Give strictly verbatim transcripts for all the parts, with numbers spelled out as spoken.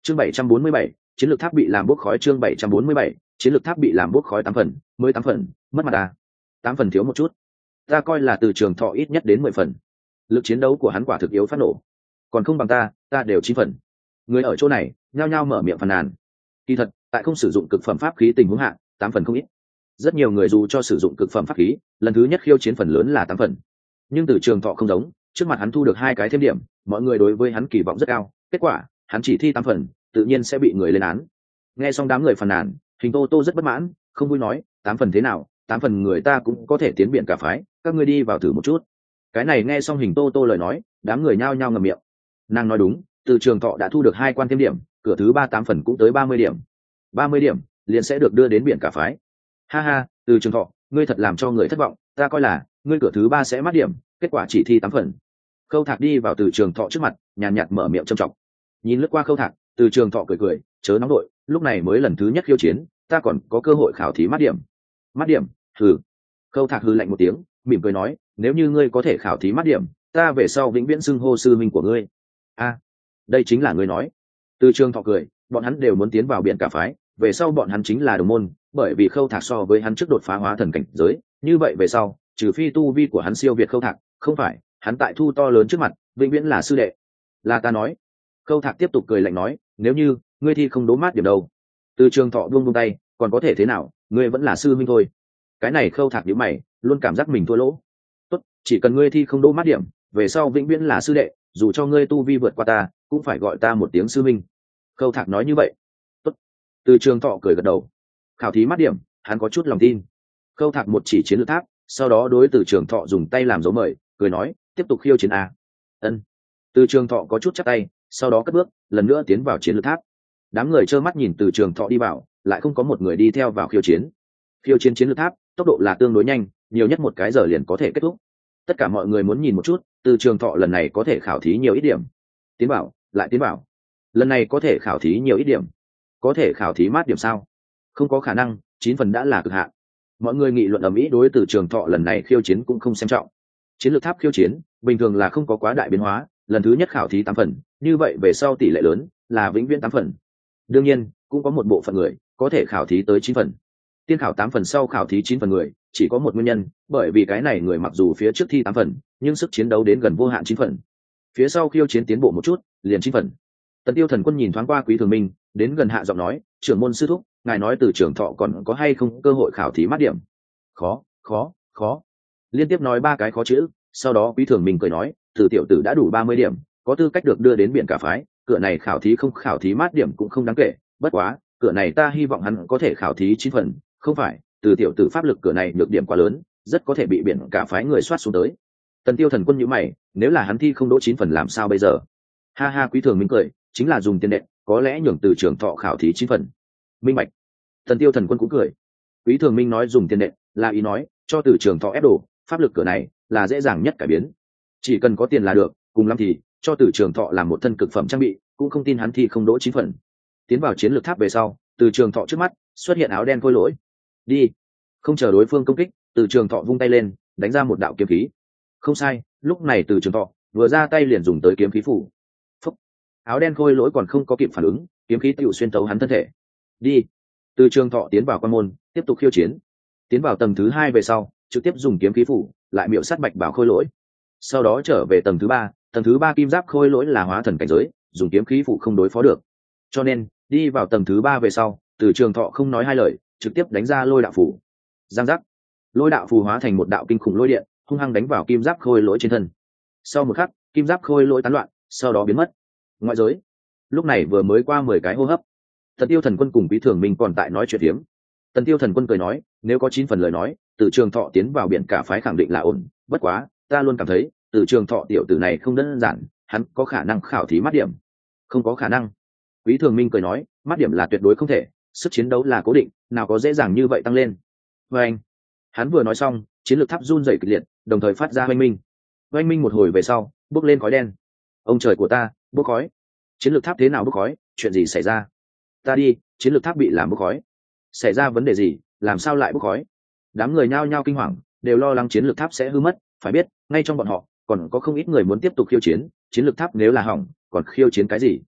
chương bảy trăm bốn mươi bảy, chiến lược tháp bị làm bốc khói. Chương bảy trăm bốn mươi bảy, chiến lược tháp bị làm bốc khói. Tám phần mới tám phần, mất mặt à? Tám phần thiếu một chút, ta coi là Từ Trường Thọ ít nhất đến mười phần. Lực chiến đấu của hắn quả thực yếu phát nổ, còn không bằng ta ta đều chín phần. Người ở chỗ này nhao nhao mở miệng phàn nàn. Kỳ thật tại không sử dụng cực phẩm pháp khí tình huống hạ, tám phần không ít. Rất nhiều người dù cho sử dụng cực phẩm pháp khí, lần thứ nhất khiêu chiến phần lớn là tám phần, nhưng Từ Trường Thọ không giống, trước mặt hắn thu được hai cái thêm điểm, mọi người đối với hắn kỳ vọng rất cao, kết quả hắn chỉ thi tám phần, tự nhiên sẽ bị người lên án. Nghe xong đám người phàn nàn, Hình Tô Tô rất bất mãn, không vui nói, tám phần thế nào, tám phần người ta cũng có thể tiến biển cả phái, các ngươi đi vào thử một chút. Cái này nghe xong Hình Tô Tô lời nói, đám người nhao nhao ngậm miệng. Nàng nói đúng, Từ Trường Thọ đã thu được hai quan thêm điểm, cửa thứ ba tám phần cũng tới ba mươi điểm. ba mươi điểm liền sẽ được đưa đến biển cả phái. Ha ha, Từ Trường Thọ, ngươi thật làm cho người thất vọng, ta coi là ngươi cửa thứ ba sẽ mất điểm, kết quả chỉ thi tám phần. Khâu Thạc đi vào Từ Trường Thọ trước mặt, nhàn nhạt mở miệng trầm trọng. Nhìn lướt qua Khâu Thạc, Từ Trường Thọ cười cười, chớ nóng đội, lúc này mới lần thứ nhất khiêu chiến, ta còn có cơ hội khảo thí mắt điểm. Mắt điểm? Hừ. Khâu Thạc hừ lạnh một tiếng, mỉm cười nói, nếu như ngươi có thể khảo thí mắt điểm, ta về sau vĩnh viễn xưng hô sư minh của ngươi. A, đây chính là ngươi nói. Từ Trường Thọ cười, bọn hắn đều muốn tiến vào biển cả phái, về sau bọn hắn chính là đồng môn, bởi vì Khâu Thạc so với hắn trước đột phá hóa thần cảnh giới, như vậy về sau, trừ phi tu vi của hắn siêu việt Khâu Thạc, không phải, hắn tại thu to lớn trước mặt, vĩnh viễn là sư đệ. Là ta nói. Khâu Thạc tiếp tục cười lạnh nói, nếu như ngươi thi không đố mát điểm đâu. Từ Trường Thọ buông buông tay, còn có thể thế nào, ngươi vẫn là sư minh thôi. Cái này Khâu Thạc nhíu mày, luôn cảm giác mình thua lỗ. Tốt, chỉ cần ngươi thi không đố mát điểm, về sau vĩnh viễn là sư đệ, dù cho ngươi tu vi vượt qua ta, cũng phải gọi ta một tiếng sư minh. Khâu Thạc nói như vậy. Tốt. Từ Trường Thọ cười gật đầu. Khảo thí mát điểm, hắn có chút lòng tin. Khâu Thạc một chỉ chiến lược tháp, sau đó đối Từ Trường Thọ dùng tay làm dấu mời, cười nói, tiếp tục khiêu chiến a. Ân. Từ Trường Thọ có chút chắp tay, sau đó cất bước, lần nữa tiến vào chiến lược tháp. Đám người trơ mắt nhìn Từ Trường Thọ đi vào, lại không có một người đi theo vào khiêu chiến. Khiêu chiến chiến lược tháp, tốc độ là tương đối nhanh, nhiều nhất một cái giờ liền có thể kết thúc. Tất cả mọi người muốn nhìn một chút, Từ Trường Thọ lần này có thể khảo thí nhiều ít điểm. Tiến bảo, lại tiến bảo. Lần này có thể khảo thí nhiều ít điểm. Có thể khảo thí mát điểm sao? Không có khả năng, chín phần đã là cực hạn. Mọi người nghị luận ầm ĩ, đối Từ Trường Thọ lần này khiêu chiến cũng không xem trọng. Chiến lược tháp khiêu chiến, bình thường là không có quá đại biến hóa, lần thứ nhất khảo thí tám phần, như vậy về sau tỷ lệ lớn là vĩnh viễn tám phần. Đương nhiên, cũng có một bộ phận người có thể khảo thí tới chín phần. Tiên khảo tám phần sau khảo thí chín phần người, chỉ có một nguyên nhân, bởi vì cái này người mặc dù phía trước thi tám phần, nhưng sức chiến đấu đến gần vô hạn chín phần. Phía sau khiêu chiến tiến bộ một chút, liền chín phần. Tần Tiêu Thần Quân nhìn thoáng qua Quý Thường Minh, đến gần hạ giọng nói, trưởng môn sư thúc, ngài nói Từ Trường Thọ còn có hay không cơ hội khảo thí mát điểm? Khó, khó, khó. Liên tiếp nói ba cái khó chữ, sau đó Quý Thường Minh cười nói, Từ tiểu tử đã đủ ba mươi điểm, có tư cách được đưa đến biển cả phái, cửa này khảo thí không khảo thí mát điểm cũng không đáng kể, bất quá, cửa này ta hy vọng hắn có thể khảo thí chín phần, không phải, Từ tiểu tử pháp lực cửa này nhược điểm quá lớn, rất có thể bị biển cả phái người soát xuống tới. Tần Tiêu Thần Quân nhíu mày, nếu là hắn thi không đỗ chín phần làm sao bây giờ? Ha ha, Quý Thường Minh cười, chính là dùng tiền đệm, có lẽ nhường Từ Trường Thọ khảo thí chín phần. Minh bạch. Tần Tiêu Thần Quân cũng cười. Quý Thường Minh nói dùng tiền đệm, là ý nói, cho Từ Trường Thọ ép đổ, pháp lực cửa này là dễ dàng nhất cải biến. Chỉ cần có tiền là được, cùng lắm thì cho Từ Trường Thọ làm một thân cực phẩm trang bị, cũng không tin hắn thi không đỗ chín phần. Tiến vào chiến lược tháp về sau, Từ Trường Thọ trước mắt xuất hiện áo đen khôi lỗi. Đi. Không chờ đối phương công kích, Từ Trường Thọ vung tay lên, đánh ra một đạo kiếm khí. Không sai, lúc này Từ Trường Thọ vừa ra tay liền dùng tới kiếm khí phủ. Phúc. Áo đen khôi lỗi còn không có kịp phản ứng, kiếm khí tựu xuyên tấu hắn thân thể. Đi. Từ Trường Thọ tiến vào quan môn, tiếp tục khiêu chiến. Tiến vào tầng thứ hai về sau, trực tiếp dùng kiếm khí phủ, lại miệu sát bạch bảo khôi lỗi. Sau đó trở về tầng thứ ba, tầng thứ ba kim giáp khôi lỗi là hóa thần cảnh giới, dùng kiếm khí phủ không đối phó được. Cho nên, đi vào tầng thứ ba về sau, Từ Trường Thọ không nói hai lời, trực tiếp đánh ra lôi đạo phủ. Giang giác. Lôi đạo phù hóa thành một đạo kinh khủng lôi điện, hung hăng đánh vào kim giáp khôi lỗi trên thân. Sau một khắc, kim giáp khôi lỗi tán loạn, sau đó biến mất. Ngoại giới. Lúc này vừa mới qua mười cái hô hấp, Tần Tiêu Thần Quân cùng Quý Thường Minh còn tại nói chuyện hiếm. Tần Tiêu Thần Quân cười nói, nếu có chín phần lời nói, Từ Trường Thọ tiến vào biển cả phái khẳng định là ổn, bất quá, ta luôn cảm thấy, Từ Trường Thọ tiểu tử này không đơn giản, hắn có khả năng khảo thí mắt điểm. Không có khả năng. Quý Thường Minh cười nói, mắt điểm là tuyệt đối không thể, sức chiến đấu là cố định, nào có dễ dàng như vậy tăng lên. Và anh, hắn vừa nói xong, chiến lược tháp run rẩy kịch liệt, đồng thời phát ra oanh minh. Oanh minh một hồi về sau, bốc lên khói đen. Ông trời của ta, bốc khói! Chiến lược tháp thế nào bốc khói? Chuyện gì xảy ra? Ta đi, chiến lược tháp bị làm bốc khói. Xảy ra vấn đề gì? Làm sao lại bốc khói? Đám người nhao nhao kinh hoàng, đều lo lắng chiến lược tháp sẽ hư mất. Phải biết, ngay trong bọn họ còn có không ít người muốn tiếp tục khiêu chiến. Chiến lược tháp nếu là hỏng, còn khiêu chiến cái gì?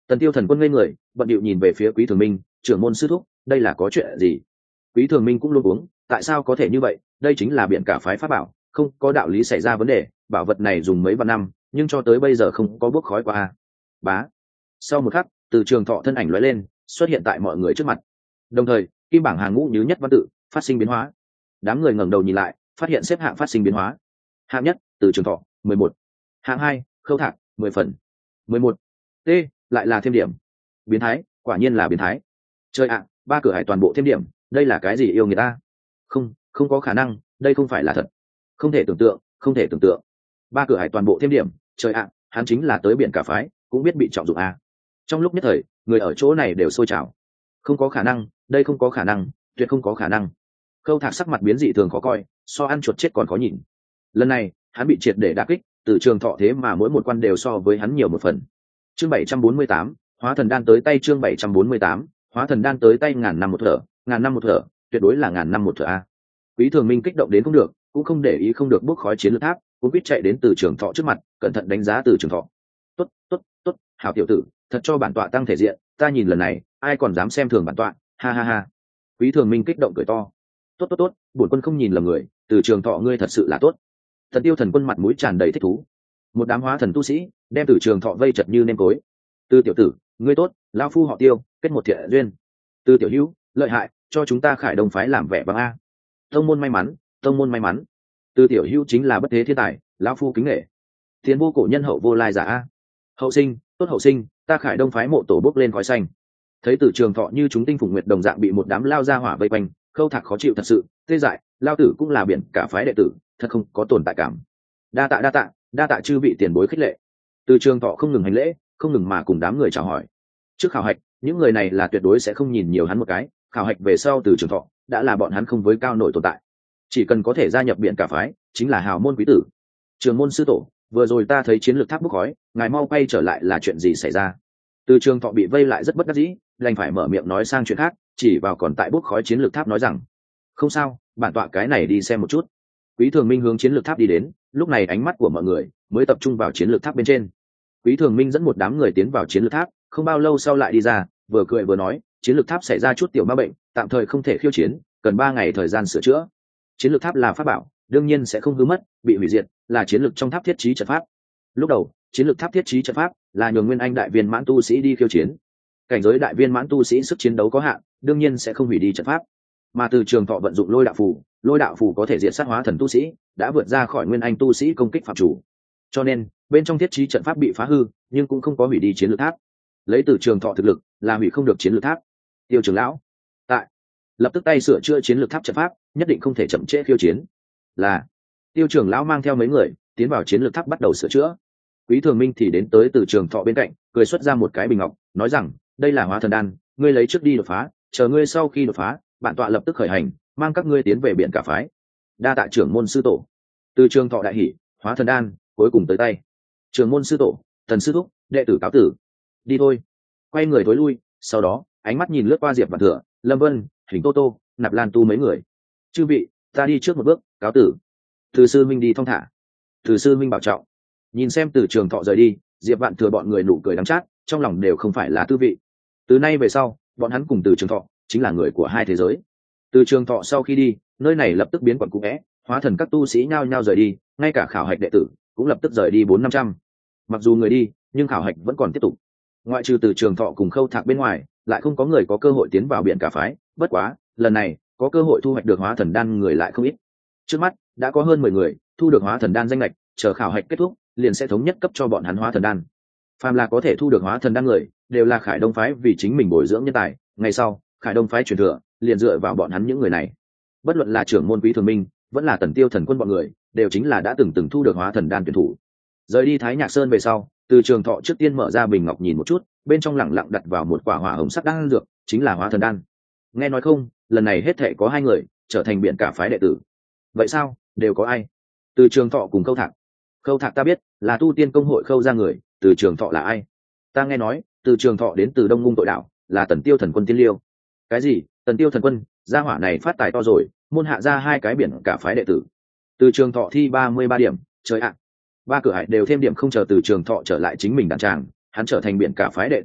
Tần Tiêu Thần Quân ngây người, bận điệu nhìn về phía Quý Thường Minh, trưởng môn sư thúc, đây là có chuyện gì? Quý Thường Minh cũng luôn uống, tại sao có thể như vậy? Đây chính là biển cả phái pháp bảo, không có đạo lý xảy ra vấn đề. Bảo vật này dùng mấy vạn năm, nhưng cho tới bây giờ không có bốc khói qua. Bá. Sau một khắc, từ Trường Thọ thân ảnh lóe lên, xuất hiện tại mọi người trước mặt. Đồng thời, kim bảng hàng ngũ như nhất văn tự phát sinh biến hóa. Đám người ngẩng đầu nhìn lại, phát hiện xếp hạng phát sinh biến hóa. Hạng nhất, từ Trường Thọ, mười một. Hạng hai, Khâu Thạc, mười phần. mười một. T, lại là thêm điểm. Biến thái, quả nhiên là biến thái. Chơi ạ, ba cửa hải toàn bộ thêm điểm, đây là cái gì yêu người ta? Không, không có khả năng, đây không phải là thật. Không thể tưởng tượng, không thể tưởng tượng. Ba cửa hải toàn bộ thêm điểm, trời ạ, hắn chính là tới biển cả phái, cũng biết bị trọng dụng à. Trong lúc nhất thời, người ở chỗ này đều sôi trào. Không có khả năng, đây không có khả năng, tuyệt không có khả năng. Khâu Thạc sắc mặt biến dị thường khó coi, so ăn chuột chết còn khó nhìn. Lần này, hắn bị triệt để đả kích, từ Trường Thọ thế mà mỗi một quan đều so với hắn nhiều một phần. Chương bảy trăm bốn mươi tám, Hóa Thần Đan tới tay. Chương bảy trăm bốn mươi tám, Hóa Thần Đan tới tay. Ngàn năm một thở, ngàn năm một thở, tuyệt đối là ngàn năm một thở a. Quý Thường Minh kích động đến không được, cũng không để ý không được bốc khói chiến lược tháp, cũng biết chạy đến từ Trường Thọ trước mặt, cẩn thận đánh giá từ Trường Thọ. Tốt, tốt, tốt, hảo tiểu tử, thật cho bản tọa tăng thể diện, ta nhìn lần này, ai còn dám xem thường bản tọa, ha ha ha. Quý Thường Minh kích động cười to. Tốt tốt tốt, bổn quân không nhìn lầm người, từ Trường Thọ ngươi thật sự là tốt. Thần Tiêu Thần Quân mặt mũi tràn đầy thích thú. Một đám hóa thần tu sĩ đem từ Trường Thọ vây chật như nêm cối. Từ tiểu tử, ngươi tốt, lão phu họ Tiêu, kết một thiện duyên. Từ tiểu hữu, lợi hại, cho chúng ta Khải Đông phái làm vẻ bằng a. Tông môn may mắn, tông môn may mắn. Từ tiểu hữu chính là bất thế thiên tài, lão phu kính nể. Tiền vô cổ nhân hậu vô lai giả a. Hậu sinh, tốt hậu sinh, ta Khải Đông phái mộ tổ bốc lên khói xanh. Thấy từ Trường Thọ như chúng tinh phùng nguyệt đồng dạng bị một đám lao ra hỏa vây quanh, Khâu Thạc khó chịu thật sự, tê dại, lao tử cũng là biển cả phái đệ tử, thật không có tồn tại cảm. Đa tạ đa tạ, đa tạ chư vị tiền bối khích lệ. Từ Trường Thọ không ngừng hành lễ, không ngừng mà cùng đám người chào hỏi. Trước khảo hạch, những người này là tuyệt đối sẽ không nhìn nhiều hắn một cái, khảo hạch về sau từ Trường Thọ đã là bọn hắn không với cao nổi tồn tại. Chỉ cần có thể gia nhập biển cả phái, chính là hào môn quý tử. Trường môn sư tổ, vừa rồi ta thấy chiến lược tháp bốc khói, ngài mau quay trở lại là chuyện gì xảy ra? Từ Trường Thọ bị vây lại rất bất đắc dĩ, đành phải mở miệng nói sang chuyện khác, chỉ vào còn tại bốc khói chiến lược tháp nói rằng: không sao, bản tọa cái này đi xem một chút. Quý Thường Minh hướng chiến lược tháp đi đến, lúc này ánh mắt của mọi người mới tập trung vào chiến lược tháp bên trên. Quý Thường Minh dẫn một đám người tiến vào chiến lược tháp, không bao lâu sau lại đi ra, vừa cười vừa nói: chiến lược tháp xảy ra chút tiểu ma bệnh, tạm thời không thể khiêu chiến, cần ba ngày thời gian sửa chữa. Chiến lược tháp là pháp bảo, đương nhiên sẽ không hư mất, bị hủy diệt là chiến lược trong tháp thiết trí trận pháp. Lúc đầu, chiến lược tháp thiết trí trận pháp là nhường nguyên anh đại viên mãn tu sĩ đi khiêu chiến. Cảnh giới đại viên mãn tu sĩ sức chiến đấu có hạn, đương nhiên sẽ không hủy đi trận pháp. Mà từ Trường Thọ vận dụng lôi đạo phù, lôi đạo phù có thể diệt sát hóa thần tu sĩ, đã vượt ra khỏi nguyên anh tu sĩ công kích phạm chủ. Cho nên, bên trong thiết trí trận pháp bị phá hư, nhưng cũng không có hủy đi chiến lược tháp. Lấy từ Trường Thọ thực lực, là hủy không được chiến lược tháp. Tiêu trưởng lão, tại lập tức tay sửa chữa chiến lược tháp trận pháp, nhất định không thể chậm trễ khiêu chiến. Là Tiêu trưởng lão mang theo mấy người tiến vào chiến lược tháp bắt đầu sửa chữa. Quý Thường Minh thì đến tới từ Trường Thọ bên cạnh, cười xuất ra một cái bình ngọc, nói rằng: đây là hóa thần đan, ngươi lấy trước đi đột phá, chờ ngươi sau khi đột phá, bản tọa lập tức khởi hành, mang các ngươi tiến về biển cả phái. Đa tạ trưởng môn sư tổ. Từ Trường Thọ đại hỉ, hóa thần đan cuối cùng tới tay. Trưởng môn sư tổ, thần sư thúc, đệ tử cáo tử. Đi thôi. Quay người thối lui, sau đó ánh mắt nhìn lướt qua Diệp Vạn Thừa, Lâm Vân, Hình Tô Tô, Nạp Lan Tu mấy người. Chư vị, ta đi trước một bước, cáo tử. Từ sư minh đi thong thả. Từ sư minh bảo trọng. Nhìn xem Từ Trường Thọ rời đi, Diệp Vạn Thừa bọn người nụ cười đắng chát, trong lòng đều không phải là tư vị. Từ nay về sau, bọn hắn cùng Từ Trường Thọ chính là người của hai thế giới. Từ Trường Thọ sau khi đi, nơi này lập tức biến quẩn cũ vẽ, hóa thần các tu sĩ nhao nhao rời đi, ngay cả khảo hạch đệ tử cũng lập tức rời đi bốn năm trăm. Mặc dù người đi, nhưng khảo hạch vẫn còn tiếp tục. Ngoại trừ Từ Trường Thọ cùng Khâu Thạc bên ngoài, lại không có người có cơ hội tiến vào biển cả phái. Bất quá, lần này có cơ hội thu hoạch được hóa thần đan người lại không ít. Trước mắt đã có hơn mười người thu được hóa thần đan danh lệch, chờ khảo hạch kết thúc, liền sẽ thống nhất cấp cho bọn hắn hóa thần đan. Phàm là có thể thu được hóa thần đan người, đều là Khải Đông phái vì chính mình bồi dưỡng nhân tài. Ngày sau, Khải Đông phái truyền thừa liền dựa vào bọn hắn những người này. Bất luận là trưởng môn Quý Thường Minh, vẫn là Tần Tiêu Thần Quân bọn người, đều chính là đã từng từng thu được hóa thần đan tuyển thủ. Rời đi Thái Nhạc Sơn về sau, Từ Trường Thọ trước tiên mở ra bình ngọc nhìn một chút, bên trong lẳng lặng đặt vào một quả hỏa hồng sắc đan dược, chính là hóa thần đan. Nghe nói không, lần này hết thảy có hai người trở thành biển cả phái đệ tử. Vậy sao, đều có ai? Từ Trường Thọ cùng Khâu Thạc. Khâu Thạc ta biết, là tu tiên công hội Khâu ra người. Từ Trường Thọ là ai? Ta nghe nói, Từ Trường Thọ đến từ Đông Ngung Tội Đảo, là Tần Tiêu Thần Quân tiên liêu. Cái gì? Tần Tiêu Thần Quân? Gia hỏa này phát tài to rồi, môn hạ ra hai cái biển cả phái đệ tử. Từ Trường Thọ thi ba mươi ba điểm, trời ạ. Ba cửa hải đều thêm điểm không chờ Từ Trường Thọ trở lại chính mình đàn tràng, hắn trở thành biển cả phái đệ tử chuyện,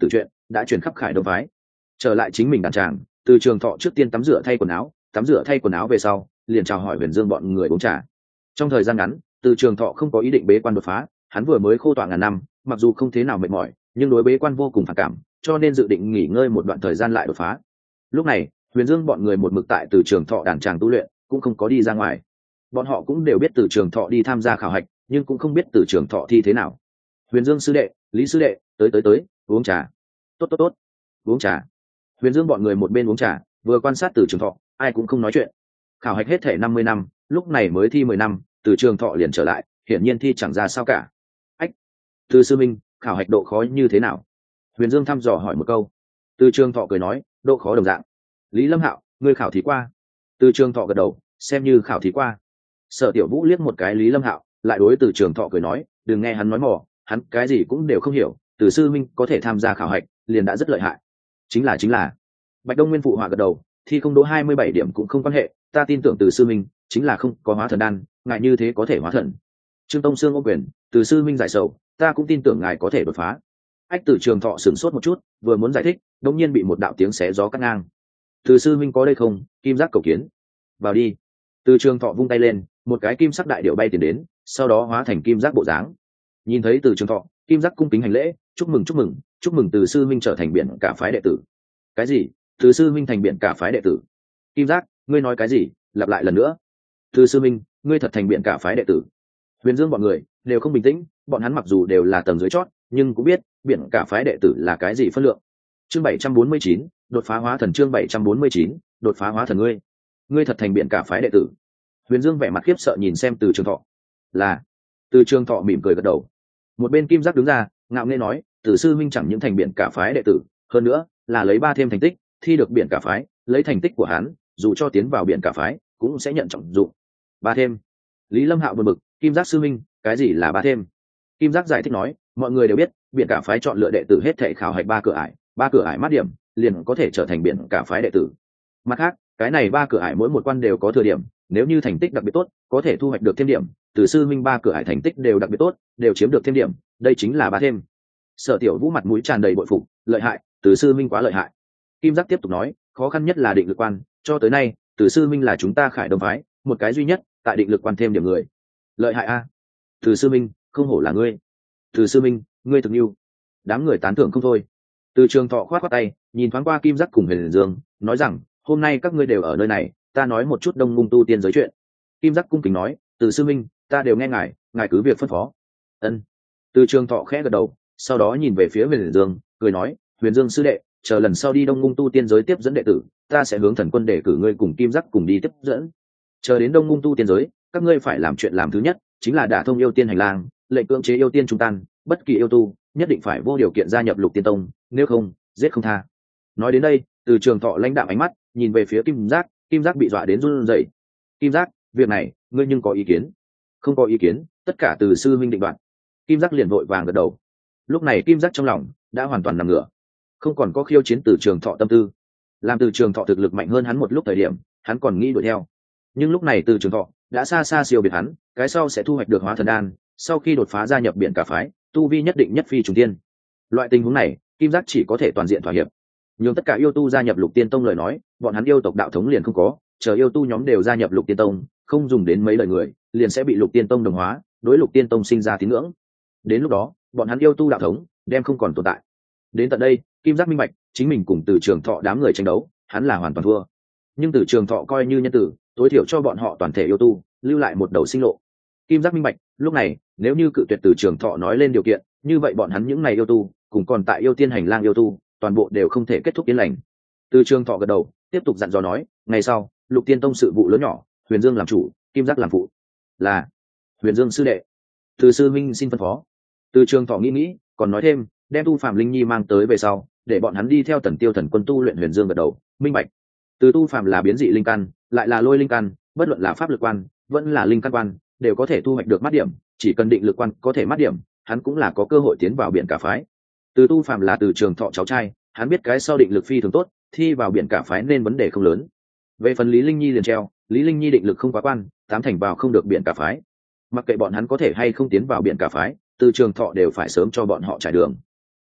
đã chuyển khắp Khải Đông phái. Trở lại chính mình đàn tràng, Từ Trường Thọ trước tiên tắm rửa thay quần áo, tắm rửa thay quần áo về sau liền chào hỏi Huyền Dương bọn người uống trà. Trong thời gian ngắn, Từ Trường Thọ không có ý định bế quan đột phá, hắn vừa mới khô tọa ngàn năm, mặc dù không thế nào mệt mỏi, nhưng đối bế quan vô cùng phản cảm, cho nên dự định nghỉ ngơi một đoạn thời gian lại đột phá. Lúc này, Huyền Dương bọn người một mực tại Từ Trường Thọ đàn tràng tu luyện, cũng không có đi ra ngoài. Bọn họ cũng đều biết Từ Trường Thọ đi tham gia khảo hạch, nhưng cũng không biết Từ Trường Thọ thi thế nào. Huyền Dương sư đệ, Lý sư đệ, tới tới tới, uống trà. Tốt tốt tốt, uống trà. Huyền Dương bọn người một bên uống trà, vừa quan sát Từ Trường Thọ, ai cũng không nói chuyện. Khảo hạch hết thể năm mươi năm, lúc này mới thi mười năm, Từ Trường Thọ liền trở lại, hiển nhiên thi chẳng ra sao cả. Ách, Từ sư minh, khảo hạch độ khó như thế nào? Huyền Dương thăm dò hỏi một câu. Từ Trường Thọ cười nói, độ khó đồng dạng. Lý Lâm Hạo, ngươi khảo thí qua? Từ Trường Thọ gật đầu, xem như khảo thí qua. Sở Tiểu Vũ liếc một cái Lý Lâm Hạo, lại đối Từ Trường Thọ cười nói, đừng nghe hắn nói mỏ, hắn cái gì cũng đều không hiểu, Từ sư minh có thể tham gia khảo hạch, liền đã rất lợi hại. Chính là chính là. Bạch Đông Nguyên phụ họa gật đầu, thi không đỗ hai mươi bảy điểm cũng không quan hệ, ta tin tưởng Từ sư minh chính là không có hóa thần đan, ngài như thế có thể hóa thần. Trương Tông Sương ô quyền, Từ sư minh giải sầu, ta cũng tin tưởng ngài có thể đột phá. Ách Từ Trường Thọ sửng sốt một chút, vừa muốn giải thích, đột nhiên bị một đạo tiếng xé gió cắt ngang. Từ sư minh có đây không? Kim giác cầu kiến. Vào đi. Từ Trường Thọ vung tay lên, một cái kim sắc đại điệu bay tiền đến, sau đó hóa thành kim giác bộ dáng. Nhìn thấy Từ Trường Thọ, kim giác cung kính hành lễ, chúc mừng chúc mừng, chúc mừng Từ sư minh trở thành biển cả phái đệ tử. Cái gì? Từ sư minh thành biển cả phái đệ tử? Kim giác, ngươi nói cái gì? Lặp lại lần nữa. Từ sư minh, ngươi thật thành biển cả phái đệ tử? Huyền Dương bọn người đều không bình tĩnh, bọn hắn mặc dù đều là tầng dưới chót, nhưng cũng biết biển cả phái đệ tử là cái gì phân lượng. Chương bảy trăm bốn mươi chín, đột phá hóa thần. Chương bảy trăm bốn mươi chín, đột phá hóa thần. Ngươi, ngươi thật thành biển cả phái đệ tử? Huyền Dương vẻ mặt khiếp sợ nhìn xem Từ Trường Thọ. Là. Từ Trường Thọ mỉm cười gật đầu. Một bên kim giác đứng ra, ngạo nghễ nói, Từ sư minh chẳng những thành biển cả phái đệ tử, hơn nữa là lấy ba thêm thành tích, thi được biển cả phái, lấy thành tích của hắn, dù cho tiến vào biển cả phái, cũng sẽ nhận trọng dụng. Ba thêm. Lý Lâm Hạo bực bực, kim giác sư minh, cái gì là ba thêm? Kim giác giải thích nói, mọi người đều biết, biển cả phái chọn lựa đệ tử hết thảy khảo hạch ba cửa ải, ba cửa ải mát điểm, liền có thể trở thành biển cả phái đệ tử. Mặt khác, cái này ba cửa ải mỗi một quan đều có thừa điểm, nếu như thành tích đặc biệt tốt, có thể thu hoạch được thêm điểm. Từ sư minh ba cửa ải thành tích đều đặc biệt tốt, đều chiếm được thêm điểm, đây chính là ba thêm. Sở Tiểu Vũ mặt mũi tràn đầy bội phục, lợi hại, Từ sư minh quá lợi hại. Kim giác tiếp tục nói, khó khăn nhất là định lực quan, cho tới nay, Từ sư minh là chúng ta Khải Đông phái một cái duy nhất tại định lực quan thêm điểm người. Lợi hại a. Từ sư minh, không hổ là ngươi. Từ sư minh, ngươi thực yêu. Đám người tán thưởng không thôi. Từ Trường Thọ khoát khoát tay, nhìn thoáng qua Kim giác cùng Huyền Dương, nói rằng, hôm nay các ngươi đều ở nơi này, ta nói một chút Đông Ngung tu tiên giới chuyện. Kim giác cung kính nói, Từ sư minh, ta đều nghe ngài, ngài cứ việc phân phó. Ân. Từ Trường Thọ khẽ gật đầu, sau đó nhìn về phía Huyền Dương, cười nói, Huyền Dương sư đệ, chờ lần sau đi Đông Ngung tu tiên giới tiếp dẫn đệ tử, ta sẽ hướng thần quân để cử ngươi cùng Kim giác cùng đi tiếp dẫn. Chờ đến Đông Ngung tu tiên giới, các ngươi phải làm chuyện làm thứ nhất, chính là đả thông yêu tiên hành lang, lệnh cưỡng chế yêu tiên trung tan, bất kỳ yêu tu nhất định phải vô điều kiện gia nhập Lục Tiên Tông, nếu không, giết không tha. Nói đến đây, Từ Trường Thọ lãnh đạm ánh mắt nhìn về phía Kim giác, Kim giác bị dọa đến run rẩy. Kim giác, việc này, ngươi nhưng có ý kiến? Không có ý kiến, tất cả từ sư minh định đoạt. Kim giác liền vội vàng gật đầu. Lúc này Kim giác trong lòng đã hoàn toàn nằm ngửa, không còn có khiêu chiến Từ Trường Thọ tâm tư. Làm Từ Trường Thọ thực lực mạnh hơn hắn một lúc thời điểm, hắn còn nghĩ đuổi theo, nhưng lúc này Từ Trường Thọ đã xa xa siêu biệt hắn, cái sau sẽ thu hoạch được hóa thần đan, sau khi đột phá gia nhập biển cả phái, tu vi nhất định nhất phi trùng tiên. Loại tình huống này, Kim giác chỉ có thể toàn diện thỏa hiệp. Nhưng tất cả yêu tu gia nhập Lục Tiên Tông lời nói, bọn hắn yêu tộc đạo thống liền không có, chờ yêu tu nhóm đều gia nhập Lục Tiên Tông, không dùng đến mấy lời người, liền sẽ bị Lục Tiên Tông đồng hóa, đối Lục Tiên Tông sinh ra tín ngưỡng. Đến lúc đó, bọn hắn yêu tu đạo thống đem không còn tồn tại. Đến tận đây, Kim giác minh bạch, chính mình cùng Từ Trường Thọ đám người tranh đấu, hắn là hoàn toàn thua. Nhưng Từ Trường Thọ coi như nhân tử, tối thiểu cho bọn họ toàn thể yêu tu lưu lại một đầu sinh lộ. Kim giác minh bạch, lúc này nếu như cự tuyệt Từ Trường Thọ nói lên điều kiện, như vậy bọn hắn những này yêu tu cùng còn tại yêu tiên hành lang yêu tu, toàn bộ đều không thể kết thúc yên lành. Từ Trường Thọ gật đầu, tiếp tục dặn dò nói, ngày sau Lục Tiên Tông sự vụ lớn nhỏ, Huyền Dương làm chủ, Kim giác làm phụ. Là. Huyền Dương sư đệ. Từ sư minh xin phân phó. Từ Trường Thọ nghĩ nghĩ, còn nói thêm, đem Tu Phàm Linh Nhi mang tới về sau, để bọn hắn đi theo Tần Tiêu Thần Quân tu luyện. Huyền Dương gật đầu, minh bạch. Từ Tu Phàm là biến dị linh căn, lại là lôi linh căn, bất luận là pháp lực quan, vẫn là linh căn quan, đều có thể thu hoạch được mắt điểm, chỉ cần định lực quan có thể mắt điểm, hắn cũng là có cơ hội tiến vào biển cả phái. Từ Tu Phàm là Từ Trường Thọ cháu trai, hắn biết cái sau định lực phi thường tốt, thi vào biển cả phái nên vấn đề không lớn. Về phần Lý Linh Nhi liền treo, Lý Linh Nhi định lực không quá quan, tám thành vào không được biển cả phái. Mặc kệ bọn hắn có thể hay không tiến vào biển cả phái, Từ Trường Thọ đều phải sớm cho bọn họ trải đường.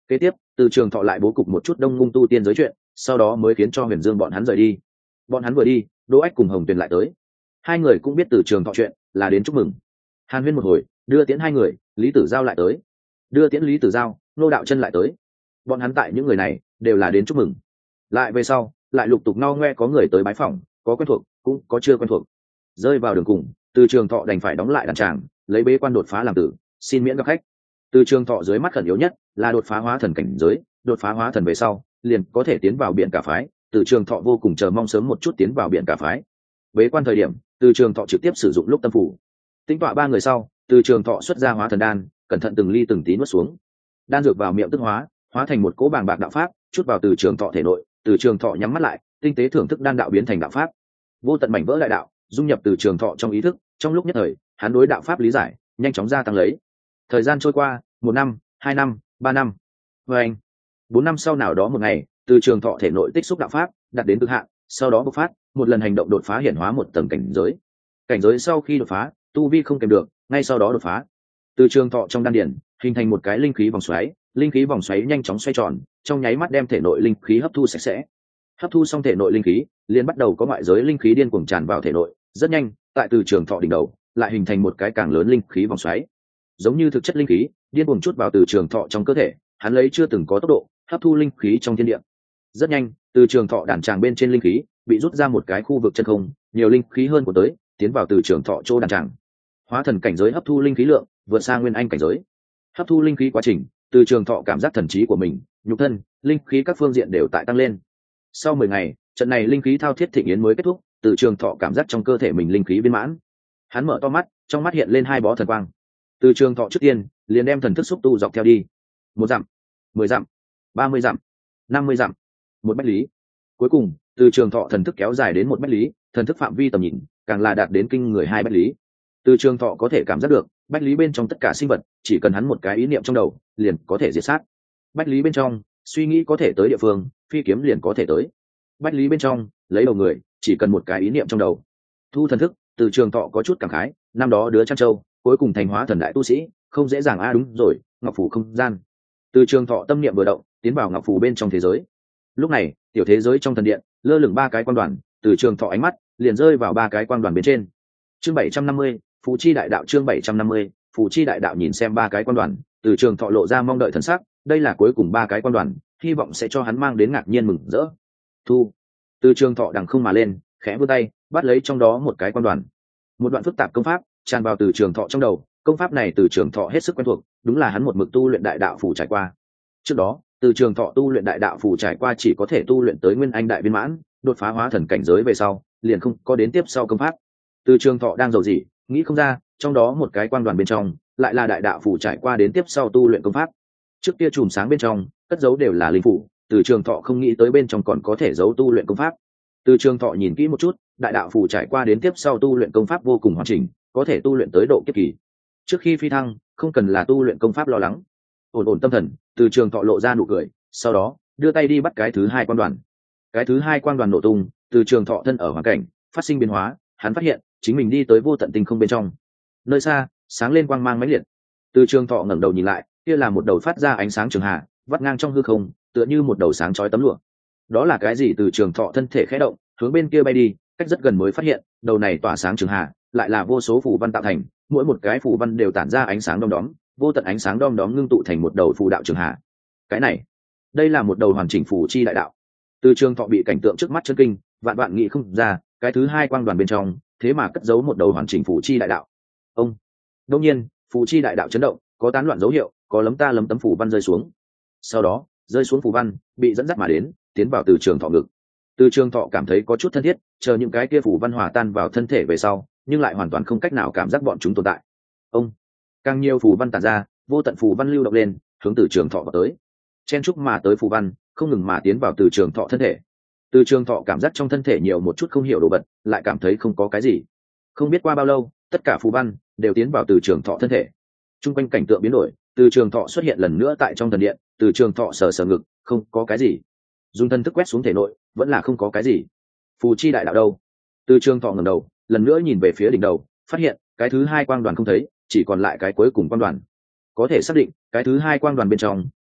Kế tiếp từ trường thọ lại bố cục một chút đông ngung tu tiên giới chuyện, sau đó mới khiến cho Huyền Dương bọn hắn rời đi. Bọn hắn vừa đi, Đỗ Ách cùng Hồng Tuyền lại tới. Hai người cũng biết từ trường thọ chuyện, là đến chúc mừng. Hàn huyên một hồi, đưa tiễn hai người, Lý Tử Giao lại tới. Đưa tiễn Lý Tử Giao, Nô Đạo Chân lại tới. Bọn hắn tại những người này đều là đến chúc mừng. Lại về sau, lại lục tục no ngoe có người tới bái phỏng, có quen thuộc, cũng có chưa quen thuộc. Rơi vào đường cùng, từ trường thọ đành phải đóng lại đàn tràng, lấy bế quan đột phá làm tử, xin miễn gặp khách. Từ trường thọ dưới mắt khẩn yếu nhất là đột phá hóa thần cảnh giới, đột phá hóa thần về sau liền có thể tiến vào biển cả phái. Từ trường thọ vô cùng chờ mong sớm một chút tiến vào biển cả phái. Bế quan thời điểm, từ trường thọ trực tiếp sử dụng lúc tâm phủ, tính tọa ba người sau, từ trường thọ xuất ra hóa thần đan, cẩn thận từng ly từng tí nuốt xuống. Đan dược vào miệng tức hóa, hóa thành một cỗ bàng bạc đạo pháp, chút vào từ trường thọ thể nội. Từ trường thọ nhắm mắt lại, tinh tế thưởng thức đan đạo biến thành đạo pháp, vô tận mảnh vỡ đại đạo dung nhập từ trường thọ trong ý thức. Trong lúc nhất thời, hắn đối đạo pháp lý giải nhanh chóng gia tăng lấy. Thời gian trôi qua, một năm, hai năm, ba năm, và anh bốn năm sau nào đó một ngày, từ trường thọ thể nội tích xúc đạo pháp đạt đến cực hạn, sau đó bộc phát một lần hành động đột phá, hiển hóa một tầng cảnh giới. Cảnh giới sau khi đột phá, tu vi không kèm được, ngay sau đó đột phá. Từ trường thọ trong đan điển hình thành một cái linh khí vòng xoáy, linh khí vòng xoáy nhanh chóng xoay tròn, trong nháy mắt đem thể nội linh khí hấp thu sạch sẽ. Hấp thu xong thể nội linh khí, liền bắt đầu có ngoại giới linh khí điên cuồng tràn vào thể nội. Rất nhanh, tại từ trường thọ đỉnh đầu lại hình thành một cái càng lớn linh khí vòng xoáy, giống như thực chất linh khí điên cuồng chút vào từ trường thọ trong cơ thể. Hắn lấy chưa từng có tốc độ hấp thu linh khí trong thiên địa. Rất nhanh, từ trường thọ đàn tràng bên trên linh khí bị rút ra một cái khu vực chân không, nhiều linh khí hơn của tới tiến vào từ trường thọ chỗ đàn tràng. Hóa thần cảnh giới hấp thu linh khí lượng vượt xa nguyên anh cảnh giới. Hấp thu linh khí quá trình, từ trường thọ cảm giác thần trí của mình, nhục thân, linh khí các phương diện đều tại tăng lên. Sau mười ngày, trận này linh khí thao thiết thịnh yến mới kết thúc. Từ trường thọ cảm giác trong cơ thể mình linh khí viên mãn. Hắn mở to mắt, trong mắt hiện lên hai bó thần quang. Từ trường thọ trước tiên liền đem thần thức xúc tu dọc theo đi. Một dặm, mười dặm, ba mươi dặm, năm mươi dặm, một bách lý. Cuối cùng, từ trường thọ thần thức kéo dài đến một bách lý, thần thức phạm vi tầm nhìn càng là đạt đến kinh người hai bách lý. Từ trường thọ có thể cảm giác được bách lý bên trong tất cả sinh vật, chỉ cần hắn một cái ý niệm trong đầu liền có thể diệt sát. Bách lý bên trong, suy nghĩ có thể tới địa phương, phi kiếm liền có thể tới. Bách lý bên trong, lấy đầu người, chỉ cần một cái ý niệm trong đầu. Thu thần thức, từ trường thọ có chút cảm khái, năm đó đứa Trăn Châu cuối cùng thành hóa thần đại tu sĩ, không dễ dàng. A à, đúng rồi, ngọc phủ không gian. Từ trường thọ tâm niệm vừa động, tiến vào ngọc phủ bên trong thế giới. Lúc này, tiểu thế giới trong thần điện lơ lửng ba cái quan đoàn, từ trường thọ ánh mắt liền rơi vào ba cái quan đoàn bên trên. Chương bảy trăm năm mươi, phù chi đại đạo. Chương bảy trăm năm mươi, phù chi đại đạo. Nhìn xem ba cái quan đoàn, từ trường thọ lộ ra mong đợi thần sắc. Đây là cuối cùng ba cái quan đoàn, hy vọng sẽ cho hắn mang đến ngạc nhiên mừng rỡ. Thu. Từ trường thọ đằng không mà lên, khẽ vươn tay bắt lấy trong đó một cái quan đoàn. Một đoạn phức tạp công pháp tràn vào từ trường thọ trong đầu. Công pháp này từ trường thọ hết sức quen thuộc, đúng là hắn một mực tu luyện đại đạo phù trải qua. Trước đó, từ trường thọ tu luyện đại đạo phù trải qua chỉ có thể tu luyện tới nguyên anh đại viên mãn, đột phá hóa thần cảnh giới về sau liền không có đến tiếp sau công pháp. Từ trường thọ đang giàu gì nghĩ không ra, trong đó một cái quan đoàn bên trong lại là đại đạo phù trải qua đến tiếp sau tu luyện công pháp. Trước kia chùm sáng bên trong cất giấu đều là linh phủ, từ trường thọ không nghĩ tới bên trong còn có thể giấu tu luyện công pháp. Từ trường thọ nhìn kỹ một chút, đại đạo phù trải qua đến tiếp sau tu luyện công pháp vô cùng hoàn chỉnh, có thể tu luyện tới độ kiếp kỳ. Trước khi phi thăng, không cần là tu luyện công pháp lo lắng. Ổn ổn tâm thần, từ trường thọ lộ ra nụ cười, sau đó đưa tay đi bắt cái thứ hai quan đoàn. Cái thứ hai quan đoàn nổ tung, từ trường thọ thân ở hoàn cảnh phát sinh biến hóa, hắn phát hiện chính mình đi tới vô tận tinh không bên trong. Nơi xa sáng lên quang mang mãnh liệt. Từ trường thọ ngẩng đầu nhìn lại, kia là một đầu phát ra ánh sáng trường hà, vắt ngang trong hư không, tựa như một đầu sáng chói tấm lụa. Đó là cái gì? Từ trường thọ thân thể khẽ động, hướng bên kia bay đi, cách rất gần mới phát hiện đầu này tỏa sáng trường hà lại là vô số phù văn tạo thành, mỗi một cái phù văn đều tản ra ánh sáng đom đóm, vô tận ánh sáng đom đóm ngưng tụ thành một đầu phù đạo trường hà. Cái này, đây là một đầu hoàn chỉnh phù chi đại đạo. Từ trường thọ bị cảnh tượng trước mắt chấn kinh, vạn vạn nghĩ không ra, cái thứ hai quang đoàn bên trong thế mà cất giấu một đầu hoàn chỉnh phù chi đại đạo. Ông đương nhiên, phù chi đại đạo chấn động, có tán loạn dấu hiệu, có lấm ta lấm tấm phù văn rơi xuống. Sau đó, rơi xuống phù văn bị dẫn dắt mà đến, tiến vào từ trường thọ ngực. Từ trường thọ cảm thấy có chút thân thiết, chờ những cái kia phù văn hòa tan vào thân thể về sau, nhưng lại hoàn toàn không cách nào cảm giác bọn chúng tồn tại. Ông càng nhiều phù văn tản ra, vô tận phù văn lưu động lên, hướng từ trường thọ vào tới. Chen chúc mà tới phù văn không ngừng mà tiến vào từ trường thọ thân thể. Từ trường thọ cảm giác trong thân thể nhiều một chút không hiểu đồ vật, lại cảm thấy không có cái gì. Không biết qua bao lâu, tất cả phù văn đều tiến vào từ trường thọ thân thể. Trung quanh cảnh tượng biến đổi, từ trường thọ xuất hiện lần nữa tại trong thần điện. Từ trường thọ sờ sờ ngực, không có cái gì. Dùng thân thức quét xuống thể nội, vẫn là không có cái gì. Phù chi đại đạo đâu? Từ trường thọ ngẩng đầu, lần nữa nhìn về phía đỉnh đầu, phát hiện cái thứ hai quang đoàn không thấy, chỉ còn lại cái cuối cùng quang đoàn. Có thể xác định cái thứ hai quang đoàn bên trong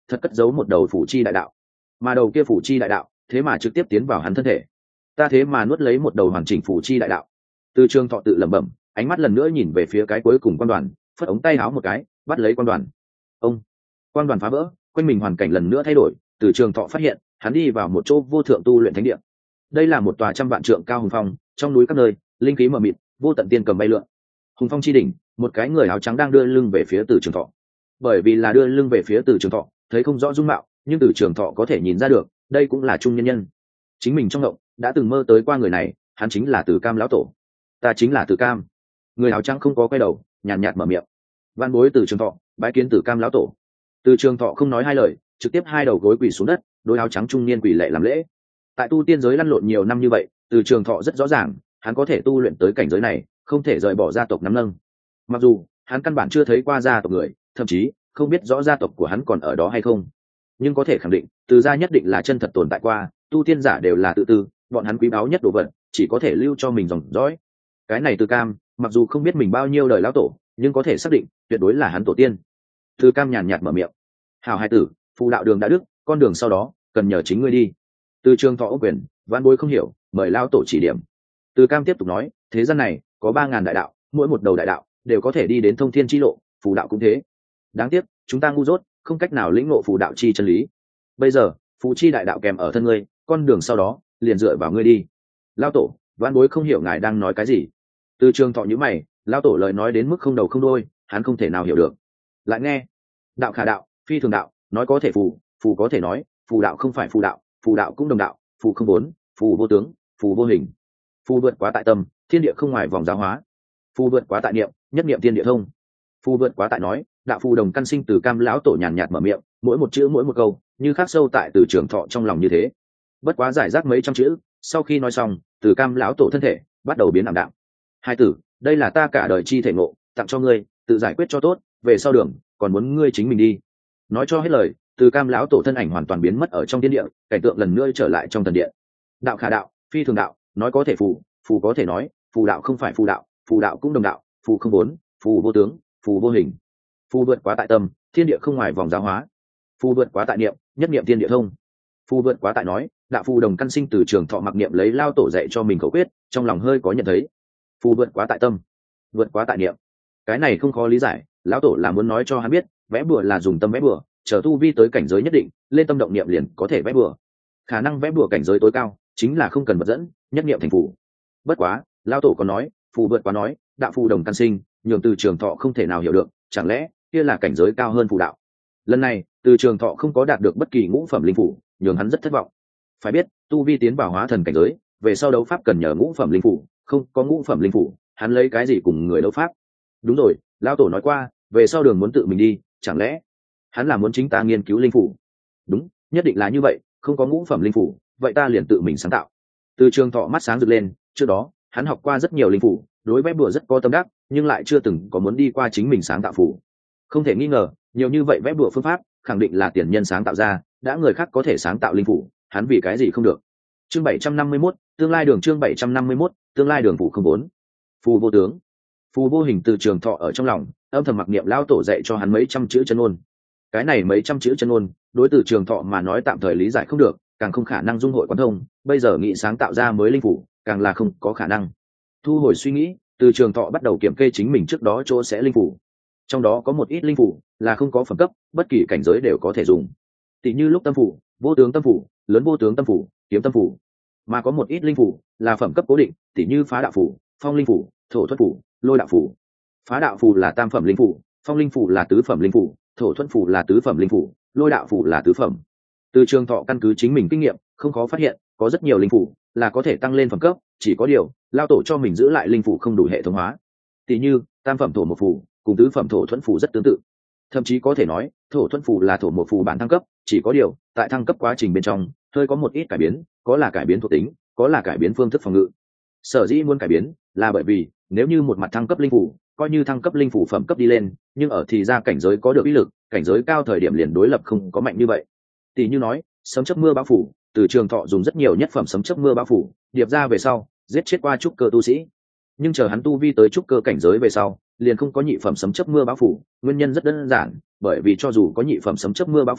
thật cất giấu một đầu phủ chi đại đạo, mà đầu kia phủ chi đại đạo thế mà trực tiếp tiến vào hắn thân thể. Ta thế mà nuốt lấy một đầu hoàn chỉnh phủ chi đại đạo. Từ trường thọ tự lẩm bẩm, ánh mắt lần nữa nhìn về phía cái cuối cùng quan đoàn, phất ống tay áo một cái, bắt lấy quan đoàn. Ông, quan đoàn phá vỡ, quanh mình hoàn cảnh lần nữa thay đổi. Từ trường thọ phát hiện hắn đi vào một chỗ vô thượng tu luyện thánh địa. Đây là một tòa trăm vạn trượng cao hùng phong, trong núi các nơi linh khí mờ mịt, vô tận tiên cầm bay lượn. Hùng phong chi đỉnh, một cái người áo trắng đang đưa lưng về phía Từ trường thọ. Bởi vì là đưa lưng về phía Từ trường thọ, thấy không rõ dung mạo, nhưng Từ trường thọ có thể nhìn ra được, đây cũng là trung nhân nhân. Chính mình trong ngộng đã từng mơ tới qua người này, hắn chính là Từ Cam lão tổ. Ta chính là Từ Cam. Người áo trắng không có quay đầu, nhàn nhạt mở miệng. Văn bối Từ trường thọ bái kiến Từ Cam lão tổ. Từ trường thọ không nói hai lời, trực tiếp hai đầu gối quỳ xuống đất, đôi áo trắng trung niên quỳ lệ làm lễ. Tại tu tiên giới lăn lộn nhiều năm như vậy, Từ trường thọ rất rõ ràng, hắn có thể tu luyện tới cảnh giới này, không thể rời bỏ gia tộc nắm nâng. Mặc dù hắn căn bản chưa thấy qua gia tộc người, thậm chí không biết rõ gia tộc của hắn còn ở đó hay không, nhưng có thể khẳng định Từ gia nhất định là chân thật tồn tại qua. Tu tiên giả đều là tự tư, bọn hắn quý báu nhất đồ vật chỉ có thể lưu cho mình dòng dõi. Cái này Từ Cam mặc dù không biết mình bao nhiêu đời lão tổ, nhưng có thể xác định tuyệt đối là hắn tổ tiên. Từ Cam nhàn nhạt mở miệng. Hảo hai tử, phù đạo đường đã đức, con đường sau đó cần nhờ chính ngươi đi. Từ trường thọ ốc quyền, vãn bối không hiểu, mời lão tổ chỉ điểm. Từ Cam tiếp tục nói, thế gian này có ba ngàn đại đạo, mỗi một đầu đại đạo đều có thể đi đến thông thiên chi lộ, phù đạo cũng thế. Đáng tiếc chúng ta ngu dốt, không cách nào lĩnh ngộ phù đạo chi chân lý. Bây giờ phù chi đại đạo kèm ở thân ngươi, con đường sau đó liền dựa vào ngươi đi. Lão tổ, vãn bối không hiểu ngài đang nói cái gì. Từ trường thọ nhíu mày, lão tổ lời nói đến mức không đầu không đuôi, hắn không thể nào hiểu được. Lại nghe, đạo khả đạo, phi thường đạo, nói có thể phù, phù có thể nói, phù đạo không phải phù đạo, phù đạo cũng đồng đạo, phù không bốn, phù vô tướng, phù vô hình. Phù vượt quá tại tâm, thiên địa không ngoài vòng giáo hóa. Phù vượt quá tại niệm, nhất niệm thiên địa thông. Phù vượt quá tại nói, đạo phù đồng căn sinh. Từ Cam lão tổ nhàn nhạt mở miệng, mỗi một chữ mỗi một câu như khắc sâu tại Từ trường thọ trong lòng như thế. Bất quá giải rác mấy trăm chữ, sau khi nói xong, Từ Cam lão tổ thân thể bắt đầu biến ảm đạm. Hai tử, đây là ta cả đời chi thể ngộ, tặng cho ngươi, tự giải quyết cho tốt, về sau đường còn muốn ngươi chính mình đi. Nói cho hết lời, Từ Cam lão tổ thân ảnh hoàn toàn biến mất ở trong thiên địa, cảnh tượng lần nữa trở lại trong thần điện. Đạo khả đạo, phi thường đạo, nói có thể phù, phù có thể nói, phù đạo không phải phù đạo, phù đạo cũng đồng đạo, phù không bốn, phù vô tướng, phù vô hình. Phù vượt quá tại tâm, thiên địa không ngoài vòng giáo hóa. Phù vượt quá tại niệm, nhất niệm thiên địa thông. Phù vượt quá tại nói, đạo phù đồng căn sinh. Từ trường thọ mặc niệm lấy lao tổ dạy cho mình khẩu quyết, trong lòng hơi có nhận thấy. Phù vượt quá tại tâm, vượt quá tại niệm, cái này không khó lý giải. Lão tổ là muốn nói cho hắn biết, vẽ bùa là dùng tâm vẽ bùa, chờ tu vi tới cảnh giới nhất định, lên tâm động niệm liền có thể vẽ bùa. Khả năng vẽ bùa cảnh giới tối cao chính là không cần vật dẫn, nhất niệm thành phù. Bất quá lão tổ còn nói, phù vượt quá nói, đạo phù đồng căn sinh, nhường Từ trường thọ không thể nào hiểu được, chẳng lẽ kia là cảnh giới cao hơn phù đạo. Lần này Từ trường thọ không có đạt được bất kỳ ngũ phẩm linh phủ, nhường hắn rất thất vọng. Phải biết tu vi tiến vào hóa thần cảnh giới, về sau đấu pháp cần nhờ ngũ phẩm linh phủ, không có ngũ phẩm linh phủ, hắn lấy cái gì cùng người đấu pháp. Đúng rồi, lão tổ nói qua, về sau đường muốn tự mình đi, chẳng lẽ hắn là muốn chính ta nghiên cứu linh phủ? Đúng, nhất định là như vậy, không có ngũ phẩm linh phủ, vậy ta liền tự mình sáng tạo. Từ trường thọ mắt sáng rực lên, trước đó hắn học qua rất nhiều linh phủ, đối vẽ bùa rất có tâm đắc, nhưng lại chưa từng có muốn đi qua chính mình sáng tạo phủ. Không thể nghi ngờ, nhiều như vậy vẽ bùa phương pháp khẳng định là tiền nhân sáng tạo ra, đã người khác có thể sáng tạo linh phủ, hắn vì cái gì không được. Chương bảy trăm năm mươi mốt, tương lai đường. Chương bảy trăm năm mươi mốt, tương lai đường. Phủ không bốn, phù vô tướng, phù vô hình. Từ trường thọ ở trong lòng âm thầm mặc niệm lao tổ dạy cho hắn mấy trăm chữ chân ngôn. Cái này mấy trăm chữ chân ngôn đối Từ trường thọ mà nói tạm thời lý giải không được, càng không khả năng dung hội quán thông, bây giờ nghĩ sáng tạo ra mới linh phủ càng là không có khả năng. Thu hồi suy nghĩ, Từ trường thọ bắt đầu kiểm kê chính mình trước đó chỗ sẽ linh phủ. Trong đó có một ít linh phủ là không có phẩm cấp, bất kỳ cảnh giới đều có thể dùng, tỷ như lúc tâm phủ, vô tướng tâm phủ, lớn vô tướng tâm phủ, kiếm tâm phủ. Mà có một ít linh phủ là phẩm cấp cố định, tỷ như phá đạo phủ, phong linh phủ, thổ thuật phủ, lôi đạo phủ. Phá đạo phủ là tam phẩm linh phủ, phong linh phủ là tứ phẩm linh phủ, thổ thuật phủ là tứ phẩm linh phủ, lôi đạo phủ là tứ phẩm. Từ trường thọ căn cứ chính mình kinh nghiệm, không khó phát hiện có rất nhiều linh phủ là có thể tăng lên phẩm cấp, chỉ có điều lao tổ cho mình giữ lại linh phủ không đủ hệ thống hóa. Tỷ như tam phẩm thổ một phủ cùng tứ phẩm thổ thuẫn phủ rất tương tự, thậm chí có thể nói thổ thuẫn phủ là thổ một phủ bản thăng cấp, chỉ có điều tại thăng cấp quá trình bên trong hơi có một ít cải biến, có là cải biến thuộc tính, có là cải biến phương thức phòng ngự. Sở dĩ muốn cải biến là bởi vì nếu như một mặt thăng cấp linh phủ, coi như thăng cấp linh phủ phẩm cấp đi lên, nhưng ở thì ra cảnh giới có được uy lực, cảnh giới cao thời điểm liền đối lập không có mạnh như vậy. Tỷ như nói sấm chớp mưa bão phủ, Từ trường thọ dùng rất nhiều nhất phẩm sấm chớp mưa bão phủ điệp ra về sau giết chết qua trúc cơ tu sĩ, nhưng chờ hắn tu vi tới trúc cơ cảnh giới về sau liền không có nhị phẩm sấm chớp mưa bão phủ. Nguyên nhân rất đơn giản, bởi vì cho dù có nhị phẩm sấm chớp mưa bão phủ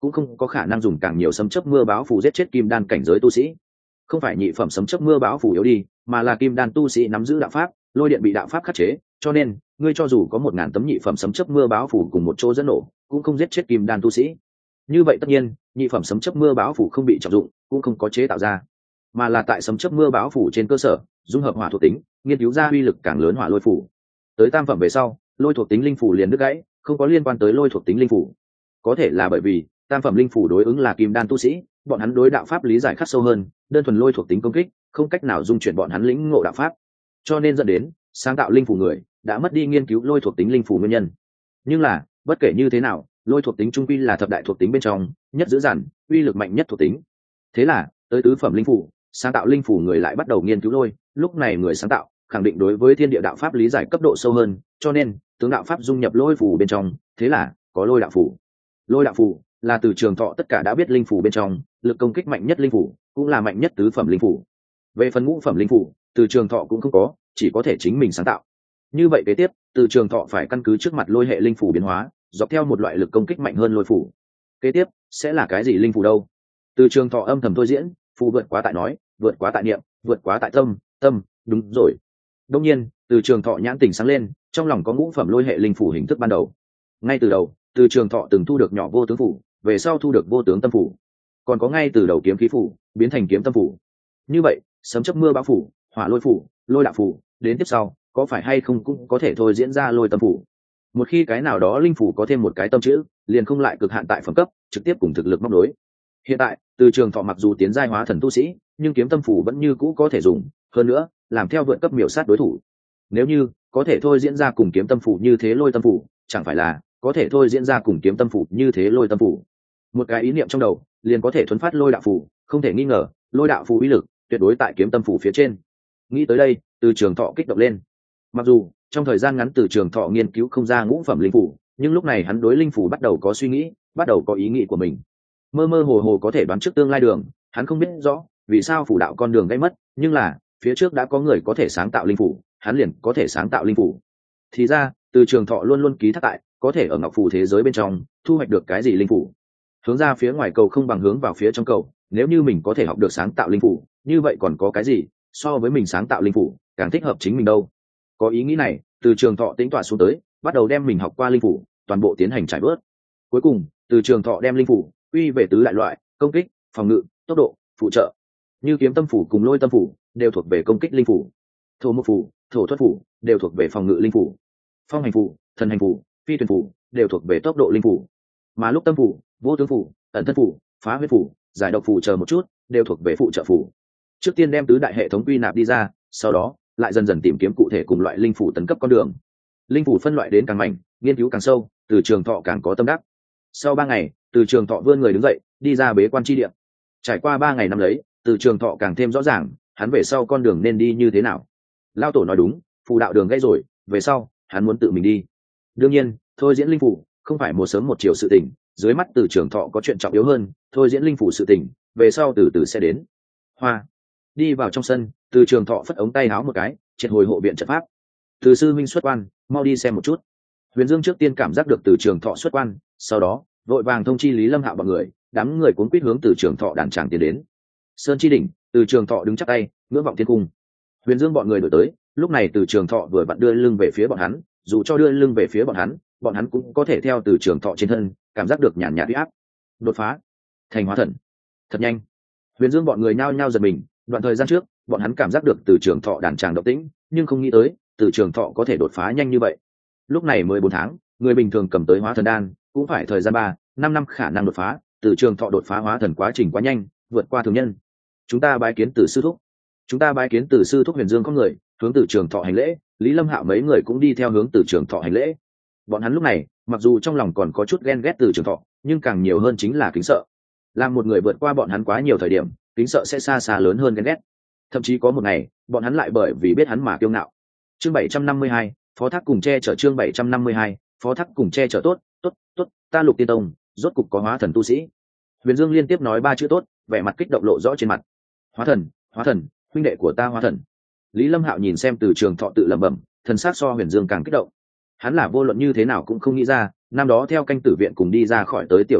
cũng không có khả năng dùng càng nhiều sấm chớp mưa bão phù giết chết kim đan cảnh giới tu sĩ. Không phải nhị phẩm sấm chớp mưa bão phù yếu đi, mà là kim đan tu sĩ nắm giữ đạo pháp, lôi điện bị đạo pháp khắc chế, cho nên ngươi cho dù có một ngàn tấm nhị phẩm sấm chớp mưa bão phù cùng một chỗ dẫn nổ, cũng không giết chết kim đan tu sĩ. Như vậy tất nhiên, nhị phẩm sấm chớp mưa bão phù không bị trọng dụng, cũng không có chế tạo ra, mà là tại sấm chớp mưa bão phù trên cơ sở dung hợp hỏa thuộc tính, nghiên cứu ra uy lực càng lớn hỏa lôi phù. Tới tam phẩm về sau, lôi thuộc tính linh phù liền đứt gãy, không có liên quan tới lôi thuộc tính linh phù. Có thể là bởi vì tam phẩm linh phù đối ứng là kim đan tu sĩ, bọn hắn đối đạo pháp lý giải khắc sâu hơn, đơn thuần lôi thuộc tính công kích không cách nào dung chuyển bọn hắn lĩnh ngộ đạo pháp, cho nên dẫn đến sáng tạo linh phù người đã mất đi nghiên cứu lôi thuộc tính linh phù nguyên nhân. Nhưng là bất kể như thế nào, lôi thuộc tính trung quy là thập đại thuộc tính bên trong nhất dữ dằn, uy lực mạnh nhất thuộc tính. Thế là tới tứ phẩm linh phù, sáng tạo linh phù người lại bắt đầu nghiên cứu lôi. Lúc này người sáng tạo khẳng định đối với thiên địa đạo pháp lý giải cấp độ sâu hơn, cho nên tướng đạo pháp dung nhập lôi phù bên trong, thế là có lôi đạo phù. Lôi đạo phù là từ trường thọ tất cả đã biết linh phù bên trong lực công kích mạnh nhất linh phù, cũng là mạnh nhất tứ phẩm linh phù. Về phần ngũ phẩm linh phù, từ trường thọ cũng không có, chỉ có thể chính mình sáng tạo. Như vậy kế tiếp, từ trường thọ phải căn cứ trước mặt lôi hệ linh phù biến hóa, dọc theo một loại lực công kích mạnh hơn lôi phù. Kế tiếp sẽ là cái gì linh phù đâu? Từ trường thọ âm thầm thôi diễn, phù vượt quá tại nói, vượt quá tại niệm, vượt quá tại tâm, tâm, đúng rồi. Đông nhiên, từ trường thọ nhãn tỉnh sáng lên, trong lòng có ngũ phẩm lôi hệ linh phù hình thức ban đầu. Ngay từ đầu, từ trường thọ từng thu được nhỏ vô tướng phù, về sau thu được vô tướng tâm phù, còn có ngay từ đầu kiếm khí phù biến thành kiếm tâm phù. Như vậy sấm chớp mưa bão phù, hỏa lôi phù, lôi đạo phù, đến tiếp sau có phải hay không cũng có thể thôi diễn ra lôi tâm phù. Một khi cái nào đó linh phù có thêm một cái tâm chữ, liền không lại cực hạn tại phẩm cấp, trực tiếp cùng thực lực móc đối. Hiện tại từ trường thọ mặc dù tiến giai hóa thần tu sĩ, nhưng kiếm tâm phù vẫn như cũ có thể dùng, hơn nữa làm theo vượt cấp miểu sát đối thủ. Nếu như có thể thôi diễn ra cùng kiếm tâm phù như thế lôi tâm phù, chẳng phải là có thể thôi diễn ra cùng kiếm tâm phù như thế lôi tâm phù. Một cái ý niệm trong đầu liền có thể thuấn phát lôi đạo phù, không thể nghi ngờ lôi đạo phù uy lực tuyệt đối tại kiếm tâm phù phía trên. Nghĩ tới đây, từ trường thọ kích động lên. Mặc dù trong thời gian ngắn từ trường thọ nghiên cứu không ra ngũ phẩm linh phù, nhưng lúc này hắn đối linh phù bắt đầu có suy nghĩ, bắt đầu có ý nghĩ của mình. Mơ mơ hồ hồ có thể đoán trước tương lai đường, hắn không biết rõ vì sao phù đạo con đường gây mất, nhưng là phía trước đã có người có thể sáng tạo linh phù, hắn liền có thể sáng tạo linh phù. Thì ra từ trường thọ luôn luôn ký thác tại có thể ở ngọc phù thế giới bên trong thu hoạch được cái gì linh phù. Hướng ra phía ngoài cầu không bằng hướng vào phía trong cầu, nếu như mình có thể học được sáng tạo linh phù, như vậy còn có cái gì so với mình sáng tạo linh phù càng thích hợp chính mình đâu. Có ý nghĩ này, từ trường thọ tính tọa xuống tới, bắt đầu đem mình học qua linh phù toàn bộ tiến hành trải bớt. Cuối cùng từ trường thọ đem linh phù quy về tứ đại loại: công kích, phòng ngự, tốc độ, phụ trợ. Như kiếm tâm phù cùng lôi tâm phù đều thuộc về công kích linh phù, thổ mộc phù, thổ thuật phù đều thuộc về phòng ngự linh phù, phong hành phù, thần hành phù, phi thuyền phù đều thuộc về tốc độ linh phù, mà lúc tâm phù, vô tướng phù, ẩn thân phù, phá huyết phù, giải độc phù chờ một chút đều thuộc về phụ trợ phù. Trước tiên đem tứ đại hệ thống quy nạp đi ra, sau đó lại dần dần tìm kiếm cụ thể cùng loại linh phù tấn cấp con đường. Linh phù phân loại đến càng mạnh, nghiên cứu càng sâu, từ trường thọ càng có tâm đắc. Sau ba ngày, từ trường thọ vươn người đứng dậy, đi ra bế quan chi địa. Trải qua ba ngày năm lấy, từ trường thọ càng thêm rõ ràng hắn về sau con đường nên đi như thế nào. Lao tổ nói đúng, phù đạo đường gãy rồi, về sau hắn muốn tự mình đi. Đương nhiên thôi diễn linh phù không phải một sớm một chiều sự tình, dưới mắt từ trường thọ có chuyện trọng yếu hơn, thôi diễn linh phù sự tình về sau từ từ sẽ đến. Hoa đi vào trong sân, từ trường thọ phất ống tay áo một cái, triệt hồi hộ viện trận pháp. Từ sư minh xuất quan, mau đi xem một chút. Huyền Dương trước tiên cảm giác được từ trường thọ xuất quan, sau đó vội vàng thông chi Lý Lâm Hạo bọn người, đám người cuốn quýt hướng từ trường thọ đàn tràng tiến đến. Sơn chi đỉnh, từ trường thọ đứng chắp tay ngưỡng vọng thiên cung. Huyền Dương bọn người đổi tới, lúc này từ trường thọ vừa vặn đưa lưng về phía bọn hắn, dù cho đưa lưng về phía bọn hắn, bọn hắn cũng có thể theo từ trường thọ trên thân cảm giác được nhàn nhạt uy áp. Đột phá thành hóa thần, thật nhanh. Huyền Dương bọn người nhao nhao giật mình, đoạn thời gian trước bọn hắn cảm giác được từ trường thọ đàn tràng động tĩnh, nhưng không nghĩ tới từ trường thọ có thể đột phá nhanh như vậy. Lúc này mười bốn tháng, người bình thường cầm tới hóa thần đan cũng phải thời gian ba năm năm khả năng đột phá, từ trường thọ đột phá hóa thần quá trình quá nhanh, vượt qua thường nhân. Chúng ta bái kiến từ sư thúc. Chúng ta bái kiến từ sư thúc. Huyền Dương có người hướng từ trường thọ hành lễ, Lý Lâm Hạo mấy người cũng đi theo hướng từ trường thọ hành lễ. Bọn hắn lúc này mặc dù trong lòng còn có chút ghen ghét từ trường thọ, nhưng càng nhiều hơn chính là kính sợ. Làm một người vượt qua bọn hắn quá nhiều thời điểm, kính sợ sẽ xa xa lớn hơn ghen ghét. Thậm chí có một ngày bọn hắn lại bởi vì biết hắn mà kiêu ngạo. Chương bảy trăm năm mươi hai, phó thác cùng che chở. Chương bảy trăm năm mươi hai, phó thác cùng che chở. Tốt tốt tốt, ta Lục Tiên Tông rốt cục có hóa thần tu sĩ. Huyền Dương liên tiếp nói ba chữ tốt, vẻ mặt kích động lộ rõ trên mặt. Hóa thần, hóa thần, huynh đệ của ta hóa thần. Lý Lâm Hạo nhìn xem từ trường thọ tự lẩm bẩm, thần sắc so Huyền Dương càng kích động. Hắn là vô luận như thế nào cũng không nghĩ ra, năm đó theo canh tử viện cùng đi ra khỏi tới tiểu đồng bọn,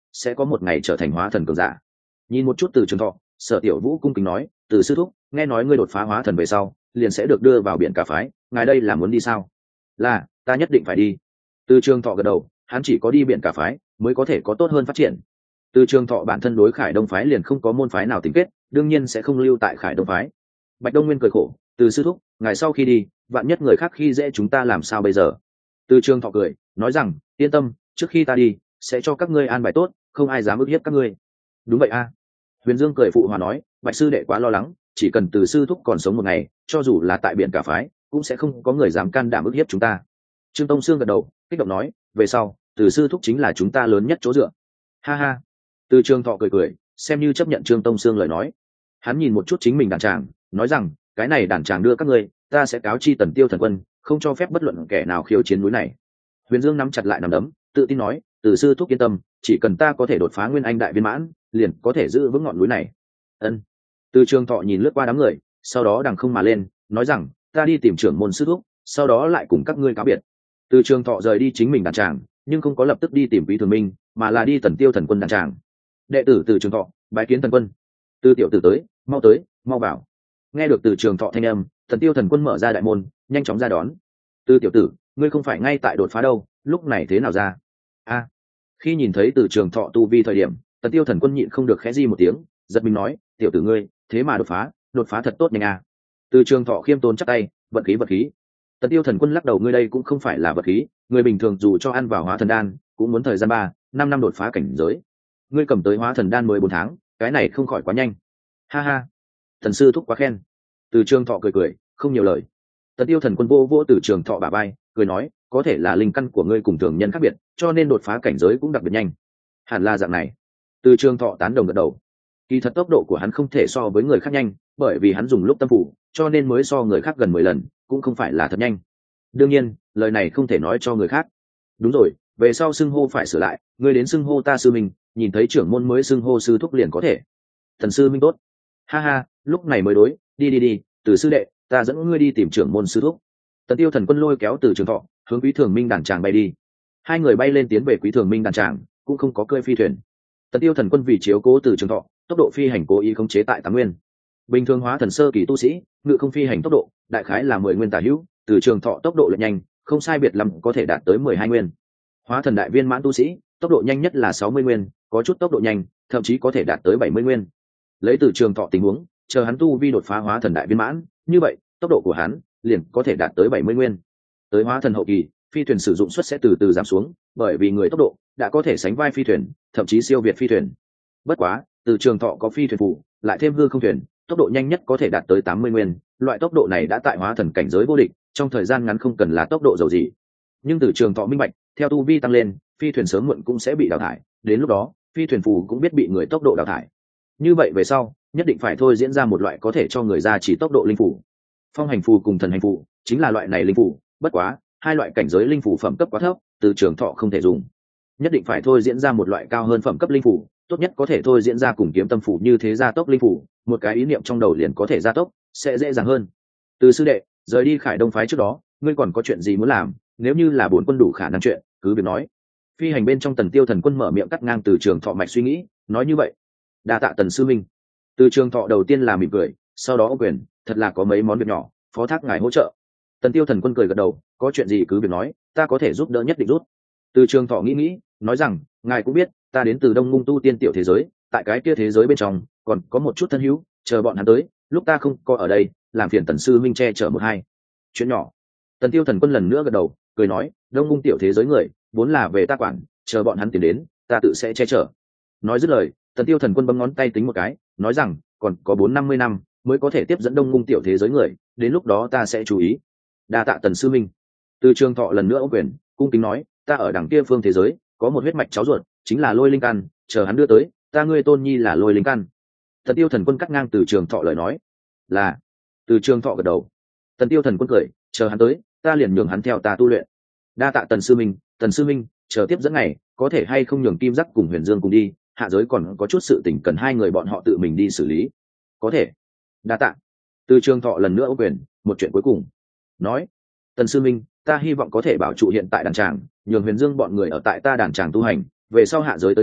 sẽ có một ngày trở thành hóa thần cường giả. Nhìn một chút Từ Trường Thọ, Sở Tiểu Vũ cung kính nói, Từ sư thúc, nghe nói ngươi đột phá hóa thần về sau liền sẽ được đưa vào biển cả phái, ngài đây là muốn đi sao? Là, ta nhất định phải đi. Từ Trường Thọ gật đầu, hắn chỉ có đi biển cả phái mới có thể có tốt hơn phát triển. Từ Trường Thọ bản thân đối Khải Đông phái liền không có môn phái nào tính kết, đương nhiên sẽ không lưu tại Khải Đông phái. Bạch Đông Nguyên cười khổ, Từ sư thúc, ngài sau khi đi, vạn nhất người khác khi dễ chúng ta làm sao bây giờ? Từ Trường Thọ cười, nói rằng, yên tâm, trước khi ta đi, sẽ cho các ngươi an bài tốt, không ai dám ức hiếp các ngươi. Đúng vậy a. Huyền Dương cười phụ hòa nói, Bạch sư đệ quá lo lắng, chỉ cần Từ sư thúc còn sống một ngày, cho dù là tại biển cả phái, cũng sẽ không có người dám can đảm ức hiếp chúng ta. Trương Tông Sương gật đầu, kích động nói, về sau, Từ sư thúc chính là chúng ta lớn nhất chỗ dựa. Ha ha. Từ Trường Thọ cười cười, xem như chấp nhận Trương Tông Sương lời nói. Hắn nhìn một chút chính mình đàn tràng, nói rằng, cái này đàn tràng đưa các ngươi, ta sẽ cáo chi Tần Tiêu thần quân, không cho phép bất luận kẻ nào khiêu chiến núi này. Huyền Dương nắm chặt lại nắm đấm, tự tin nói, Từ sư thúc yên tâm, chỉ cần ta có thể đột phá nguyên anh đại viên mãn, liền có thể giữ vững ngọn núi này. Ân. Từ Trường Thọ nhìn lướt qua đám người, sau đó đằng không mà lên, nói rằng, ta đi tìm trưởng môn sư thúc, sau đó lại cùng các ngươi cáo biệt. Từ Trường Thọ rời đi chính mình đàn tràng, nhưng không có lập tức đi tìm Quý Thường Minh, mà là đi Tần Tiêu thần quân đàn tràng. Đệ tử Từ Trường Thọ, bái kiến thần quân. Từ tiểu tử tới, mau tới, mau vào. Nghe được Từ Trường Thọ thanh âm, Tần Tiêu thần quân mở ra đại môn, nhanh chóng ra đón. Từ tiểu tử, ngươi không phải ngay tại đột phá đâu, lúc này thế nào ra? A. Khi nhìn thấy Từ Trường Thọ tu vi thời điểm, Tần Tiêu thần quân nhịn không được khẽ di một tiếng, giật mình nói, tiểu tử ngươi, thế mà đột phá, đột phá thật tốt nhanh à. Từ Trường Thọ khiêm tốn chắp tay, vận khí vận khí. Tần Tiêu thần quân lắc đầu, ngươi đây cũng không phải là vật khí, người bình thường dù cho ăn vào hóa thần đan, cũng muốn thời gian ba, năm năm đột phá cảnh giới. Ngươi cầm tới hóa thần đan mười bốn tháng, cái này không khỏi quá nhanh. Ha ha. Thần sư thúc quá khen. Từ Trường Thọ cười cười, không nhiều lời. Tần Tiêu thần quân vô vô Từ Trường Thọ bả vai, cười nói, có thể là linh căn của ngươi cùng thường nhân khác biệt, cho nên đột phá cảnh giới cũng đặc biệt nhanh. Hẳn là dạng này. Từ Trường Thọ tán đồng gật đầu. Kỳ thật tốc độ của hắn không thể so với người khác nhanh, bởi vì hắn dùng lúc tâm phủ, cho nên mới so người khác gần mười lần, cũng không phải là thật nhanh. Đương nhiên, lời này không thể nói cho người khác. Đúng rồi, về sau xưng hô phải sửa lại, ngươi đến xưng hô ta sư minh, nhìn thấy trưởng môn mới xưng hô sư thúc liền có thể. Thần sư minh tốt. Ha ha, lúc này mới đối, đi đi đi, Từ sư đệ, ta dẫn ngươi đi tìm trưởng môn sư thúc. Tần Tiêu thần quân lôi kéo Từ Trường Thọ, hướng Quý Thường Minh đàn tràng bay đi. Hai người bay lên tiến về Quý Thường Minh đàn tràng, cũng không có cơi phi thuyền. Tần Tiêu thần quân vì chiếu cố Từ Trường Thọ, tốc độ phi hành cố ý khống chế tại tám nguyên. Bình thường hóa thần sơ kỳ tu sĩ, ngự không phi hành tốc độ, đại khái là mười nguyên tả hữu, Từ Trường Thọ tốc độ lại nhanh, không sai biệt lắm có thể đạt tới mười hai nguyên. Hóa thần đại viên mãn tu sĩ, tốc độ nhanh nhất là sáu mươi nguyên, có chút tốc độ nhanh, thậm chí có thể đạt tới bảy mươi nguyên. Lấy Từ Trường Thọ tình huống, chờ hắn tu vi đột phá hóa thần đại viên mãn, như vậy, tốc độ của hắn liền có thể đạt tới bảy mươi nguyên. Tới hóa thần hậu kỳ, phi thuyền sử dụng suất sẽ từ từ giảm xuống, bởi vì người tốc độ đã có thể sánh vai phi thuyền, thậm chí siêu việt phi thuyền. Bất quá, Từ Trường Thọ có phi thuyền phụ, lại thêm hư không thuyền, tốc độ nhanh nhất có thể đạt tới tám mươi nguyên, loại tốc độ này đã tại hóa thần cảnh giới vô địch, trong thời gian ngắn không cần là tốc độ dầu gì. Nhưng Từ Trường Thọ minh bạch, theo tu vi tăng lên, phi thuyền sớm muộn cũng sẽ bị đào thải, đến lúc đó, phi thuyền phù cũng biết bị người tốc độ đào thải. Như vậy về sau, nhất định phải thôi diễn ra một loại có thể cho người ra chỉ tốc độ linh phủ. Phong hành phù cùng thần hành phù chính là loại này linh phủ, bất quá, hai loại cảnh giới linh phủ phẩm cấp quá thấp, Từ Trường Thọ không thể dùng. Nhất định phải thôi diễn ra một loại cao hơn phẩm cấp linh phủ, tốt nhất có thể thôi diễn ra cùng kiếm tâm phủ như thế gia tốc linh phủ, một cái ý niệm trong đầu liền có thể gia tốc, sẽ dễ dàng hơn. Từ sư đệ, rời đi Khải Đông phái trước đó, ngươi còn có chuyện gì muốn làm, nếu như là bổn quân đủ khả năng chuyện, cứ việc nói. Phi hành bên trong Tần Tiêu thần quân mở miệng cắt ngang Từ Trường Thọ mạch suy nghĩ, nói như vậy. Đa tạ Tần sư minh. Từ Trường Thọ đầu tiên là mỉm cười, sau đó ô quyền, thật là có mấy món việc nhỏ, phó thác ngài hỗ trợ. Tần Tiêu thần quân cười gật đầu, có chuyện gì cứ việc nói, ta có thể giúp đỡ nhất định rút. Từ Trường Thọ nghĩ nghĩ, nói rằng, ngài cũng biết, ta đến từ Đông Ngung tu tiên tiểu thế giới, tại cái kia thế giới bên trong, còn có một chút thân hữu, chờ bọn hắn tới, lúc ta không có ở đây, làm phiền Tần sư minh che chở một hai. Chuyện nhỏ. Tần Tiêu thần quân lần nữa gật đầu, cười nói, Đông Ngung tiểu thế giới người, vốn là về ta quản, chờ bọn hắn tìm đến, ta tự sẽ che chở. Nói dứt lời, Tần Tiêu thần quân bấm ngón tay tính một cái, nói rằng, còn có bốn năm mươi năm mới có thể tiếp dẫn Đông Ngung tiểu thế giới người, đến lúc đó ta sẽ chú ý. Đa tạ Tần sư minh. Từ Trường Thọ lần nữa ô quyền, cung kính nói, ta ở đằng kia phương thế giới, có một huyết mạch cháu ruột, chính là Lôi Linh Căn, chờ hắn đưa tới, ta ngươi tôn nhi là Lôi Linh Căn. Tần Tiêu thần quân cắt ngang Từ Trường Thọ lời nói, là. Từ Trường Thọ gật đầu. Tần Tiêu thần quân cười, chờ hắn tới, ta liền nhường hắn theo ta tu luyện. Đa tạ Tần sư minh. Tần sư minh, chờ tiếp dẫn ngày, có thể hay không nhường Kim Giác cùng Huyền Dương cùng đi, hạ giới còn có chút sự tình cần hai người bọn họ tự mình đi xử lý. Có thể. Đa tạ. Từ Trường Thọ lần nữa ô quyền, một chuyện cuối cùng. Nói, Tần sư minh, ta hy vọng có thể bảo trụ hiện tại đàn tràng, nhường Huyền Dương bọn người ở tại ta đàn tràng tu hành, về sau hạ giới tới người,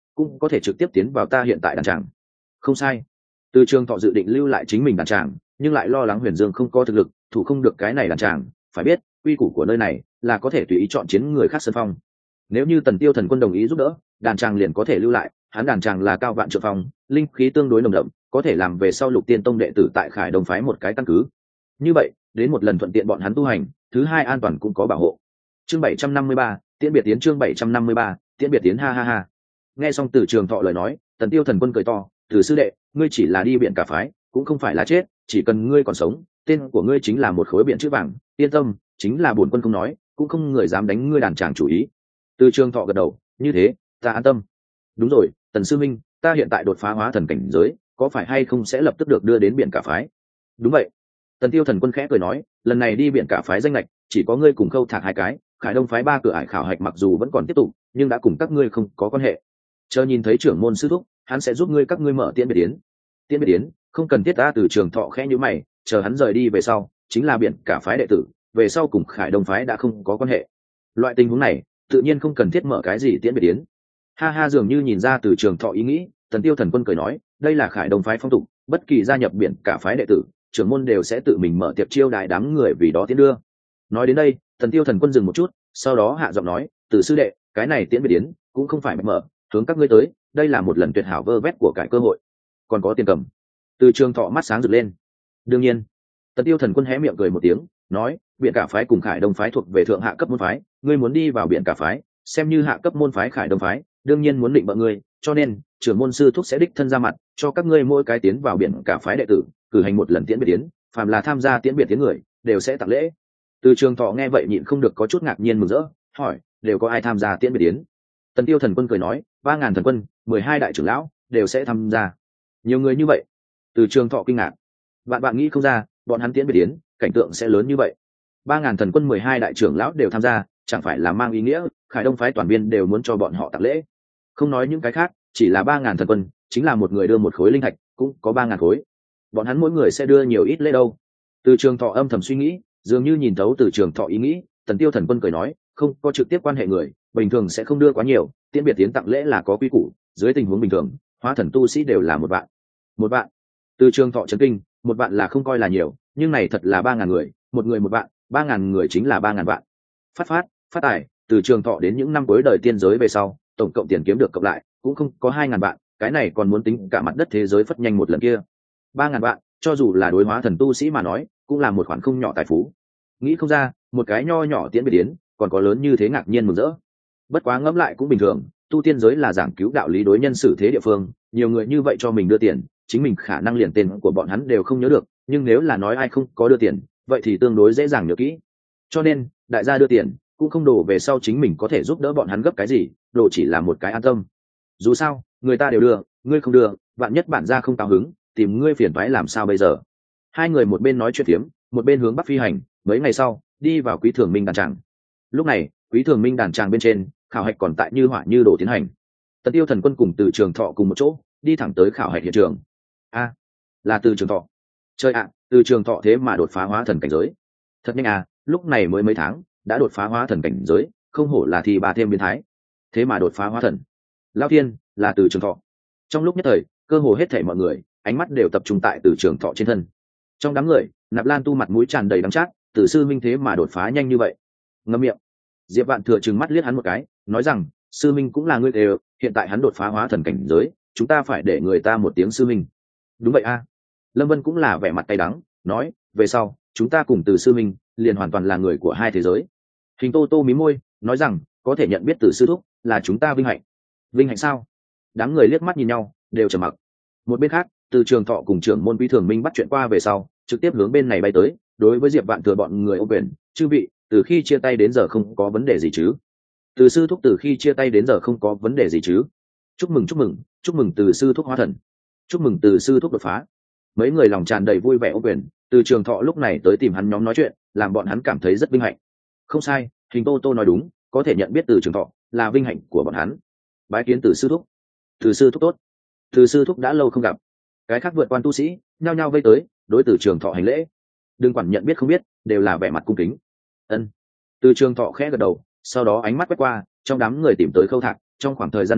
cũng có thể trực tiếp tiến vào ta hiện tại đàn tràng. Không sai. Từ Trường Thọ dự định lưu lại chính mình đàn tràng, nhưng lại lo lắng Huyền Dương không có thực lực thủ không được cái này đàn tràng. Phải biết quy củ của nơi này là có thể tùy ý chọn chiến người khác sân phong. Nếu như Tần Tiêu Thần Quân đồng ý giúp đỡ, đàn tràng liền có thể lưu lại. Hắn đàn tràng là cao vạn trượng phong, linh khí tương đối nồng đậm, có thể làm về sau Lục Tiên Tông đệ tử tại Khải Đông phái một cái căn cứ. Như vậy đến một lần thuận tiện bọn hắn tu hành, thứ hai an toàn cũng có bảo hộ. Chương bảy trăm năm mươi ba, tiễn biệt tiến chương bảy trăm năm mươi ba, tiễn biệt tiến ha ha ha. Nghe xong Từ Trường Thọ lời nói, Tần Tiêu Thần Quân cười to, "Từ sư đệ, ngươi chỉ là đi biển cả phái, cũng không phải là chết, chỉ cần ngươi còn sống, tên của ngươi chính là một khối biển chữ vàng, yên tâm, chính là bổn quân không nói, cũng không người dám đánh ngươi đàn tràng chủ ý." Từ Trường Thọ gật đầu, "Như thế, ta an tâm." "Đúng rồi, Tần sư minh, ta hiện tại đột phá hóa thần cảnh giới, có phải hay không sẽ lập tức được đưa đến biển cả phái?" "Đúng vậy." Tần Tiêu Thần Quân khẽ cười nói, "Lần này đi biển cả phái danh lệch, chỉ có ngươi cùng Khâu Thạc hai cái, Khải Đông phái ba cửa ải khảo hạch mặc dù vẫn còn tiếp tục, nhưng đã cùng các ngươi không có quan hệ. Chờ nhìn thấy trưởng môn sư thúc, hắn sẽ giúp ngươi các ngươi mở tiễn biệt yến." "Tiễn biệt yến, không cần thiết." Ta Từ Trường Thọ khẽ nhíu mày, chờ hắn rời đi về sau, chính là biển cả phái đệ tử, về sau cùng Khải Đông phái đã không có quan hệ. Loại tình huống này, tự nhiên không cần thiết mở cái gì tiễn biệt yến. Ha ha, dường như nhìn ra Từ Trường Thọ ý nghĩ, Tần Tiêu Thần Quân cười nói, "Đây là Khải Đông phái phong tục, bất kỳ gia nhập biển cả phái đệ tử, trưởng môn đều sẽ tự mình mở tiệc chiêu đãi đám người vì đó tiến đưa." Nói đến đây, Tần Tiêu Thần Quân dừng một chút, sau đó hạ giọng nói, "Từ sư đệ, cái này tiễn biệt yến cũng không phải mở, hướng các ngươi tới, đây là một lần tuyệt hảo vơ vét của cải cơ hội, còn có tiền cầm." Từ Trường Thọ mắt sáng rực lên. "Đương nhiên." Tần Tiêu Thần Quân hé miệng cười một tiếng, nói, "Biển cả phái cùng Khải Đông phái thuộc về thượng hạ cấp môn phái, ngươi muốn đi vào biển cả phái, xem như hạ cấp môn phái Khải Đông phái, đương nhiên muốn định bợ ngươi, cho nên trưởng môn sư thúc sẽ đích thân ra mặt, cho các ngươi mỗi cái tiến vào biển cả phái đệ tử, cử hành một lần tiễn biệt yến, phàm là tham gia tiễn biệt yến người, đều sẽ tặng lễ." Từ Trường Thọ nghe vậy nhịn không được có chút ngạc nhiên mừng rỡ, hỏi, "Đều có ai tham gia tiễn biệt yến?" Tần Tiêu Thần Quân cười nói, ba ngàn thần quân, mười hai đại trưởng lão đều sẽ tham gia." "Nhiều người như vậy?" Từ Trường Thọ kinh ngạc. Bạn bạn nghĩ không ra, bọn hắn tiễn biệt yến, cảnh tượng sẽ lớn như vậy. Ba ngàn thần quân, mười hai đại trưởng lão đều tham gia, chẳng phải là mang ý nghĩa Khải Đông phái toàn viên đều muốn cho bọn họ tặng lễ? Không nói những cái khác, chỉ là ba ngàn thần quân, chính là một người đưa một khối linh thạch, cũng có ba ngàn khối. Bọn hắn mỗi người sẽ đưa nhiều ít lễ đâu? Từ Trường Thọ âm thầm suy nghĩ, dường như nhìn thấu Từ Trường Thọ ý nghĩ. Tần Tiêu Thần Quân cười nói, "Không có trực tiếp quan hệ người, bình thường sẽ không đưa quá nhiều, tiễn biệt tiến tặng lễ là có quy củ, dưới tình huống bình thường, hóa thần tu sĩ đều là một vạn." "Một vạn?" Từ Trường Thọ chấn kinh, một vạn là không coi là nhiều, nhưng này thật là ba ngàn người, một người một vạn, ba ngàn người chính là ba ngàn vạn. Phát phát, phát tài, Từ Trường Thọ đến những năm cuối đời tiên giới về sau, tổng cộng tiền kiếm được cộng lại cũng không có hai ngàn vạn, cái này còn muốn tính cả mặt đất thế giới phất nhanh một lần kia. Ba ngàn vạn, cho dù là đối hóa thần tu sĩ mà nói, cũng là một khoản không nhỏ tài phú. Nghĩ không ra, một cái nho nhỏ tiễn biệt yến, còn có lớn như thế ngạc nhiên mừng rỡ. Bất quá ngẫm lại cũng bình thường, tu tiên giới là giảng cứu đạo lý đối nhân xử thế địa phương, nhiều người như vậy cho mình đưa tiền, chính mình khả năng liền tên của bọn hắn đều không nhớ được, nhưng nếu là nói ai không có đưa tiền, vậy thì tương đối dễ dàng nhớ kỹ. Cho nên, đại gia đưa tiền, cũng không đổ về sau chính mình có thể giúp đỡ bọn hắn gấp cái gì, đồ chỉ là một cái an tâm. Dù sao, người ta đều đưa, ngươi không đưa, vạn nhất bản gia không cao hứng, tìm ngươi phiền toái làm sao bây giờ? Hai người một bên nói chuyện phiếm, một bên hướng bắc phi hành. Mấy ngày sau, đi vào Quý Thường Minh đàn tràng. Lúc này, Quý Thường Minh đàn tràng bên trên, khảo hạch còn tại như hỏa như đổ tiến hành. Tần Tiêu Thần Quân cùng Từ Trường Thọ cùng một chỗ, đi thẳng tới khảo hạch hiện trường. A, là Từ Trường Thọ. Chơi ạ, Từ Trường Thọ thế mà đột phá hóa thần cảnh giới. Thật nhanh à, lúc này mới mấy tháng, đã đột phá hóa thần cảnh giới, không hổ là thì bà thêm biến thái. Thế mà đột phá hóa thần. Lao thiên, là Từ Trường Thọ. Trong lúc nhất thời, cơ hồ hết thảy mọi người, ánh mắt đều tập trung tại Từ Trường Thọ trên thân. Trong đám người, Nạp Lan Tu mặt mũi tràn đầy đắng chát, Tử sư minh thế mà đột phá nhanh như vậy. Ngậm miệng. Diệp Vạn Thừa trừng mắt liếc hắn một cái, nói rằng, sư minh cũng là ngươi đều, hiện tại hắn đột phá hóa thần cảnh giới, chúng ta phải để người ta một tiếng sư minh. Đúng vậy a. Lâm Vân cũng là vẻ mặt cay đắng, nói, về sau, chúng ta cùng Từ sư minh, liền hoàn toàn là người của hai thế giới. Hình Tô Tô mí môi, nói rằng, có thể nhận biết Từ sư thúc, là chúng ta vinh hạnh. Vinh hạnh sao? Đám người liếc mắt nhìn nhau, đều trầm mặc. Một bên khác, Từ Trường Thọ cùng trưởng môn Quý Thường Minh bắt chuyện qua về sau, trực tiếp hướng bên này bay tới. Đối với Diệp Vạn Thừa bọn người ô quyền, chư vị, từ khi chia tay đến giờ không có vấn đề gì chứ? Từ sư thúc từ khi chia tay đến giờ không có vấn đề gì chứ? Chúc mừng chúc mừng, chúc mừng Từ sư thúc hóa thần, chúc mừng Từ sư thúc đột phá. Mấy người lòng tràn đầy vui vẻ ô quyền. Từ Trường Thọ lúc này tới tìm hắn nhóm nói chuyện, làm bọn hắn cảm thấy rất vinh hạnh. Không sai, Hình Tô Tô nói đúng, có thể nhận biết Từ Trường Thọ là vinh hạnh của bọn hắn. Bái kiến Từ sư thúc. Từ sư thúc tốt. Từ sư thúc đã lâu không gặp. Cái khác vượt quan tu sĩ nhao nhao vây tới, đối Từ Trường Thọ hành lễ. Đừng quản nhận biết không biết, đều là vẻ mặt cung kính. Ân. Từ Trường Thọ khẽ gật đầu, sau đó ánh mắt quét qua, trong đám người tìm tới Khâu Thạc. Trong khoảng thời gian này,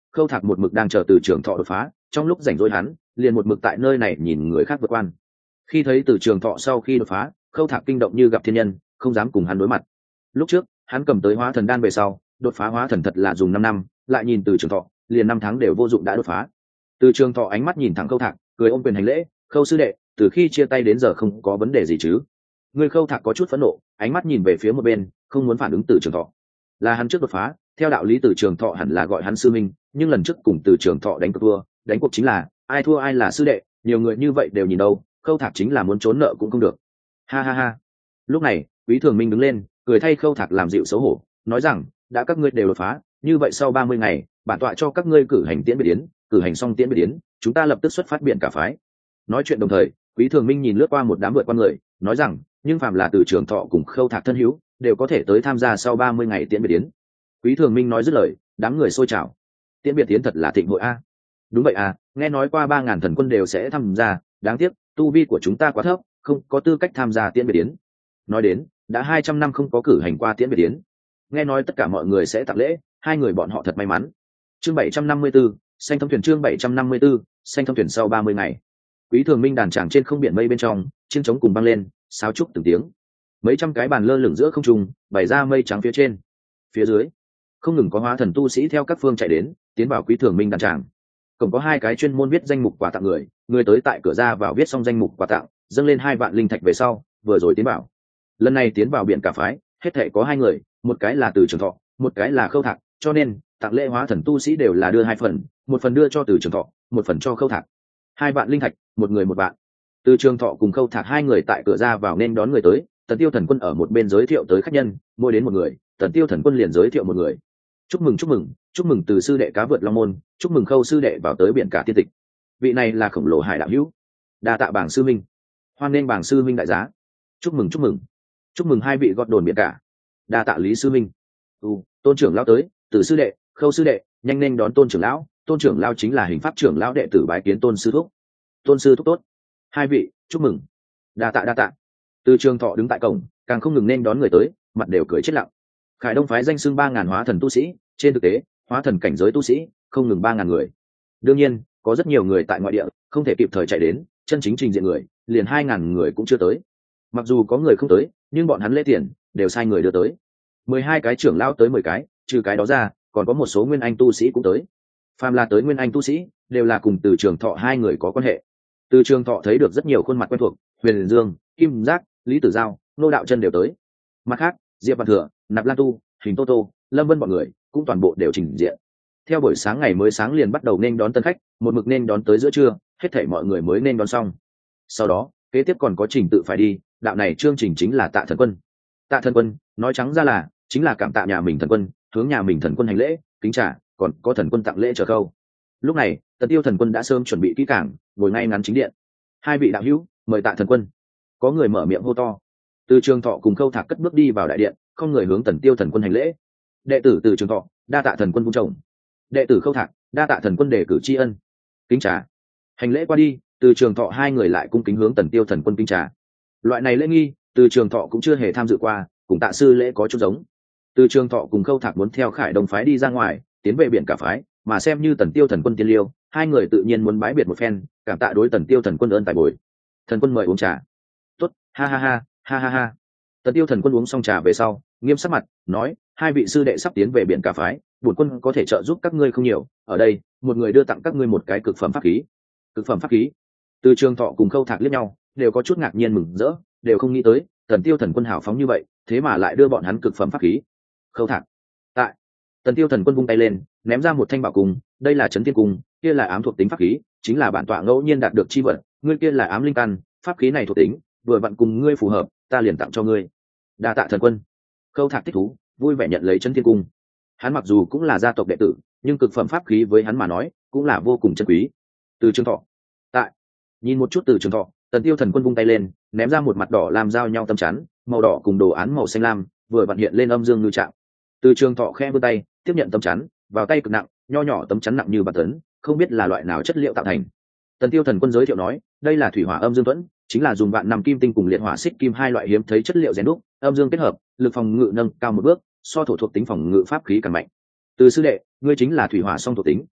Khâu Thạc một mực đang chờ Từ Trường Thọ đột phá, trong lúc rảnh rỗi hắn liền một mực tại nơi này nhìn người khác vượt quan. Khi thấy Từ Trường Thọ sau khi đột phá, Khâu Thạc kinh động như gặp thiên nhân, không dám cùng hắn đối mặt. Lúc trước hắn cầm tới hóa thần đan về sau, đột phá hóa thần thật là dùng năm năm, lại nhìn Từ Trường Thọ liền năm tháng đều vô dụng đã đột phá. Từ Trường Thọ ánh mắt nhìn thẳng Khâu Thạc, cười ôm quyền hành lễ, Khâu sư đệ, từ khi chia tay đến giờ không có vấn đề gì chứ? Người Khâu Thạc có chút phẫn nộ, ánh mắt nhìn về phía một bên, không muốn phản ứng Từ Trường Thọ. Là hắn trước đột phá, theo đạo lý Từ Trường Thọ hẳn là gọi hắn sư minh, nhưng lần trước cùng Từ Trường Thọ đánh cuộc thua, đánh cuộc chính là ai thua ai là sư đệ, nhiều người như vậy đều nhìn đâu, Khâu Thạc chính là muốn trốn nợ cũng không được. Ha ha ha. Lúc này, Quý Thường Minh đứng lên, cười thay Khâu Thạc làm dịu xấu hổ, nói rằng, đã các ngươi đều đột phá, như vậy sau ba mươi ngày, bản tọa cho các ngươi cử hành tiễn biệt yến, cử hành xong tiễn biệt yến, chúng ta lập tức xuất phát biển cả phái. Nói chuyện đồng thời, Quý Thường Minh nhìn lướt qua một đám vượt qua người, nói rằng, nhưng phàm là Từ Trường Thọ cùng Khâu Thạc thân hữu, đều có thể tới tham gia sau ba mươi ngày tiễn biệt yến. Quý Thường Minh nói dứt lời, đám người sôi trào. Tiễn biệt yến thật là thịnh hội a. Đúng vậy à, nghe nói qua ba ngàn thần quân đều sẽ tham gia, đáng tiếc tu vi của chúng ta quá thấp, không có tư cách tham gia tiễn biệt yến. Nói đến, đã hai trăm năm không có cử hành qua tiễn biệt yến. Nghe nói tất cả mọi người sẽ tặng lễ, hai người bọn họ thật may mắn. Chương bảy trăm năm mươi tư, xanh thâm thuyền chương bảy trăm năm mươi tư, xanh thâm thuyền sau ba mươi ngày. Quý Thường Minh đàn tràng trên không biển mây bên trong, chiêng trống cùng băng lên, sáo trúc từng tiếng. Mấy trăm cái bàn lơ lửng giữa không trung, bày ra mây trắng phía trên. Phía dưới, không ngừng có hóa thần tu sĩ theo các phương chạy đến, tiến vào Quý Thường Minh đàn tràng. Còn có hai cái chuyên môn viết danh mục quà tặng người, người tới tại cửa ra vào viết xong danh mục quà tặng, dâng lên hai vạn linh thạch về sau, vừa rồi tiến vào. Lần này tiến vào biển cả phái, hết thảy có hai người, một cái là Từ Trường Thọ, một cái là Khâu Thạc, cho nên tặng lễ hóa thần tu sĩ đều là đưa hai phần, một phần đưa cho Từ Trường Thọ, một phần cho Khâu Thạc. Hai vạn linh thạch, một người một vạn. Từ Trường Thọ cùng Khâu Thạc hai người tại cửa ra vào nên đón người tới, Tần Tiêu Thần Quân ở một bên giới thiệu tới khách nhân, mỗi đến một người, Tần Tiêu Thần Quân liền giới thiệu một người. Chúc mừng chúc mừng, chúc mừng Từ sư đệ cá vượt long môn, chúc mừng Khâu sư đệ vào tới biển cả tiên tịch. Vị này là khổng lồ hải đạo hữu, đa tạ bảng sư minh, hoan nghênh bảng sư minh đại giá. Chúc mừng chúc mừng, chúc mừng hai vị gót đồn biển cả, đa tạ Lý sư minh. Ừ, Tôn trưởng lão tới, Từ sư đệ, Khâu sư đệ, nhanh nên đón Tôn trưởng lão. Tôn trưởng lão chính là hình pháp trưởng lão đệ tử bái kiến Tôn sư thúc. Tôn sư thúc tốt. Hai vị, chúc mừng. Đa tạ đa tạ. Từ Trường Thọ đứng tại cổng, càng không ngừng nên đón người tới, mặt đều cười chết lặng. Khải Đông phái danh xưng ba ngàn hóa thần tu sĩ, trên thực tế, hóa thần cảnh giới tu sĩ không ngừng ba ngàn người. Đương nhiên, có rất nhiều người tại ngoại địa, không thể kịp thời chạy đến, chân chính trình diện người, liền hai ngàn người cũng chưa tới. Mặc dù có người không tới, nhưng bọn hắn lễ tiền đều sai người đưa tới. Mười hai cái trưởng lão tới mười cái, trừ cái đó ra, còn có một số nguyên anh tu sĩ cũng tới. Phàm là tới nguyên anh tu sĩ, đều là cùng Từ Trường Thọ hai người có quan hệ. Từ Trường Thọ thấy được rất nhiều khuôn mặt quen thuộc, Huyền Dương, Kim Giác, Lý Tử Giao, Nô Đạo Chân đều tới. Mặt khác, Diệp Văn Thừa, Nạp Lan Tu, Hình Tô Tô, Lâm Vân bọn người cũng toàn bộ đều trình diện. Theo buổi sáng ngày mới sáng liền bắt đầu nên đón tân khách, một mực nên đón tới giữa trưa, hết thảy mọi người mới nên đón xong. Sau đó, kế tiếp còn có trình tự phải đi, đạo này chương trình chính là Tạ Thần Quân. Tạ Thần Quân, nói trắng ra là chính là cảm tạ nhà mình thần quân, hướng nhà mình thần quân hành lễ, kính trả, còn có thần quân tặng lễ chờ câu. Lúc này, Tần Tiêu Thần Quân đã sớm chuẩn bị kỹ càng, ngồi ngay ngắn chính điện. Hai vị đạo hữu, mời Tạ Thần Quân. Có người mở miệng hô to. Từ Trường Thọ cùng Khâu Thạc cất bước đi vào đại điện, không người hướng Tần Tiêu Thần Quân hành lễ. Đệ tử Từ Trường Thọ, đa tạ thần quân vung chồng. Đệ tử Khâu Thạc, đa tạ thần quân đề cử tri ân. Kính trả. Hành lễ qua đi, Từ Trường Thọ hai người lại cung kính hướng Tần Tiêu Thần Quân kính trả. Loại này lễ nghi, Từ Trường Thọ cũng chưa hề tham dự qua, cùng Tạ sư lễ có chút giống. Từ Trường Thọ cùng Khâu Thạc muốn theo Khải Đông phái đi ra ngoài, tiến về biển cả phái, mà xem như Tần Tiêu Thần Quân tiên liêu, hai người tự nhiên muốn bái biệt một phen, cảm tạ đối Tần Tiêu Thần Quân ơn tài bồi. Thần Quân mời uống trà. Tốt, ha ha ha, ha ha ha. Tần Tiêu Thần Quân uống xong trà về sau, nghiêm sắc mặt, nói, hai vị sư đệ sắp tiến về biển cả phái, bổn quân có thể trợ giúp các ngươi không nhiều, ở đây, một người đưa tặng các ngươi một cái cực phẩm pháp khí. Cực phẩm pháp khí? Từ Trường Thọ cùng Khâu Thạc liếc nhau, đều có chút ngạc nhiên mừng rỡ, đều không nghĩ tới, Tần Tiêu Thần Quân hào phóng như vậy, thế mà lại đưa bọn hắn cực phẩm pháp khí. Khâu Thạc, tại. Tần Tiêu Thần Quân vung tay lên, ném ra một thanh bảo cung, đây là Chấn Thiên Cung, kia là ám thuộc tính pháp khí, chính là bản tọa ngẫu nhiên đạt được chi vật, ngươi kia là ám linh căn, pháp khí này thuộc tính, vừa vặn cùng ngươi phù hợp, ta liền tặng cho ngươi. Đa tạ thần quân. Khâu Thạc thích thú, vui vẻ nhận lấy Chấn Thiên Cung. Hắn mặc dù cũng là gia tộc đệ tử, nhưng cực phẩm pháp khí với hắn mà nói, cũng là vô cùng chân quý. Từ Trường Thọ, tại. Nhìn một chút Từ Trường Thọ, Tần Tiêu Thần Quân vung tay lên, ném ra một mặt đỏ làm giao nhau tâm chắn, màu đỏ cùng đồ án màu xanh lam, vừa vặn hiện lên âm dương ngư trạng. Từ Trường Thọ khẽ vươn tay, tiếp nhận tấm chắn, vào tay cực nặng, nho nhỏ tấm chắn nặng như bạt tấn, không biết là loại nào chất liệu tạo thành. Tần Tiêu Thần Quân giới thiệu nói, đây là thủy hỏa âm dương thuẫn, chính là dùng vạn năm kim tinh cùng liệt hỏa xích kim hai loại hiếm thấy chất liệu rèn đúc, âm dương kết hợp, lực phòng ngự nâng cao một bước, so thổ thuộc tính phòng ngự pháp khí càng mạnh. Từ sư đệ, ngươi chính là thủy hỏa song thuộc tính,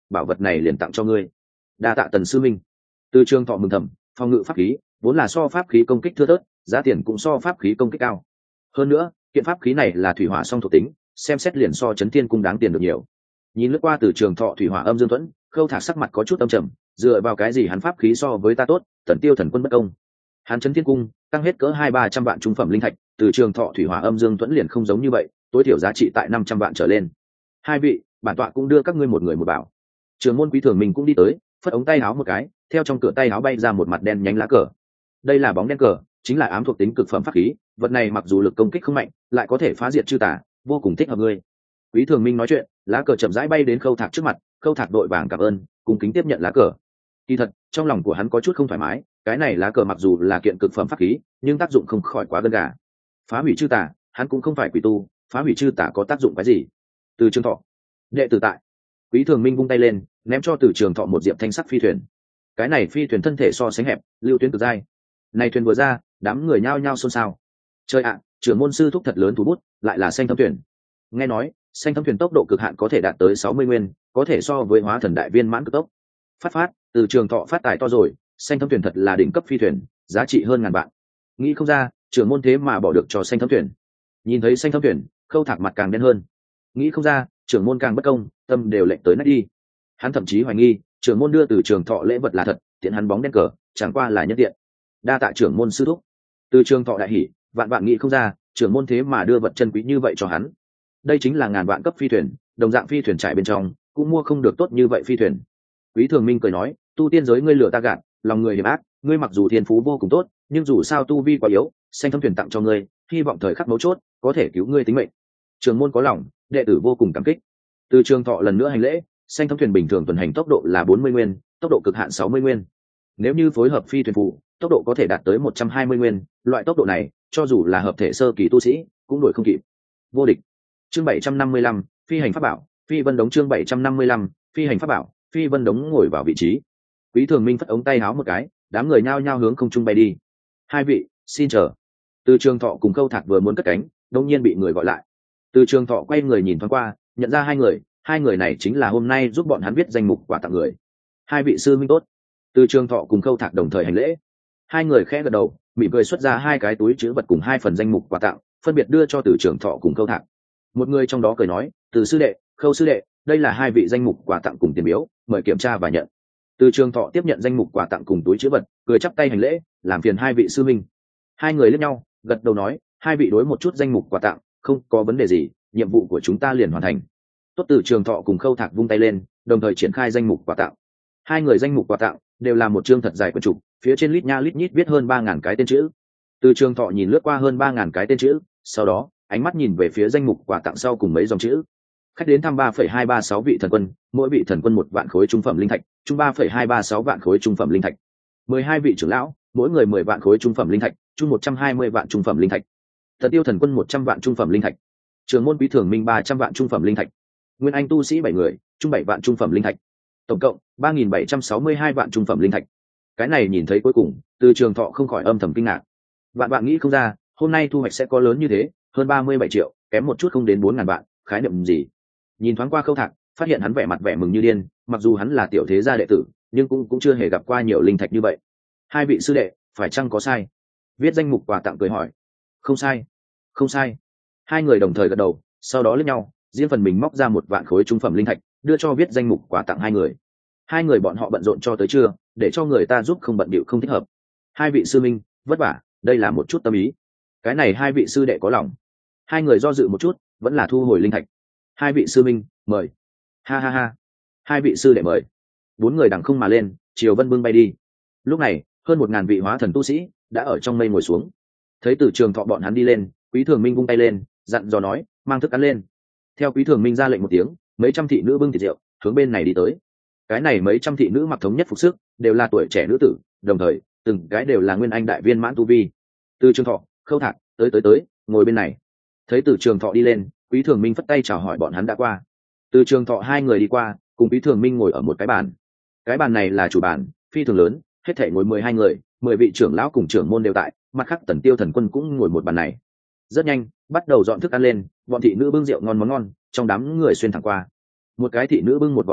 bảo vật này liền tặng cho ngươi. Đa tạ Tần sư minh. Từ Trường Thọ mừng thầm, phòng ngự pháp khí vốn là so pháp khí công kích thưa thớt, giá tiền cũng so pháp khí công kích cao. Hơn nữa kiện pháp khí này là thủy hỏa song thuộc tính, xem xét liền so chấn thiên cung đáng tiền được nhiều. Nhìn lướt qua Từ Trường Thọ thủy hỏa âm dương thuẫn, Khâu Thạc sắc mặt có chút âm trầm, dựa vào cái gì hắn pháp khí so với ta tốt? Tần Tiêu thần quân bất công. Hắn chấn thiên cung tăng hết cỡ hai ba trăm vạn trung phẩm linh thạch, Từ Trường Thọ thủy hỏa âm dương thuẫn liền không giống như vậy, tối thiểu giá trị tại năm trăm vạn trở lên. Hai vị, bản tọa cũng đưa các ngươi một người một bảo. Trường môn Quý Thường mình cũng đi tới, phất ống tay áo một cái, theo trong cửa tay áo bay ra một mặt đen nhánh lá cờ. Đây là bóng đen cờ, chính là ám thuộc tính cực phẩm pháp khí, vật này mặc dù lực công kích không mạnh, lại có thể phá diệt chư tà, vô cùng thích hợp ngươi. Quý Thường Minh nói chuyện, lá cờ chậm rãi bay đến Khâu Thạc trước mặt, Khâu Thạc đội vàng cảm ơn, cùng kính tiếp nhận lá cờ. Kỳ thật, trong lòng của hắn có chút không thoải mái, cái này lá cờ mặc dù là kiện cực phẩm pháp khí, nhưng tác dụng không khỏi quá gân gà. Phá hủy chư tà, hắn cũng không phải quỷ tu, phá hủy chư tà có tác dụng cái gì? Từ Trường Thọ, đệ tử tại. Quý Thường Minh vung tay lên, ném cho Từ Trường Thọ một diệp thanh sắc phi thuyền. Cái này phi thuyền thân thể so sánh hẹp, lưu tuyến cực dai. Này thuyền vừa ra, đám người nhao nhao xôn xao. Chơi ạ, trưởng môn sư thúc thật lớn thú bút, lại là xanh thấm thuyền. Nghe nói, xanh thấm thuyền tốc độ cực hạn có thể đạt tới sáu mươi nguyên, có thể so với hóa thần đại viên mãn cực tốc. Phát phát, Từ Trường Thọ phát tài to rồi, xanh thấm thuyền thật là đỉnh cấp phi thuyền, giá trị hơn ngàn vạn. Nghĩ không ra, trưởng môn thế mà bỏ được cho xanh thấm thuyền. Nhìn thấy xanh thấm thuyền, Khâu Thạc mặt càng đen hơn. Nghĩ không ra, trưởng môn càng bất công, tâm đều lệnh tới nát đi. Hắn thậm chí hoài nghi, trưởng môn đưa Từ Trường Thọ lễ vật là thật, tiện hắn bóng đen cờ, chẳng qua là nhân tiện. Đa tạ trưởng môn sư thúc. Từ Trường Thọ đại hỉ, vạn vạn nghĩ không ra, trưởng môn thế mà đưa vật chân quý như vậy cho hắn. Đây chính là ngàn vạn cấp phi thuyền, đồng dạng phi thuyền trải bên trong, cũng mua không được tốt như vậy phi thuyền. Quý Thường Minh cười nói, tu tiên giới ngươi lừa ta gạt, lòng người hiểm ác, ngươi mặc dù thiên phú vô cùng tốt, nhưng dù sao tu vi quá yếu, xanh thấm thuyền tặng cho ngươi, hy vọng thời khắc mấu chốt có thể cứu ngươi tính mệnh. Trường môn có lòng, đệ tử vô cùng cảm kích. Từ Trường Thọ lần nữa hành lễ, xanh thấm thuyền bình thường tuần hành tốc độ là bốn mươi nguyên, tốc độ cực hạn sáu mươi nguyên. Nếu như phối hợp phi thuyền phụ, tốc độ có thể đạt tới một trăm hai mươi nguyên, loại tốc độ này, cho dù là hợp thể sơ kỳ tu sĩ, cũng đuổi không kịp. Vô địch. Chương bảy trăm năm mươi lăm, phi hành pháp bảo, phi vân đống chương bảy trăm năm mươi lăm, phi hành pháp bảo, phi vân đống ngồi vào vị trí. Quý Thường Minh phất ống tay áo một cái, đám người nhao nhao hướng không trung bay đi. Hai vị, xin chờ. Từ Trường Thọ cùng Khâu Thạc vừa muốn cất cánh, đột nhiên bị người gọi lại. Từ Trường Thọ quay người nhìn thoáng qua, nhận ra hai người, hai người này chính là hôm nay giúp bọn hắn viết danh mục quà tặng người. Hai vị sư minh tốt. Từ Trường Thọ cùng Khâu Thạc đồng thời hành lễ. Hai người khẽ gật đầu, mỉm cười xuất ra hai cái túi trữ vật cùng hai phần danh mục quà tặng, phân biệt đưa cho Từ Trường Thọ cùng Khâu Thạc. Một người trong đó cười nói, Từ sư đệ, Khâu sư đệ, đây là hai vị danh mục quà tặng cùng tiền biếu, mời kiểm tra và nhận. Từ Trường Thọ tiếp nhận danh mục quà tặng cùng túi trữ vật, cười chắp tay hành lễ, làm phiền hai vị sư minh. Hai người liếc nhau, gật đầu nói, hai vị đối một chút danh mục quà tặng, không có vấn đề gì, nhiệm vụ của chúng ta liền hoàn thành. Tốt. Từ Trường Thọ cùng Khâu Thạc vung tay lên, đồng thời triển khai danh mục quà tặng. Hai người danh mục quà tặng đều là một chương thật dài quyển trục, phía trên lít nha lít nhít viết hơn ba ngàn cái tên chữ. Từ Trường Thọ nhìn lướt qua hơn ba ngàn cái tên chữ, sau đó ánh mắt nhìn về phía danh mục quà tặng sau cùng mấy dòng chữ. Khách đến thăm ba phẩy hai ba sáu vị thần quân, mỗi vị thần quân một vạn khối trung phẩm linh thạch, chung ba phẩy hai ba sáu vạn khối trung phẩm linh thạch. Mười hai vị trưởng lão, mỗi người mười vạn khối trung phẩm linh thạch, chung một trăm hai mươi vạn trung phẩm linh thạch. Thần tiêu thần quân một trăm vạn trung phẩm linh thạch. Trường môn Quý Thường Minh ba trăm vạn trung phẩm linh thạch. Nguyên anh tu sĩ bảy người, chung bảy vạn trung phẩm linh thạch. Tổng cộng ba nghìn bảy trăm sáu mươi hai vạn trung phẩm linh thạch. Cái này nhìn thấy cuối cùng, Từ Trường Thọ không khỏi âm thầm kinh ngạc. Vạn bạn nghĩ không ra, hôm nay thu hoạch sẽ có lớn như thế, hơn ba mươi bảy triệu, kém một chút không đến bốn ngàn vạn, khái niệm gì? Nhìn thoáng qua Khâu Thạc, phát hiện hắn vẻ mặt vẻ mừng như điên, mặc dù hắn là tiểu thế gia đệ tử, nhưng cũng cũng chưa hề gặp qua nhiều linh thạch như vậy. Hai vị sư đệ, phải chăng có sai? Viết danh mục quà tặng cười hỏi. Không sai, không sai. Hai người đồng thời gật đầu, sau đó liếc nhau, riêng phần mình móc ra một vạn khối trung phẩm linh thạch, đưa cho viết danh mục quà tặng hai người. Hai người bọn họ bận rộn cho tới trưa, để cho người ta giúp không bận bịu không thích hợp. Hai vị sư minh, vất vả, đây là một chút tâm ý. Cái này hai vị sư đệ có lòng. Hai người do dự một chút, vẫn là thu hồi linh thạch. Hai vị sư minh, mời. Ha ha ha. Hai vị sư đệ mời. Bốn người đằng không mà lên, chiều vân bưng bay đi. Lúc này, hơn một ngàn vị hóa thần tu sĩ đã ở trong mây ngồi xuống. Thấy Từ Trường Thọ bọn hắn đi lên, Quý Thường Minh vung tay lên, dặn dò nói, mang thức ăn lên. Theo Quý Thường Minh ra lệnh một tiếng, mấy trăm thị nữ bưng thịt rượu hướng bên này đi tới. Cái này mấy trăm thị nữ mặc thống nhất phục sức, đều là tuổi trẻ nữ tử, đồng thời từng cái đều là nguyên anh đại viên mãn tu vi. Từ Trường Thọ, Khâu Thạc, tới tới tới, ngồi bên này. Thấy Từ Trường Thọ đi lên, Quý Thường Minh phất tay chào hỏi bọn hắn đã qua. Từ Trường Thọ hai người đi qua, cùng Quý Thường Minh ngồi ở một cái bàn. Cái bàn này là chủ bàn, phi thường lớn, hết thảy ngồi mười hai người, mười vị trưởng lão cùng trưởng môn đều tại, mặt khác Tần Tiêu thần quân cũng ngồi một bàn này. Rất nhanh, bắt đầu dọn thức ăn lên, bọn thị nữ bưng rượu ngon món ngon, trong đám người xuyên thẳng qua. Một cái thị nữ bưng một vò rượu,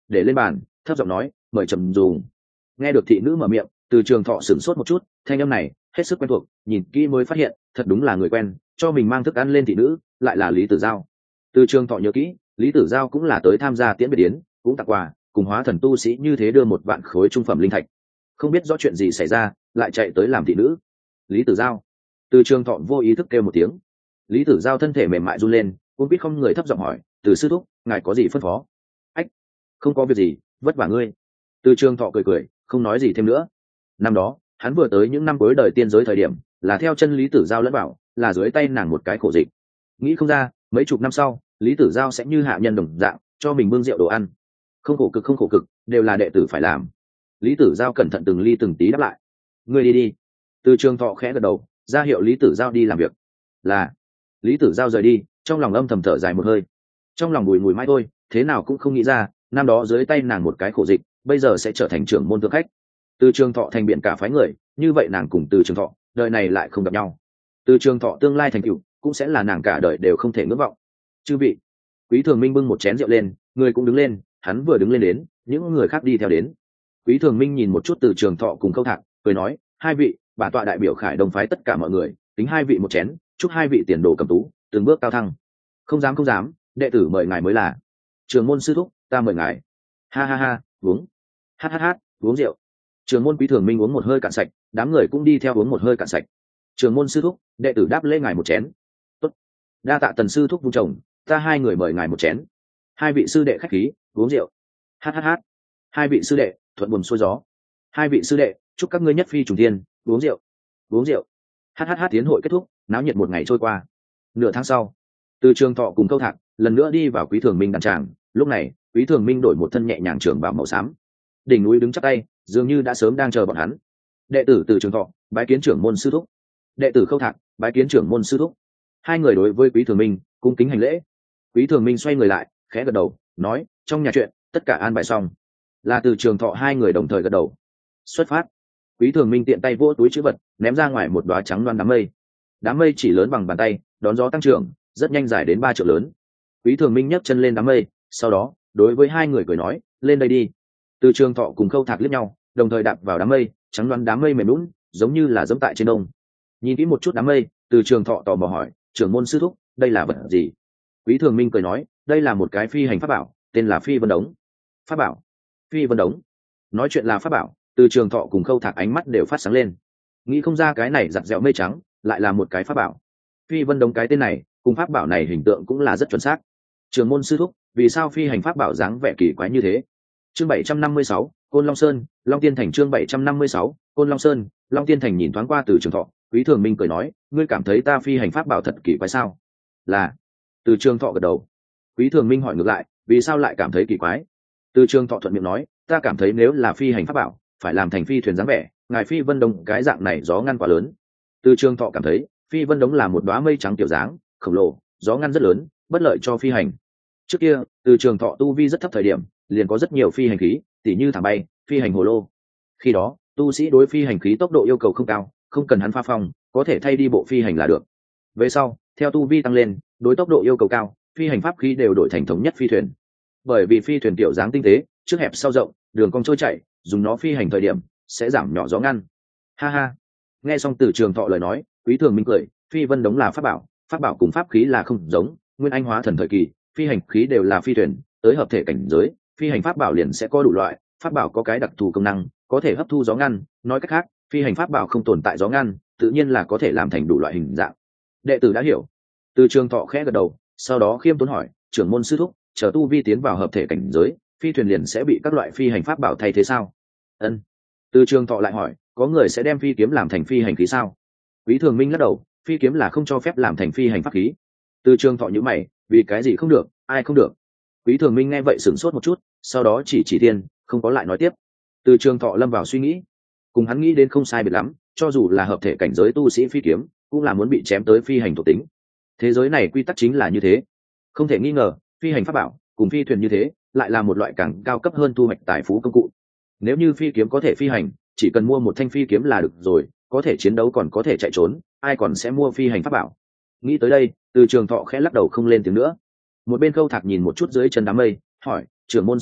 để lên bàn, thấp giọng nói, mời trầm dùng. Nghe được thị nữ mở miệng, Từ Trường Thọ sửng sốt một chút, thanh âm này hết sức quen thuộc, nhìn kỹ mới phát hiện thật đúng là người quen, cho mình mang thức ăn lên thị nữ lại là Lý Tử Giao. Từ Trường Thọ nhớ kỹ, Lý Tử Giao cũng là tới tham gia tiễn biệt yến, cũng tặng quà, cùng hóa thần tu sĩ như thế đưa một vạn khối trung phẩm linh thạch. Không biết rõ chuyện gì xảy ra, lại chạy tới làm thị nữ. Lý Tử Giao. Từ Trường Thọ vô ý thức kêu một tiếng. Lý Tử Giao thân thể mềm mại run lên, cũng biết không người thấp giọng hỏi, Từ sư thúc, ngài có gì phân phó? Ách, không có việc gì, vất vả ngươi. Từ Trường Thọ cười cười, không nói gì thêm nữa. Năm đó hắn vừa tới những năm cuối đời tiên giới thời điểm, là theo chân Lý Tử Giao lẫn bảo, là dưới tay nàng một cái khổ dịch. Nghĩ không ra mấy chục năm sau Lý Tử Giao sẽ như hạ nhân đồng dạng cho mình bưng rượu đồ ăn. Không khổ cực không khổ cực, đều là đệ tử phải làm. Lý Tử Giao cẩn thận từng ly từng tí đáp lại. Ngươi đi đi. Từ Trường Thọ khẽ gật đầu, ra hiệu Lý Tử Giao đi làm việc. Là. Lý Tử Giao rời đi, trong lòng âm thầm thở dài một hơi. Trong lòng bùi mùi mãi thôi, thế nào cũng không nghĩ ra, năm đó dưới tay nàng một cái khổ dịch, bây giờ sẽ trở thành trưởng môn thượng khách. Từ Trường Thọ thành biện cả phái người, như vậy nàng cùng Từ Trường Thọ đời này lại không gặp nhau. Từ Trường Thọ tương lai thành cựu cũng sẽ là nàng cả đời đều không thể ngưỡng vọng. Chư vị. Quý Thường Minh bưng một chén rượu lên, người cũng đứng lên, hắn vừa đứng lên đến, những người khác đi theo đến. Quý Thường Minh nhìn một chút Từ Trường Thọ cùng Khâu Thạc, cười nói, hai vị, bản tọa đại biểu Khải Đông phái tất cả mọi người, tính hai vị một chén, chúc hai vị tiền đồ cầm tú, từng bước cao thăng. Không dám không dám, đệ tử mời ngài mới là. Trường môn sư thúc, ta mời ngài. Ha ha ha, uống. Hát hát hát, uống rượu. Trường môn Quý Thường Minh uống một hơi cạn sạch, đám người cũng đi theo uống một hơi cạn sạch. Trường môn sư thúc, đệ tử đáp lễ ngài một chén. Tốt. Đa tạ Tần sư thúc vung chồng, ta hai người mời ngài một chén. Hai vị sư đệ khách khí, uống rượu. Hát hát hát. Hai vị sư đệ, thuận buồm xuôi gió. Hai vị sư đệ, chúc các ngươi nhất phi trùng thiên, uống rượu. Uống rượu. Hát hát hát. Tiến hội kết thúc, náo nhiệt một ngày trôi qua. Nửa tháng sau, Từ Trường Thọ cùng Câu Thạc lần nữa đi vào Quý Thường Minh đàn tràng. Lúc này Quý Thường Minh đổi một thân nhẹ nhàng trường bào màu xám, đỉnh núi đứng chắp tay, dường như đã sớm đang chờ bọn hắn. Đệ tử Từ Trường Thọ bái kiến trưởng môn sư thúc. Đệ tử Khâu Thạc bái kiến trưởng môn sư thúc. Hai người đối với Quý Thường Minh cung kính hành lễ. Quý Thường Minh xoay người lại, khẽ gật đầu, nói, trong nhà chuyện tất cả an bài xong. Là Từ Trường Thọ hai người đồng thời gật đầu. Xuất phát. Quý Thường Minh tiện tay vỗ túi chữ vật, ném ra ngoài một đóa trắng loan đám mây. Đám mây chỉ lớn bằng bàn tay, đón gió tăng trưởng, rất nhanh dài đến ba trượng lớn. Quý Thường Minh nhấc chân lên đám mây, sau đó đối với hai người cười nói, lên đây đi. Từ Trường Thọ cùng Khâu Thạc liếc nhau, đồng thời đạp vào đám mây, trắng loáng đám mây mềm nhũn, giống như là dẫm tại trên đông. Nhìn kỹ một chút đám mây, Từ Trường Thọ tò mò hỏi, trưởng môn sư thúc, đây là vật gì? Quý Thường Minh cười nói, đây là một cái phi hành pháp bảo, tên là Phi Vân Đống. Pháp bảo? Phi Vân Đống? Nói chuyện là pháp bảo, Từ Trường Thọ cùng Khâu Thạc ánh mắt đều phát sáng lên. Nghĩ không ra cái này giặt dẹo mây trắng, lại là một cái pháp bảo. Phi Vân Đống cái tên này, cùng pháp bảo này hình tượng cũng là rất chuẩn xác. Trưởng môn sư thúc, vì sao phi hành pháp bảo dáng vẻ kỳ quái như thế? Chương bảy trăm năm mươi sáu, Côn Long Sơn, Long Tiên Thành. Chương bảy trăm năm mươi sáu, Côn Long Sơn, Long Tiên Thành. Nhìn thoáng qua Từ Trường Thọ, Quý Thường Minh cười nói, ngươi cảm thấy ta phi hành pháp bảo thật kỳ quái sao? Là. Từ Trường Thọ gật đầu. Quý Thường Minh hỏi ngược lại, vì sao lại cảm thấy kỳ quái? Từ Trường Thọ thuận miệng nói, ta cảm thấy nếu là phi hành pháp bảo, phải làm thành phi thuyền dáng vẻ, ngài Phi Vân Đống cái dạng này gió ngăn quá lớn. Từ Trường Thọ cảm thấy, Phi Vân Đống là một đóa mây trắng kiểu dáng, khổng lồ, gió ngăn rất lớn, bất lợi cho phi hành. Trước kia, Từ Trường Thọ tu vi rất thấp thời điểm, liền có rất nhiều phi hành khí, tỉ như thảm bay, phi hành hồ lô. Khi đó, tu sĩ đối phi hành khí tốc độ yêu cầu không cao, không cần hắn pha phong, có thể thay đi bộ phi hành là được. Về sau, theo tu vi tăng lên, đối tốc độ yêu cầu cao, phi hành pháp khí đều đổi thành thống nhất phi thuyền. Bởi vì phi thuyền kiểu dáng tinh tế, trước hẹp sau rộng, đường cong trôi chảy, dùng nó phi hành thời điểm sẽ giảm nhỏ gió ngăn. Ha ha. Nghe xong Từ Trường Thọ lời nói, Quý Thường Minh cười, Phi Vân Đống là pháp bảo, pháp bảo cùng pháp khí là không giống, nguyên anh hóa thần thời kỳ, phi hành khí đều là phi thuyền, tới hợp thể cảnh giới, phi hành pháp bảo liền sẽ có đủ loại, pháp bảo có cái đặc thù công năng, có thể hấp thu gió ngăn, nói cách khác, phi hành pháp bảo không tồn tại gió ngăn, tự nhiên là có thể làm thành đủ loại hình dạng. Đệ tử đã hiểu. Từ Trường Thọ khẽ gật đầu, sau đó khiêm tốn hỏi, trưởng môn sư thúc, chờ tu vi tiến vào hợp thể cảnh giới, phi thuyền liền sẽ bị các loại phi hành pháp bảo thay thế sao? Ân. Từ Trường Thọ lại hỏi, có người sẽ đem phi kiếm làm thành phi hành khí sao? Quý Thường Minh lắc đầu, phi kiếm là không cho phép làm thành phi hành pháp khí. Từ Trường Thọ nhíu mày, vì cái gì không được, ai không được? Quý Thường Minh nghe vậy sửng sốt một chút, sau đó chỉ chỉ thiên, không có lại nói tiếp. Từ Trường Thọ lâm vào suy nghĩ, cùng hắn nghĩ đến không sai biệt lắm, cho dù là hợp thể cảnh giới tu sĩ phi kiếm, cũng là muốn bị chém tới phi hành thuộc tính. Thế giới này quy tắc chính là như thế, không thể nghi ngờ, phi hành pháp bảo cùng phi thuyền như thế, lại là một loại càng cao cấp hơn thu hoạch tài phú công cụ. Nếu như phi kiếm có thể phi hành, chỉ cần mua một thanh phi kiếm là được rồi, có thể chiến đấu còn có thể chạy trốn, ai còn sẽ mua phi hành pháp bảo? Nghĩ tới đây, Từ Trường Thọ khẽ lắc đầu không lên tiếng nữa. Một bên Khâu Thạc nhìn một chút dưới chân đám mây, hỏi, trưởng môn sư thúc,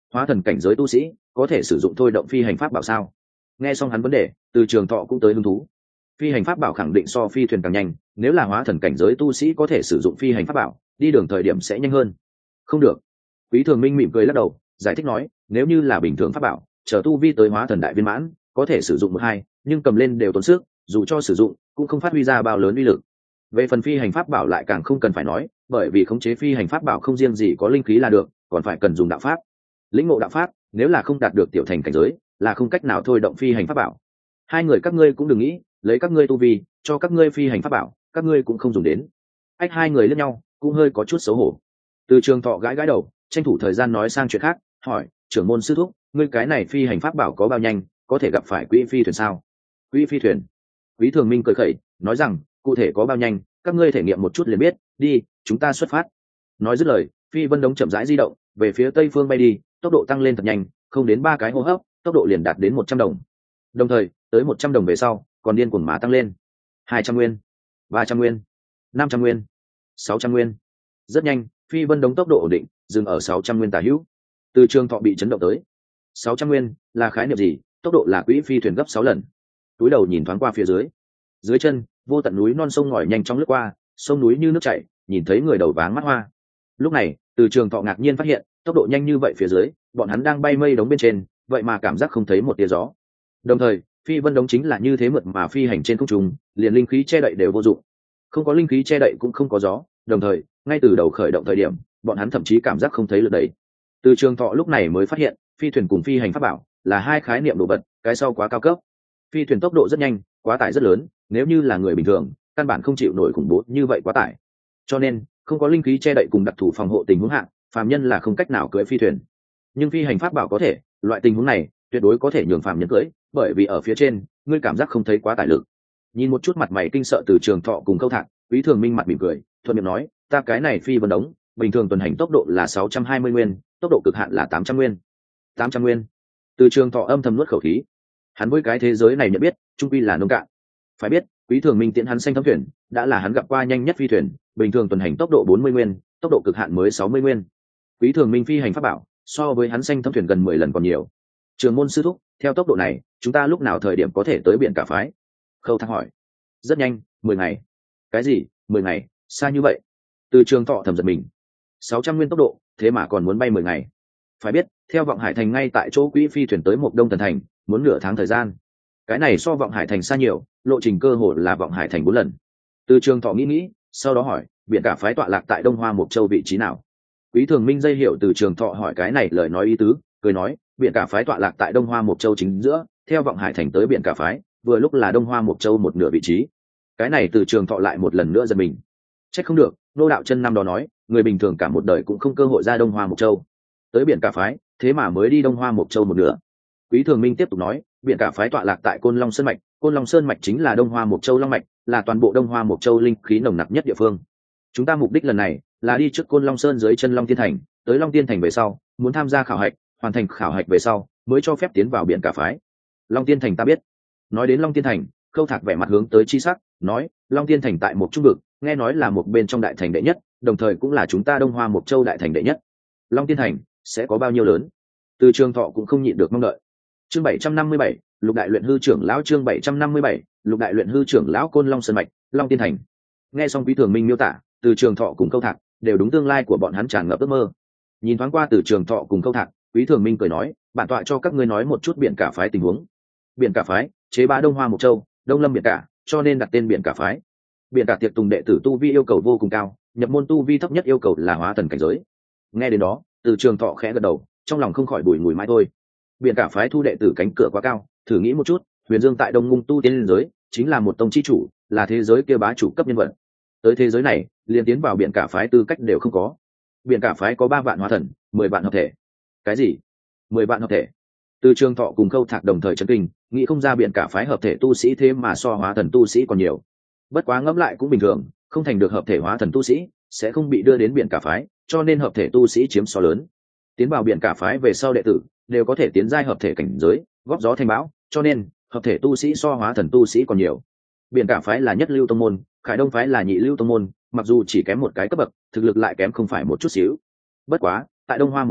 hóa thần cảnh giới tu sĩ có thể sử dụng thôi động phi hành pháp bảo sao? Nghe xong hắn vấn đề, Từ Trường Thọ cũng tới hứng thú. Phi hành pháp bảo khẳng định so phi thuyền càng nhanh, nếu là hóa thần cảnh giới tu sĩ có thể sử dụng phi hành pháp bảo, đi đường thời điểm sẽ nhanh hơn. Không được. Quý Thường Minh mỉm cười lắc đầu, giải thích nói, nếu như là bình thường pháp bảo, chờ tu vi tới hóa thần đại viên mãn, có thể sử dụng một hai, nhưng cầm lên đều tốn sức, dù cho sử dụng, cũng không phát huy ra bao lớn uy lực. Về phần phi hành pháp bảo lại càng không cần phải nói, bởi vì khống chế phi hành pháp bảo không riêng gì có linh khí là được, còn phải cần dùng đạo pháp. Lĩnh ngộ đạo pháp, nếu là không đạt được tiểu thành cảnh giới, là không cách nào thôi động phi hành pháp bảo. Hai người các ngươi cũng đừng nghĩ, lấy các ngươi tu vi, cho các ngươi phi hành pháp bảo, các ngươi cũng không dùng đến. Ách hai người liếc nhau, cũng hơi có chút xấu hổ. Từ Trường Thọ gãi gãi đầu, tranh thủ thời gian nói sang chuyện khác, hỏi, trưởng môn sư thúc, ngươi cái này phi hành pháp bảo có bao nhanh, có thể gặp phải quỹ phi thuyền sao? Quỹ phi thuyền? Quý Thường Minh cười khẩy, nói rằng, cụ thể có bao nhanh, các ngươi thể nghiệm một chút liền biết, đi, chúng ta xuất phát. Nói dứt lời, phi vân đống chậm rãi di động, về phía tây phương bay đi, tốc độ tăng lên thật nhanh, không đến ba cái hô hấp, tốc độ liền đạt đến một trăm đồng. Đồng thời, tới một trăm đồng về sau, còn điên cuồng mà tăng lên. hai trăm nguyên, ba trăm nguyên, năm trăm nguyên, sáu trăm nguyên. Rất nhanh, phi vân đống tốc độ ổn định, dừng ở sáu trăm nguyên tả hữu. Từ Trường Thọ bị chấn động tới. sáu trăm nguyên là khái niệm gì? Tốc độ là quỹ phi thuyền gấp sáu lần. Túi đầu nhìn thoáng qua phía dưới. Dưới chân, vô tận núi non sông ngòi nhanh chóng lướt qua, sông núi như nước chảy, nhìn thấy người đầu váng mắt hoa. Lúc này, Từ Trường Thọ ngạc nhiên phát hiện, tốc độ nhanh như vậy phía dưới, bọn hắn đang bay mây đống bên trên, vậy mà cảm giác không thấy một tia gió. Đồng thời, phi vân đống chính là như thế mượt mà phi hành trên không trung, liền linh khí che đậy đều vô dụng. Không có linh khí che đậy cũng không có gió, đồng thời, ngay từ đầu khởi động thời điểm, bọn hắn thậm chí cảm giác không thấy lực đẩy. Từ Trường Thọ lúc này mới phát hiện, phi thuyền cùng phi hành pháp bảo là hai khái niệm đồ vật, cái sau quá cao cấp. Phi thuyền tốc độ rất nhanh, quá tải rất lớn, nếu như là người bình thường, căn bản không chịu nổi khủng bố như vậy quá tải. Cho nên, không có linh khí che đậy cùng đặc thù phòng hộ tình huống hạng, phàm nhân là không cách nào cưỡi phi thuyền. Nhưng phi hành pháp bảo có thể, loại tình huống này tuyệt đối có thể nhường phàm nhân cưỡi, bởi vì ở phía trên, ngươi cảm giác không thấy quá tải lực. Nhìn một chút mặt mày kinh sợ Từ Trường Thọ cùng Câu Thạc, Quý Thường Minh mặt mỉm cười, thuận miệng nói, ta cái này phi vân đống, bình thường tuần hành tốc độ là sáu trăm hai mươi nguyên, tốc độ cực hạn là tám trăm nguyên. tám trăm nguyên. Từ Trường Thọ âm thầm nuốt khẩu khí. Hắn với cái thế giới này nhận biết, trung quy là nông cạn. Phải biết, Quý Thường Minh tiễn hắn xanh thấm thuyền, đã là hắn gặp qua nhanh nhất phi thuyền, bình thường tuần hành tốc độ bốn mươi nguyên, tốc độ cực hạn mới sáu mươi nguyên. Quý Thường Minh phi hành pháp bảo, so với hắn xanh thấm thuyền gần mười lần còn nhiều. Trường môn sư thúc, theo tốc độ này, chúng ta lúc nào thời điểm có thể tới biển cả phái? Khâu Thác hỏi. Rất nhanh, mười ngày. Cái gì? mười ngày? Xa như vậy? Từ Trường Thọ thầm giật mình. sáu trăm nguyên tốc độ, thế mà còn muốn bay mười ngày. Phải biết, theo Vọng Hải Thành ngay tại chỗ quỹ phi thuyền tới Mộc Đông Thần Thành, muốn nửa tháng thời gian. Cái này so Vọng Hải Thành xa nhiều, lộ trình cơ hội là Vọng Hải Thành bốn lần. Từ Trường Thọ nghĩ nghĩ, sau đó hỏi, biển cả phái tọa lạc tại Đông Hoa Mộc Châu vị trí nào? Quý Thường Minh dây hiểu Từ Trường Thọ hỏi cái này lời nói ý tứ, cười nói, biển cả phái tọa lạc tại Đông Hoa Mộc Châu chính giữa, theo Vọng Hải Thành tới biển cả phái, vừa lúc là Đông Hoa Mộc Châu một nửa vị trí. Cái này Từ Trường Thọ lại một lần nữa giật mình. Trách không được, nô đạo chân năm đó nói, người bình thường cả một đời cũng không cơ hội ra Đông Hoa Mộc Châu. Tới biển cả phái, thế mà mới đi Đông Hoa Mộc Châu một nửa. Quý Thường Minh tiếp tục nói, biển cả phái tọa lạc tại Côn Long Sơn mạch, Côn Long Sơn mạch chính là Đông Hoa Mộc Châu long mạch, là toàn bộ Đông Hoa Mộc Châu linh khí nồng nặc nhất địa phương. Chúng ta mục đích lần này là đi trước Côn Long Sơn dưới chân Long Tiên Thành, tới Long Tiên Thành về sau, muốn tham gia khảo hạch, hoàn thành khảo hạch về sau, mới cho phép tiến vào biển cả phái. Long Tiên Thành ta biết. Nói đến Long Tiên Thành, Khâu Thạc vẻ mặt hướng tới chi sắc, nói, Long Tiên Thành tại một trung vực, nghe nói là một bên trong đại thành đệ nhất, đồng thời cũng là chúng ta Đông Hoa Mộc Châu đại thành đệ nhất. Long Tiên Thành sẽ có bao nhiêu lớn? Từ Trường Thọ cũng không nhịn được mong đợi. Chương bảy trăm năm mươi bảy, Lục Đại Luyện Hư trưởng lão chương bảy trăm năm mươi bảy, Lục Đại Luyện Hư trưởng lão Côn Long Sơn mạch, Long Tiên Thành. Nghe xong Quý Thường Minh miêu tả, Từ Trường Thọ cùng Câu Thạc đều đúng tương lai của bọn hắn tràn ngập ước mơ. Nhìn thoáng qua Từ Trường Thọ cùng Câu Thạc, Quý Thường Minh cười nói, bản tọa cho các ngươi nói một chút biển cả phái tình huống. Biển cả phái chế bá Đông Hoa Mộc Châu, Đông Lâm biển cả, cho nên đặt tên biển cả phái. Biển cả tiệc tùng đệ tử tu vi yêu cầu vô cùng cao, nhập môn tu vi thấp nhất yêu cầu là hóa thần cảnh giới. Nghe đến đó, Từ Trường Thọ khẽ gật đầu, trong lòng không khỏi bùi ngùi mãi thôi. Biển cả phái thu đệ tử cánh cửa quá cao, thử nghĩ một chút, Huyền Dương tại Đông Ngung tu tiên liên giới, chính là một tông chi chủ, là thế giới kia bá chủ cấp nhân vật. Tới thế giới này, liền tiến vào biển cả phái tư cách đều không có. Biển cả phái có ba vạn hóa thần, mười vạn hợp thể. Cái gì? Mười vạn hợp thể? Từ Trường Thọ cùng Khâu Thạc đồng thời chấn kinh, nghĩ không ra biển cả phái hợp thể tu sĩ thế mà so hóa thần tu sĩ còn nhiều. Bất quá ngẫm lại cũng bình thường, không thành được hợp thể hóa thần tu sĩ, sẽ không bị đưa đến biển cả phái, cho nên hợp thể tu sĩ chiếm số lớn. Tiến vào biển cả phái về sau đệ tử đều có thể tiến giai hợp thể cảnh giới, góp gió thành bão, cho nên hợp thể tu sĩ so hóa thần tu sĩ còn nhiều. Biển cả phái là nhất lưu tông môn, Khải Đông phái là nhị lưu tông môn, mặc dù chỉ kém một cái cấp bậc, thực lực lại kém không phải một chút xíu. Bất quá, tại Đông Hoa Mộc Châu,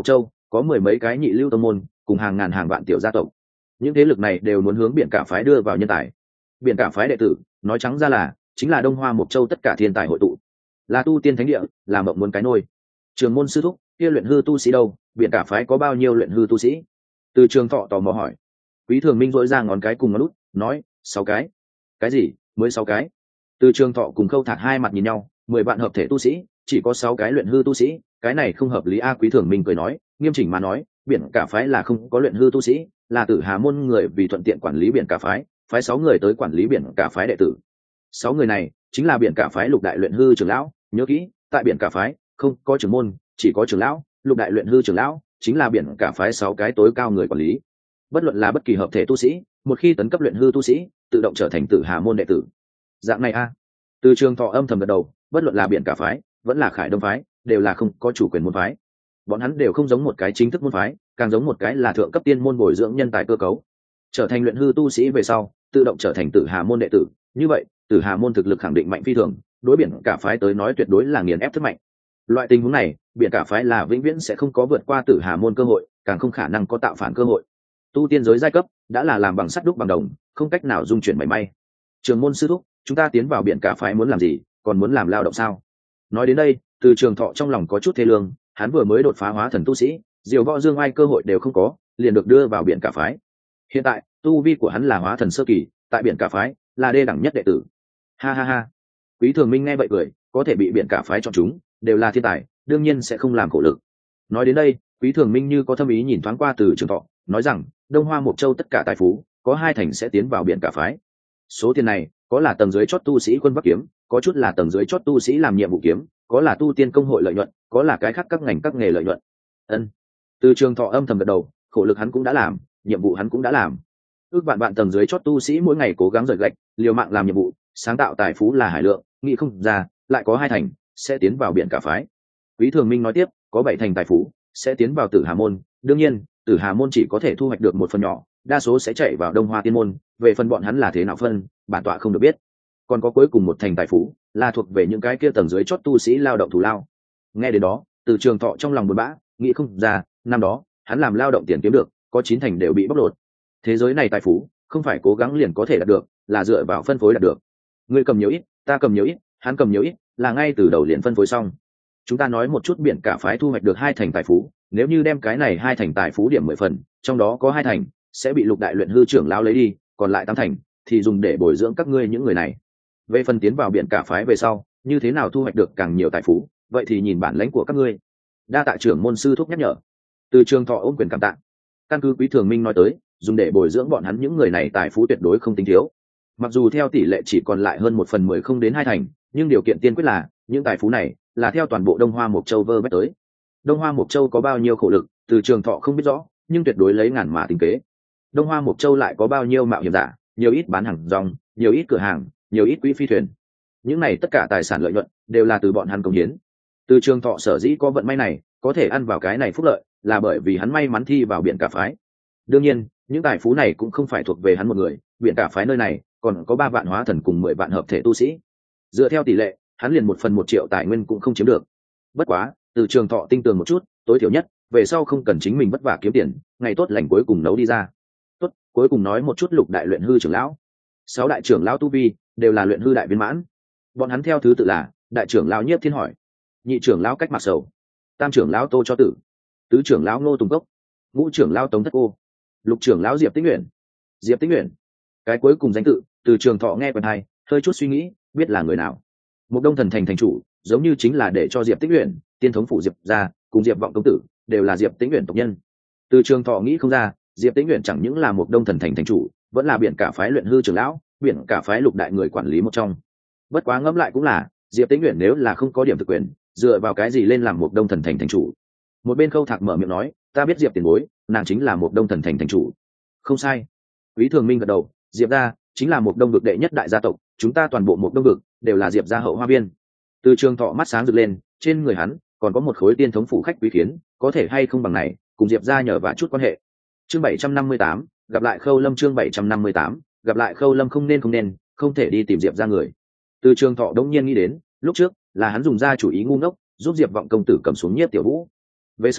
có mười mấy cái nhị lưu tông môn cùng hàng ngàn hàng vạn tiểu gia tộc. Những thế lực này đều muốn hướng biển cả phái đưa vào nhân tài. Biển cả phái đệ tử nói trắng ra là chính là Đông Hoa Mộc Châu tất cả thiên tài hội tụ, là tu tiên thánh địa, là mộng muốn cái nôi. Trường môn sư thúc, kia luyện hư tu sĩ đâu? Biển cả phái có bao nhiêu luyện hư tu sĩ? Từ Trường Thọ tò mò hỏi. Quý Thường Minh dỗi ra ngón cái cùng ngón út, nói, sáu cái. Cái gì? Mới sáu cái? Từ Trường Thọ cùng Khâu Thạc hai mặt nhìn nhau, mười vạn hợp thể tu sĩ, chỉ có sáu cái luyện hư tu sĩ, cái này không hợp lý a. Quý Thường Minh cười nói, nghiêm chỉnh mà nói, biển cả phái là không có luyện hư tu sĩ, là Tử Hà môn người vì thuận tiện quản lý biển cả phái, phái sáu người tới quản lý biển cả phái đệ tử. Sáu người này chính là biển cả phái lục đại luyện hư trưởng lão, nhớ kỹ, tại biển cả phái không có trưởng môn, chỉ có trưởng lão, lục đại luyện hư trưởng lão chính là biển cả phái sáu cái tối cao người quản lý. Bất luận là bất kỳ hợp thể tu sĩ, một khi tấn cấp luyện hư tu sĩ, tự động trở thành Tử Hà môn đệ tử. Dạng này a. Từ Trường Thọ âm thầm gật đầu, bất luận là biển cả phái vẫn là Khải Đông phái, đều là không có chủ quyền môn phái. Bọn hắn đều không giống một cái chính thức môn phái, càng giống một cái là thượng cấp tiên môn bồi dưỡng nhân tài cơ cấu. Trở thành luyện hư tu sĩ về sau, tự động trở thành Tử Hà môn đệ tử, như vậy Tử Hà môn thực lực khẳng định mạnh phi thường, đối biển cả phái tới nói tuyệt đối là nghiền ép rất mạnh. Loại tình huống này, biển cả phái là vĩnh viễn sẽ không có vượt qua Tử Hà môn cơ hội, càng không khả năng có tạo phản cơ hội. Tu tiên giới giai cấp đã là làm bằng sắt đúc bằng đồng, không cách nào dung chuyển mảy may. Trường môn sư thúc, chúng ta tiến vào biển cả phái muốn làm gì, còn muốn làm lao động sao? Nói đến đây, Từ Trường Thọ trong lòng có chút thê lương, hắn vừa mới đột phá hóa thần tu sĩ, diều võ dương ai cơ hội đều không có, liền được đưa vào biển cả phái. Hiện tại tu vi của hắn là hóa thần sơ kỳ, tại biển cả phái là đê đẳng nhất đệ tử. Ha ha ha. Quý Thường Minh nghe vậy cười, có thể bị biển cả phái chọn chúng, đều là thiên tài, đương nhiên sẽ không làm khổ lực. Nói đến đây, Quý Thường Minh như có thâm ý nhìn thoáng qua Từ Trường Thọ, nói rằng Đông Hoa Mộc Châu tất cả tài phú có hai thành sẽ tiến vào biển cả phái. Số tiền này có là tầng dưới chót tu sĩ quân bắc kiếm, có chút là tầng dưới chót tu sĩ làm nhiệm vụ kiếm, có là tu tiên công hội lợi nhuận, có là cái khác các ngành các nghề lợi nhuận. Ân. Từ Trường Thọ âm thầm gật đầu, khổ lực hắn cũng đã làm, nhiệm vụ hắn cũng đã làm. Ước bạn bạn tầng dưới chót tu sĩ mỗi ngày cố gắng rời gạch, liều mạng làm nhiệm vụ, sáng tạo tài phú là hải lượng, nghĩ không ra, lại có hai thành sẽ tiến vào biển cả phái. Quý Thường Minh nói tiếp, có bảy thành tài phú sẽ tiến vào Tử Hà môn, đương nhiên, Tử Hà môn chỉ có thể thu hoạch được một phần nhỏ, đa số sẽ chạy vào Đông Hoa Tiên môn, về phần bọn hắn là thế nào phân, bản tọa không được biết. Còn có cuối cùng một thành tài phú, là thuộc về những cái kia tầng dưới chót tu sĩ lao động thù lao. Nghe đến đó, Từ Trường Thọ trong lòng buồn bã, nghĩ không ra, năm đó, hắn làm lao động tiền kiếm được, có chín thành đều bị bóc lột. Thế giới này tài phú, không phải cố gắng liền có thể đạt được, là dựa vào phân phối đạt được. Ngươi cầm nhiều ít, ta cầm nhiều ít, hắn cầm nhiều ít, là ngay từ đầu liền phân phối xong. Chúng ta nói một chút biển cả phái thu hoạch được hai thành tài phú, nếu như đem cái này hai thành tài phú điểm mười phần, trong đó có hai thành sẽ bị lục đại luyện hư trưởng lao lấy đi, còn lại tám thành thì dùng để bồi dưỡng các ngươi những người này. Về phần tiến vào biển cả phái về sau, như thế nào thu hoạch được càng nhiều tài phú, vậy thì nhìn bản lãnh của các ngươi. Đa tạ trưởng môn sư thúc nhắc nhở. Từ Trường Thọ ôm quyền cảm tạ. Căn cứ Quý Thường Minh nói tới, dùng để bồi dưỡng bọn hắn những người này tài phú tuyệt đối không tính thiếu. Mặc dù theo tỷ lệ chỉ còn lại hơn một phần mười không đến hai thành, nhưng điều kiện tiên quyết là những tài phú này là theo toàn bộ Đông Hoa Mộc Châu vơ vét tới. Đông Hoa Mộc Châu có bao nhiêu khổ lực, Từ Trường Thọ không biết rõ, nhưng tuyệt đối lấy ngàn mà tính kế. Đông Hoa Mộc Châu lại có bao nhiêu mạo hiểm giả, nhiều ít bán hàng rong, nhiều ít cửa hàng, nhiều ít quỹ phi thuyền. Những này tất cả tài sản lợi nhuận đều là từ bọn hắn cống hiến. Từ Trường Thọ sở dĩ có vận may này, có thể ăn vào cái này phúc lợi, là bởi vì hắn may mắn thi vào biển cả phái. Đương nhiên, những tài phú này cũng không phải thuộc về hắn một người, biển cả phái nơi này còn có ba vạn hóa thần cùng mười vạn hợp thể tu sĩ. Dựa theo tỷ lệ, hắn liền một phần một triệu tài nguyên cũng không chiếm được. Bất quá, Từ Trường Thọ tinh tường một chút, tối thiểu nhất, về sau không cần chính mình vất vả kiếm tiền, ngày tốt lành cuối cùng nấu đi ra. Tốt, cuối cùng nói một chút lục đại luyện hư trưởng lão. Sáu đại trưởng lão tu vi đều là luyện hư đại viên mãn. Bọn hắn theo thứ tự là: đại trưởng lão Nhiếp Thiên Hỏi, nhị trưởng lão Cách Mạc Sầu, tam trưởng lão Tô Cho Tử, tứ trưởng lão Ngô Tùng Cốc, ngũ trưởng lão Tống Thất Cô, lục trưởng lão Diệp Tĩnh Uyển. Diệp Tĩnh Uyển, cái cuối cùng danh tự, Từ Trường Thọ nghe quen hay, hơi chút suy nghĩ, biết là người nào. Một Đông Thần thành thành chủ, giống như chính là để cho Diệp Tĩnh Uyển, tiên thống phủ Diệp gia, cùng Diệp Vọng công tử, đều là Diệp Tĩnh Uyển tộc nhân. Từ Trường Thọ nghĩ không ra, Diệp Tĩnh Uyển chẳng những là một Đông Thần thành thành chủ, vẫn là biển cả phái luyện hư trưởng lão, biển cả phái lục đại người quản lý một trong. Bất quá ngẫm lại cũng là, Diệp Tĩnh Uyển nếu là không có điểm thực quyền, dựa vào cái gì lên làm một Đông Thần thành thành chủ? Một bên Khâu Thạc mở miệng nói, ta biết Diệp tiền bối, nàng chính là một Đông Thần thành thành chủ. Không sai. Quý Thường Minh gật đầu, Diệp gia chính là một Đông vực đệ nhất đại gia tộc, chúng ta toàn bộ một Đông vực đều là Diệp gia hậu hoa viên. Từ Trường Thọ mắt sáng rực lên, trên người hắn còn có một khối tiên thống phủ khách quý khiến, có thể hay không bằng này, cùng Diệp gia nhờ vả chút quan hệ. Chương bảy trăm năm mươi tám, gặp lại Khâu Lâm. Chương bảy trăm năm mươi tám, gặp lại Khâu Lâm. Không nên không nên, không thể đi tìm Diệp gia người. Từ Trường Thọ đống nhiên nghĩ đến, lúc trước là hắn dùng ra chủ ý ngu ngốc, giúp Diệp Vọng công tử cầm xuống Nhiếp Tiểu Vũ. Về sau,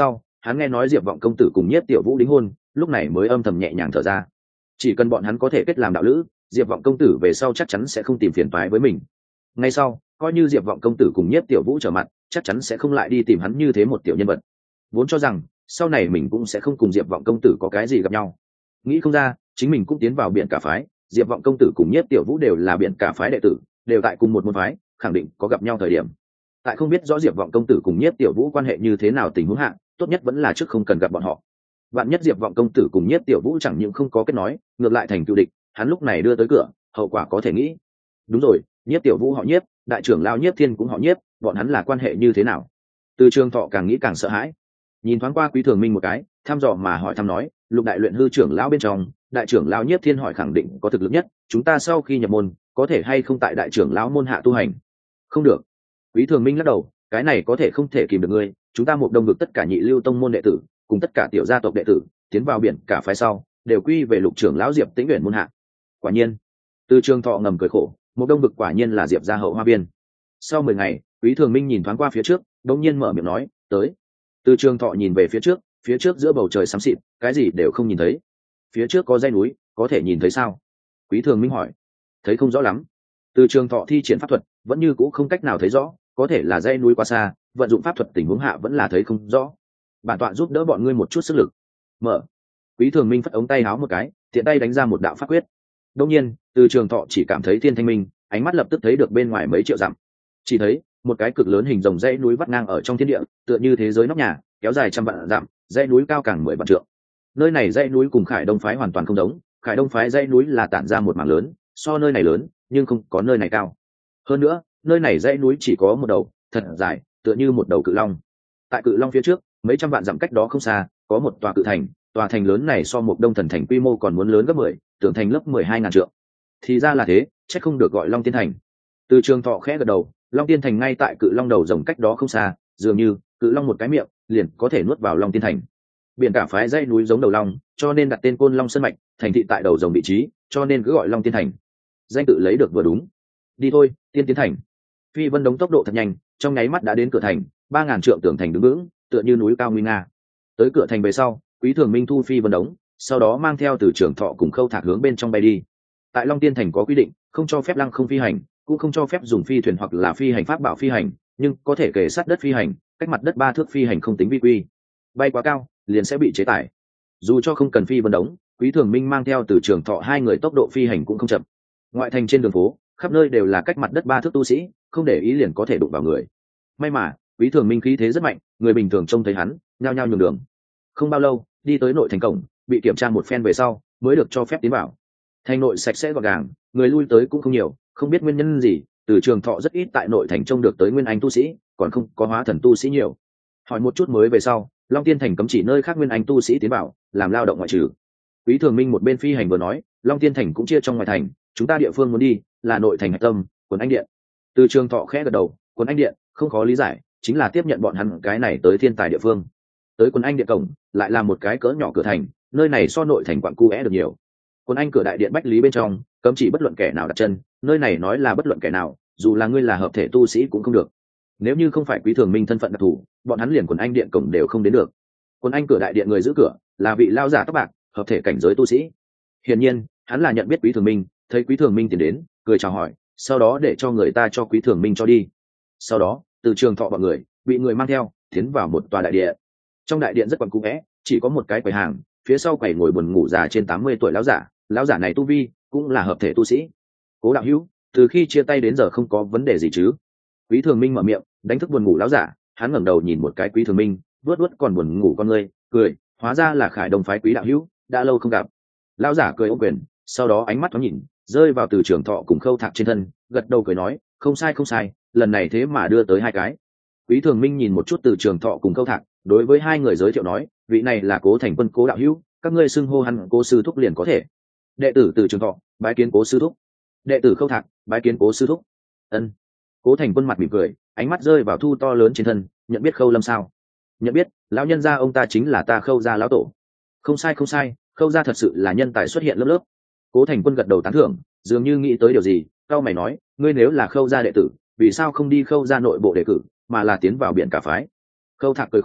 hắn nghe nói diệp vọng công tử cùng nhiếp tiểu vũ đính hôn, lúc này mới âm thầm nhẹ nhàng thở ra. Chỉ cần bọn hắn có thể kết làm đạo lữ, diệp vọng công tử về sau chắc chắn sẽ không tìm phiền toái với mình. Ngay sau, coi như diệp vọng công tử cùng nhiếp tiểu vũ trở mặt, chắc chắn sẽ không lại đi tìm hắn như thế một tiểu nhân vật. Vốn cho rằng sau này mình cũng sẽ không cùng diệp vọng công tử có cái gì gặp nhau, nghĩ không ra chính mình cũng tiến vào biển cả phái. Diệp vọng công tử cùng nhiếp tiểu vũ đều là biển cả phái đệ tử, đều tại cùng một môn phái, khẳng định có gặp nhau thời điểm. Tại không biết rõ diệp vọng công tử cùng nhiếp tiểu vũ quan hệ như thế nào tình huống hạ, tốt nhất vẫn là trước không cần gặp bọn họ. Vạn nhất diệp vọng công tử cùng nhiếp tiểu vũ chẳng những không có kết nói, ngược lại thành cựu địch, hắn lúc này đưa tới cửa, hậu quả có thể nghĩ. Đúng rồi, nhiếp tiểu vũ họ nhiếp, đại trưởng lao nhiếp thiên cũng họ nhiếp, bọn hắn là quan hệ như thế nào? Từ Trường Thọ càng nghĩ càng sợ hãi, nhìn thoáng qua Quý Thường Minh một cái, thăm dò mà hỏi thăm nói, lục đại luyện hư trưởng lão bên trong, đại trưởng lão nhiếp thiên hỏi khẳng định có thực lực nhất, chúng ta sau khi nhập môn có thể hay không tại đại trưởng lão môn hạ tu hành? Không được. Quý Thường Minh lắc đầu, cái này có thể không thể kìm được ngươi, chúng ta một đông vực tất cả nhị lưu tông môn đệ tử cùng tất cả tiểu gia tộc đệ tử tiến vào biển cả phái sau đều quy về lục trưởng lão Diệp Tĩnh Uyển môn hạ. Quả nhiên. Từ Trường Thọ ngầm cười khổ, một đông vực quả nhiên là Diệp gia hậu hoa biên. Sau mười ngày, Quý Thường Minh nhìn thoáng qua phía trước, đột nhiên mở miệng nói, tới. Từ Trường Thọ nhìn về phía trước, phía trước giữa bầu trời xám xịt, cái gì đều không nhìn thấy. Phía trước có dãy núi, có thể nhìn thấy sao? Quý Thường Minh hỏi. Thấy không rõ lắm. Từ Trường Thọ thi triển pháp thuật, vẫn như cũ không cách nào thấy rõ, có thể là dãy núi quá xa, vận dụng pháp thuật tình huống hạ vẫn là thấy không rõ. Bản tọa giúp đỡ bọn ngươi một chút sức lực. Mở. Quý Thường Minh phất ống tay áo một cái, tiện tay đánh ra một đạo pháp quyết. Đương nhiên, Từ Trường Thọ chỉ cảm thấy thiên thanh minh, ánh mắt lập tức thấy được bên ngoài mấy triệu dặm. Chỉ thấy một cái cực lớn hình rồng dãy núi vắt ngang ở trong thiên địa, tựa như thế giới nóc nhà, kéo dài trăm vạn dặm, dãy núi cao càng mười vạn trượng. Nơi này dãy núi cùng Khải Đông phái hoàn toàn không giống, Khải Đông phái dãy núi là tản ra một mảng lớn, so nơi này lớn, nhưng không có nơi này cao. Hơn nữa, nơi này dãy núi chỉ có một đầu, thật dài, tựa như một đầu cự long. Tại cự long phía trước, mấy trăm vạn dặm cách đó không xa, có một tòa cự thành, tòa thành lớn này so một đông thần thành quy mô còn muốn lớn gấp mười, tường thành lớp mười hai ngàn trượng. Thì ra là thế, chắc không được gọi Long Tiên Thành. Từ Trường Thọ khẽ gật đầu, Long Tiên Thành ngay tại cự long đầu rồng cách đó không xa, dường như cự long một cái miệng liền có thể nuốt vào Long Tiên Thành. Biển cả phái dãy núi giống đầu long, cho nên đặt tên Côn Long Sơn mạch, thành thị tại đầu rồng vị trí, cho nên cứ gọi Long Tiên Thành. Danh tự lấy được vừa đúng. Đi thôi, Tiên Tiến Thành. Phi Vân Đống tốc độ thật nhanh, trong nháy mắt đã đến cửa thành, ba ngàn trượng tường thành đứng vững, tựa như núi cao nguy nga. Tới cửa thành về sau, Quý Thường Minh thu Phi Vân Đống, sau đó mang theo Từ Trường Thọ cùng Khâu Thạc hướng bên trong bay đi. Tại Long Tiên Thành có quy định, không cho phép lăng không phi hành, cũng không cho phép dùng phi thuyền hoặc là phi hành pháp bảo phi hành, nhưng có thể kề sát đất phi hành, cách mặt đất ba thước phi hành không tính vi quy. Bay quá cao, liền sẽ bị chế tài. Dù cho không cần Phi Vân Đống, Quý Thường Minh mang theo Từ Trường Thọ hai người tốc độ phi hành cũng không chậm. Ngoại thành trên đường phố, khắp nơi đều là cách mặt đất ba thước tu sĩ, không để ý liền có thể đụng vào người. May mà, Quý Thường Minh khí thế rất mạnh, người bình thường trông thấy hắn, nhao nhao nhường đường. Không bao lâu, đi tới nội thành cổng, bị kiểm tra một phen về sau, mới được cho phép tiến vào. Thành nội sạch sẽ gọn gàng, người lui tới cũng không nhiều, không biết nguyên nhân gì, Từ Trường Thọ rất ít tại nội thành trông được tới nguyên anh tu sĩ, còn không có hóa thần tu sĩ nhiều. Hỏi một chút mới về sau, Long Tiên Thành cấm chỉ nơi khác nguyên anh tu sĩ tiến vào, làm lao động ngoại trừ. Quý Thường Minh một bên phi hành vừa nói, Long Tiên Thành cũng chia trong ngoài thành, chúng ta địa phương muốn đi là nội thành hạch tâm, Quần Anh Điện. Từ Trường Thọ khẽ gật đầu, Quần Anh Điện không khó lý giải, chính là tiếp nhận bọn hắn cái này tới thiên tài địa phương. Tới Quần Anh Điện cổng, lại là một cái cỡ nhỏ cửa thành, nơi này so nội thành quận cu é được nhiều. Quần Anh cửa đại điện bách lý bên trong, cấm chỉ bất luận kẻ nào đặt chân, nơi này nói là bất luận kẻ nào, dù là ngươi là hợp thể tu sĩ cũng không được. Nếu như không phải Quý Thường Minh thân phận đặc thù, bọn hắn liền Quần Anh Điện cổng đều không đến được. Quần Anh cửa đại điện người giữ cửa là vị lao giả tóc bạc, hợp thể cảnh giới tu sĩ. Hiển nhiên, hắn là nhận biết Quý Thường Minh, thấy Quý Thường Minh tiến đến, cười chào hỏi, sau đó để cho người ta cho Quý Thường Minh cho đi. Sau đó, Từ Trường Thọ bọn người bị người mang theo tiến vào một tòa đại điện. Trong đại điện rất quặn cũ vẽ, chỉ có một cái quầy hàng, phía sau quầy ngồi buồn ngủ già trên tám mươi tuổi lão giả, lão giả này tu vi cũng là hợp thể tu sĩ. Cố đạo hữu, từ khi chia tay đến giờ không có vấn đề gì chứ? Quý Thường Minh mở miệng, đánh thức buồn ngủ lão giả, hắn ngẩng đầu nhìn một cái Quý Thường Minh, vuốt vuốt còn buồn ngủ con ngươi, cười, hóa ra là Khải Đông phái Quý đạo hữu, đã lâu không gặp. Lão giả cười ôm quyền, sau đó ánh mắt thoáng nhìn, rơi vào Từ Trường Thọ cùng Khâu Thạc trên thân, gật đầu cười nói, không sai không sai, lần này thế mà đưa tới hai cái. Quý Thường Minh nhìn một chút Từ Trường Thọ cùng Khâu Thạc, đối với hai người giới thiệu nói, vị này là Cố Thành Quân Cố đạo hữu, các ngươi xưng hô hắn Cố sư thúc liền có thể. Đệ tử Từ Trường Thọ, bái kiến Cố sư thúc. Đệ tử Khâu Thạc, bái kiến Cố sư thúc. Ân. Cố Thành Quân mặt mỉm cười, ánh mắt rơi vào thu to lớn trên thân, nhận biết Khâu Lâm sao? Nhận biết, lão nhân gia ông ta chính là ta Khâu gia lão tổ. Không sai không sai, Khâu gia thật sự là nhân tài xuất hiện lớp lớp. Cố Thành Quân gật đầu tán thưởng, dường như nghĩ tới điều gì, cao mày nói, ngươi nếu là Khâu gia đệ tử, vì sao không đi Khâu gia nội bộ đề cử, mà là tiến vào biển cả phái? Khâu Thạc cười khổ,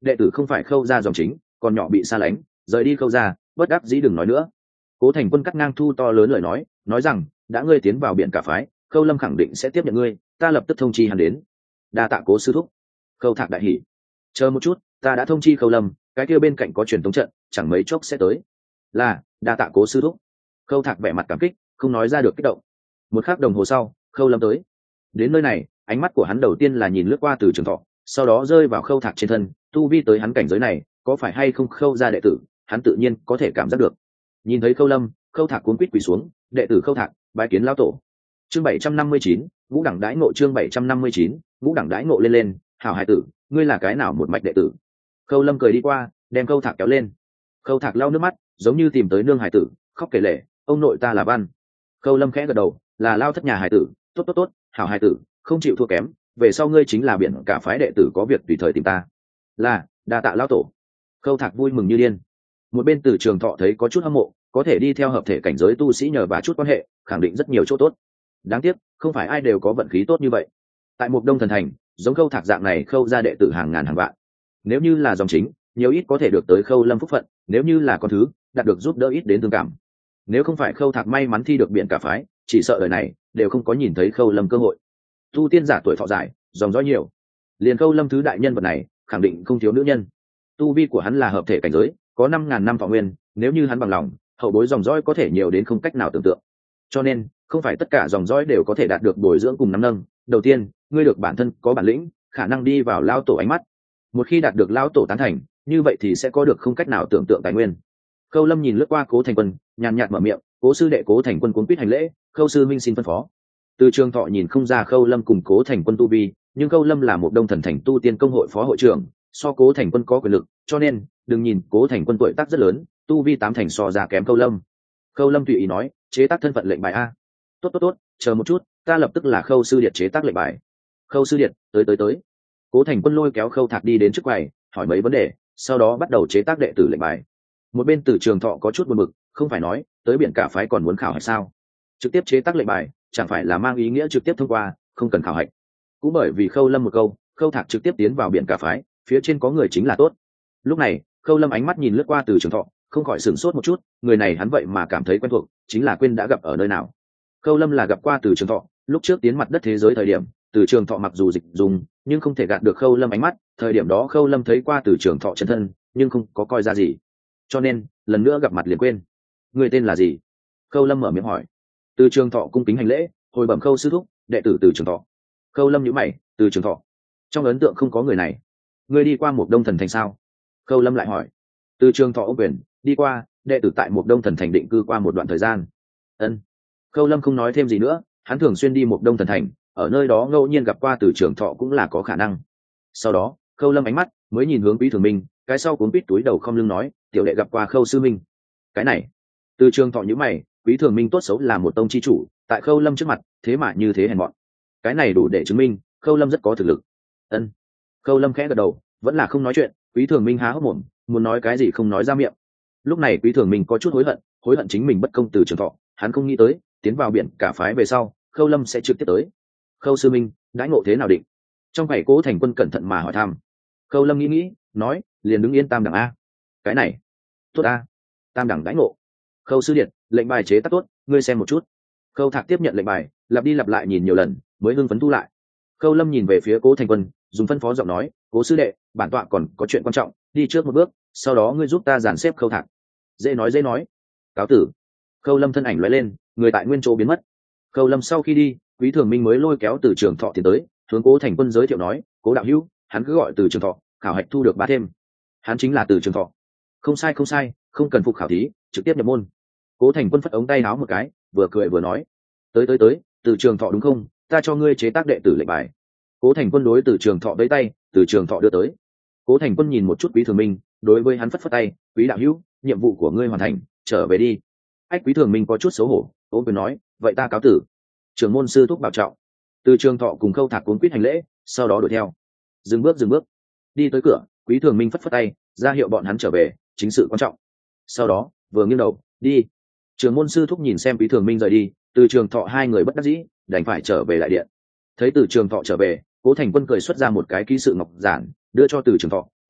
đệ tử không phải khâu gia dòng chính, còn nhỏ bị xa lánh, rời đi khâu gia, bất đắc dĩ đừng nói nữa. Cố Thành Quân cắt ngang Thu to lớn lời nói, nói rằng đã ngươi tiến vào biển cả phái, khâu lâm khẳng định sẽ tiếp nhận ngươi, ta lập tức thông chi hắn đến. Đa tạ Cố sư thúc. Khâu Thạc đại hỉ. Chờ một chút, ta đã thông chi khâu lâm, cái kia bên cạnh có truyền tống trận, chẳng mấy chốc sẽ tới. Là, đa tạ Cố sư thúc. Khâu Thạc vẻ mặt cảm kích, không nói ra được kích động. Một khắc đồng hồ sau, khâu lâm tới. Đến nơi này, ánh mắt của hắn đầu tiên là nhìn lướt qua Từ Trường Thọ, sau đó rơi vào khâu Thạc trên thân. Tu vi tới hắn cảnh giới này, có phải hay không khâu gia đệ tử, hắn tự nhiên có thể cảm giác được. Nhìn thấy khâu lâm, khâu Thạc cuống quýt quỳ xuống, đệ tử khâu Thạc bái kiến lão tổ. Chương bảy trăm năm mươi chín, ngũ đẳng đãi ngộ. Chương bảy trăm năm mươi chín, ngũ đẳng đãi ngộ. Lên lên, hảo hải tử, ngươi là cái nào một mạch đệ tử? Khâu lâm cười đi qua, đem khâu Thạc kéo lên. Khâu Thạc lau nước mắt, giống như tìm tới nương hải tử, khóc kể lể, ông nội ta là Văn. Khâu lâm khẽ gật đầu, là lao thất nhà hải tử, tốt tốt tốt, hảo hải tử, không chịu thua kém, về sau ngươi chính là biển cả phái đệ tử, có việc tùy thời tìm ta. Là, đa tạ lão tổ. Khâu Thạc vui mừng như điên. Một bên Từ Trường Thọ thấy có chút hâm mộ, có thể đi theo hợp thể cảnh giới tu sĩ nhờ và chút quan hệ, khẳng định rất nhiều chỗ tốt. Đáng tiếc, không phải ai đều có vận khí tốt như vậy. Tại Mục Đông Thần Thành, giống Khâu Thạc dạng này khâu ra đệ tử hàng ngàn hàng vạn. Nếu như là dòng chính, nhiều ít có thể được tới khâu lâm phúc phận, nếu như là con thứ, đạt được giúp đỡ ít đến tương cảm. Nếu không phải khâu Thạc may mắn thi được biển cả phái, chỉ sợ đời này đều không có nhìn thấy khâu lâm cơ hội. Tu tiên giả tuổi thọ dài, dòng dõi nhiều, liền khâu lâm thứ đại nhân vật này khẳng định không thiếu nữ nhân. Tu vi của hắn là hợp thể cảnh giới, có năm ngàn năm thọ nguyên, nếu như hắn bằng lòng, hậu bối dòng dõi có thể nhiều đến không cách nào tưởng tượng. Cho nên không phải tất cả dòng dõi đều có thể đạt được bồi dưỡng cùng nắm nâng. Đầu tiên, ngươi được bản thân có bản lĩnh, khả năng đi vào lao tổ ánh mắt. Một khi đạt được lao tổ tán thành, như vậy thì sẽ có được không cách nào tưởng tượng tài nguyên. Khâu lâm nhìn lướt qua Cố Thành Quân, nhàn nhạt mở miệng, Cố sư đệ. Cố Thành Quân cuống quýt hành lễ, khâu sư minh xin phân phó. Từ Trường Thọ nhìn không ra khâu lâm cùng Cố Thành Quân tu vi, nhưng khâu lâm là một Đông Thần Thành tu tiên công hội phó hội trưởng, so Cố Thành Quân có quyền lực, cho nên đừng nhìn Cố Thành Quân tuổi tác rất lớn, tu vi tám thành so ra kém khâu lâm. Khâu lâm tùy ý nói, chế tác thân phận lệnh bài a. Tốt tốt tốt, chờ một chút, ta lập tức là khâu sư điệt chế tác lệnh bài. Khâu sư điệt, tới tới tới. Cố Thành Quân lôi kéo khâu Thạc đi đến trước quầy, hỏi mấy vấn đề, sau đó bắt đầu chế tác đệ tử lệnh bài. Một bên Từ Trường Thọ có chút buồn bực, không phải nói tới biển cả phái còn muốn khảo hạch sao? Trực tiếp chế tác lệnh bài chẳng phải là mang ý nghĩa trực tiếp thông qua, không cần khảo hạch. Cũng bởi vì khâu lâm một câu, khâu Thạc trực tiếp tiến vào biển cả phái, phía trên có người chính là tốt. Lúc này khâu lâm ánh mắt nhìn lướt qua Từ Trường Thọ, không khỏi sửng sốt một chút, người này hắn vậy mà cảm thấy quen thuộc, chính là quên đã gặp ở nơi nào. Khâu lâm là gặp qua Từ Trường Thọ, lúc trước tiến mặt đất thế giới thời điểm, Từ Trường Thọ mặc dù dịch dùng, nhưng không thể gạt được khâu lâm ánh mắt. Thời điểm đó khâu lâm thấy qua Từ Trường Thọ chân thân, nhưng không có coi ra gì, cho nên lần nữa gặp mặt liền quên. Người tên là gì? Khâu lâm mở miệng hỏi. Từ Trường Thọ cung kính hành lễ, hồi bẩm khâu sư thúc, đệ tử Từ Trường Thọ. Khâu lâm nhíu mày, Từ Trường Thọ, trong ấn tượng không có người này. Ngươi đi qua một Đông Thần Thành sao? Khâu lâm lại hỏi. Từ Trường Thọ ôm quyền, đi qua, đệ tử tại một Đông Thần Thành định cư qua một đoạn thời gian. Ân. Khâu lâm không nói thêm gì nữa, hắn thường xuyên đi một Đông Thần Thành, ở nơi đó ngẫu nhiên gặp qua Từ Trường Thọ cũng là có khả năng. Sau đó khâu lâm ánh mắt mới nhìn hướng Quý Thường Minh, cái sau cuốn quýt túi đầu không lưng nói, tiểu đệ gặp qua khâu sư minh. Cái này, Từ Trường Thọ nhíu mày, Quý Thường Minh tốt xấu là một tông chi chủ, tại khâu lâm trước mặt thế mà như thế hèn mọn. Cái này đủ để chứng minh khâu lâm rất có thực lực. Ân. Khâu lâm khẽ gật đầu, vẫn là không nói chuyện. Quý Thường Minh há hốc mồm, muốn nói cái gì không nói ra miệng. Lúc này Quý Thường Minh có chút hối hận, hối hận chính mình bất công Từ Trường Thọ, hắn không nghĩ tới tiến vào biển cả phái về sau khâu lâm sẽ trực tiếp tới. Khâu sư minh, đãi ngộ thế nào định? Trong ngày Cố Thành Quân cẩn thận mà hỏi thăm. Khâu lâm nghĩ nghĩ, nói, liền đứng yên tam đẳng a. Cái này tốt a. Tam đẳng đãi ngộ. Khâu sư điện, lệnh bài chế tác tốt, ngươi xem một chút. Khâu Thạc tiếp nhận lệnh bài, lặp đi lặp lại nhìn nhiều lần mới hưng phấn thu lại. Khâu lâm nhìn về phía Cố Thành Quân, dùng phân phó giọng nói, Cố sư đệ, bản tọa còn có chuyện quan trọng, đi trước một bước, sau đó ngươi giúp ta dàn xếp Khâu Thạc. Dễ nói dễ nói. Cáo tử. Khâu lâm thân ảnh lóe lên, người tại nguyên chỗ biến mất. Khâu lâm sau khi đi, Quý Thường Minh mới lôi kéo Từ Trường Thọ tiến tới, hướng Cố Thành Quân giới thiệu nói, Cố đạo hữu, hắn cứ gọi Từ Trường Thọ, khảo hạch thu được ba thêm. Hắn chính là Từ Trường Thọ. Không sai không sai, không cần phục khảo thí, trực tiếp nhập môn. Cố Thành Quân phất ống tay áo một cái, vừa cười vừa nói, tới tới tới, Từ Trường Thọ đúng không, ta cho ngươi chế tác đệ tử lệnh bài. Cố Thành Quân đối Từ Trường Thọ vẫy tay, Từ Trường Thọ đưa tới. Cố Thành Quân nhìn một chút Quý Thường Minh, đối với hắn phất phất tay, Quý đạo hữu, nhiệm vụ của ngươi hoàn thành, trở về đi. Ách. Quý Thường Minh có chút xấu hổ, ôm quyền nói, vậy ta cáo tử. Trưởng môn sư thúc bảo trọng. Từ Trường Thọ cùng Khâu Thạc cuống quýt hành lễ, sau đó đuổi theo. Dừng bước dừng bước, đi tới cửa, Quý Thường Minh phất phất tay, ra hiệu bọn hắn trở về, chính sự quan trọng. Sau đó vừa nghiêng đầu đi. Trưởng môn sư thúc nhìn xem Quý Thường Minh rời đi, Từ Trường Thọ hai người bất đắc dĩ, đành phải trở về lại điện. Thấy Từ Trường Thọ trở về, Cố Thành Quân cười xuất ra một cái ký sự ngọc giản, đưa cho Từ Trường Thọ,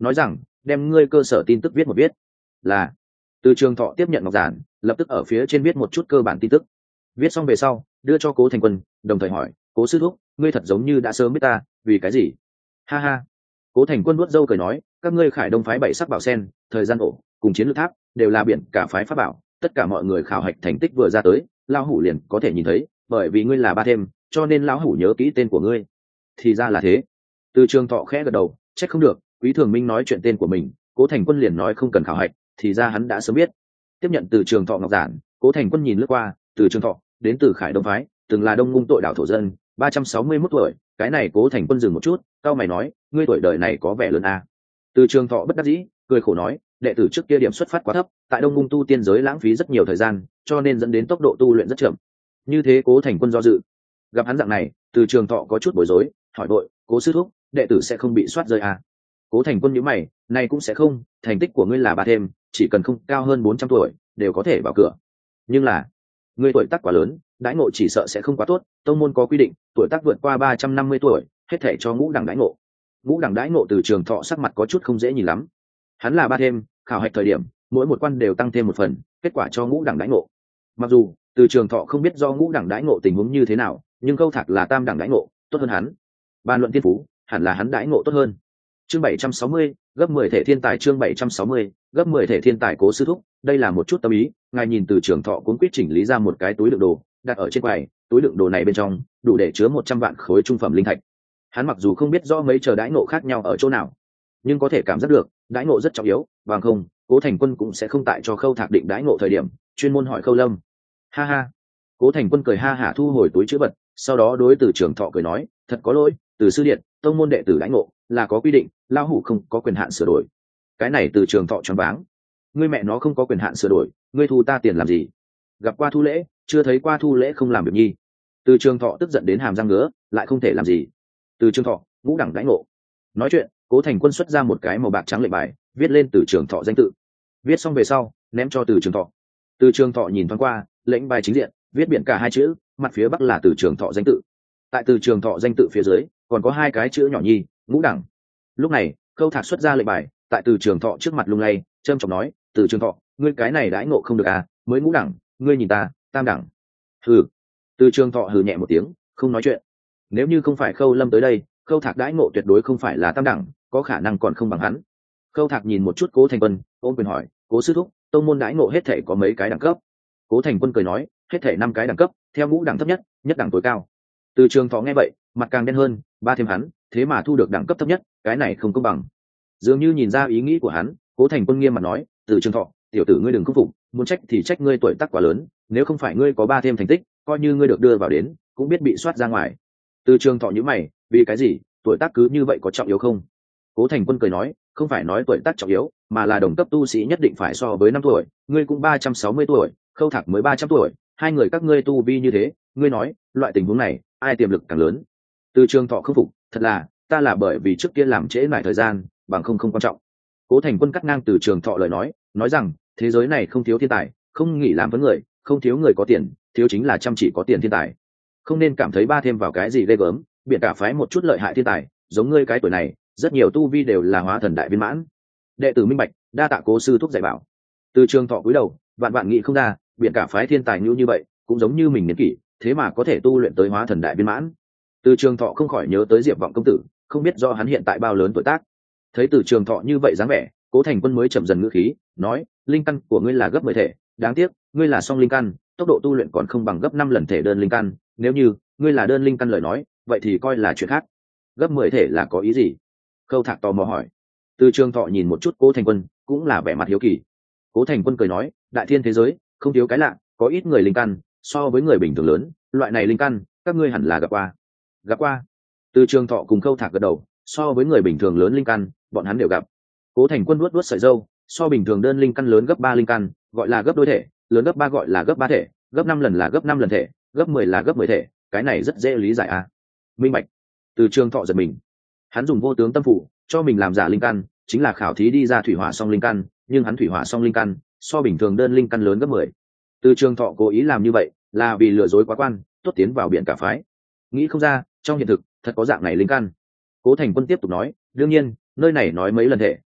nói rằng đem ngươi cơ sở tin tức viết một viết. Là. Từ Trường Thọ tiếp nhận ngọc giản, lập tức ở phía trên viết một chút cơ bản tin tức. Viết xong về sau đưa cho Cố Thành Quân, đồng thời hỏi, Cố sư thúc, ngươi thật giống như đã sớm biết ta, vì cái gì? Ha ha. Cố Thành Quân vuốt râu cười nói, các ngươi Khải Đông phái bảy sắc bảo sen, thời gian ổ cùng chiến lược tháp đều là biển cả phái pháp bảo, tất cả mọi người khảo hạch thành tích vừa ra tới, lão hủ liền có thể nhìn thấy, bởi vì ngươi là ba thêm, cho nên lão hủ nhớ kỹ tên của ngươi. Thì ra là thế. Từ Trường Thọ khẽ gật đầu, trách không được, Quý Thường Minh nói chuyện tên của mình, Cố Thành Quân liền nói không cần khảo hạch, thì ra hắn đã sớm biết. Tiếp nhận Từ Trường Thọ ngọc giản, Cố Thành Quân nhìn lướt qua, Từ Trường Thọ đến từ Khải Đông phái, từng là Đông Ngung tội đảo thổ dân, ba trăm sáu mươi mốt tuổi, cái này Cố Thành Quân dừng một chút, cao mày nói, ngươi tuổi đời này có vẻ lớn à. Từ Trường Thọ bất đắc dĩ, cười khổ nói, đệ tử trước kia điểm xuất phát quá thấp, tại Đông Ngung tu tiên giới lãng phí rất nhiều thời gian, cho nên dẫn đến tốc độ tu luyện rất chậm. Như thế Cố Thành Quân do dự. Gặp hắn dạng này, Từ Trường Thọ có chút bối rối, hỏi đội, Cố sư thúc, đệ tử sẽ không bị soát rơi à? Cố Thành Quân nhíu mày, này cũng sẽ không, thành tích của ngươi là ba thêm, chỉ cần không cao hơn bốn trăm tuổi, đều có thể vào cửa. Nhưng là, ngươi tuổi tác quá lớn, đãi ngộ chỉ sợ sẽ không quá tốt, tông môn có quy định, tuổi tác vượt qua ba trăm năm mươi tuổi, hết thể cho ngũ đẳng đãi ngộ. Ngũ đẳng đãi ngộ Từ Trường Thọ sắc mặt có chút không dễ nhìn lắm. Hắn là ba thêm, khảo hạch thời điểm, mỗi một quan đều tăng thêm một phần, kết quả cho ngũ đẳng đãi ngộ. Mặc dù Từ Trường Thọ không biết do ngũ đẳng đãi ngộ tình huống như thế nào, nhưng Khâu Thạc là tam đẳng đãi ngộ, tốt hơn hắn. Bàn luận thiên phú, hẳn là hắn đãi ngộ tốt hơn. Chương bảy trăm sáu mươi, gấp mười thể thiên tài. Chương bảy trăm sáu mươi, gấp mười thể thiên tài. Cố sư thúc, đây là một chút tâm ý, ngài nhìn. Từ Trường Thọ cũng quyết chỉnh lý ra một cái túi đựng đồ, đặt ở trên quầy, túi đựng đồ này bên trong đủ để chứa một trăm vạn khối trung phẩm linh thạch. Hắn mặc dù không biết rõ mấy chờ đãi ngộ khác nhau ở chỗ nào, nhưng có thể cảm giác được đãi ngộ rất trọng yếu, bằng không Cố Thành Quân cũng sẽ không tại cho Khâu Thạc định đãi ngộ thời điểm chuyên môn hỏi Khâu Lâm. Ha ha. Cố Thành Quân cười ha hả thu hồi túi chữ vật, sau đó đối Từ Trường Thọ cười nói, thật có lỗi, Từ sư điện, tông môn đệ tử đãi ngộ là có quy định, lão hủ không có quyền hạn sửa đổi. Cái này Từ Trường Thọ choáng váng. Ngươi mẹ nó không có quyền hạn sửa đổi, ngươi thu ta tiền làm gì? Gặp qua thu lễ, chưa thấy qua thu lễ không làm việc nhi. Từ Trường Thọ tức giận đến hàm răng ngứa, lại không thể làm gì. Từ Trường Thọ, ngũ đẳng đãi ngộ. Nói chuyện, Cố Thành Quân xuất ra một cái màu bạc trắng lệnh bài, viết lên Từ Trường Thọ danh tự. Viết xong về sau, ném cho Từ Trường Thọ. Từ Trường Thọ nhìn thoáng qua, lệnh bài chính diện viết biển cả hai chữ, mặt phía bắc là Từ Trường Thọ danh tự. Tại Từ Trường Thọ danh tự phía dưới còn có hai cái chữ nhỏ nhi, ngũ đẳng. Lúc này, Khâu Thạc xuất ra lệnh bài, tại Từ Trường Thọ trước mặt lung lay, trâm trọng nói, Từ Trường Thọ, ngươi cái này đãi ngộ không được à, mới ngũ đẳng, ngươi nhìn ta, tam đẳng. Hừ. Từ Trường Thọ hừ nhẹ một tiếng, không nói chuyện. Nếu như không phải Khâu Lâm tới đây, Khâu Thạc đãi ngộ tuyệt đối không phải là tam đẳng, có khả năng còn không bằng hắn. Khâu Thạc nhìn một chút Cố Thành Quân, ôm quyền hỏi, Cố sư thúc, tông môn đãi ngộ hết thể có mấy cái đẳng cấp? Cố Thành Quân cười nói, hết thể năm cái đẳng cấp, theo ngũ đẳng thấp nhất, nhất đẳng tối cao. Từ Trường Thọ nghe vậy, mặt càng đen hơn, ba thêm hắn, thế mà thu được đẳng cấp thấp nhất, cái này không công bằng. Dường như nhìn ra ý nghĩ của hắn, Cố Thành Quân nghiêm mặt nói, Từ Trường Thọ, tiểu tử ngươi đừng khinh phục, muốn trách thì trách ngươi tuổi tác quá lớn, nếu không phải ngươi có ba thêm thành tích, coi như ngươi được đưa vào đến, cũng biết bị soát ra ngoài. Từ Trường Thọ nhíu mày, vì cái gì, tuổi tác cứ như vậy có trọng yếu không? Cố Thành Quân cười nói, không phải nói tuổi tác trọng yếu, mà là đồng cấp tu sĩ nhất định phải so với năm tuổi, ngươi cũng ba trăm sáu mươi tuổi, Khâu Thạc mới ba trăm tuổi, hai người các ngươi tu vi như thế, ngươi nói, loại tình huống này, ai tiềm lực càng lớn? Từ Trường Thọ không phục, thật là, ta là bởi vì trước kia làm trễ lại thời gian, bằng không không quan trọng. Cố Thành Quân cắt ngang Từ Trường Thọ lời nói, nói rằng, thế giới này không thiếu thiên tài, không nghĩ làm vấn người, không thiếu người có tiền, thiếu chính là chăm chỉ có tiền thiên tài. Không nên cảm thấy ba thêm vào cái gì ghê gớm, biển cả phái một chút lợi hại thiên tài, giống ngươi cái tuổi này, rất nhiều tu vi đều là hóa thần đại viên mãn. Đệ tử minh bạch, đa tạ Cố sư thúc dạy bảo. Từ Trường Thọ cúi đầu, vạn vạn nghĩ không ra, biển cả phái thiên tài như như vậy, cũng giống như mình niên kỷ, thế mà có thể tu luyện tới hóa thần đại viên mãn. Từ Trường Thọ không khỏi nhớ tới Diệp Vọng công tử, không biết do hắn hiện tại bao lớn tuổi tác. Thấy Từ Trường Thọ như vậy dáng vẻ, Cố Thành Quân mới chậm dần ngữ khí, nói, linh căn của ngươi là gấp mười thể, đáng tiếc, ngươi là song linh căn, tốc độ tu luyện còn không bằng gấp năm lần thể đơn linh căn, nếu như ngươi là đơn linh căn lời nói, vậy thì coi là chuyện khác. Gấp mười thể là có ý gì? Khâu Thạc tò mò hỏi. Từ Trường Thọ nhìn một chút Cố Thành Quân, cũng là vẻ mặt hiếu kỳ. Cố Thành Quân cười nói, đại thiên thế giới không thiếu cái lạ, có ít người linh căn so với người bình thường lớn, loại này linh căn các ngươi hẳn là gặp qua. Gặp qua. Từ Trường Thọ cùng Khâu Thạc gật đầu, so với người bình thường lớn linh căn, bọn hắn đều gặp. Cố Thành Quân nuốt nuốt sợi râu, so bình thường đơn linh căn lớn gấp ba linh căn, gọi là gấp đôi thể, lớn gấp ba gọi là gấp ba thể, gấp năm lần là gấp năm lần thể, gấp mười là gấp mười thể, cái này rất dễ lý giải à? Minh bạch. Từ Trường Thọ giật mình. Hắn dùng vô tướng tâm phủ cho mình làm giả linh căn, chính là khảo thí đi ra thủy hỏa song linh căn, nhưng hắn thủy hỏa song linh căn so bình thường đơn linh căn lớn gấp mười. Từ Trường Thọ cố ý làm như vậy, là vì lừa dối quá quan, tốt tiến vào biển cả phái. Nghĩ không ra, trong hiện thực thật có dạng này linh căn. Cố Thành Quân tiếp tục nói, đương nhiên, nơi này nói mấy lần thể,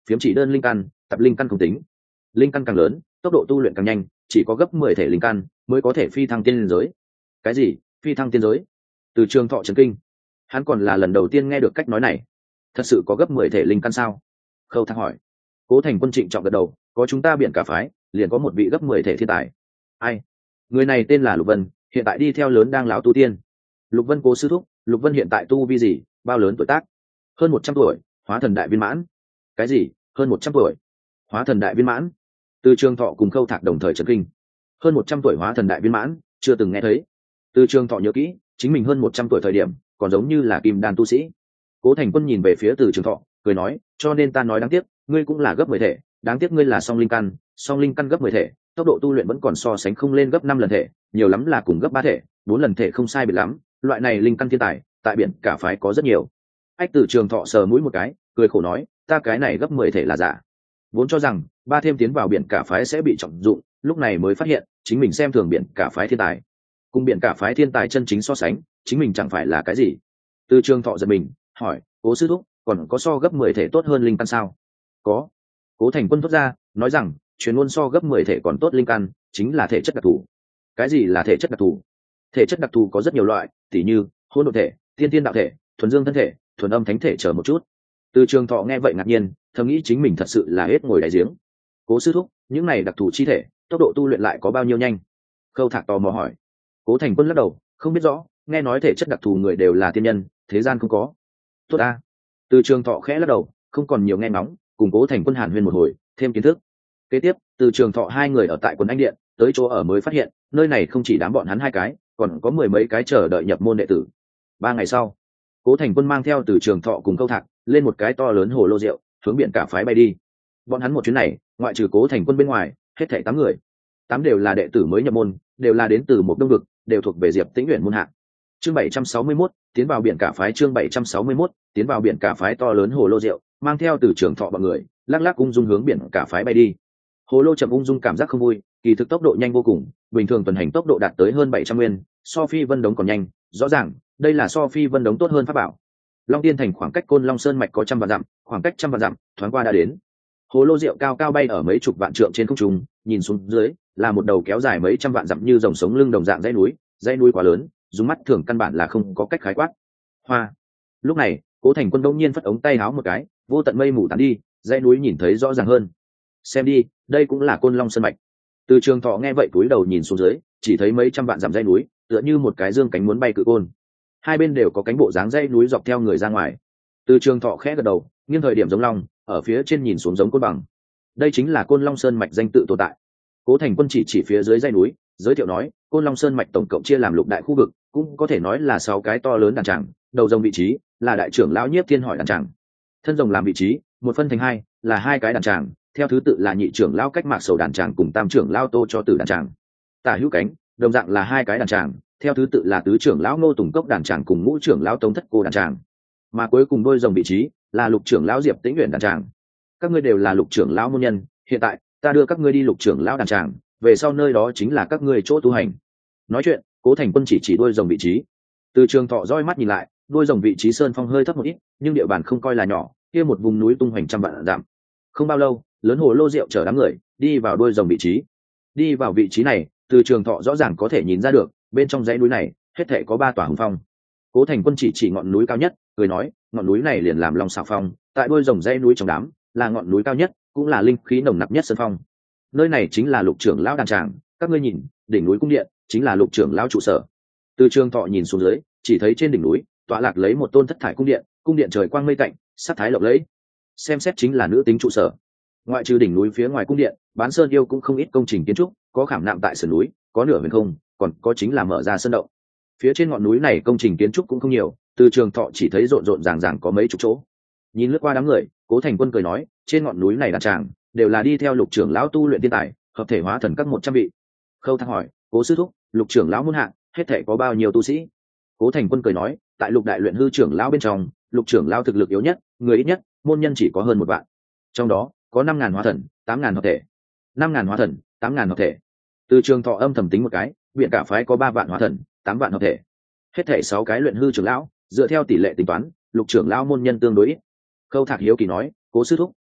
phiếm chỉ đơn linh căn, tập linh căn không tính. Linh căn càng lớn, tốc độ tu luyện càng nhanh, chỉ có gấp mười thể linh căn mới có thể phi thăng tiên giới. Cái gì? Phi thăng tiên giới? Từ Trường Thọ chấn kinh. Hắn còn là lần đầu tiên nghe được cách nói này. Thật sự có gấp mười thể linh căn sao? Khâu Thạc hỏi. Cố Thành Quân trịnh trọng gật đầu, có chúng ta biển cả phái, liền có một vị gấp mười thể thiên tài. Ai? Người này tên là Lục Vân, hiện tại đi theo lớn đang lão tu tiên. Lục Vân cố sư thúc, Lục Vân hiện tại tu vi gì, bao lớn tuổi tác? Hơn một trăm tuổi, hóa thần đại viên mãn. Cái gì? Hơn một trăm tuổi? Hóa thần đại viên mãn? Từ Trường Thọ cùng Khâu Thạc đồng thời chấn kinh. Hơn một trăm tuổi hóa thần đại viên mãn, chưa từng nghe thấy. Từ Trường Thọ nhớ kỹ, chính mình hơn một trăm tuổi thời điểm, còn giống như là kim đan tu sĩ. Cố Thành Quân nhìn về phía Từ Trường Thọ, cười nói, cho nên ta nói đáng tiếc, ngươi cũng là gấp mười thể, đáng tiếc ngươi là song linh căn, song linh căn gấp mười thể, tốc độ tu luyện vẫn còn so sánh không lên gấp năm lần thể, nhiều lắm là cùng gấp ba thể, bốn lần thể không sai biệt lắm, loại này linh căn thiên tài, tại biển cả phái có rất nhiều. Ách Từ Trường Thọ sờ mũi một cái, cười khổ nói, ta cái này gấp mười thể là giả. Vốn cho rằng ba thêm tiến vào biển cả phái sẽ bị trọng dụng, lúc này mới phát hiện, chính mình xem thường biển cả phái thiên tài. Cùng biển cả phái thiên tài chân chính so sánh, chính mình chẳng phải là cái gì. Từ Trường Thọ giật mình, hỏi, Cố sư thúc, còn có so gấp mười thể tốt hơn linh căn sao? Có. Cố Thành Quân thốt ra, nói rằng, truyền ngôn so gấp mười thể còn tốt linh căn, chính là thể chất đặc thù. Cái gì là thể chất đặc thù? Thể chất đặc thù có rất nhiều loại, tỉ như hỗn độn thể, tiên tiên đạo thể, thuần dương thân thể, thuần âm thánh thể chờ một chút. Từ Trường Thọ nghe vậy ngạc nhiên, thầm nghĩ chính mình thật sự là hết ngồi đáy giếng. Cố sư thúc, những này đặc thù chi thể, tốc độ tu luyện lại có bao nhiêu nhanh? Khâu Thạc tò mò hỏi. Cố Thành Quân lắc đầu, không biết rõ, nghe nói thể chất đặc thù người đều là tiên nhân, thế gian không có. Tốt a. Từ Trường Thọ khẽ lắc đầu, không còn nhiều nghe ngóng, cùng Cố Thành Quân hàn huyên một hồi, thêm kiến thức. Kế tiếp, Từ Trường Thọ hai người ở tại quần anh điện, tới chỗ ở mới phát hiện, nơi này không chỉ đám bọn hắn hai cái, còn có mười mấy cái chờ đợi nhập môn đệ tử. Ba ngày sau, Cố Thành Quân mang theo Từ Trường Thọ cùng Khâu Thạc lên một cái to lớn hồ lô rượu, hướng biển cả phái bay đi. Bọn hắn một chuyến này, ngoại trừ Cố Thành Quân bên ngoài, hết thảy tám người. Tám đều là đệ tử mới nhập môn, đều là đến từ một đông vực, đều thuộc về Diệp Tĩnh Uyển môn hạ. Chương bảy trăm sáu mươi mốt, tiến vào biển cả phái chương bảy trăm sáu mươi mốt, tiến vào biển cả phái to lớn hồ lô rượu, mang theo Từ Trường Thọ bọn người, lắc lắc ung dung hướng biển cả phái bay đi. Hồ lô chậm ung dung cảm giác không vui, kỳ thực tốc độ nhanh vô cùng, bình thường tuần hành tốc độ đạt tới hơn bảy trăm nguyên, so Phi Vân Đống còn nhanh, rõ ràng, đây là so Phi Vân Đống tốt hơn pháp bảo. Long Tiên Thành khoảng cách Côn Long Sơn mạch có trăm vạn dặm, khoảng cách trăm vạn dặm, thoáng qua đã đến. Hồ lô rượu cao cao bay ở mấy chục vạn trượng trên không trung, nhìn xuống dưới, là một đầu kéo dài mấy trăm vạn dặm như dòng sống lưng đồng dạng dãy núi, dãy núi quá lớn, dùng mắt thường căn bản là không có cách khái quát. Hoa. Lúc này, Cố Thành Quân đông nhiên phất ống tay háo một cái, vô tận mây mù tán đi, dãy núi nhìn thấy rõ ràng hơn. Xem đi, đây cũng là Côn Long Sơn mạch. Từ Trường Thọ nghe vậy cúi đầu nhìn xuống dưới, chỉ thấy mấy trăm vạn dặm dãy núi, tựa như một cái dương cánh muốn bay cự côn. Hai bên đều có cánh bộ dáng dãy núi dọc theo người ra ngoài. Từ Trường Thọ khẽ gật đầu, nghiêng thời điểm giống long, ở phía trên nhìn xuống giống côn bằng. Đây chính là Côn Long Sơn mạch danh tự tồn tại. Cố Thành Quân chỉ chỉ phía dưới dãy núi, giới thiệu nói, Côn Long Sơn mạch tổng cộng chia làm lục đại khu vực, cũng có thể nói là sáu cái to lớn đàn tràng, đầu rồng vị trí là đại trưởng lão Nhiếp Thiên Hỏi đàn tràng. Thân rồng làm vị trí, một phân thành hai, là hai cái đàn tràng, theo thứ tự là nhị trưởng lão Cách Mạc Sầu đàn tràng cùng tam trưởng lão Tô Cho Tử đàn tràng. Tả hữu cánh, đồng dạng là hai cái đàn tràng, theo thứ tự là tứ trưởng lão Ngô Tùng Cốc đàn tràng cùng ngũ trưởng lão Tống Thất Cô đàn tràng. Mà cuối cùng đôi rồng vị trí là lục trưởng lão Diệp Tĩnh Uyển đàn tràng. Các ngươi đều là lục trưởng lão môn nhân, hiện tại ta đưa các ngươi đi lục trưởng lão đàn tràng, về sau nơi đó chính là các ngươi chỗ tu hành. Nói chuyện, Cố Thành Quân chỉ chỉ đôi rồng vị trí. Từ Trường Thọ roi mắt nhìn lại, đôi rồng vị trí sơn phong hơi thấp một ít, nhưng địa bàn không coi là nhỏ, kia một vùng núi tung hoành trăm vạn dặm. Không bao lâu, lớn hồ lô rượu chở đám người đi vào đôi rồng vị trí. Đi vào vị trí này, Từ Trường Thọ rõ ràng có thể nhìn ra được, bên trong dãy núi này hết thảy có ba tòa hùng phong. Cố Thành Quân chỉ chỉ ngọn núi cao nhất, cười nói, ngọn núi này liền làm Long Xảo Phong, tại đôi rồng dãy núi trong đám, là ngọn núi cao nhất, cũng là linh khí nồng nặc nhất sơn phong. Nơi này chính là lục trưởng lão đàn tràng, các ngươi nhìn, đỉnh núi cung điện chính là lục trưởng lão trụ sở. Từ Trường Thọ nhìn xuống dưới, chỉ thấy trên đỉnh núi tọa lạc lấy một tôn thất thải cung điện, cung điện trời quang mây tạnh, sắc thái lộng lẫy, xem xét chính là nữ tính trụ sở. Ngoại trừ đỉnh núi phía ngoài cung điện, bán sơn yêu cũng không ít công trình kiến trúc, có khảm nạm tại sườn núi, có nửa huyền không, còn có chính là mở ra sơn động. Phía trên ngọn núi này công trình kiến trúc cũng không nhiều, Từ Trường Thọ chỉ thấy rộn rộn ràng ràng có mấy chục chỗ. Nhìn lướt qua đám người, Cố Thành Quân cười nói, trên ngọn núi này đàn tràng đều là đi theo lục trưởng lão tu luyện tiên tài, hợp thể hóa thần các một trăm vị. Khâu Thác hỏi, Cố sư thúc, lục trưởng lão muôn hạng hết thể có bao nhiêu tu sĩ? Cố Thành Quân cười nói, tại lục đại luyện hư trưởng lão bên trong, lục trưởng lão thực lực yếu nhất, người ít nhất, môn nhân chỉ có hơn một vạn. Trong đó có năm ngàn hóa thần, tám ngàn hợp thể. Năm ngàn hóa thần, tám ngàn hợp thể. Từ Trường Thọ âm thầm tính một cái, viện cả phái có ba vạn hóa thần, tám vạn hợp thể. Hết thể sáu cái luyện hư trưởng lão, dựa theo tỷ lệ tính toán, lục trưởng lão môn nhân tương đối ít. Khâu Thạc hiếu kỳ nói, Cố sư thúc,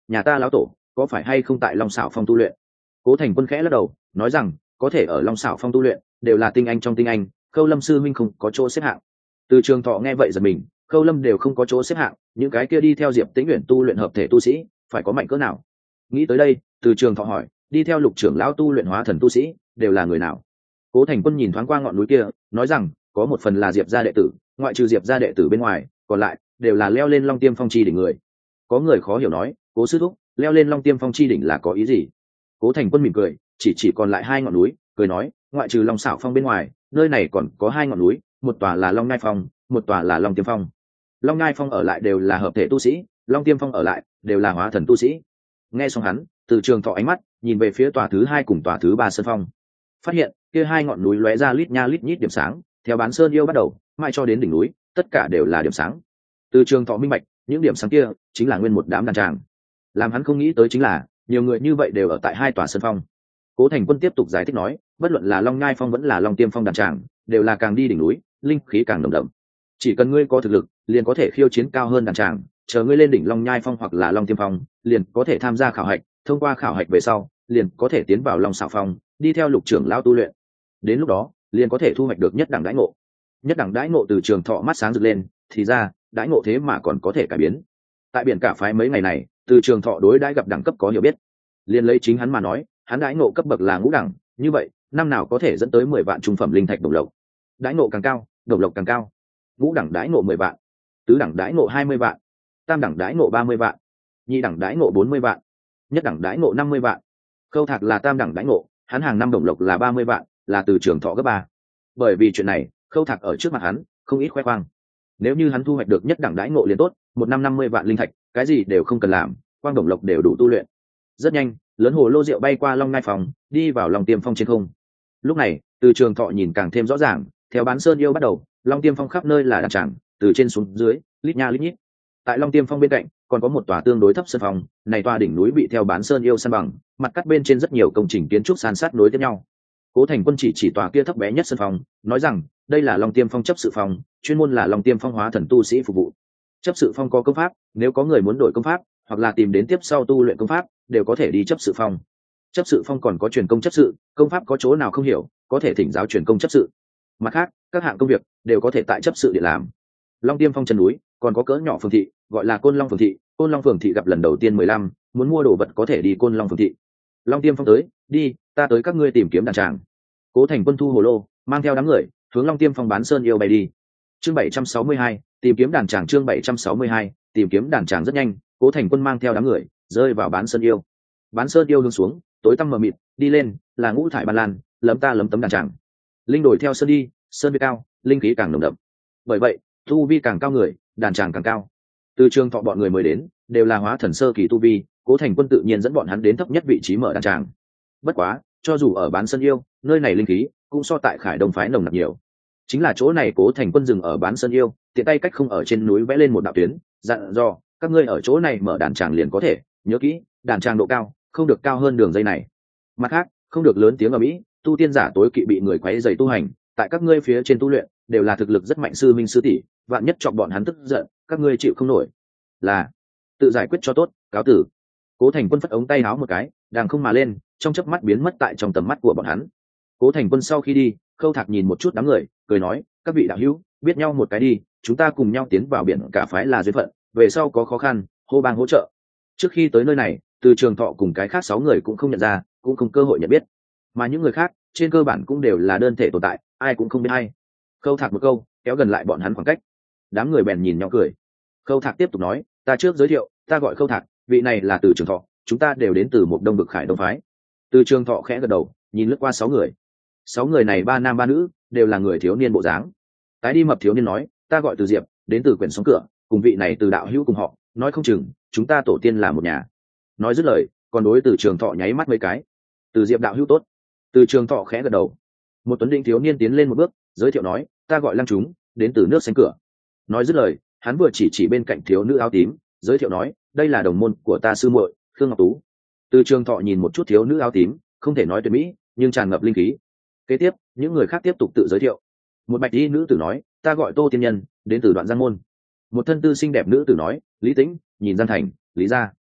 nhà ta lão tổ có phải hay không tại long xảo phong tu luyện? Cố Thành Quân khẽ lắc đầu nói rằng có thể ở long xảo phong tu luyện đều là tinh anh trong tinh anh, Khâu Lâm sư minh không có chỗ xếp hạng. Từ Trường Thọ nghe vậy giật mình, Khâu Lâm đều không có chỗ xếp hạng, những cái kia đi theo Diệp Tĩnh Uyển tu luyện hợp thể tu sĩ phải có mạnh cỡ nào? Nghĩ tới đây, Từ Trường Thọ hỏi, đi theo Lục trưởng lão tu luyện hóa thần tu sĩ đều là người nào? Cố Thành Quân nhìn thoáng qua ngọn núi kia nói rằng có một phần là Diệp gia đệ tử, ngoại trừ Diệp gia đệ tử bên ngoài còn lại đều là leo lên Long Tiêm Phong chi đỉnh người. Có người khó hiểu nói, Cố sư thúc, leo lên Long Tiêm Phong chi đỉnh là có ý gì? Cố Thành Quân mỉm cười, chỉ chỉ còn lại hai ngọn núi, cười nói, ngoại trừ Long Xảo Phong bên ngoài, nơi này còn có hai ngọn núi, một tòa là Long Ngai Phong, một tòa là Long Tiêm Phong. Long Ngai Phong ở lại đều là hợp thể tu sĩ, Long Tiêm Phong ở lại đều là hóa thần tu sĩ. Nghe xong hắn, Từ Trường Thọ ánh mắt nhìn về phía tòa thứ hai cùng tòa thứ ba sơn phong, phát hiện kia hai ngọn núi lóe ra lít nha lít nhít điểm sáng, theo bán sơn yêu bắt đầu mãi cho đến đỉnh núi, tất cả đều là điểm sáng. Từ Trường Thọ minh bạch, những điểm sáng kia chính là nguyên một đám đàn tràng. Làm hắn không nghĩ tới chính là nhiều người như vậy đều ở tại hai tòa sơn phong. Cố Thành Quân tiếp tục giải thích nói, bất luận là Long Ngai Phong vẫn là Long Tiêm Phong đàn tràng, đều là càng đi đỉnh núi linh khí càng nồng đậm, chỉ cần ngươi có thực lực liền có thể khiêu chiến cao hơn đàn tràng, chờ ngươi lên đỉnh Long Nhai Phong hoặc là Long Tiêm Phong liền có thể tham gia khảo hạch, thông qua khảo hạch về sau liền có thể tiến vào Long Xảo Phong, đi theo Lục trưởng lão tu luyện, đến lúc đó liền có thể thu hoạch được nhất đẳng đãi ngộ. Nhất đẳng đãi ngộ. Từ Trường Thọ mắt sáng rực lên, thì ra đãi ngộ thế mà còn có thể cải biến. Tại biển cả phái mấy ngày này, Từ Trường Thọ đối đãi gặp đẳng cấp có hiểu biết, liền lấy chính hắn mà nói, hắn đãi ngộ cấp bậc là ngũ đẳng, như vậy năm nào có thể dẫn tới mười vạn trung phẩm linh thạch đồng lộc. Đãi ngộ càng cao đồng lộc càng cao. Ngũ đẳng đãi ngộ mười vạn, tứ đẳng đãi ngộ hai mươi vạn, tam đẳng đãi ngộ ba mươi vạn, nhị đẳng đãi ngộ bốn mươi vạn, nhất đẳng đãi ngộ năm mươi vạn. Khâu Thạc là tam đẳng đãi ngộ, hắn hàng năm đồng lộc là ba mươi vạn, là Từ Trường Thọ gấp ba. Bởi vì chuyện này, Khâu Thạc ở trước mặt hắn không ít khoe khoang. Nếu như hắn thu hoạch được nhất đẳng đãi ngộ liền tốt, một năm năm mươi vạn linh thạch, cái gì đều không cần làm, quang đồng lộc đều đủ tu luyện. Rất nhanh, lớn hồ lô rượu bay qua Long Ngai Phòng, đi vào Long Tiêm Phong trên không. Lúc này, Từ Trường Thọ nhìn càng thêm rõ ràng, theo bán sơn yêu bắt đầu, Long Tiêm Phong khắp nơi là đàn tràng, từ trên xuống dưới lít nha lít nhít. Tại Long Tiêm Phong bên cạnh còn có một tòa tương đối thấp sơn phong, này tòa đỉnh núi bị theo bán sơn yêu san bằng, mặt cắt bên trên rất nhiều công trình kiến trúc san sát nối tiếp nhau. Cố Thành Quân chỉ chỉ tòa kia thấp bé nhất sơn phong, nói rằng đây là Long Tiêm Phong chấp sự phong, chuyên môn là Long Tiêm Phong hóa thần tu sĩ phục vụ. Chấp sự phong có công pháp, nếu có người muốn đổi công pháp hoặc là tìm đến tiếp sau tu luyện công pháp, đều có thể đi chấp sự phong. Chấp sự phong còn có truyền công chấp sự, công pháp có chỗ nào không hiểu, có thể thỉnh giáo truyền công chấp sự. Mặt khác, các hạng công việc đều có thể tại chấp sự điện làm. Long Tiêm Phong chân núi còn có cỡ nhỏ phường thị, gọi là Côn Long phường thị. Côn Long phường thị gặp lần đầu tiên mười lăm, muốn mua đồ vật có thể đi Côn Long phường thị. Long Tiêm Phong tới, đi, ta tới các ngươi tìm kiếm đàn tràng. Cố Thành Quân thu hồ lô, mang theo đám người hướng Long Tiêm Phong bán sơn yêu bay đi. Chương bảy trăm sáu mươi hai, tìm kiếm đàn tràng. Chương bảy trăm sáu mươi hai, tìm kiếm đàn tràng. Rất nhanh, Cố Thành Quân mang theo đám người rơi vào bán sơn yêu. Bán sơn yêu hướng xuống, tối tăm mờ mịt, đi lên là ngũ thải ban lan, lấm ta lấm tấm đàn tràng. Linh đổi theo sơn đi, sơn vi cao, linh khí càng nồng đậm. Bởi vậy, tu vi càng cao người, đàn tràng càng cao. Từ Trường Thọ bọn người mới đến, đều là hóa thần sơ kỳ tu vi, Cố Thành Quân tự nhiên dẫn bọn hắn đến thấp nhất vị trí mở đàn tràng. Bất quá, cho dù ở bán sơn yêu, nơi này linh khí cũng so tại Khải Đông phái nồng nặc nhiều. Chính là chỗ này Cố Thành Quân dừng ở bán sơn yêu, tiện tay cách không ở trên núi vẽ lên một đạo tuyến, dặn dò các ngươi ở chỗ này mở đàn tràng liền có thể, nhớ kỹ, đàn tràng độ cao không được cao hơn đường dây này. Mặt khác, không được lớn tiếng ở mỹ, tu tiên giả tối kỵ bị người quấy rầy tu hành, tại các ngươi phía trên tu luyện đều là thực lực rất mạnh sư minh sư tỷ, vạn nhất chọc bọn hắn tức giận, các ngươi chịu không nổi. Là tự giải quyết cho tốt, cáo tử. Cố Thành Quân phất ống tay áo một cái, đàng không mà lên, trong chớp mắt biến mất tại trong tầm mắt của bọn hắn. Cố Thành Quân sau khi đi, Khâu Thạc nhìn một chút đám người, cười nói, các vị đạo hữu, biết nhau một cái đi, chúng ta cùng nhau tiến vào biển cả phái là duyên phận, về sau có khó khăn, hô bang hỗ trợ. Trước khi tới nơi này, Từ Trường Thọ cùng cái khác sáu người cũng không nhận ra, cũng không cơ hội nhận biết, mà những người khác trên cơ bản cũng đều là đơn thể tồn tại, ai cũng không biết ai. Khâu Thạc một câu kéo gần lại bọn hắn khoảng cách, đám người bèn nhìn nhau cười. Khâu Thạc tiếp tục nói, ta trước giới thiệu, ta gọi Khâu Thạc, vị này là Từ Trường Thọ, chúng ta đều đến từ một đông bực Khải Đông phái. Từ Trường Thọ khẽ gật đầu, nhìn lướt qua sáu người. Sáu người này ba nam ba nữ, đều là người thiếu niên bộ dáng. Tái đi mập thiếu niên nói, ta gọi Từ Diệp, đến từ quyển sóng cửa, cùng vị này Từ đạo hữu cùng họ, nói không chừng chúng ta tổ tiên là một nhà. Nói dứt lời, còn đối Từ Trường Thọ nháy mắt mấy cái. Từ Diệp đạo hữu tốt. Từ Trường Thọ khẽ gật đầu. Một tuấn đinh thiếu niên tiến lên một bước, giới thiệu nói, ta gọi Lăng Chúng, đến từ nước Xanh Cửa. Nói dứt lời, hắn vừa chỉ chỉ bên cạnh thiếu nữ áo tím, giới thiệu nói, đây là đồng môn của ta sư muội Khương Ngọc Tú. Từ Trường Thọ nhìn một chút thiếu nữ áo tím, không thể nói tuyệt mỹ, nhưng tràn ngập linh khí. Kế tiếp, những người khác tiếp tục tự giới thiệu. Một bạch y nữ tử nói, ta gọi Tô Tiên Nhân, đến từ Đoạn Giang môn. Một thân tư xinh đẹp nữ tử nói, Lý Tĩnh, nhìn Gian Thành, Lý gia.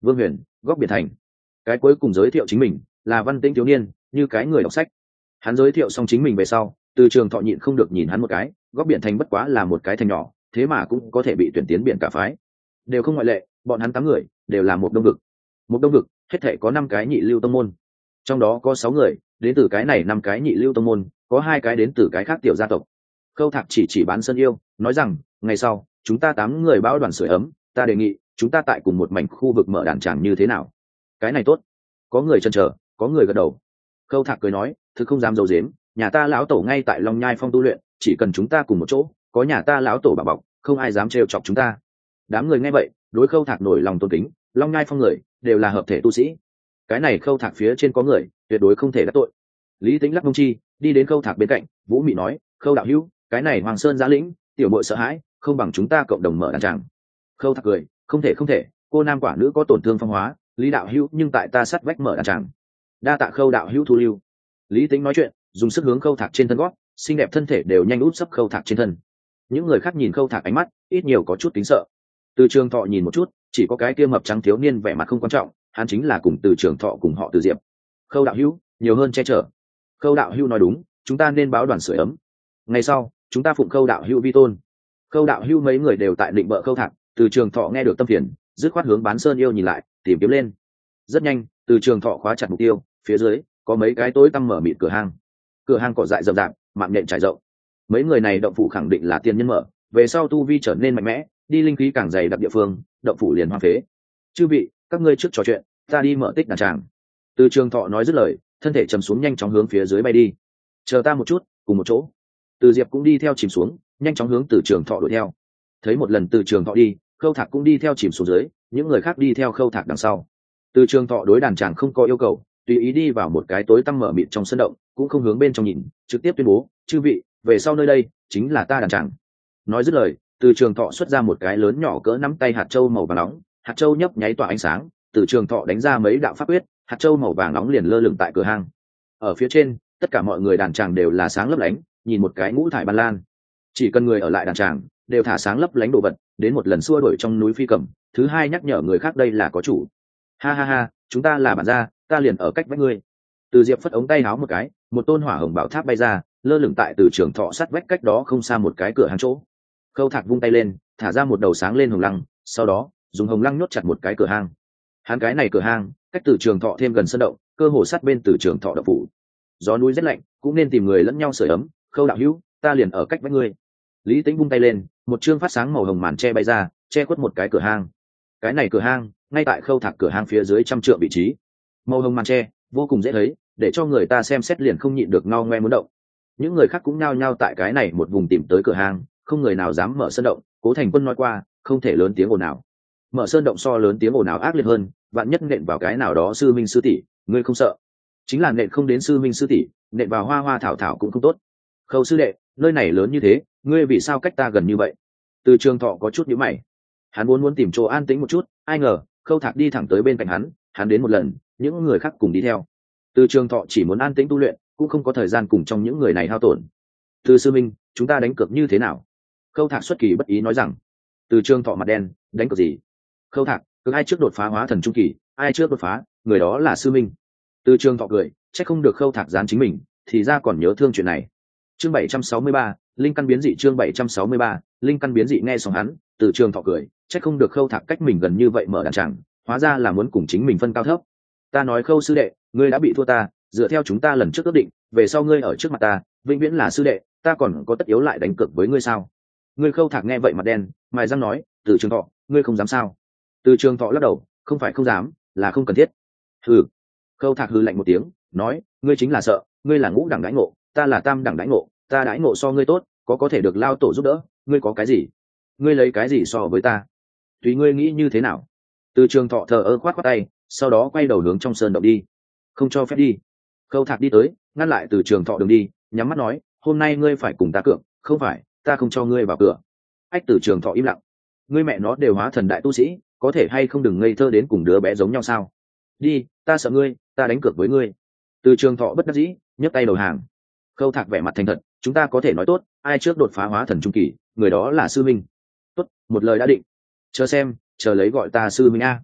Vương Huyền, góc biển thành. Cái cuối cùng giới thiệu chính mình là Văn Tĩnh thiếu niên, như cái người đọc sách. Hắn giới thiệu xong chính mình về sau, Từ Trường Thọ nhịn không được nhìn hắn một cái, góc biển thành bất quá là một cái thành nhỏ, thế mà cũng có thể bị tuyển tiến biển cả phái. Đều không ngoại lệ, bọn hắn tám người đều là một đông vực. Một đông vực, hết thể có năm cái nhị lưu tông môn. Trong đó có sáu người đến từ cái này năm cái nhị lưu tông môn, có hai cái đến từ cái khác tiểu gia tộc. Khâu Thạc chỉ chỉ Bán Sơn Yêu, nói rằng, ngày sau, chúng ta tám người bão đoàn sưởi ấm, ta đề nghị, chúng ta tại cùng một mảnh khu vực mở đàn tràng như thế nào? Cái này tốt. Có người chần chờ, có người gật đầu. Khâu Thạc cười nói, thực không dám giấu giếm, nhà ta lão tổ ngay tại Long Nhai Phong tu luyện, chỉ cần chúng ta cùng một chỗ, có nhà ta lão tổ bảo bọc, không ai dám trêu chọc chúng ta. Đám người nghe vậy, đối Khâu Thạc nổi lòng tôn kính, Long Nhai Phong người đều là hợp thể tu sĩ. Cái này Khâu Thạc phía trên có người, tuyệt đối không thể đắc tội. Lý Tĩnh lắc mông chi, đi đến Khâu Thạc bên cạnh, Vũ Mị nói, Khâu đạo hữu, cái này Hoàng Sơn Giá Lĩnh, tiểu muội sợ hãi, không bằng chúng ta cộng đồng mở đàn tràng. Khâu Thạc cười, không thể không thể, cô nam quả nữ có tổn thương phong hóa, Lý đạo hữu nhưng tại ta sắt vách mở đàn tràng. Đa tạ Khâu đạo hữu thu lưu. Lý Tĩnh nói chuyện, dùng sức hướng Khâu Thạc trên thân gót, xinh đẹp thân thể đều nhanh út sấp Khâu Thạc trên thân. Những người khác nhìn Khâu Thạc ánh mắt, ít nhiều có chút kính sợ. Từ Trường Thọ nhìn một chút, chỉ có cái kia mập trắng thiếu niên vẻ mặt không quan trọng, hắn chính là cùng Từ Trường Thọ cùng họ Từ Diệp. Khâu đạo hữu, nhiều hơn che chở. Khâu đạo hữu nói đúng, chúng ta nên báo đoàn sưởi ấm. Ngày sau, chúng ta phụng Khâu đạo hữu vi tôn. Khâu đạo hữu mấy người đều tại định bợ Khâu Thạc, Từ Trường Thọ nghe được tâm phiền, dứt khoát hướng Bán Sơn Yêu nhìn lại, tìm kiếm lên. Rất nhanh, Từ Trường Thọ khóa chặt mục tiêu, phía dưới có mấy cái tối tăm mở mịt cửa hang. Cửa hang cỏ dại rậm rạp, mạng nhện trải rộng. Mấy người này động phủ khẳng định là tiên nhân mở, về sau tu vi trở nên mạnh mẽ, đi linh khí càng dày đặc địa phương, động phủ liền hoang phế. Chư vị, các ngươi trước trò chuyện, ta đi mở tích đàn tràng. Từ Trường Thọ nói dứt lời, thân thể trầm xuống nhanh chóng hướng phía dưới bay đi. Chờ ta một chút, cùng một chỗ. Từ Diệp cũng đi theo chìm xuống, nhanh chóng hướng Từ Trường Thọ đuổi theo. Thấy một lần Từ Trường Thọ đi, Khâu Thạc cũng đi theo chìm xuống dưới, những người khác đi theo Khâu Thạc đằng sau. Từ Trường Thọ đối đàn tràng không có yêu cầu, tùy ý đi vào một cái tối tăm mở mịt trong sân động, cũng không hướng bên trong nhìn, trực tiếp tuyên bố, chư vị, về sau nơi đây chính là ta đàn tràng. Nói dứt lời, Từ Trường Thọ xuất ra một cái lớn nhỏ cỡ nắm tay hạt châu màu vàng nóng, hạt châu nhấp nháy tỏa ánh sáng, Từ Trường Thọ đánh ra mấy đạo pháp quyết, hạt châu màu vàng nóng liền lơ lửng tại cửa hang. Ở phía trên, tất cả mọi người đàn tràng đều là sáng lấp lánh, nhìn một cái ngũ thải ban lan. Chỉ cần người ở lại đàn tràng, đều thả sáng lấp lánh đồ vật, đến một lần xua đuổi trong núi phi cầm, thứ hai nhắc nhở người khác đây là có chủ. Ha ha ha, chúng ta là bản gia, ta liền ở cách vách ngươi. Từ Diệp phất ống tay áo một cái, một tôn hỏa hồng bảo tháp bay ra, lơ lửng tại Từ Trường Thọ sát vách cách đó không xa một cái cửa hàng chỗ. Khâu Thạc vung tay lên, thả ra một đầu sáng lên hồng lăng, sau đó dùng hồng lăng nhốt chặt một cái cửa hang. Hắn cái này cửa hang cách Từ Trường Thọ thêm gần sân động, cơ hồ sát bên Từ Trường Thọ động phủ. Gió núi rét lạnh, cũng nên tìm người lẫn nhau sưởi ấm. Khâu đạo hữu, ta liền ở cách vách ngươi. Lý Tĩnh vung tay lên, một chương phát sáng màu hồng màn che bay ra, che khuất một cái cửa hang. Cái này cửa hang ngay tại Khâu Thạc cửa hang phía dưới trăm trượng vị trí. Màu hồng màn che vô cùng dễ thấy, để cho người ta xem xét liền không nhịn được ngao ngoe muốn động. Những người khác cũng nhao nhao tại cái này một vùng tìm tới cửa hang, không người nào dám mở sơn động. Cố Thành Quân nói qua, không thể lớn tiếng ồn ào. Mở sơn động so lớn tiếng ồn ào ác liệt hơn, vạn nhất nện vào cái nào đó sư minh sư tỷ, ngươi không sợ? Chính là nện không đến sư minh sư tỷ, nện vào hoa hoa thảo thảo cũng không tốt. Khâu sư đệ, nơi này lớn như thế, ngươi vì sao cách ta gần như vậy? Từ Trường Thọ có chút nhíu mày. Hắn muốn muốn tìm chỗ an tĩnh một chút, ai ngờ Khâu Thạc đi thẳng tới bên cạnh hắn, hắn đến một lần, những người khác cùng đi theo. Từ Trường Thọ chỉ muốn an tĩnh tu luyện, cũng không có thời gian cùng trong những người này hao tổn. Từ sư minh, chúng ta đánh cược như thế nào? Khâu Thạc xuất kỳ bất ý nói rằng. Từ Trường Thọ mặt đen, đánh cược gì? Khâu Thạc, cứ ai trước đột phá hóa thần trung kỳ, ai trước đột phá, người đó là sư minh. Từ Trường Thọ cười, chắc không được Khâu Thạc gián chính mình, thì ra còn nhớ thương chuyện này. Chương bảy trăm sáu mươi ba, linh căn biến dị. Chương bảy trăm sáu mươi ba, linh căn biến dị. Nghe xong hắn, Từ Trường Thọ cười, chắc không được Khâu Thạc cách mình gần như vậy mở đàn tràng, hóa ra là muốn cùng chính mình phân cao thấp. Ta nói Khâu sư đệ, ngươi đã bị thua ta, dựa theo chúng ta lần trước ước định, về sau ngươi ở trước mặt ta, vĩnh viễn là sư đệ, ta còn có tất yếu lại đánh cược với ngươi sao? Ngươi Khâu Thạc nghe vậy mặt đen, mài răng nói, Từ Trường Thọ, ngươi không dám sao? Từ Trường Thọ lắc đầu, không phải không dám, là không cần thiết. Hừ. Khâu Thạc hừ lạnh một tiếng, nói, ngươi chính là sợ, ngươi là ngũ đẳng đãi ngộ, ta là tam đẳng đãi ngộ, ta đãi ngộ so ngươi tốt, có có thể được lao tổ giúp đỡ, ngươi có cái gì? Ngươi lấy cái gì so với ta? Tùy ngươi nghĩ như thế nào. Từ Trường Thọ thờ ơ khoát khoát tay, sau đó quay đầu hướng trong sơn động đi. Không cho phép đi. Khâu Thạc đi tới, ngăn lại Từ Trường Thọ đường đi, nhắm mắt nói, hôm nay ngươi phải cùng ta cược, không phải, ta không cho ngươi vào cửa. Ách. Từ Trường Thọ im lặng. Ngươi mẹ nó đều hóa thần đại tu sĩ, có thể hay không đừng ngây thơ đến cùng đứa bé giống nhau sao? Đi, ta sợ ngươi, ta đánh cược với ngươi. Từ Trường Thọ bất đắc dĩ, nhấc tay đầu hàng. Khâu Thạc vẻ mặt thành thật, chúng ta có thể nói tốt, ai trước đột phá hóa thần trung kỳ, người đó là sư minh. Tốt, một lời đã định. Chờ xem, chờ lấy gọi ta sư minh a.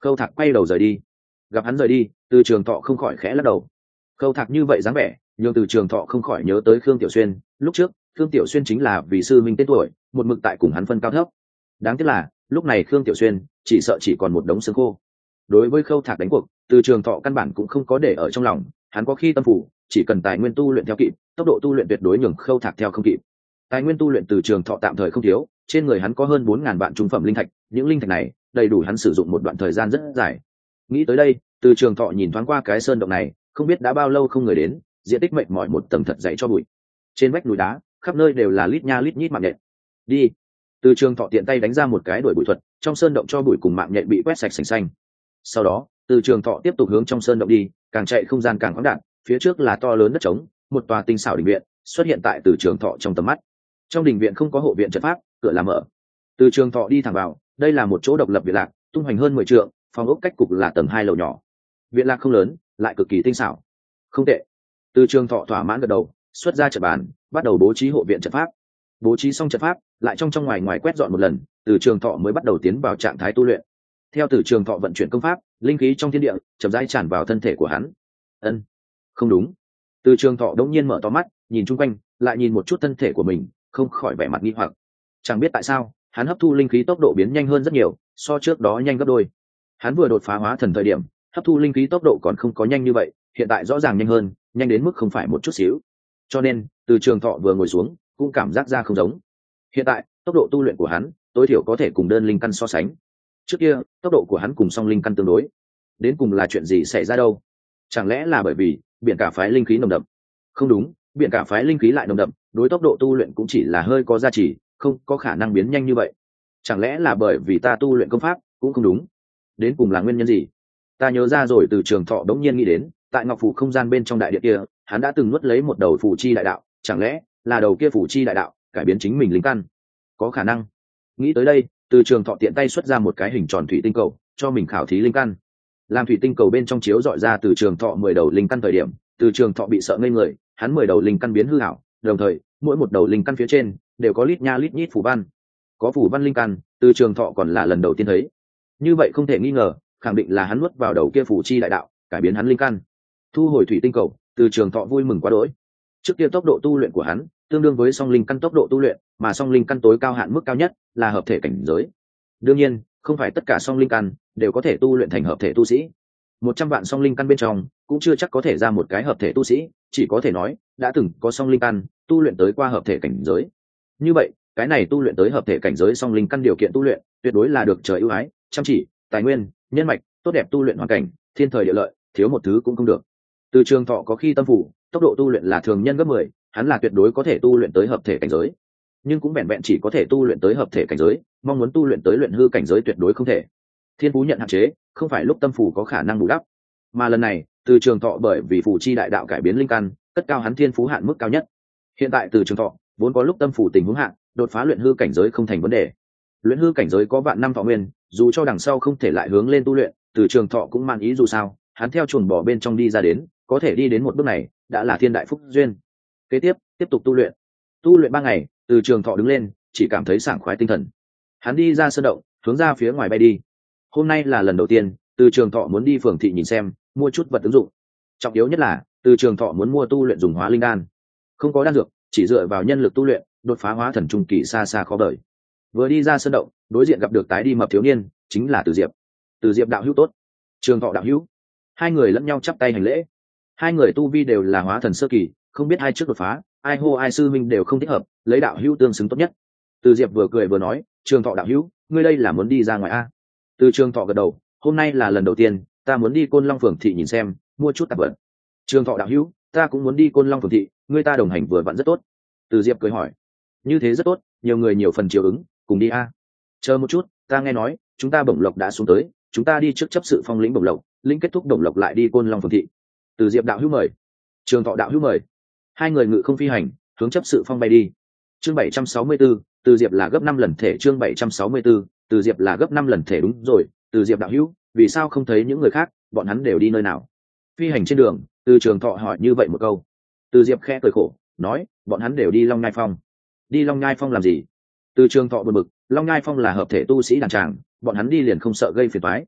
Khâu Thạc quay đầu rời đi. Gặp hắn rời đi, Từ Trường Thọ không khỏi khẽ lắc đầu. Khâu Thạc như vậy dáng vẻ, nhưng Từ Trường Thọ không khỏi nhớ tới Khương Tiểu Xuyên. Lúc trước Khương Tiểu Xuyên chính là vì sư minh tên tuổi, một mực tại cùng hắn phân cao thấp. Đáng tiếc là lúc này Khương Tiểu Xuyên chỉ sợ chỉ còn một đống xương khô. Đối với Khâu Thạc đánh cuộc, Từ Trường Thọ căn bản cũng không có để ở trong lòng. Hắn có khi tâm phủ, chỉ cần tài nguyên tu luyện theo kịp, tốc độ tu luyện tuyệt đối nhường Khâu Thạc theo không kịp. Tài nguyên tu luyện Từ Trường Thọ tạm thời không thiếu, trên người hắn có hơn bốn ngàn vạn trung phẩm linh thạch, những linh thạch này đầy đủ hắn sử dụng một đoạn thời gian rất dài. Nghĩ tới đây, Từ Trường Thọ nhìn thoáng qua cái sơn động này, không biết đã bao lâu không người đến, diện tích mệt mỏi một tầng thật dày cho bụi. Trên vách núi đá, khắp nơi đều là lít nha lít nhít mạng nhện. Đi. Từ Trường Thọ tiện tay đánh ra một cái đuổi bụi thuật, trong sơn động cho bụi cùng mạng nhện bị quét sạch sành xanh. Sau đó, Từ Trường Thọ tiếp tục hướng trong sơn động đi, càng chạy không gian càng khoáng đạt, phía trước là to lớn đất trống, một tòa tinh xảo đình viện xuất hiện tại Từ Trường Thọ trong tầm mắt. Trong đình viện không có hộ viện trận pháp, cửa là mở. Từ Trường Thọ đi thẳng vào, đây là một chỗ độc lập viện lạc, tung hoành hơn mười trượng, phòng ốc cách cục là tầng hai lầu nhỏ. Viện lạc không lớn, lại cực kỳ tinh xảo. Không tệ. Từ Trường Thọ thỏa mãn gật đầu, xuất ra trận bàn, bắt đầu bố trí hộ viện trận pháp. Bố trí xong trận pháp, lại trong trong ngoài ngoài quét dọn một lần, Từ Trường Thọ mới bắt đầu tiến vào trạng thái tu luyện. Theo Từ Trường Thọ vận chuyển công pháp, linh khí trong thiên địa chậm rãi tràn vào thân thể của hắn. Ân, không đúng. Từ Trường Thọ đống nhiên mở to mắt, nhìn chung quanh, lại nhìn một chút thân thể của mình, không khỏi vẻ mặt nghi hoặc. Chẳng biết tại sao, hắn hấp thu linh khí tốc độ biến nhanh hơn rất nhiều, so trước đó nhanh gấp đôi. Hắn vừa đột phá hóa thần thời điểm, hấp thu linh khí tốc độ còn không có nhanh như vậy, hiện tại rõ ràng nhanh hơn, nhanh đến mức không phải một chút xíu. Cho nên, Từ Trường Thọ vừa ngồi xuống, cũng cảm giác ra không giống. Hiện tại, tốc độ tu luyện của hắn, tối thiểu có thể cùng đơn linh căn so sánh. Trước kia, tốc độ của hắn cùng song linh căn tương đối. Đến cùng là chuyện gì xảy ra đâu? Chẳng lẽ là bởi vì biển cả phái linh khí nồng đậm? Không đúng, biển cả phái linh khí lại nồng đậm, đối tốc độ tu luyện cũng chỉ là hơi có giá trị, không có khả năng biến nhanh như vậy. Chẳng lẽ là bởi vì ta tu luyện công pháp? Cũng không đúng. Đến cùng là nguyên nhân gì? Ta nhớ ra rồi. Từ Trường Thọ đống nhiên nghĩ đến, tại ngọc phủ không gian bên trong đại địa kia, hắn đã từng nuốt lấy một đầu phù chi đại đạo, chẳng lẽ là đầu kia phù chi đại đạo cải biến chính mình linh căn? Có khả năng. Nghĩ tới đây, Từ Trường Thọ tiện tay xuất ra một cái hình tròn thủy tinh cầu, cho mình khảo thí linh căn. Làm thủy tinh cầu bên trong chiếu dọi ra Từ Trường Thọ mười đầu linh căn thời điểm, Từ Trường Thọ bị sợ ngây người, hắn mười đầu linh căn biến hư ảo, đồng thời, mỗi một đầu linh căn phía trên đều có lít nha lít nhít phù văn. Có phù văn linh căn, Từ Trường Thọ còn là lần đầu tiên thấy. Như vậy không thể nghi ngờ, khẳng định là hắn nuốt vào đầu kia phù chi đại đạo, cải biến hắn linh căn. Thu hồi thủy tinh cầu, Từ Trường Thọ vui mừng quá đỗi. Trước kia tốc độ tu luyện của hắn tương đương với song linh căn tốc độ tu luyện, mà song linh căn tối cao hạn mức cao nhất là hợp thể cảnh giới. Đương nhiên, không phải tất cả song linh căn đều có thể tu luyện thành hợp thể tu sĩ. Một trăm vạn song linh căn bên trong cũng chưa chắc có thể ra một cái hợp thể tu sĩ, chỉ có thể nói đã từng có song linh căn tu luyện tới qua hợp thể cảnh giới. Như vậy, cái này tu luyện tới hợp thể cảnh giới song linh căn điều kiện tu luyện tuyệt đối là được trời ưu ái, chăm chỉ, tài nguyên, nhân mạch, tốt đẹp tu luyện hoàn cảnh, thiên thời địa lợi, thiếu một thứ cũng không được. Từ Trường Thọ có khi tâm phủ, tốc độ tu luyện là thường nhân gấp mười, hắn là tuyệt đối có thể tu luyện tới hợp thể cảnh giới. Nhưng cũng vẹn vẹn chỉ có thể tu luyện tới hợp thể cảnh giới, mong muốn tu luyện tới luyện hư cảnh giới tuyệt đối không thể. Thiên phú nhận hạn chế, không phải lúc tâm phủ có khả năng bù đắp. Mà lần này, Từ Trường Thọ bởi vì phù chi đại đạo cải biến linh căn, cất cao hắn thiên phú hạn mức cao nhất. Hiện tại Từ Trường Thọ vốn có lúc tâm phủ tình huống hạn, đột phá luyện hư cảnh giới không thành vấn đề. Luyện hư cảnh giới có vạn năm thọ nguyên, dù cho đằng sau không thể lại hướng lên tu luyện, Từ Trường Thọ cũng mang ý dù sao, hắn theo chuồng bò bên trong đi ra đến, có thể đi đến một bước này, đã là thiên đại phúc duyên. Kế tiếp, tiếp tục tu luyện. Tu luyện ba ngày, Từ Trường Thọ đứng lên, chỉ cảm thấy sảng khoái tinh thần. Hắn đi ra sơn động, hướng ra phía ngoài bay đi. Hôm nay là lần đầu tiên, Từ Trường Thọ muốn đi phường thị nhìn xem, mua chút vật ứng dụng. Trọng yếu nhất là, Từ Trường Thọ muốn mua tu luyện dùng hóa linh đan. Không có đan dược, chỉ dựa vào nhân lực tu luyện, đột phá hóa thần trung kỳ xa xa khó đợi. Vừa đi ra sơn động, đối diện gặp được tái đi mập thiếu niên, chính là Từ Diệp. Từ Diệp đạo hữu tốt. Trường Thọ đạo hữu. Hai người lẫn nhau chắp tay hành lễ. Hai người tu vi đều là hóa thần sơ kỳ, không biết ai trước đột phá, ai hô ai sư minh đều không thích hợp, lấy đạo hữu tương xứng tốt nhất. Từ Diệp vừa cười vừa nói, Trường Thọ đạo hữu, ngươi đây là muốn đi ra ngoài a? Từ Trường Thọ gật đầu, hôm nay là lần đầu tiên, ta muốn đi Côn Long phường thị nhìn xem, mua chút tạp vật. Trường Thọ đạo hữu, ta cũng muốn đi Côn Long phường thị, ngươi ta đồng hành vừa vặn rất tốt. Từ Diệp cười hỏi, như thế rất tốt, nhiều người nhiều phần chiều ứng, cùng đi a. Chờ một chút, ta nghe nói, chúng ta bổng lộc đã xuống tới, chúng ta đi trước chấp sự phong lĩnh bổng lộc, lĩnh kết thúc bổng lộc lại đi Côn Long phường thị. Từ Diệp đạo hữu mời. Trường Thọ đạo hữu mời. Hai người ngự không phi hành, hướng chấp sự phong bay đi. Chương bảy trăm sáu mươi 74, Từ Diệp là gấp năm lần thể. Chương bảy trăm sáu mươi 74, Từ Diệp là gấp năm lần thể. Đúng rồi, Từ Diệp đạo hữu, vì sao không thấy những người khác, bọn hắn đều đi nơi nào? Phi hành trên đường, Từ Trường Thọ hỏi như vậy một câu. Từ Diệp khẽ cười khổ, nói, bọn hắn đều đi Long Nhai Phong. Đi Long Nhai Phong làm gì? Từ Trường Thọ buồn bực, Long Nhai Phong là hợp thể tu sĩ đàn tràng, bọn hắn đi liền không sợ gây phiền toái.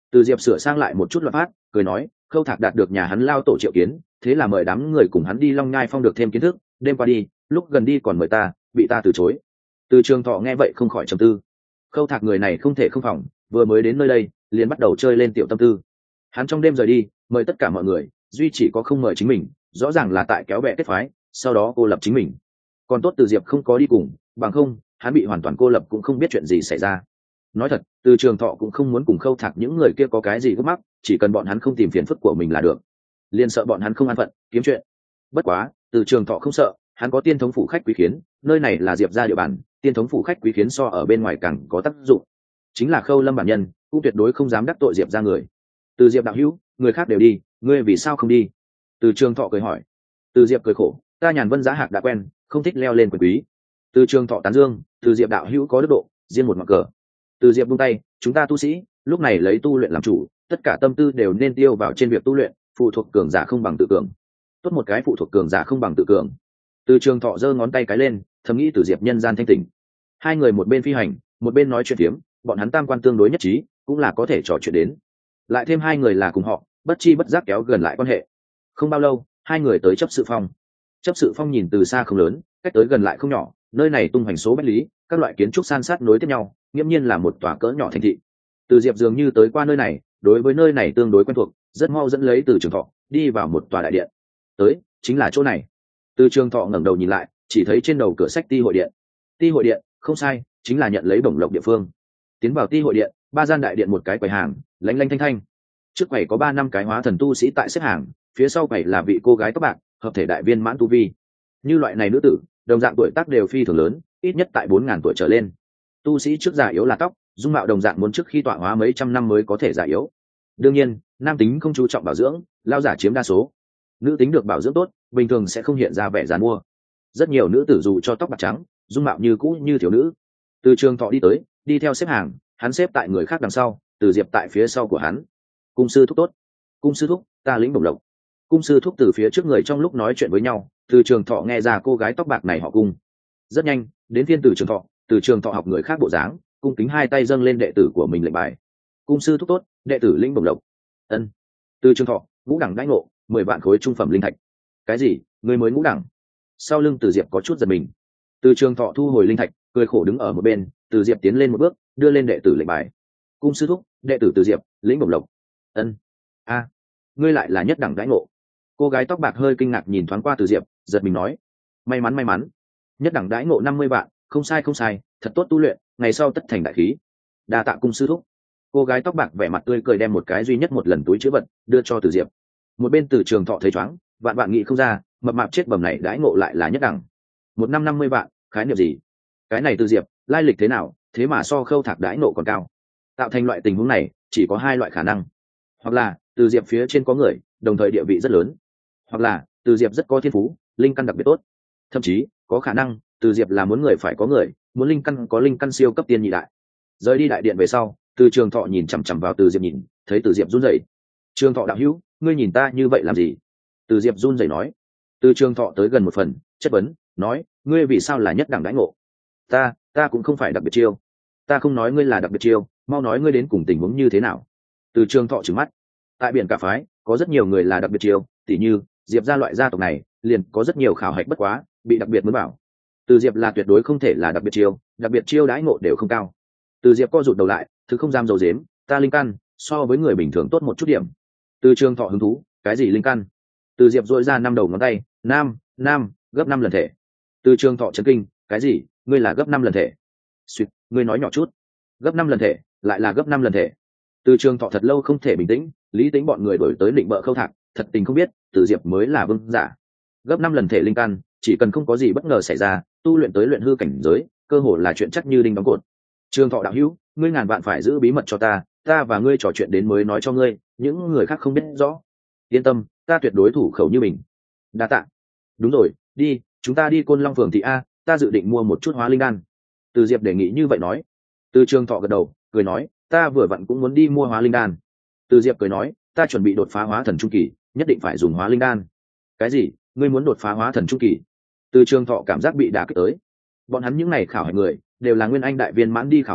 Từ Diệp sửa sang lại một chút luật phát, cười nói, Khâu Thạc đạt được nhà hắn lao tổ triệu kiến, thế là mời đám người cùng hắn đi Long Nhai Phong được thêm kiến thức, đêm qua đi, lúc gần đi còn mời ta, bị ta từ chối. Từ Trường Thọ nghe vậy không khỏi trầm tư. Khâu Thạc người này không thể không phòng, vừa mới đến nơi đây, liền bắt đầu chơi lên tiểu tâm tư. Hắn trong đêm rời đi, mời tất cả mọi người, duy chỉ có không mời chính mình, rõ ràng là tại kéo bè kết phái, sau đó cô lập chính mình. Còn tốt Từ Diệp không có đi cùng, bằng không, hắn bị hoàn toàn cô lập cũng không biết chuyện gì xảy ra. Nói thật, Từ Trường Thọ cũng không muốn cùng Khâu Thạc những người kia có cái gì gấp mắc, chỉ cần bọn hắn không tìm phiền phức của mình là được. Liên sợ bọn hắn không an phận, kiếm chuyện. Bất quá, Từ Trường Thọ không sợ, hắn có tiên thống phủ khách quý khiến, nơi này là Diệp gia địa bàn, tiên thống phủ khách quý khiến so ở bên ngoài càng có tác dụng. Chính là Khâu Lâm bản nhân, cũng tuyệt đối không dám đắc tội Diệp gia người. Từ Diệp đạo hữu, người khác đều đi, ngươi vì sao không đi? Từ Trường Thọ cười hỏi. Từ Diệp cười khổ, ta Nhàn Vân Giá Hạc đã quen, không thích leo lên quyền quý. Từ Trường Thọ tán dương, Từ Diệp đạo hữu có đức độ, riêng một mặt cờ. Từ Diệp buông tay, chúng ta tu sĩ, lúc này lấy tu luyện làm chủ, tất cả tâm tư đều nên tiêu vào trên việc tu luyện, phụ thuộc cường giả không bằng tự cường. Tốt một cái phụ thuộc cường giả không bằng tự cường. Từ Trường Thọ giơ ngón tay cái lên, thầm nghĩ Từ Diệp nhân gian thanh tỉnh. Hai người một bên phi hành, một bên nói chuyện phiếm, bọn hắn tam quan tương đối nhất trí, cũng là có thể trò chuyện đến. Lại thêm hai người là cùng họ, bất chi bất giác kéo gần lại quan hệ. Không bao lâu, hai người tới chấp sự phong. Chấp sự phong nhìn từ xa không lớn, cách tới gần lại không nhỏ, nơi này tung hoành số bách lý, các loại kiến trúc san sát nối tiếp nhau, nghiễm nhiên là một tòa cỡ nhỏ thành thị. Từ Diệp dường như tới qua nơi này, đối với nơi này tương đối quen thuộc, rất mau dẫn lấy Từ Trường Thọ đi vào một tòa đại điện. Tới, chính là chỗ này. Từ Trường Thọ ngẩng đầu nhìn lại, chỉ thấy trên đầu cửa sách Ti hội điện. Ti hội điện, không sai, chính là nhận lấy bổng lộc địa phương. Tiến vào Ti hội điện, ba gian đại điện một cái quầy hàng, lánh lánh thanh thanh. Trước quầy có ba năm cái hóa thần tu sĩ tại xếp hàng, phía sau quầy là vị cô gái tóc bạc, hợp thể đại viên mãn tu vi. Như loại này nữ tử, đồng dạng tuổi tác đều phi thường lớn, ít nhất tại bốn ngàn tuổi trở lên. Tu sĩ trước già yếu là tóc, dung mạo đồng dạng muốn trước khi tọa hóa mấy trăm năm mới có thể già yếu. Đương nhiên, nam tính không chú trọng bảo dưỡng, lao giả chiếm đa số. Nữ tính được bảo dưỡng tốt, bình thường sẽ không hiện ra vẻ già mua. Rất nhiều nữ tử dù cho tóc bạc trắng, dung mạo như cũ như thiếu nữ. Từ Trường Thọ đi tới, đi theo xếp hàng, hắn xếp tại người khác đằng sau, Từ Diệp tại phía sau của hắn. Cung sư thúc tốt. Cung sư thúc, ta lĩnh bổng lộc. Cung sư thúc từ phía trước người trong lúc nói chuyện với nhau, Từ Trường Thọ nghe ra cô gái tóc bạc này họ Cung. Rất nhanh, đến phiên Từ Trường Thọ, Từ Trường Thọ học người khác bộ dáng, cung kính hai tay dâng lên đệ tử của mình lệnh bài. Cung sư thúc tốt, đệ tử lĩnh bổng lộc. Ân. Từ Trường Thọ, ngũ đẳng đãi ngộ, mười vạn khối trung phẩm linh thạch. Cái gì? Người mới ngũ đẳng? Sau lưng Từ Diệp có chút giật mình. Từ Trường Thọ thu hồi linh thạch, cười khổ đứng ở một bên, Từ Diệp tiến lên một bước, đưa lên đệ tử lệnh bài. Cung sư thúc, đệ tử Từ Diệp, lĩnh bổng lộc. Ân. A, ngươi lại là nhất đẳng đãi ngộ. Cô gái tóc bạc hơi kinh ngạc nhìn thoáng qua Từ Diệp, giật mình nói, may mắn may mắn, nhất đẳng đãi ngộ năm mươi vạn, không sai không sai, thật tốt tu luyện, ngày sau tất thành đại khí. Đa tạ cung sư thúc. Cô gái tóc bạc vẻ mặt tươi cười đem một cái duy nhất một lần túi chữ vật đưa cho Từ Diệp. Một bên Từ Trường Thọ thấy chóng, vạn vạn nghĩ không ra, mập mạp chết bầm này đãi ngộ lại là nhất đẳng. Một năm năm mươi vạn, khái niệm gì? Cái này Từ Diệp, lai lịch thế nào, thế mà so Khâu Thạc đãi ngộ còn cao. Tạo thành loại tình huống này, chỉ có hai loại khả năng. Hoặc là, Từ Diệp phía trên có người, đồng thời địa vị rất lớn. Hoặc là, Từ Diệp rất có thiên phú, linh căn đặc biệt tốt. Thậm chí, có khả năng, Từ Diệp là muốn người phải có người, muốn linh căn có linh căn siêu cấp tiên nhị đại. Rời đi đại điện về sau, Từ Trường Thọ nhìn chằm chằm vào Từ Diệp nhìn, thấy Từ Diệp run rẩy. Trường Thọ đạo hữu, ngươi nhìn ta như vậy làm gì? Từ Diệp run rẩy nói. Từ Trường Thọ tới gần một phần, chất vấn, nói, ngươi vì sao là nhất đẳng đãi ngộ? Ta, ta cũng không phải đặc biệt chiêu. Ta không nói ngươi là đặc biệt chiêu, mau nói ngươi đến cùng tình huống như thế nào? Từ Trường Thọ trừng mắt. Tại biển cả phái, có rất nhiều người là đặc biệt chiêu, tỉ như Diệp gia loại gia tộc này, liền có rất nhiều khảo hạch bất quá, bị đặc biệt muốn bảo. Từ Diệp là tuyệt đối không thể là đặc biệt chiêu, đặc biệt chiêu đãi ngộ đều không cao. Từ Diệp co rụt đầu lại, thứ không dám dầu dếm, ta linh căn so với người bình thường tốt một chút điểm. Từ Trường Thọ hứng thú, cái gì linh căn? Từ Diệp dội ra năm đầu ngón tay, nam, nam, gấp năm lần thể. Từ Trường Thọ chấn kinh, cái gì? Ngươi là gấp năm lần thể? Suýt, ngươi nói nhỏ chút. Gấp năm lần thể, lại là gấp năm lần thể. Từ Trường Thọ thật lâu không thể bình tĩnh, lý tính bọn người đổi tới định bợ Khâu Thạc, thật tình không biết, Từ Diệp mới là vương giả. Gấp năm lần thể linh căn, chỉ cần không có gì bất ngờ xảy ra, tu luyện tới luyện hư cảnh giới, cơ hồ là chuyện chắc như đinh đóng cột. Trường Thọ đạo hữu, ngươi ngàn vạn phải giữ bí mật cho ta, ta và ngươi trò chuyện đến mới nói cho ngươi, những người khác không biết rõ. Yên tâm, ta tuyệt đối thủ khẩu như mình. Đa tạ. Đúng rồi, đi, chúng ta đi Côn Long phường thị a, ta dự định mua một chút hóa linh đan. Từ Diệp đề nghị như vậy nói. Từ Trường Thọ gật đầu, cười nói, ta vừa vặn cũng muốn đi mua hóa linh đan. Từ Diệp cười nói, ta chuẩn bị đột phá hóa thần trung kỳ, nhất định phải dùng hóa linh đan. Cái gì? Ngươi muốn đột phá hóa thần trung kỳ? Từ Trường Thọ cảm giác bị đả kích tới. Bọn hắn những này khảo hạch người, đều là nguyên anh đại viên mãn đi khảo hạch,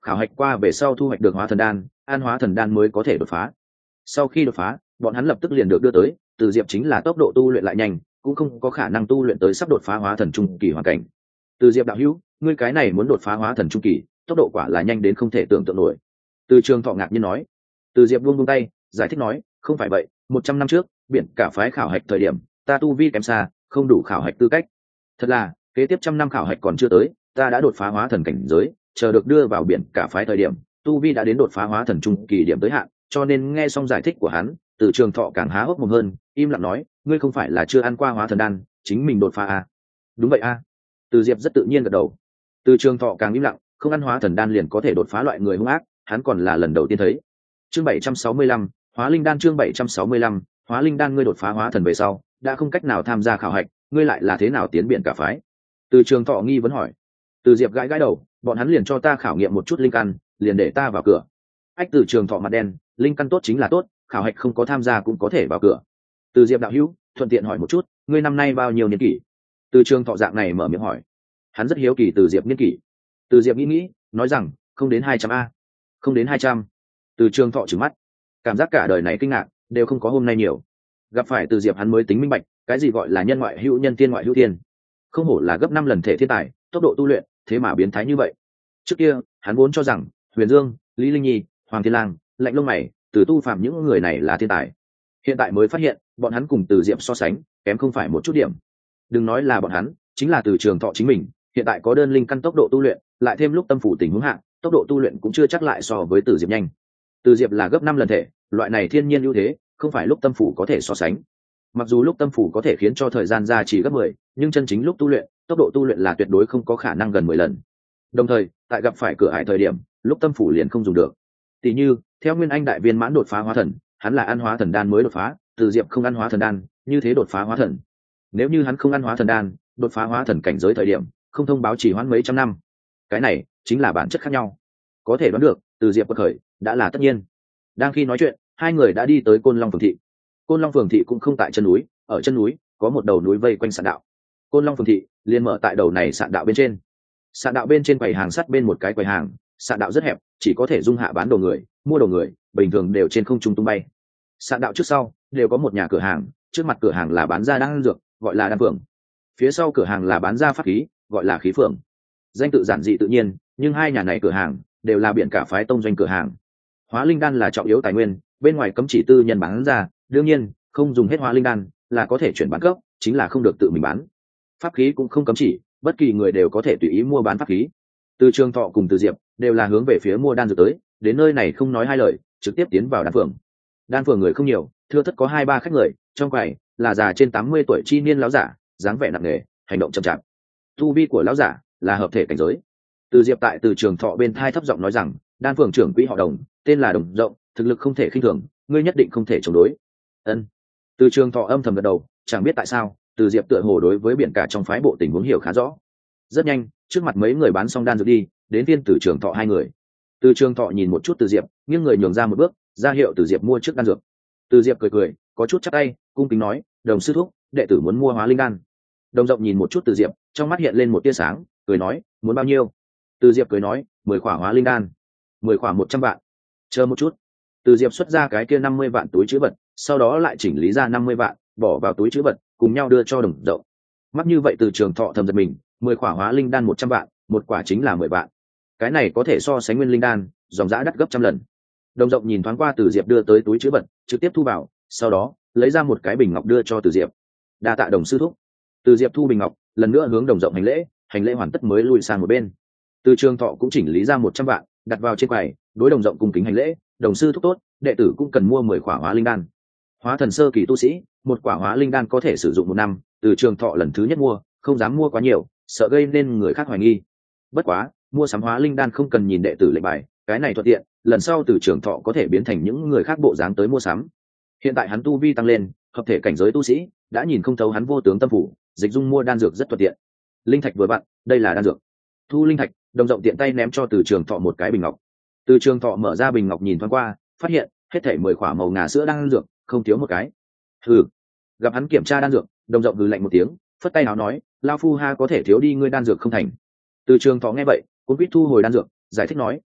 khảo hạch qua về sau thu hoạch được hóa thần đan, ăn hóa thần đan mới có thể đột phá. Sau khi đột phá, bọn hắn lập tức liền được đưa tới, Từ Diệp chính là tốc độ tu luyện lại nhanh, cũng không có khả năng tu luyện tới sắp đột phá hóa thần trung kỳ hoàn cảnh. Từ Diệp đạo hữu, ngươi cái này muốn đột phá hóa thần trung kỳ, tốc độ quả là nhanh đến không thể tưởng tượng nổi. Từ Trường Thọ ngạc nhiên nói. Từ Diệp buông buông tay, giải thích nói, không phải vậy, một trăm năm trước, biển cả phái khảo hạch thời điểm, ta tu vi kém xa, không đủ khảo hạch tư cách. Thật là, kế tiếp trăm năm khảo hạch còn chưa tới, ta đã đột phá hóa thần cảnh giới, chờ được đưa vào biển cả phái thời điểm, tu vi đã đến đột phá hóa thần trung kỳ điểm tới hạn, cho nên nghe xong giải thích của hắn, Từ Trường Thọ càng há hốc mồm hơn, im lặng nói, ngươi không phải là chưa ăn qua hóa thần đan, chính mình đột phá à? Đúng vậy a. À. Từ Diệp rất tự nhiên gật đầu. Từ Trường Thọ càng im lặng, không ăn hóa thần đan liền có thể đột phá loại người hung ác, hắn còn là lần đầu tiên thấy. Chương bảy trăm sáu mươi lăm, Hóa Linh Đan chương bảy trăm sáu mươi lăm, Hóa Linh Đan ngươi đột phá hóa thần về sau, đã không cách nào tham gia khảo hạch, ngươi lại là thế nào tiến biển cả phái? Từ Trường Thọ nghi vấn hỏi. Từ Diệp gãi gãi đầu, bọn hắn liền cho ta khảo nghiệm một chút linh căn, liền để ta vào cửa. Ách Từ Trường Thọ mặt đen, linh căn tốt chính là tốt, khảo hạch không có tham gia cũng có thể vào cửa. Từ Diệp đạo hữu, thuận tiện hỏi một chút, ngươi năm nay bao nhiêu niên kỷ? Từ Trường Thọ dạng này mở miệng hỏi. Hắn rất hiếu kỳ Từ Diệp niên kỷ. Từ Diệp nghĩ nghĩ, nói rằng, không đến hai trăm a. Không đến hai trăm. Từ Trường Thọ trừng mắt, cảm giác cả đời này kinh ngạc, đều không có hôm nay nhiều. Gặp phải Từ Diệp hắn mới tính minh bạch, cái gì gọi là nhân ngoại hữu nhân, tiên ngoại hữu tiên. Không hổ là gấp năm lần thể thiên tài, tốc độ tu luyện, thế mà biến thái như vậy. Trước kia, hắn vốn cho rằng Huyền Dương, Lý Linh Nhi, Hoàng Thiên Lang, Lạnh Lông Mày, Từ Tu Phạm những người này là thiên tài. Hiện tại mới phát hiện, bọn hắn cùng Từ Diệp so sánh, kém không phải một chút điểm. Đừng nói là bọn hắn, chính là Từ Trường Thọ chính mình, hiện tại có đơn linh căn tốc độ tu luyện, lại thêm lúc tâm phủ tình huống hạ, tốc độ tu luyện cũng chưa chắc lại so với Từ Diệp nhanh. Từ Diệp là gấp năm lần thể, loại này thiên nhiên ưu thế, không phải lúc tâm phủ có thể so sánh. Mặc dù lúc tâm phủ có thể khiến cho thời gian gia trì gấp mười, nhưng chân chính lúc tu luyện, tốc độ tu luyện là tuyệt đối không có khả năng gần mười lần. Đồng thời, tại gặp phải cửa ải thời điểm, lúc tâm phủ liền không dùng được. Tỷ như, theo Nguyên Anh đại viên mãn đột phá hóa thần, hắn là ăn hóa thần đan mới đột phá, Từ Diệp không ăn hóa thần đan, như thế đột phá hóa thần. Nếu như hắn không ăn hóa thần đan, đột phá hóa thần cảnh giới thời điểm, không thông báo chỉ hoãn mấy trăm năm. Cái này chính là bản chất khác nhau. Có thể đoán được, Từ Diệp bậc khởi đã là tất nhiên. Đang khi nói chuyện, hai người đã đi tới Côn Long phường thị. Côn Long phường thị cũng không tại chân núi, ở chân núi có một đầu núi vây quanh sạn đạo. Côn Long phường thị liền mở tại đầu này sạn đạo bên trên. Sạn đạo bên trên quầy hàng sắt bên một cái quầy hàng, sạn đạo rất hẹp, chỉ có thể dung hạ bán đồ người, mua đồ người, bình thường đều trên không trung tung bay. Sạn đạo trước sau đều có một nhà cửa hàng, trước mặt cửa hàng là bán ra đan dược, gọi là đan phường. Phía sau cửa hàng là bán ra pháp khí, gọi là khí phường. Danh tự giản dị tự nhiên, nhưng hai nhà này cửa hàng đều là biển cả phái tông doanh cửa hàng. Hóa linh đan là trọng yếu tài nguyên, bên ngoài cấm chỉ tư nhân bán ra, đương nhiên không dùng hết hóa linh đan là có thể chuyển bán cấp, chính là không được tự mình bán. Pháp khí cũng không cấm chỉ, bất kỳ người đều có thể tùy ý mua bán pháp khí. Từ Trường Thọ cùng Từ Diệp đều là hướng về phía mua đan dược tới, đến nơi này không nói hai lời, trực tiếp tiến vào đan phường. Đan phường người không nhiều, thưa thất có hai ba khách người, trong quầy là già trên tám mươi tuổi chi niên lão giả, dáng vẻ nặng nề, hành động chậm chạp. Tu vi của lão giả là hợp thể cảnh giới. Từ Diệp tại Từ Trường Thọ bên thai thấp giọng nói rằng, đan phường trưởng quỹ họ Đồng, tên là Đồng Rộng, thực lực không thể khinh thường, ngươi nhất định không thể chống đối. Ân. Từ Trường Thọ âm thầm gật đầu, chẳng biết tại sao, Từ Diệp tựa hồ đối với biển cả trong phái bộ tình huống hiểu khá rõ. Rất nhanh, trước mặt mấy người bán xong đan dược đi, đến viên Từ Trường Thọ hai người. Từ Trường Thọ nhìn một chút Từ Diệp, nghiêng người nhường ra một bước, ra hiệu Từ Diệp mua trước đan dược. Từ Diệp cười cười, có chút chắp tay, cung kính nói, Đồng sư thúc, đệ tử muốn mua hóa linh đan. Đồng Rộng nhìn một chút Từ Diệp, trong mắt hiện lên một tia sáng, cười nói, muốn bao nhiêu? Từ Diệp cười nói, mười khỏa hóa linh đan. Mười khỏa một trăm vạn. Chờ một chút. Từ Diệp xuất ra cái kia năm mươi vạn túi trữ vật, sau đó lại chỉnh lý ra năm mươi vạn, bỏ vào túi trữ vật, cùng nhau đưa cho Đồng Rộng. Mắt như vậy Từ Trường Thọ thầm giật mình, mười khỏa hóa linh đan một trăm vạn, một quả chính là mười vạn. Cái này có thể so sánh nguyên linh đan, dòng giá đắt gấp trăm lần. Đồng Rộng nhìn thoáng qua Từ Diệp đưa tới túi trữ vật, trực tiếp thu vào, sau đó lấy ra một cái bình ngọc đưa cho Từ Diệp. Đa tạ Đồng sư thúc. Từ Diệp thu bình ngọc, lần nữa hướng Đồng Rộng hành lễ, hành lễ hoàn tất mới lùi sang một bên. Từ Trường Thọ cũng chỉnh lý ra một trăm vạn, đặt vào trên quầy, đối Đồng Rộng cùng kính hành lễ, Đồng sư thúc tốt, đệ tử cũng cần mua mười quả hóa linh đan. Hóa thần sơ kỳ tu sĩ, một quả hóa linh đan có thể sử dụng một năm, Từ Trường Thọ lần thứ nhất mua, không dám mua quá nhiều, sợ gây nên người khác hoài nghi. Bất quá, mua sắm hóa linh đan không cần nhìn đệ tử lệnh bài, cái này thuận tiện, lần sau Từ Trường Thọ có thể biến thành những người khác bộ dáng tới mua sắm. Hiện tại hắn tu vi tăng lên, hợp thể cảnh giới tu sĩ, đã nhìn không thấu hắn vô tướng tâm phủ, dịch dung mua đan dược rất thuận tiện. Linh thạch vừa vặn, đây là đan dược. Thu linh thạch, Đồng Rộng tiện tay ném cho Từ Trường Thọ một cái bình ngọc. Từ Trường Thọ mở ra bình ngọc nhìn thoáng qua, phát hiện hết thảy mười khỏa màu ngà sữa đan dược, không thiếu một cái. Hừ. Gặp hắn kiểm tra đan dược, Đồng Rộng hừ lạnh một tiếng, phất tay áo nói, lão phu ha có thể thiếu đi ngươi đan dược không thành. Từ Trường Thọ nghe vậy, cũng biết thu hồi đan dược, giải thích nói,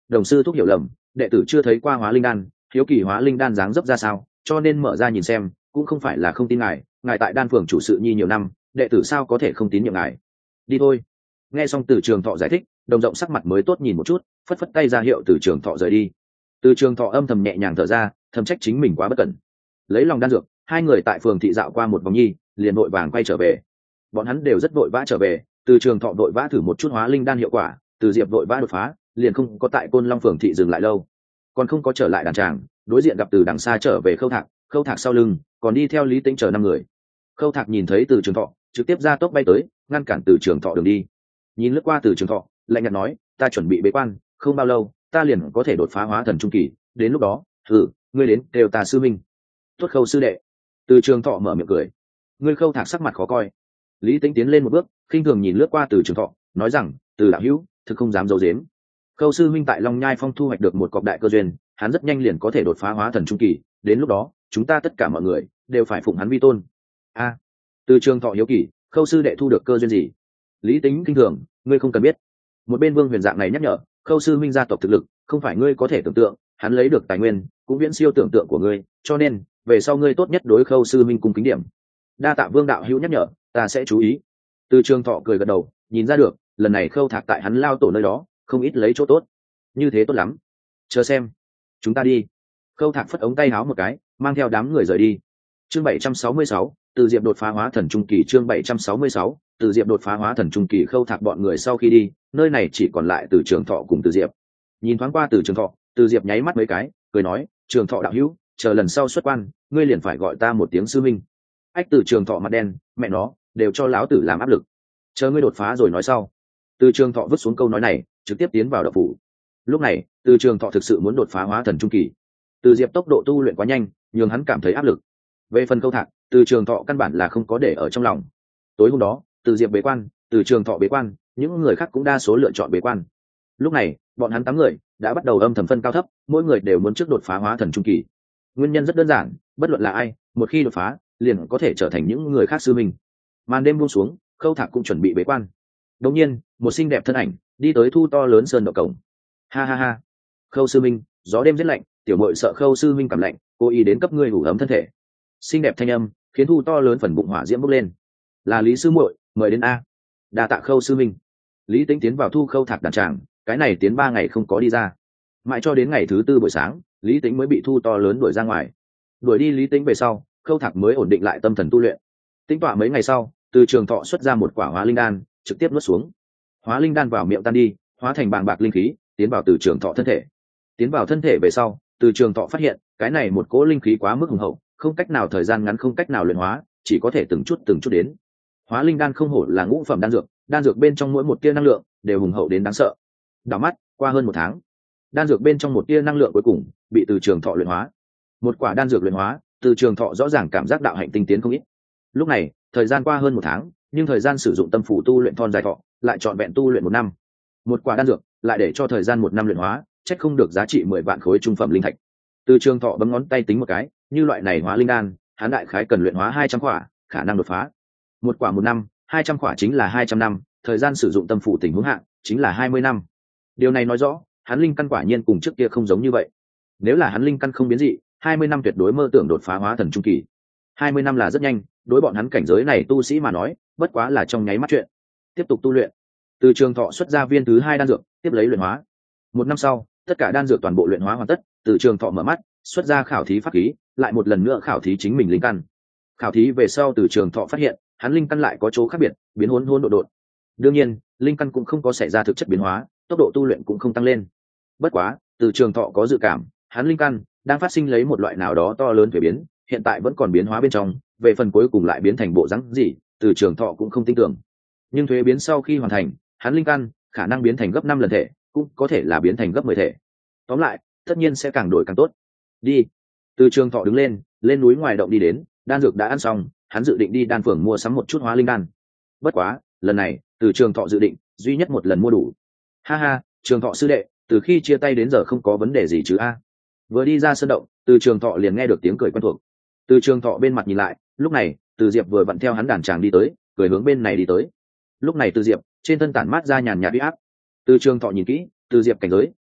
đồng sư thúc hiểu lầm, đệ tử chưa thấy qua hóa linh đan, hiếu kỳ hóa linh đan dáng dấp ra sao, cho nên mở ra nhìn xem, cũng không phải là không tin ngài, ngài tại đan phường chủ sự nhi nhiều năm, đệ tử sao có thể không tín nhiệm ngài. Đi thôi. Nghe xong Từ Trường Thọ giải thích, Đồng Rộng sắc mặt mới tốt nhìn một chút, phất phất tay ra hiệu Từ Trường Thọ rời đi. Từ Trường Thọ âm thầm nhẹ nhàng thở ra, thầm trách chính mình quá bất cẩn. Lấy lòng đan dược, hai người tại phường thị dạo qua một vòng nhi, liền vội vàng quay trở về. Bọn hắn đều rất vội vã trở về, Từ Trường Thọ vội vã thử một chút hóa linh đan hiệu quả, Từ Diệp vội vã đột phá, liền không có tại Côn Long phường thị dừng lại lâu, còn không có trở lại đàn tràng, đối diện gặp từ đằng xa trở về Khâu Thạc, Khâu Thạc sau lưng còn đi theo Lý Tĩnh chờ năm người. Khâu Thạc nhìn thấy Từ Trường Thọ, trực tiếp ra tốc bay tới, ngăn cản Từ Trường Thọ đường đi. Nhìn lướt qua Từ Trường Thọ, lạnh nhạt nói, ta chuẩn bị bế quan, không bao lâu ta liền có thể đột phá hóa thần trung kỳ, đến lúc đó thử ngươi đến đều ta sư minh. Tốt Khâu sư đệ. Từ Trường Thọ mở miệng cười. Ngươi Khâu Thạc sắc mặt khó coi. Lý Tĩnh tiến lên một bước, khinh thường nhìn lướt qua Từ Trường Thọ, nói rằng, Từ đạo hữu thực không dám giấu giếm. Khâu sư minh tại Long Nhai Phong thu hoạch được một cọc đại cơ duyên, hắn rất nhanh liền có thể đột phá hóa thần trung kỳ, đến lúc đó chúng ta tất cả mọi người đều phải phụng hắn vi tôn. A. Từ Trường Thọ hiếu kỳ, Khâu sư đệ thu được cơ duyên gì? Lý Tĩnh kinh thường, ngươi không cần biết. Một bên Vương Huyền dạng này nhắc nhở, Khâu sư minh gia tộc thực lực không phải ngươi có thể tưởng tượng, hắn lấy được tài nguyên cũng viễn siêu tưởng tượng của ngươi, cho nên về sau ngươi tốt nhất đối Khâu sư minh cung kính điểm. Đa tạ Vương đạo hữu nhắc nhở, ta sẽ chú ý. Từ Trường Thọ cười gật đầu, nhìn ra được lần này Khâu Thạc tại hắn lao tổ nơi đó không ít lấy chỗ tốt. Như thế tốt lắm, chờ xem, chúng ta đi. Khâu Thạc phất ống tay áo một cái, mang theo đám người rời đi. Chương bảy trăm sáu mươi sáu, Từ Diệp đột phá hóa thần trung kỳ. Chương bảy trăm sáu mươi sáu, Từ Diệp đột phá hóa thần trung kỳ. Khâu Thạc bọn người sau khi đi, nơi này chỉ còn lại Từ Trường Thọ cùng Từ Diệp. Nhìn thoáng qua Từ Trường Thọ, Từ Diệp nháy mắt mấy cái, cười nói, Trường Thọ đạo hữu, chờ lần sau xuất quan, ngươi liền phải gọi ta một tiếng sư minh. Ách. Từ Trường Thọ mặt đen, mẹ nó, đều cho lão tử làm áp lực. Chờ ngươi đột phá rồi nói sau. Từ Trường Thọ vứt xuống câu nói này, trực tiếp tiến vào đạo phủ. Lúc này, Từ Trường Thọ thực sự muốn đột phá hóa thần trung kỳ. Từ Diệp tốc độ tu luyện quá nhanh, nhường hắn cảm thấy áp lực. Về phần Khâu Thạc, Từ Trường Thọ căn bản là không có để ở trong lòng. Tối hôm đó, Từ Diệp bế quan, Từ Trường Thọ bế quan, những người khác cũng đa số lựa chọn bế quan. Lúc này, bọn hắn tám người đã bắt đầu âm thầm phân cao thấp, mỗi người đều muốn trước đột phá hóa thần trung kỳ. Nguyên nhân rất đơn giản, bất luận là ai, một khi đột phá, liền có thể trở thành những người khác sư minh. Màn đêm buông xuống, Khâu Thạc cũng chuẩn bị bế quan. Đột nhiên, một xinh đẹp thân ảnh đi tới thu to lớn sơn động cổng. Ha ha ha, Khâu sư minh, gió đêm rất lạnh, tiểu muội sợ Khâu sư minh cảm lạnh, cố ý đến cấp ngươi ủ ấm thân thể. Xinh đẹp thanh âm khiến thu to lớn phần bụng hỏa diễm bốc lên. Là Lý sư muội, mời đến a. Đa tạ Khâu sư minh. Lý Tĩnh tiến vào thu Khâu Thạc đàn tràng, cái này tiến ba ngày không có đi ra. Mãi cho đến ngày thứ tư buổi sáng, Lý Tĩnh mới bị thu to lớn đuổi ra ngoài. Đuổi đi Lý Tĩnh về sau, Khâu Thạc mới ổn định lại tâm thần tu luyện. Tính tọa mấy ngày sau, Từ Trường Thọ xuất ra một quả hóa linh đan, trực tiếp nuốt xuống. Hóa linh đan vào miệng tan đi, hóa thành bàng bạc linh khí, tiến vào Từ Trường Thọ thân thể. Tiến vào thân thể về sau, Từ Trường Thọ phát hiện, cái này một cỗ linh khí quá mức hùng hậu, không cách nào thời gian ngắn không cách nào luyện hóa, chỉ có thể từng chút từng chút đến. Hóa linh đan không hổ là ngũ phẩm đan dược, đan dược bên trong mỗi một tia năng lượng đều hùng hậu đến đáng sợ. Đảo mắt, qua hơn một tháng, đan dược bên trong một tia năng lượng cuối cùng bị Từ Trường Thọ luyện hóa. Một quả đan dược luyện hóa, Từ Trường Thọ rõ ràng cảm giác đạo hạnh tinh tiến không ít. Lúc này, thời gian qua hơn một tháng, nhưng thời gian sử dụng tâm phủ tu luyện thon dài thọ, lại trọn vẹn tu luyện một năm. Một quả đan dược, lại để cho thời gian một năm luyện hóa, chắc không được giá trị mười vạn khối trung phẩm linh thạch. Từ Trường Thọ bấm ngón tay tính một cái, như loại này hóa linh đan, hắn đại khái cần luyện hóa hai trăm quả, khả năng đột phá. Một quả một năm, hai trăm quả chính là hai trăm năm, thời gian sử dụng tâm phủ tình huống hạn chính là hai mươi năm. Điều này nói rõ, hắn linh căn quả nhiên cùng trước kia không giống như vậy. Nếu là hắn linh căn không biến dị, hai mươi năm tuyệt đối mơ tưởng đột phá hóa thần trung kỳ. hai mươi năm là rất nhanh, đối bọn hắn cảnh giới này tu sĩ mà nói, bất quá là trong nháy mắt chuyện. Tiếp tục tu luyện. Từ Trường Thọ xuất ra viên thứ hai đan dược, tiếp lấy luyện hóa. Một năm sau, tất cả đan dược toàn bộ luyện hóa hoàn tất, Từ Trường Thọ mở mắt, xuất ra khảo thí pháp khí, lại một lần nữa khảo thí chính mình linh căn. Khảo thí về sau, Từ Trường Thọ phát hiện, hắn linh căn lại có chỗ khác biệt, biến hỗn hỗn độn độn. Đương nhiên, linh căn cũng không có xảy ra thực chất biến hóa, tốc độ tu luyện cũng không tăng lên. Bất quá, Từ Trường Thọ có dự cảm, hắn linh căn đang phát sinh lấy một loại nào đó to lớn thay biến, hiện tại vẫn còn biến hóa bên trong, về phần cuối cùng lại biến thành bộ dáng gì, Từ Trường Thọ cũng không tin tưởng. Nhưng thuế biến sau khi hoàn thành, hắn linh căn khả năng biến thành gấp năm lần thể, cũng có thể là biến thành gấp mười thể. Tóm lại, tất nhiên sẽ càng đổi càng tốt. Đi. Từ Trường Thọ đứng lên, lên núi ngoài động đi đến, đan dược đã ăn xong, hắn dự định đi đan phường mua sắm một chút hóa linh đan. Bất quá, lần này, Từ Trường Thọ dự định duy nhất một lần mua đủ. Ha ha, Trường Thọ sư đệ, từ khi chia tay đến giờ không có vấn đề gì chứ a? Vừa đi ra sân động, Từ Trường Thọ liền nghe được tiếng cười quen thuộc. Từ Trường Thọ bên mặt nhìn lại, lúc này, Từ Diệp vừa vặn theo hắn đàn tràng đi tới, cười hướng bên này đi tới. Lúc này Từ Diệp trên thân tản mát ra nhàn nhạt uy áp. Từ Trường Thọ nhìn kỹ, Từ Diệp cảnh giới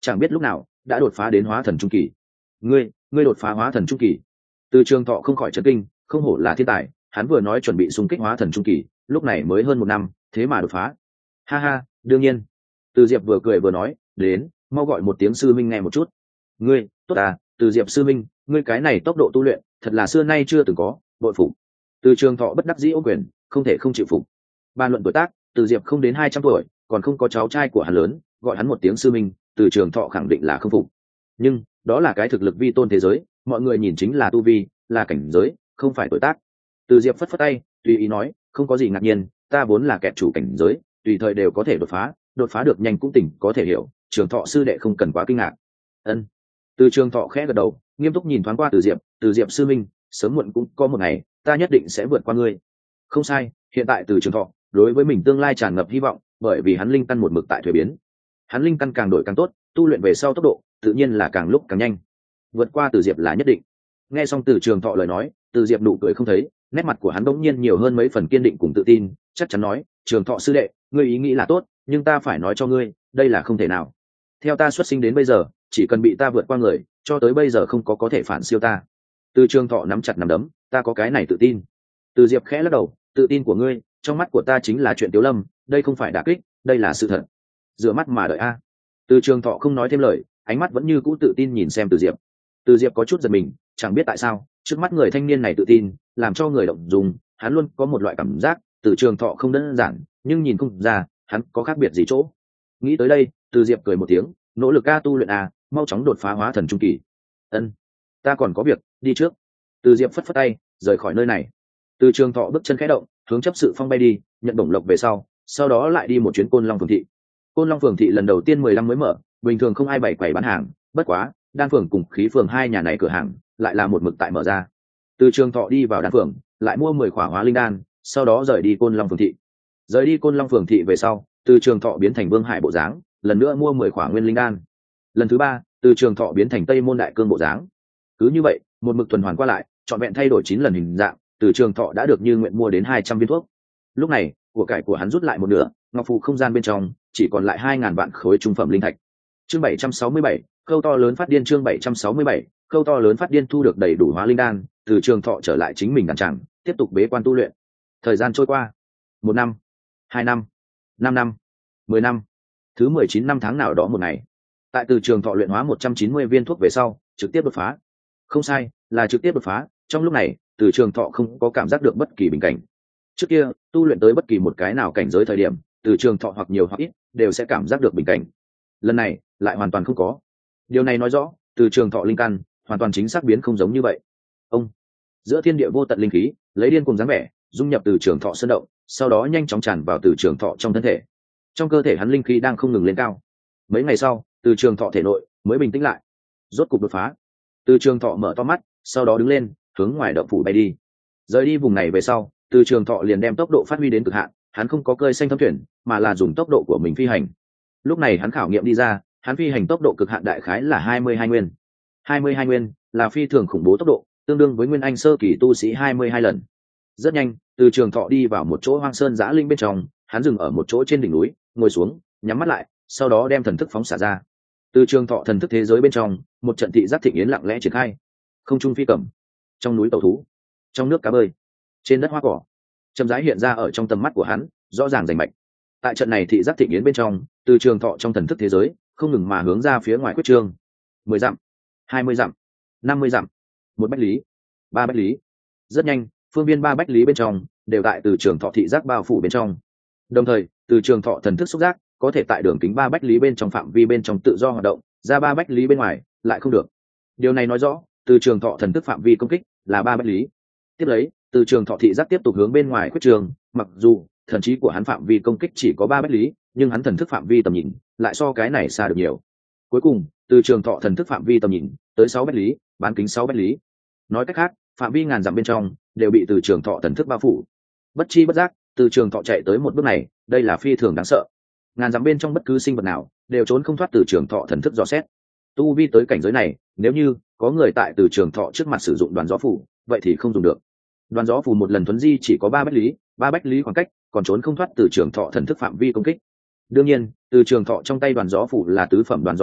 chẳng biết lúc nào đã đột phá đến hóa thần trung kỳ. ngươi ngươi đột phá hóa thần trung kỳ. Từ Trường Thọ không khỏi chấn kinh, không hổ là thiên tài, hắn vừa nói chuẩn bị xung kích hóa thần trung kỳ, lúc này mới hơn một năm, thế mà đột phá. Ha ha, đương nhiên. Từ Diệp vừa cười vừa nói, đến, mau gọi một tiếng sư minh nghe một chút. Ngươi, tốt à, Từ Diệp sư minh, ngươi cái này tốc độ tu luyện, thật là xưa nay chưa từng có, bội phục. Từ Trường Thọ bất đắc dĩ ô quyền, không thể không chịu phục. Bàn luận tuổi tác, Từ Diệp không đến hai trăm tuổi, còn không có cháu trai của hắn lớn, gọi hắn một tiếng sư minh, Từ Trường Thọ khẳng định là không phục. Nhưng, đó là cái thực lực vi tôn thế giới, mọi người nhìn chính là tu vi, là cảnh giới, không phải tuổi tác. Từ Diệp phất phất tay, tùy ý nói, không có gì ngạc nhiên, ta vốn là kẻ chủ cảnh giới, tùy thời đều có thể đột phá, đột phá được nhanh cũng tỉnh có thể hiểu, Trường Thọ sư đệ không cần quá kinh ngạc. Ân. Từ Trường Thọ khẽ gật đầu, nghiêm túc nhìn thoáng qua Từ Diệp, Từ Diệp sư minh, sớm muộn cũng có một ngày, ta nhất định sẽ vượt qua ngươi. Không sai, hiện tại Từ Trường Thọ, đối với mình tương lai tràn ngập hy vọng, bởi vì hắn linh căn một mực tại thuế biến. Hắn linh căn càng đổi càng tốt, tu luyện về sau tốc độ, tự nhiên là càng lúc càng nhanh. Vượt qua Từ Diệp là nhất định. Nghe xong Từ Trường Thọ lời nói, Từ Diệp nụ cười không thấy, nét mặt của hắn bỗng nhiên nhiều hơn mấy phần kiên định cùng tự tin, chắc chắn nói, Trường Thọ sư đệ, ngươi ý nghĩ là tốt, nhưng ta phải nói cho ngươi, đây là không thể nào. Theo ta xuất sinh đến bây giờ, chỉ cần bị ta vượt qua người, cho tới bây giờ không có có thể phản siêu ta. Từ Trường Thọ nắm chặt nắm đấm, ta có cái này tự tin. Từ Diệp khẽ lắc đầu, tự tin của ngươi, trong mắt của ta chính là chuyện Tiếu Lâm, đây không phải đả kích, đây là sự thật. Rửa mắt mà đợi a. Từ Trường Thọ không nói thêm lời, ánh mắt vẫn như cũ tự tin nhìn xem Từ Diệp. Từ Diệp có chút giật mình, chẳng biết tại sao, trước mắt người thanh niên này tự tin, làm cho người động dung, hắn luôn có một loại cảm giác, Từ Trường Thọ không đơn giản, nhưng nhìn không ra, hắn có khác biệt gì chỗ. Nghĩ tới đây, Từ Diệp cười một tiếng, nỗ lực ca tu luyện a, mau chóng đột phá hóa thần trung kỳ. Ân, ta còn có việc, đi trước. Từ Diệp phất phất tay, rời khỏi nơi này. Từ Trường Thọ bước chân khẽ động, hướng chấp sự phong bay đi, nhận bổng lộc về sau, sau đó lại đi một chuyến Côn Long phường thị. Côn Long phường thị lần đầu tiên mười lăm mới mở, bình thường không ai bày quầy bán hàng, bất quá, đan phường cùng khí phường hai nhà này cửa hàng lại là một mực tại mở ra. Từ Trường Thọ đi vào đan phường, lại mua mười khỏa hóa linh đan, sau đó rời đi Côn Long phường thị. Rời đi Côn Long phường thị về sau, Từ Trường Thọ biến thành Vương Hải bộ dáng, lần nữa mua mười khỏa nguyên linh đan. Lần thứ ba, Từ Trường Thọ biến thành Tây Môn Đại Cương bộ dáng. Cứ như vậy, một mực tuần hoàn qua lại, trọn vẹn thay đổi chín lần hình dạng, Từ Trường Thọ đã được như nguyện mua đến hai trăm viên thuốc. Lúc này, của cải của hắn rút lại một nửa, ngọc phù không gian bên trong chỉ còn lại hai ngàn vạn khối trung phẩm linh thạch. Chương bảy trăm sáu mươi bảy, câu to lớn phát điên. Chương bảy trăm sáu mươi bảy, câu to lớn phát điên. Thu được đầy đủ hóa linh đan, Từ Trường Thọ trở lại chính mình đàn tràng, tiếp tục bế quan tu luyện. Thời gian trôi qua, một năm, hai năm, năm năm, mười năm. Thứ mười chín năm tháng nào đó một ngày, tại Từ Trường Thọ luyện hóa một trăm chín mươi viên thuốc về sau, trực tiếp đột phá. Không sai, là trực tiếp đột phá. Trong lúc này, Từ Trường Thọ không có cảm giác được bất kỳ bình cảnh. Trước kia, tu luyện tới bất kỳ một cái nào cảnh giới thời điểm, Từ Trường Thọ hoặc nhiều hoặc ít đều sẽ cảm giác được bình cảnh. Lần này, lại hoàn toàn không có. Điều này nói rõ, Từ Trường Thọ linh căn hoàn toàn chính xác biến không giống như vậy. Ông, giữa thiên địa vô tận linh khí, lấy điên cùng dáng vẻ, dung nhập Từ Trường Thọ sơn động, sau đó nhanh chóng tràn vào Từ Trường Thọ trong thân thể. Trong cơ thể hắn linh khí đang không ngừng lên cao. Mấy ngày sau, Từ Trường Thọ thể nội mới bình tĩnh lại, rốt cục đột phá. Từ Trường Thọ mở to mắt, sau đó đứng lên, hướng ngoài động phủ bay đi. Rời đi vùng này về sau, Từ Trường Thọ liền đem tốc độ phát huy đến cực hạn, hắn không có cơi xanh thấm thuyền, mà là dùng tốc độ của mình phi hành. Lúc này hắn khảo nghiệm đi ra, hắn phi hành tốc độ cực hạn đại khái là hai mươi hai nguyên. hai mươi hai nguyên là phi thường khủng bố tốc độ, tương đương với nguyên anh sơ kỳ tu sĩ hai mươi hai lần. Rất nhanh, Từ Trường Thọ đi vào một chỗ hoang sơn giã linh bên trong, hắn dừng ở một chỗ trên đỉnh núi, ngồi xuống, nhắm mắt lại, sau đó đem thần thức phóng xả ra. Từ Trường Thọ thần thức thế giới bên trong, một trận thị giác thịnh yến lặng lẽ triển khai. Không trung phi cầm, trong núi tàu thú, trong nước cá bơi, trên đất hoa cỏ, chậm rãi hiện ra ở trong tầm mắt của hắn, rõ ràng rành mạch. Tại trận này thị giác thịnh yến bên trong, Từ Trường Thọ trong thần thức thế giới không ngừng mà hướng ra phía ngoài quyết trương. Mười dặm, hai mươi dặm, năm mươi dặm, một bách lý, ba bách lý. Rất nhanh, phương viên ba bách lý bên trong đều tại Từ Trường Thọ thị giác bao phủ bên trong. Đồng thời, Từ Trường Thọ thần thức xúc giác có thể tại đường kính ba bách lý bên trong phạm vi bên trong tự do hoạt động, ra ba bách lý bên ngoài lại không được. Điều này nói rõ, Từ Trường Thọ thần thức phạm vi công kích là ba bách lý. Tiếp lấy, Từ Trường Thọ thị giác tiếp tục hướng bên ngoài quyết trường, mặc dù thần trí của hắn phạm vi công kích chỉ có ba bách lý, nhưng hắn thần thức phạm vi tầm nhìn lại so cái này xa được nhiều. Cuối cùng, Từ Trường Thọ thần thức phạm vi tầm nhìn tới sáu bách lý, bán kính sáu bách lý. Nói cách khác, phạm vi ngàn dặm bên trong đều bị Từ Trường Thọ thần thức bao phủ. Bất chi bất giác, Từ Trường Thọ chạy tới một bước này, đây là phi thường đáng sợ. Ngàn dặm bên trong bất cứ sinh vật nào đều trốn không thoát Từ Trường Thọ thần thức dò xét. Tu vi tới cảnh giới này, nếu như có người tại Từ Trường Thọ trước mặt sử dụng đoàn gió phủ, vậy thì không dùng được. Đoàn gió phủ một lần thuấn di chỉ có ba bách lý, ba bách lý khoảng cách, còn trốn không thoát Từ Trường Thọ thần thức phạm vi công kích. Đương nhiên, Từ Trường Thọ trong tay đoàn gió phủ là tứ phẩm đoàn gió phủ,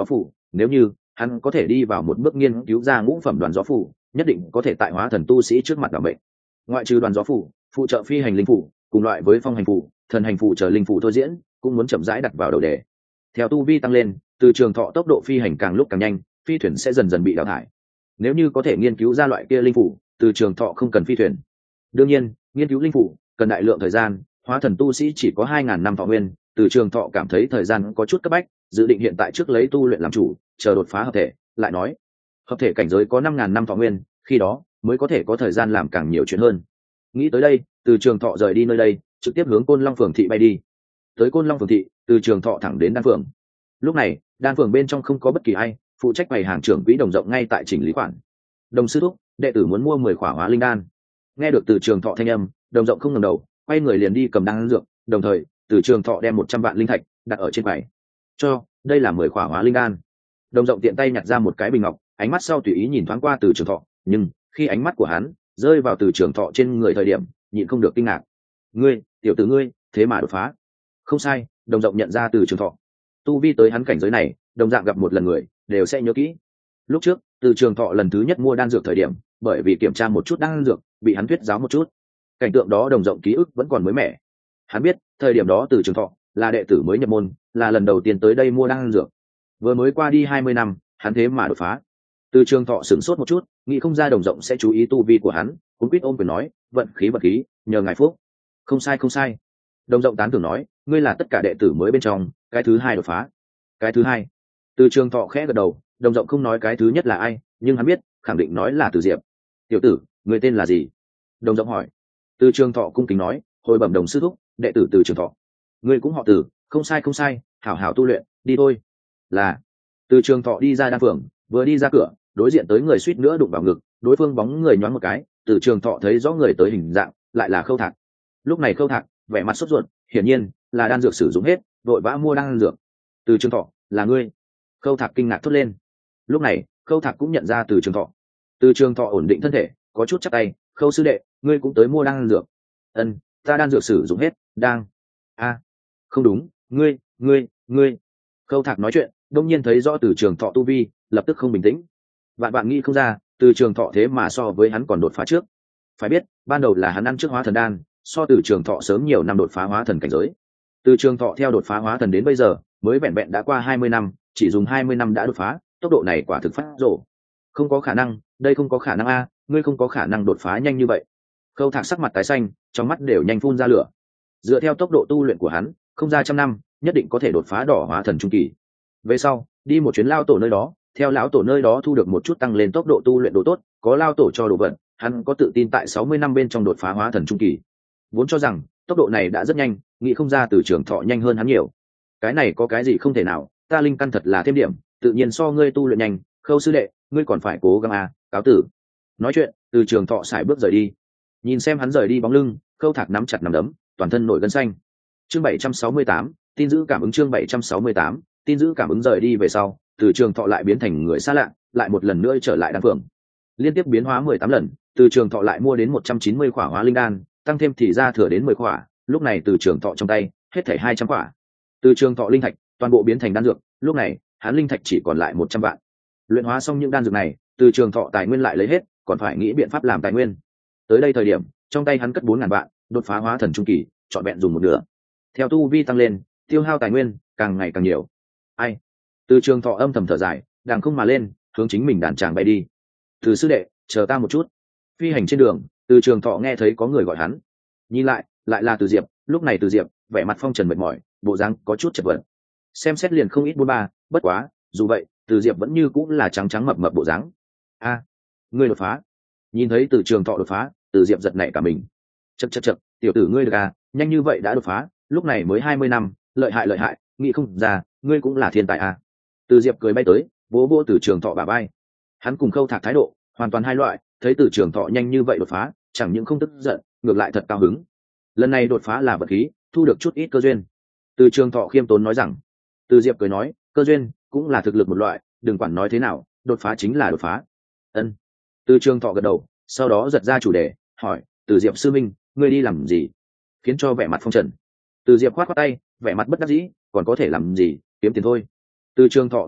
nếu như hắn có thể đi vào một bước nghiên cứu ra ngũ phẩm đoàn gió phủ, nhất định có thể tại hóa thần tu sĩ trước mặt đảm bệnh. Ngoại trừ đoàn gió phủ, phụ trợ phi hành linh phủ cùng loại với phong hành phủ, thần hành phủ chờ linh phủ thôi diễn cũng muốn chậm rãi đặt vào đầu đề. Theo tu vi tăng lên, từ trường thọ tốc độ phi hành càng lúc càng nhanh, phi thuyền sẽ dần dần bị đào thải. Nếu như có thể nghiên cứu ra loại kia linh phủ, từ trường thọ không cần phi thuyền. Đương nhiên, nghiên cứu linh phủ cần đại lượng thời gian, hóa thần tu sĩ chỉ có hai ngàn năm thọ nguyên, từ trường thọ cảm thấy thời gian có chút cấp bách, dự định hiện tại trước lấy tu luyện làm chủ, chờ đột phá hợp thể. Lại nói, hợp thể cảnh giới có năm ngàn năm thọ nguyên, khi đó mới có thể có thời gian làm càng nhiều chuyện hơn. Nghĩ tới đây, từ trường thọ rời đi nơi đây, trực tiếp hướng Côn Long phường thị bay đi. Tới Côn Long phường thị, từ trường thọ thẳng đến đan phường. Lúc này, đan phường bên trong không có bất kỳ ai, phụ trách bày hàng trưởng quỹ Đồng Rộng ngay tại chỉnh lý khoản. Đồng sư thúc, đệ tử muốn mua mười khỏa hóa linh đan. Nghe được từ trường thọ thanh âm, Đồng Rộng không ngẩng đầu, quay người liền đi cầm đan dược, đồng thời từ trường thọ đem một trăm vạn linh thạch đặt ở trên quầy. Cho, đây là mười khỏa hóa linh đan. Đồng Rộng tiện tay nhặt ra một cái bình ngọc, ánh mắt sau tùy ý nhìn thoáng qua từ trường thọ, nhưng khi ánh mắt của hắn rơi vào từ trường thọ trên người thời điểm, nhịn không được kinh ngạc. Ngươi, tiểu tử ngươi, thế mà đột phá. Không sai, Đồng Rộng nhận ra từ trường thọ. Tu vi tới hắn cảnh giới này, đồng dạng gặp một lần người đều sẽ nhớ kỹ. Lúc trước từ trường thọ lần thứ nhất mua đan dược thời điểm, bởi vì kiểm tra một chút đan dược bị hắn thuyết giáo một chút, cảnh tượng đó Đồng Rộng ký ức vẫn còn mới mẻ. Hắn biết thời điểm đó từ trường thọ là đệ tử mới nhập môn, là lần đầu tiên tới đây mua đan dược. Vừa mới qua đi hai mươi năm, hắn thế mà đột phá. Từ trường thọ sửng sốt một chút, nghĩ không ra Đồng Rộng sẽ chú ý tu vi của hắn, cuốn quýt ôm quyền nói, vận khí vận khí, nhờ ngài phúc. Không sai không sai. Đồng Rộng tán thưởng nói, ngươi là tất cả đệ tử mới bên trong cái thứ hai đột phá. Cái thứ hai? Từ trường thọ khẽ gật đầu, Đồng Rộng không nói cái thứ nhất là ai, nhưng hắn biết khẳng định nói là Từ Diệp. Tiểu tử, người tên là gì? Đồng Rộng hỏi. Từ trường thọ cung kính nói, hồi bẩm Đồng sư thúc, đệ tử Từ trường thọ. Ngươi cũng họ Từ? Không sai không sai, hảo hảo tu luyện, đi thôi. Là. Từ trường thọ đi ra đan phường, vừa đi ra cửa, đối diện tới người suýt nữa đụng vào ngực, đối phương bóng người nhoáng một cái, Từ trường thọ thấy rõ người tới hình dạng, lại là Khâu Thạc. Lúc này Khâu Thạc vẻ mặt sốt ruột, hiển nhiên là đan dược sử dụng hết, vội vã mua đan dược. Từ trường thọ, là ngươi? Khâu Thạc kinh ngạc thốt lên. Lúc này Khâu Thạc cũng nhận ra từ trường thọ. Từ trường thọ ổn định thân thể, có chút chắp tay, Khâu sư đệ, ngươi cũng tới mua đan dược? Ân, ta đan dược sử dụng hết, đang. A, không đúng, ngươi ngươi ngươi Khâu Thạc nói chuyện, đông nhiên thấy rõ từ trường thọ tu vi, lập tức không bình tĩnh. Bạn bạn nghĩ không ra, từ trường thọ thế mà so với hắn còn đột phá trước. Phải biết ban đầu là hắn ăn trước hóa thần đan, so từ trường thọ sớm nhiều năm đột phá hóa thần cảnh giới. Từ trường thọ theo đột phá hóa thần đến bây giờ mới vẹn vẹn đã qua hai mươi năm, chỉ dùng hai mươi năm đã đột phá, tốc độ này quả thực phát rồ. Không có khả năng, đây không có khả năng a, ngươi không có khả năng đột phá nhanh như vậy. Khâu Thạc sắc mặt tái xanh, trong mắt đều nhanh phun ra lửa. Dựa theo tốc độ tu luyện của hắn, không ra trăm năm nhất định có thể đột phá đỏ hóa thần trung kỳ. Về sau đi một chuyến lao tổ nơi đó, theo lão tổ nơi đó thu được một chút tăng lên tốc độ tu luyện đồ tốt, có lao tổ cho đồ vật, hắn có tự tin tại sáu mươi năm bên trong đột phá hóa thần trung kỳ. Vốn cho rằng tốc độ này đã rất nhanh, nghĩ không ra từ trường thọ nhanh hơn hắn nhiều. Cái này có cái gì không thể nào, ta linh căn thật là thêm điểm, tự nhiên so ngươi tu luyện nhanh, Khâu sư đệ, ngươi còn phải cố gắng à, cáo tử. Nói chuyện, từ trường thọ sải bước rời đi. Nhìn xem hắn rời đi bóng lưng, Khâu Thạc nắm chặt nắm đấm, toàn thân nổi gân xanh. Chương bảy trăm sáu mươi tám, tin giữ cảm ứng. Chương bảy trăm sáu mươi tám, tin giữ cảm ứng. Rời đi về sau, từ trường thọ lại biến thành người xa lạ, lại một lần nữa trở lại đan phường. Liên tiếp biến hóa mười tám lần, từ trường thọ lại mua đến một trăm chín mươi khỏa hóa linh đan, tăng thêm thì ra thừa đến mười khỏa, lúc này từ trường thọ trong tay hết thảy hai trăm khỏa. Từ trường thọ linh thạch toàn bộ biến thành đan dược, lúc này hắn linh thạch chỉ còn lại một trăm vạn. Luyện hóa xong những đan dược này, từ trường thọ tài nguyên lại lấy hết, còn phải nghĩ biện pháp làm tài nguyên. Tới đây thời điểm, trong tay hắn cất bốn ngàn vạn, đột phá hóa thần trung kỳ, chọn vẹn dùng một nửa. Theo tu vi tăng lên, tiêu hao tài nguyên càng ngày càng nhiều. Ai? Từ trường thọ âm thầm thở dài, đàng không mà lên, hướng chính mình đàn tràng bay đi. Từ sư đệ, chờ ta một chút. Phi hành trên đường, từ trường thọ nghe thấy có người gọi hắn. Nhìn lại, lại là Từ Diệp. Lúc này Từ Diệp vẻ mặt phong trần mệt mỏi, bộ dáng có chút chật vật. Xem xét liền không ít buôn ba, bất quá dù vậy Từ Diệp vẫn như cũng là trắng trắng mập mập bộ dáng. A, ngươi đột phá. Nhìn thấy từ trường thọ đột phá, Từ Diệp giật nảy cả mình. Chậc chậc chậc, tiểu tử ngươi được à, nhanh như vậy đã đột phá, lúc này mới hai mươi năm, lợi hại lợi hại, nghĩ không ra ngươi cũng là thiên tài à. Từ Diệp cười bay tới, vỗ vỗ từ trường thọ bả vai. Hắn cùng Khâu Thạc thái độ hoàn toàn hai loại, thấy từ trường thọ nhanh như vậy đột phá, chẳng những không tức giận, ngược lại thật cao hứng. Lần này đột phá là vật khí, thu được chút ít cơ duyên. Từ trường thọ khiêm tốn nói rằng. Từ Diệp cười nói, cơ duyên cũng là thực lực một loại, đừng quản nói thế nào, đột phá chính là đột phá. Ân. Từ trường thọ gật đầu, sau đó giật ra chủ đề, hỏi, Từ Diệp sư minh, ngươi đi làm gì? Khiến cho vẻ mặt phong trần. Từ Diệp khoát khoát tay, vẻ mặt bất đắc dĩ, còn có thể làm gì, kiếm tiền thôi. Từ trường thọ vào đầu,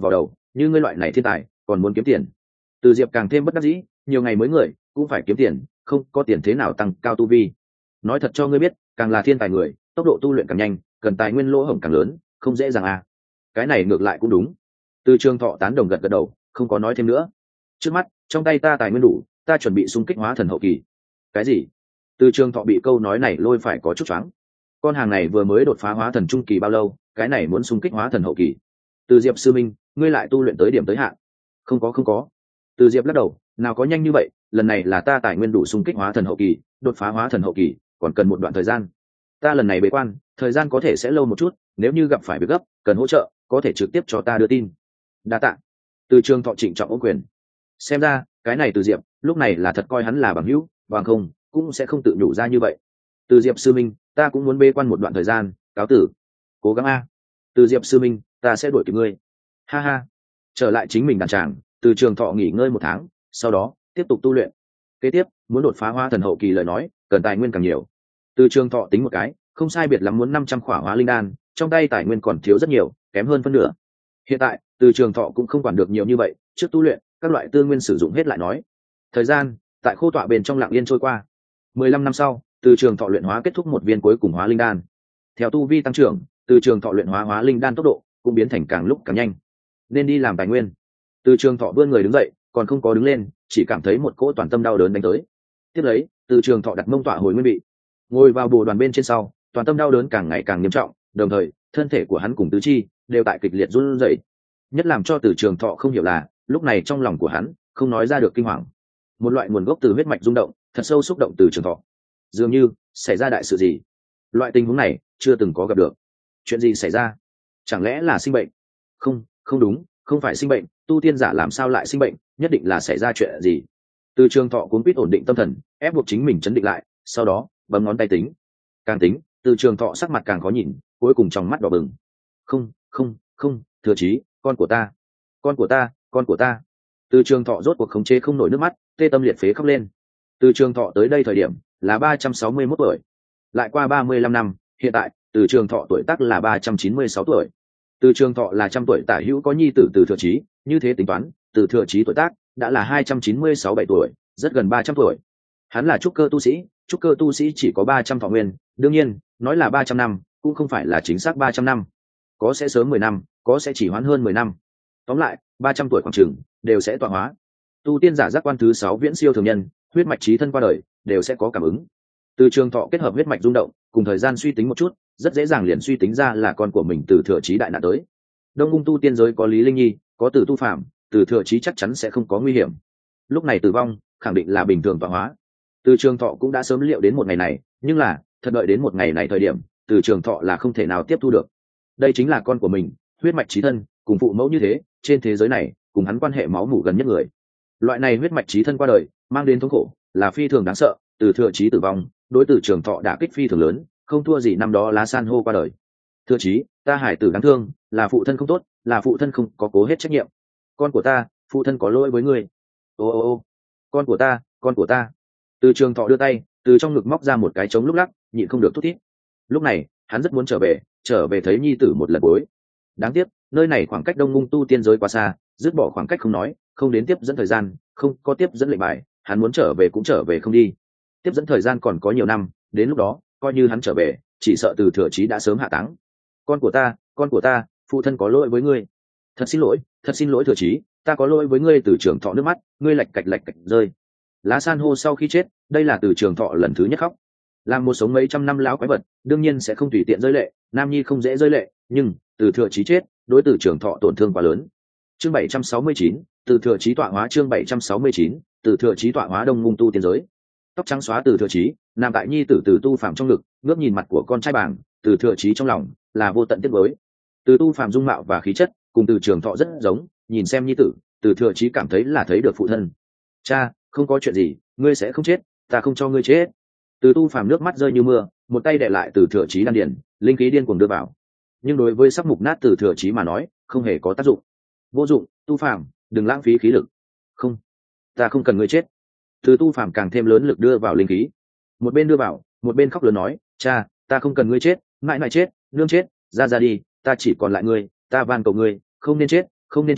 như ngươi loại này thiên tài còn muốn kiếm tiền. Từ Diệp càng thêm bất đắc dĩ, nhiều ngày mới người cũng phải kiếm tiền, không có tiền thế nào tăng cao tu vi. Nói thật cho ngươi biết, càng là thiên tài người, tốc độ tu luyện càng nhanh, cần tài nguyên lỗ hổng càng lớn, không dễ dàng à. Cái này ngược lại cũng đúng. Từ Trường Thọ tán đồng gật gật đầu, không có nói thêm nữa. Trước mắt trong tay ta tài nguyên đủ, ta chuẩn bị xung kích hóa thần hậu kỳ. Cái gì? Từ Trường Thọ bị câu nói này lôi phải có chút choáng. Con hàng này vừa mới đột phá hóa thần trung kỳ bao lâu, cái này muốn xung kích hóa thần hậu kỳ? Từ Diệp sư minh, ngươi lại tu luyện tới điểm tới hạn? Không có không có. Từ Diệp lắc đầu, nào có nhanh như vậy, lần này là ta tài nguyên đủ xung kích hóa thần hậu kỳ, đột phá hóa thần hậu kỳ còn cần một đoạn thời gian. Ta lần này bế quan, thời gian có thể sẽ lâu một chút, nếu như gặp phải việc gấp, cần hỗ trợ, có thể trực tiếp cho ta đưa tin. Đa tạ. Từ Trường Thọ trịnh trọng ôm quyền. Xem ra cái này Từ Diệp lúc này là thật coi hắn là bằng hữu, bằng không cũng sẽ không tự nhủ ra như vậy. Từ Diệp sư minh, ta cũng muốn bế quan một đoạn thời gian, cáo tử. Cố gắng a. Từ Diệp sư minh, ta sẽ đuổi kịp ngươi. Ha ha. Trở lại chính mình đàn tràng, Từ Trường Thọ nghỉ ngơi một tháng, sau đó tiếp tục tu luyện. Kế tiếp muốn đột phá hóa thần hậu kỳ lời nói, cần tài nguyên càng nhiều. Từ Trường Thọ tính một cái, không sai biệt lắm muốn năm trăm khỏa hóa linh đan, trong tay tài nguyên còn thiếu rất nhiều, kém hơn phân nửa. Hiện tại Từ Trường Thọ cũng không quản được nhiều như vậy, trước tu luyện các loại tư nguyên sử dụng hết lại nói. Thời gian tại khô tọa bên trong lặng yên trôi qua. Mười lăm năm sau, Từ Trường Thọ luyện hóa kết thúc một viên cuối cùng hóa linh đan. Theo tu vi tăng trưởng, Từ Trường Thọ luyện hóa hóa linh đan tốc độ cũng biến thành càng lúc càng nhanh. Nên đi làm tài nguyên. Từ Trường Thọ vươn người đứng dậy, còn không có đứng lên, chỉ cảm thấy một cỗ toàn tâm đau đớn đánh tới. Tiếp lấy, Từ Trường Thọ đặt mông tọa hồi nguyên vị, ngồi vào bồ đoàn bên trên sau, toàn tâm đau đớn càng ngày càng nghiêm trọng, đồng thời thân thể của hắn cùng tứ chi đều tại kịch liệt run rẩy. Nhất làm cho Từ Trường Thọ không hiểu là, lúc này trong lòng của hắn không nói ra được kinh hoàng. Một loại nguồn gốc từ huyết mạch rung động, thật sâu xúc động Từ Trường Thọ. Dường như xảy ra đại sự gì. Loại tình huống này chưa từng có gặp được. Chuyện gì xảy ra? Chẳng lẽ là sinh bệnh? Không, không đúng, không phải sinh bệnh, tu tiên giả làm sao lại sinh bệnh, nhất định là xảy ra chuyện gì. Từ Trường Thọ cuốn quýt ổn định tâm thần, ép buộc chính mình chấn định lại, sau đó bấm ngón tay tính. Càng tính, Từ Trường Thọ sắc mặt càng khó nhìn, cuối cùng trong mắt đỏ bừng. Không, không, không, Thừa Chí, con của ta, con của ta, con của ta. Từ Trường Thọ rốt cuộc khống chế không nổi nước mắt, tê tâm liệt phế khóc lên. Từ Trường Thọ tới đây thời điểm là ba trăm sáu mươi mốt tuổi, lại qua ba mươi lăm năm, hiện tại Từ Trường Thọ tuổi tác là ba trăm chín mươi sáu tuổi. Từ Trường Thọ là trăm tuổi tả hữu có nhi tử Từ Thừa Chí, như thế tính toán, Từ Thừa Chí tuổi tác đã là hai trăm chín mươi sáu bảy tuổi, rất gần ba trăm tuổi. Hắn là trúc cơ tu sĩ, trúc cơ tu sĩ chỉ có ba trăm thọ nguyên, đương nhiên, nói là ba trăm năm, cũng không phải là chính xác ba trăm năm. Có sẽ sớm mười năm, có sẽ chỉ hoãn hơn mười năm. Tóm lại, ba trăm tuổi khoảng chừng đều sẽ tọa hóa. Tu tiên giả giác quan thứ sáu viễn siêu thường nhân, huyết mạch chí thân qua đời, đều sẽ có cảm ứng. Từ Trường Thọ kết hợp huyết mạch rung động, cùng thời gian suy tính một chút, rất dễ dàng liền suy tính ra là con của mình Từ Thừa Chí đại nạn tới. Đông Ung tu tiên giới có Lý Linh Nhi, có Từ Tu Phạm, Từ Thừa Chí chắc chắn sẽ không có nguy hiểm. Lúc này tử vong, khẳng định là bình thường tọa hóa. Từ Trường Thọ cũng đã sớm liệu đến một ngày này, nhưng là, thật đợi đến một ngày này thời điểm, Từ Trường Thọ là không thể nào tiếp thu được. Đây chính là con của mình, huyết mạch chí thân, cùng phụ mẫu như thế, trên thế giới này, cùng hắn quan hệ máu mủ gần nhất người. Loại này huyết mạch chí thân qua đời, mang đến thống khổ, là phi thường đáng sợ. Từ Thừa Chí tử vong, đối Từ Trường Thọ đả kích phi thường lớn, không thua gì năm đó lá san hô qua đời. Thừa Chí, ta hải tử đáng thương, là phụ thân không tốt, là phụ thân không có cố hết trách nhiệm. Con của ta, phụ thân có lỗi với ngươi. Ô ô ô, con của ta, con của ta. Từ Trường Thọ đưa tay, từ trong ngực móc ra một cái trống lúc lắc, nhịn không được thút thít. Lúc này, hắn rất muốn trở về, trở về thấy nhi tử một lần cuối. Đáng tiếc, nơi này khoảng cách Đông Ngung tu tiên giới quá xa, dứt bỏ khoảng cách không nói, không đến tiếp dẫn thời gian, không có tiếp dẫn lệnh bài, hắn muốn trở về cũng trở về không đi. Tiếp dẫn thời gian còn có nhiều năm, đến lúc đó, coi như hắn trở về, chỉ sợ Từ Thừa Chí đã sớm hạ táng. Con của ta, con của ta, phụ thân có lỗi với ngươi. Thật xin lỗi, thật xin lỗi Thừa Chí, ta có lỗi với ngươi. Từ Trường Thọ nước mắt, ngươi lạch cạch lạch cạch rơi. Lá san hô sau khi chết, đây là Từ Trường Thọ lần thứ nhất khóc. Làm một sống mấy trăm năm lão quái vật, đương nhiên sẽ không tùy tiện rơi lệ, nam nhi không dễ rơi lệ, nhưng Từ Thừa Chí chết, đối Từ Trường Thọ tổn thương quá lớn. Chương bảy trăm sáu mươi chín, Từ Thừa Chí tọa hóa. Chương bảy trăm sáu mươi chín, Từ Thừa Chí tọa hóa. Đông Ngung tu tiên giới. Tóc trắng xóa Từ Thừa Chí, nằm tại nhi tử Từ Tu Phạm trong ngực, ngước nhìn mặt của con trai bàng, Từ Thừa Chí trong lòng là vô tận tiếc nuối. Từ Tu Phạm dung mạo và khí chất cùng Từ Trường Thọ rất giống, nhìn xem nhi tử, Từ Thừa Chí cảm thấy là thấy được phụ thân. Cha, không có chuyện gì, ngươi sẽ không chết, ta không cho ngươi chết. Từ Tu Phạm nước mắt rơi như mưa, một tay đè lại Từ Thừa Chí đan điền, linh khí điên cuồng đưa vào. Nhưng đối với sắp mục nát Từ Thừa Chí mà nói, không hề có tác dụng. Vô dụng, Tu Phạm, đừng lãng phí khí lực. Không, ta không cần ngươi chết. Từ Tu Phạm càng thêm lớn lực đưa vào linh khí, một bên đưa vào, một bên khóc lớn nói, cha, ta không cần ngươi chết, mãi mãi chết, nương chết, ra ra đi, ta chỉ còn lại ngươi, ta van cầu ngươi, không nên chết, không nên chết,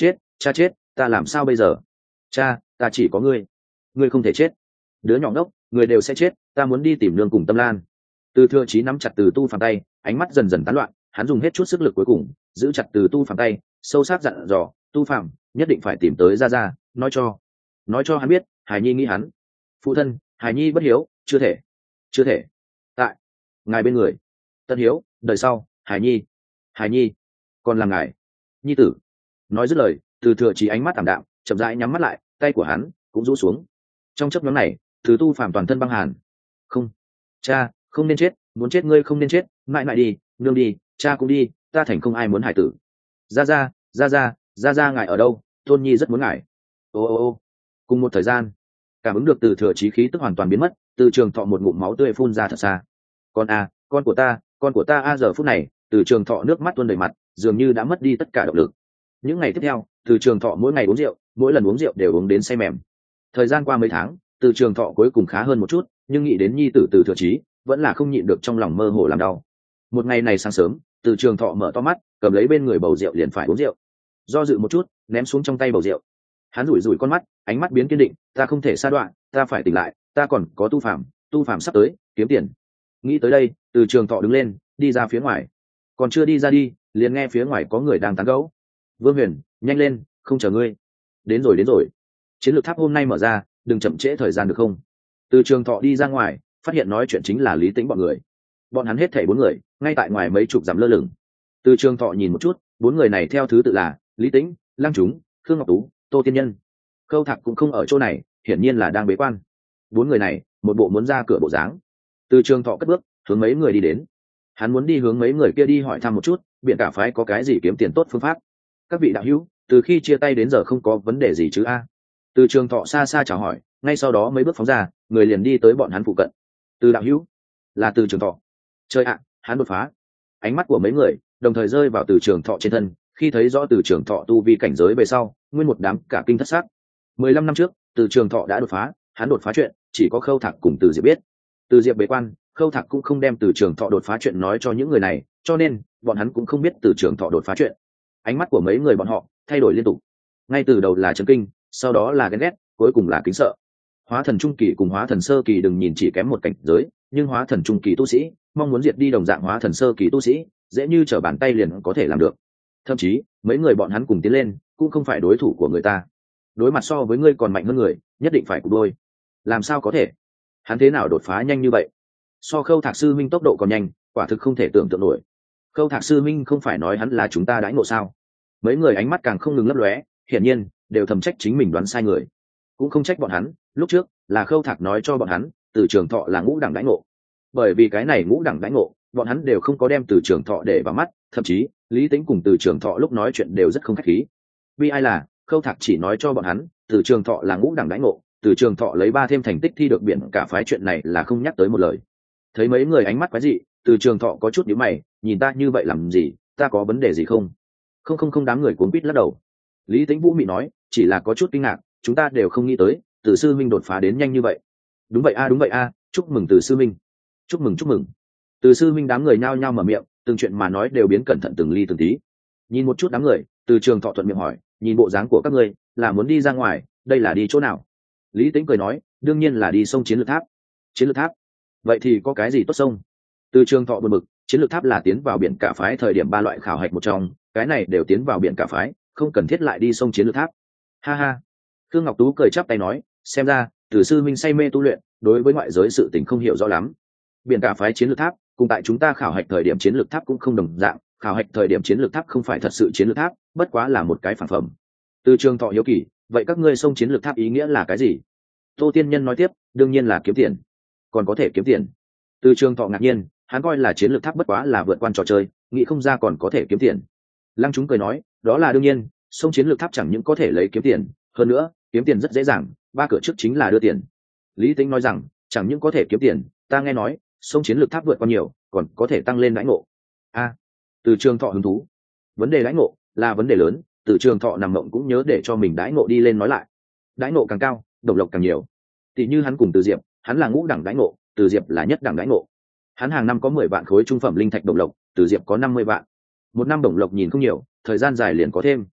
cha chết ta làm sao bây giờ? Cha, ta chỉ có ngươi, ngươi không thể chết. Đứa nhỏ ngốc, người đều sẽ chết, ta muốn đi tìm nương cùng Tâm Lan. Từ Thừa Chí nắm chặt Từ Tu Phàm tay, ánh mắt dần dần tán loạn, hắn dùng hết chút sức lực cuối cùng giữ chặt Từ Tu Phàm tay, sâu sắc dặn dò: Tu Phàm nhất định phải tìm tới Gia Gia, nói cho nói cho hắn biết Hải Nhi nghĩ hắn. Phụ thân, Hải Nhi bất hiếu, chưa thể chưa thể tại ngài bên người. Tân hiếu, đời sau, Hải Nhi Hải Nhi còn là ngài nhi tử. Nói dứt lời, Từ Thừa Chí ánh mắt ảm đạm, chậm rãi nhắm mắt lại, tay của hắn cũng rũ xuống. Trong chớp nhoáng này, Từ Tu Phàm toàn thân băng hàn. Không, cha, không nên chết, muốn chết ngươi không nên chết, mãi mãi đi, nương đi, cha cũng đi, ta thành không ai muốn hải tử. Ra ra, ra ra, ra ra ngài ở đâu? Tôn Nhi rất muốn ngài. Ô ô ô. Cùng một thời gian, cảm ứng được Từ Thừa Chí khí tức hoàn toàn biến mất, Từ Trường Thọ một ngụm máu tươi phun ra thật xa. Con a, con của ta, con của ta a. Giờ phút này, Từ Trường Thọ nước mắt tuôn đầy mặt, dường như đã mất đi tất cả động lực. Những ngày tiếp theo, Từ Trường Thọ mỗi ngày uống rượu, mỗi lần uống rượu đều uống đến say mềm. Thời gian qua mấy tháng, Từ Trường Thọ cuối cùng khá hơn một chút, nhưng nghĩ đến nhi tử Từ Thừa Chí, vẫn là không nhịn được trong lòng mơ hồ làm đau. Một ngày này sáng sớm, Từ Trường Thọ mở to mắt, cầm lấy bên người bầu rượu liền phải uống rượu. Do dự một chút, ném xuống trong tay bầu rượu. Hắn rủi rủi con mắt, ánh mắt biến kiên định, ta không thể sa đoạn, ta phải tỉnh lại, ta còn có Tu Phàm, Tu Phàm sắp tới, kiếm tiền. Nghĩ tới đây, Từ Trường Thọ đứng lên, đi ra phía ngoài. Còn chưa đi ra đi, liền nghe phía ngoài có người đang tán gẫu. Vương Huyền, nhanh lên, không chờ ngươi. Đến rồi đến rồi. Chiến lược tháp hôm nay mở ra, đừng chậm trễ thời gian được không? Từ Trường Thọ đi ra ngoài, phát hiện nói chuyện chính là Lý Tĩnh bọn người. Bọn hắn hết thảy bốn người, ngay tại ngoài mấy chục dặm lơ lửng. Từ Trường Thọ nhìn một chút, bốn người này theo thứ tự là Lý Tĩnh, Lăng Trúng, Khương Ngọc Tú, Tô Tiên Nhân. Khâu Thạc cũng không ở chỗ này, hiển nhiên là đang bế quan. Bốn người này, một bộ muốn ra cửa bộ dáng. Từ Trường Thọ cất bước, hướng mấy người đi đến. Hắn muốn đi hướng mấy người kia đi hỏi thăm một chút, Biển Cả phái có cái gì kiếm tiền tốt phương pháp. Các vị đạo hữu, từ khi chia tay đến giờ không có vấn đề gì chứ a? Từ Trường Thọ xa xa chào hỏi, ngay sau đó mấy bước phóng ra, người liền đi tới bọn hắn phụ cận. Từ đạo hữu, là Từ Trường Thọ. Chơi ạ, hắn đột phá. Ánh mắt của mấy người đồng thời rơi vào Từ Trường Thọ trên thân, khi thấy rõ Từ Trường Thọ tu vi cảnh giới về sau, nguyên một đám cả kinh thất sắc. Mười lăm năm trước, Từ Trường Thọ đã đột phá, hắn đột phá chuyện chỉ có Khâu Thạc cùng Từ Diệp biết. Từ Diệp bế quan, Khâu Thạc cũng không đem Từ Trường Thọ đột phá chuyện nói cho những người này, cho nên bọn hắn cũng không biết Từ Trường Thọ đột phá chuyện. Ánh mắt của mấy người bọn họ thay đổi liên tục, ngay từ đầu là chấn kinh, sau đó là ghen ghét, cuối cùng là kính sợ. Hóa thần trung kỳ cùng hóa thần sơ kỳ đừng nhìn chỉ kém một cảnh giới, nhưng hóa thần trung kỳ tu sĩ mong muốn diệt đi đồng dạng hóa thần sơ kỳ tu sĩ, dễ như trở bàn tay liền có thể làm được. Thậm chí mấy người bọn hắn cùng tiến lên cũng không phải đối thủ của người ta. Đối mặt so với ngươi còn mạnh hơn người, nhất định phải cục đôi. Làm sao có thể? Hắn thế nào đột phá nhanh như vậy? So Khâu Thạc sư minh tốc độ còn nhanh, quả thực không thể tưởng tượng nổi. Khâu Thạc sư minh không phải nói hắn là chúng ta đãi ngộ sao? Mấy người ánh mắt càng không ngừng lấp lóe, hiển nhiên đều thầm trách chính mình đoán sai người. Cũng không trách bọn hắn, lúc trước là Khâu Thạc nói cho bọn hắn, Từ Trường Thọ là ngũ đẳng đãi ngộ. Bởi vì cái này ngũ đẳng đãi ngộ, bọn hắn đều không có đem Từ Trường Thọ để vào mắt, thậm chí Lý Tĩnh cùng Từ Trường Thọ lúc nói chuyện đều rất không khách khí. Vì ai là Khâu Thạc chỉ nói cho bọn hắn, Từ Trường Thọ là ngũ đẳng đãi ngộ, Từ Trường Thọ lấy ba thêm thành tích thi được Biển Cả phái chuyện này là không nhắc tới một lời. Thấy mấy người ánh mắt quái dị, Từ Trường Thọ có chút nhíu mày, nhìn ta như vậy làm gì, ta có vấn đề gì không? Không không không, đám người cuống quýt lắc đầu. Lý Tĩnh Vũ mị nói, chỉ là có chút kinh ngạc, chúng ta đều không nghĩ tới, Từ sư minh đột phá đến nhanh như vậy. Đúng vậy a, đúng vậy a, chúc mừng Từ sư minh. Chúc mừng chúc mừng. Từ sư minh đám người nhao nhao mở miệng, từng chuyện mà nói đều biến cẩn thận từng ly từng tí. Nhìn một chút đám người, Từ Trường Thọ thuận miệng hỏi, nhìn bộ dáng của các ngươi, là muốn đi ra ngoài, đây là đi chỗ nào? Lý Tĩnh cười nói, đương nhiên là đi sông Chiến Lược Tháp. Chiến Lược Tháp? Vậy thì có cái gì tốt sông? Từ Trường Thọ buồn bực, Chiến Lược Tháp là tiến vào Biển Cả phái thời điểm ba loại khảo hạch một trong, cái này đều tiến vào Biển Cả phái, không cần thiết lại đi sông Chiến Lược Tháp. Ha ha. Khương Ngọc Tú cười chắp tay nói, xem ra Từ sư minh say mê tu luyện, đối với ngoại giới sự tình không hiểu rõ lắm. Biển Cả phái Chiến Lược Tháp cùng tại chúng ta khảo hạch thời điểm Chiến Lược Tháp cũng không đồng dạng, khảo hạch thời điểm Chiến Lược Tháp không phải thật sự Chiến Lược Tháp, bất quá là một cái phản phẩm. Từ Trường Thọ hiếu kỳ, vậy các ngươi xông Chiến Lược Tháp ý nghĩa là cái gì? Tô Tiên Nhân nói tiếp, đương nhiên là kiếm tiền. Còn có thể kiếm tiền? Từ Trường Thọ ngạc nhiên, hắn coi là Chiến Lược Tháp bất quá là vượt quan trò chơi, nghĩ không ra còn có thể kiếm tiền. Lăng Chúng cười nói, đó là đương nhiên, xông Chiến Lược Tháp chẳng những có thể lấy kiếm tiền, hơn nữa kiếm tiền rất dễ dàng, ba cửa trước chính là đưa tiền. Lý Tĩnh nói rằng, chẳng những có thể kiếm tiền, ta nghe nói xông Chiến Lược Tháp vượt qua nhiều, còn có thể tăng lên đãi ngộ. A, Từ Trường Thọ hứng thú. Vấn đề đãi ngộ là vấn đề lớn, Từ Trường Thọ nằm mộng cũng nhớ để cho mình đãi ngộ đi lên nói lại. Đãi ngộ càng cao, đồng lộc càng nhiều. Tỷ như hắn cùng Từ Diệp, hắn là ngũ đẳng đãi ngộ, Từ Diệp là nhất đẳng đãi ngộ. Hắn hàng năm có mười vạn khối trung phẩm linh thạch đồng lộc, Từ Diệp có năm mươi vạn. Một năm đồng lộc nhìn không nhiều, thời gian dài liền có thêm.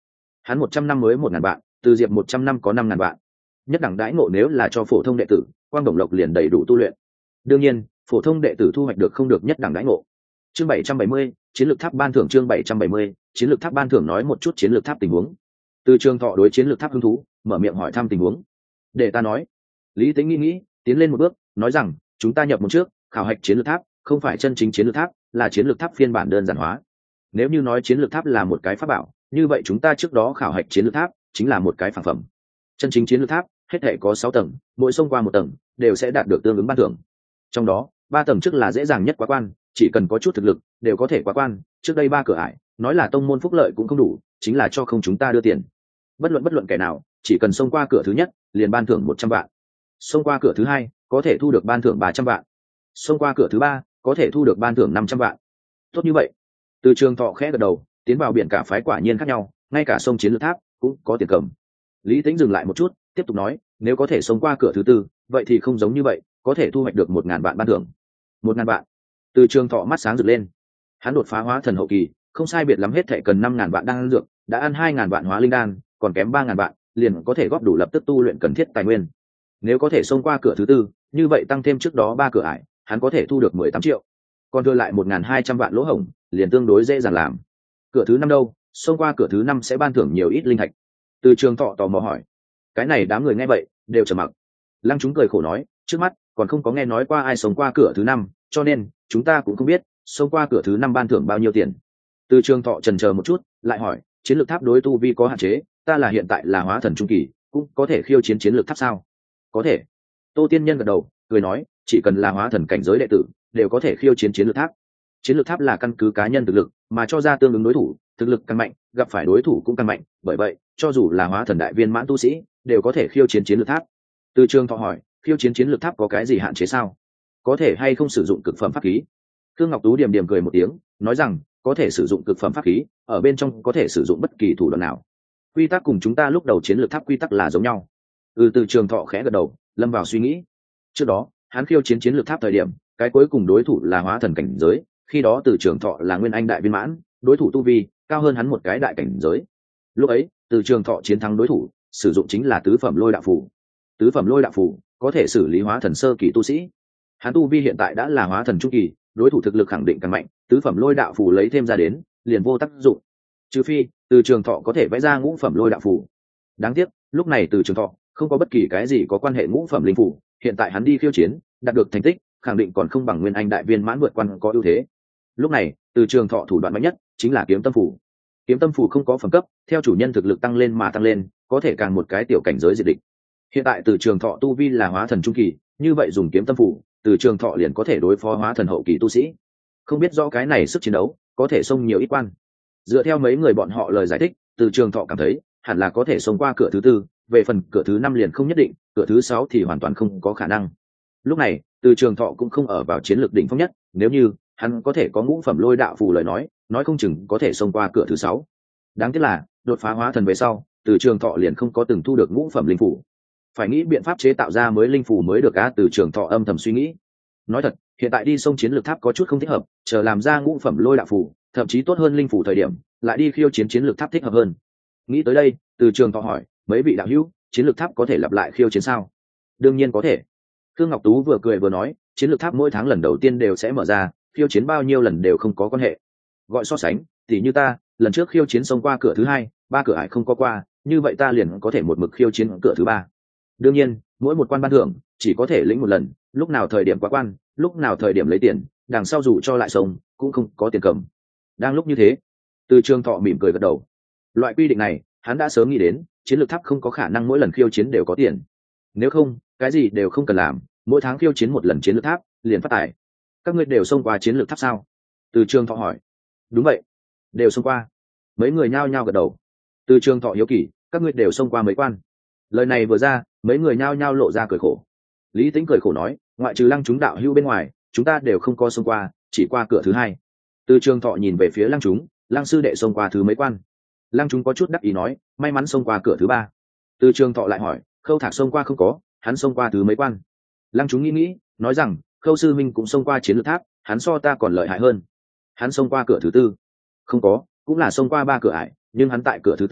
hắn một trăm năm mới một ngàn vạn, Từ Diệp một trăm năm có năm ngàn vạn. Nhất đẳng đãi ngộ nếu là cho phổ thông đệ tử, Quang Đồng Lộc liền đầy đủ tu luyện. Đương nhiên, phổ thông đệ tử thu hoạch được không được nhất đẳng đãi ngộ. Chương bảy trăm bảy mươi, chiến lược tháp ban thưởng. Chương bảy trăm bảy mươi, chiến lược tháp ban thưởng. Nói một chút chiến lược tháp tình huống. Từ Trường Thọ đối chiến lược tháp hứng thú, mở miệng hỏi thăm tình huống. Để ta nói. Lý Tĩnh nghĩ nghĩ, tiến lên một bước, nói rằng, chúng ta nhập một trước, khảo hạch chiến lược tháp, không phải chân chính chiến lược tháp, là chiến lược tháp phiên bản đơn giản hóa. Nếu như nói chiến lược tháp là một cái pháp bảo, như vậy chúng ta trước đó khảo hạch chiến lược tháp chính là một cái phản phẩm. Chân chính chiến lược tháp hết thể có sáu tầng, mỗi xông qua một tầng đều sẽ đạt được tương ứng ban thưởng. Trong đó ba tầng trước là dễ dàng nhất quá quan, chỉ cần có chút thực lực đều có thể quá quan. Trước đây ba cửa ải nói là tông môn phúc lợi cũng không đủ, chính là cho không chúng ta đưa tiền. Bất luận bất luận kẻ nào chỉ cần xông qua cửa thứ nhất liền ban thưởng một trăm vạn, xông qua cửa thứ hai có thể thu được ban thưởng ba trăm vạn, xông qua cửa thứ ba có thể thu được ban thưởng năm trăm vạn. Tốt như vậy. Từ Trường Thọ khẽ gật đầu, tiến vào biển cả phái quả nhiên khác nhau, ngay cả sông chiến lược tháp cũng có tiền cầm. Lý Tĩnh dừng lại một chút, tiếp tục nói, nếu có thể xông qua cửa thứ tư, vậy thì không giống như vậy, có thể thu hoạch được một ngàn vạn ban thưởng. Một ngàn vạn. Từ Trường Thọ mắt sáng rực lên. Hắn đột phá hóa thần hậu kỳ, không sai biệt lắm hết thảy cần năm ngàn vạn đan dược, đã ăn hai ngàn vạn hóa linh đan, còn kém ba ngàn vạn, liền có thể góp đủ lập tức tu luyện cần thiết tài nguyên. Nếu có thể xông qua cửa thứ tư, như vậy tăng thêm trước đó ba cửa ải, hắn có thể thu được mười tám triệu. Còn thừa lại một ngàn hai trăm vạn lỗ hổng, liền tương đối dễ dàng làm. Cửa thứ năm đâu, xông qua cửa thứ năm sẽ ban thưởng nhiều ít linh thạch. Từ Trường Thọ tò mò hỏi. Cái này đám người nghe vậy đều trầm mặc. Lăng Chúng cười khổ nói, trước mắt còn không có nghe nói qua ai xông qua cửa thứ năm, cho nên chúng ta cũng không biết xông qua cửa thứ năm ban thưởng bao nhiêu tiền. Từ Trường Thọ chần chờ một chút, lại hỏi, chiến lược tháp đối tu vi có hạn chế, ta là hiện tại là hóa thần trung kỳ, cũng có thể khiêu chiến chiến lược tháp sao? Có thể. Tô Tiên Nhân gật đầu, cười nói, chỉ cần là hóa thần cảnh giới đệ tử đều có thể khiêu chiến chiến lược tháp. Chiến lược tháp là căn cứ cá nhân thực lực mà cho ra tương ứng đối thủ, thực lực càng mạnh gặp phải đối thủ cũng càng mạnh, bởi vậy cho dù là hóa thần đại viên mãn tu sĩ đều có thể khiêu chiến chiến lược tháp. Từ Trường Thọ hỏi, khiêu chiến chiến lược tháp có cái gì hạn chế sao? Có thể hay không sử dụng cực phẩm pháp khí? Khương Ngọc Tú điềm điềm cười một tiếng, nói rằng, có thể sử dụng cực phẩm pháp khí, ở bên trong có thể sử dụng bất kỳ thủ đoạn nào. Quy tắc cùng chúng ta lúc đầu chiến lược tháp quy tắc là giống nhau. Ừ, Từ Trường Thọ khẽ gật đầu, lâm vào suy nghĩ. Trước đó hắn khiêu chiến chiến lược tháp thời điểm, cái cuối cùng đối thủ là hóa thần cảnh giới, khi đó Từ Trường Thọ là nguyên anh đại viên mãn, đối thủ tu vi cao hơn hắn một cái đại cảnh giới. Lúc ấy Từ Trường Thọ chiến thắng đối thủ, sử dụng chính là tứ phẩm lôi đạo phù. Tứ phẩm lôi đạo phù có thể xử lý hóa thần sơ kỳ tu sĩ. Hắn tu vi hiện tại đã là hóa thần trung kỳ, đối thủ thực lực khẳng định càng mạnh, tứ phẩm lôi đạo phù lấy thêm ra đến liền vô tác dụng, trừ phi Từ Trường Thọ có thể vẽ ra ngũ phẩm lôi đạo phù. Đáng tiếc lúc này Từ Trường Thọ không có bất kỳ cái gì có quan hệ ngũ phẩm linh phù, hiện tại hắn đi khiêu chiến đạt được thành tích khẳng định còn không bằng nguyên anh đại viên mãn vượt quan có ưu thế. Lúc này Từ Trường Thọ thủ đoạn mạnh nhất chính là kiếm tâm phù. Kiếm tâm phù không có phẩm cấp, theo chủ nhân thực lực tăng lên mà tăng lên, có thể càng một cái tiểu cảnh giới diệt địch. Hiện tại Từ Trường Thọ tu vi là hóa thần trung kỳ, như vậy dùng kiếm tâm phù, Từ Trường Thọ liền có thể đối phó hóa thần hậu kỳ tu sĩ. Không biết rõ cái này sức chiến đấu có thể xông nhiều ít quan. Dựa theo mấy người bọn họ lời giải thích, Từ Trường Thọ cảm thấy hẳn là có thể xông qua cửa thứ tư, về phần cửa thứ năm liền không nhất định, cửa thứ sáu thì hoàn toàn không có khả năng. Lúc này Từ Trường Thọ cũng không ở vào chiến lược đỉnh phong nhất, nếu như hắn có thể có ngũ phẩm lôi đạo phù lời nói, nói không chừng có thể xông qua cửa thứ sáu. Đáng tiếc là đột phá hóa thần về sau, Từ Trường Thọ liền không có từng thu được ngũ phẩm linh phù. Phải nghĩ biện pháp chế tạo ra mới linh phù mới được á. Từ Trường Thọ âm thầm suy nghĩ. Nói thật, hiện tại đi sông chiến lược tháp có chút không thích hợp, chờ làm ra ngũ phẩm lôi đạo phù, thậm chí tốt hơn linh phù thời điểm, lại đi khiêu chiến chiến lược tháp thích hợp hơn. Nghĩ tới đây, Từ Trường Thọ hỏi, mấy vị đạo hữu, chiến lược tháp có thể lặp lại khiêu chiến sao? Đương nhiên có thể. Khương Ngọc Tú vừa cười vừa nói, chiến lược tháp mỗi tháng lần đầu tiên đều sẽ mở ra, khiêu chiến bao nhiêu lần đều không có quan hệ. Gọi so sánh, thì như ta, lần trước khiêu chiến xông qua cửa thứ hai, ba cửa ải không có qua, như vậy ta liền có thể một mực khiêu chiến cửa thứ ba. Đương nhiên, mỗi một quan ban thưởng chỉ có thể lĩnh một lần, lúc nào thời điểm quá quan, lúc nào thời điểm lấy tiền, đằng sau dù cho lại sông cũng không có tiền cầm. Đang lúc như thế, Từ Trường Thọ mỉm cười gật đầu. Loại quy định này hắn đã sớm nghĩ đến, chiến lược tháp không có khả năng mỗi lần khiêu chiến đều có tiền. Nếu không, cái gì đều không cần làm, mỗi tháng khiêu chiến một lần chiến lược tháp liền phát tài. Các ngươi đều xông qua chiến lược tháp sao? Từ Trường Thọ hỏi. Đúng vậy, đều xông qua. Mấy người nhao nhao gật đầu. Từ Trường Thọ hiếu kỳ, các ngươi đều xông qua mấy quan? Lời này vừa ra, mấy người nhao nhao lộ ra cười khổ. Lý Tĩnh cười khổ nói, ngoại trừ Lăng Chúng đạo hữu bên ngoài, chúng ta đều không có xông qua, chỉ qua cửa thứ hai. Từ Trường Thọ nhìn về phía Lăng Chúng, Lăng sư đệ xông qua thứ mấy quan? Lăng Chúng có chút đắc ý nói, may mắn xông qua cửa thứ ba. Từ Trường Thọ lại hỏi, Khâu Thạc xông qua không có, hắn xông qua thứ mấy quan? Lăng Chúng nghĩ nghĩ, nói rằng, Khâu sư minh cũng xông qua chiến lược tháp, hắn so ta còn lợi hại hơn. Hắn xông qua cửa thứ tư. Không có, cũng là xông qua ba cửa ải, nhưng hắn tại cửa thứ tư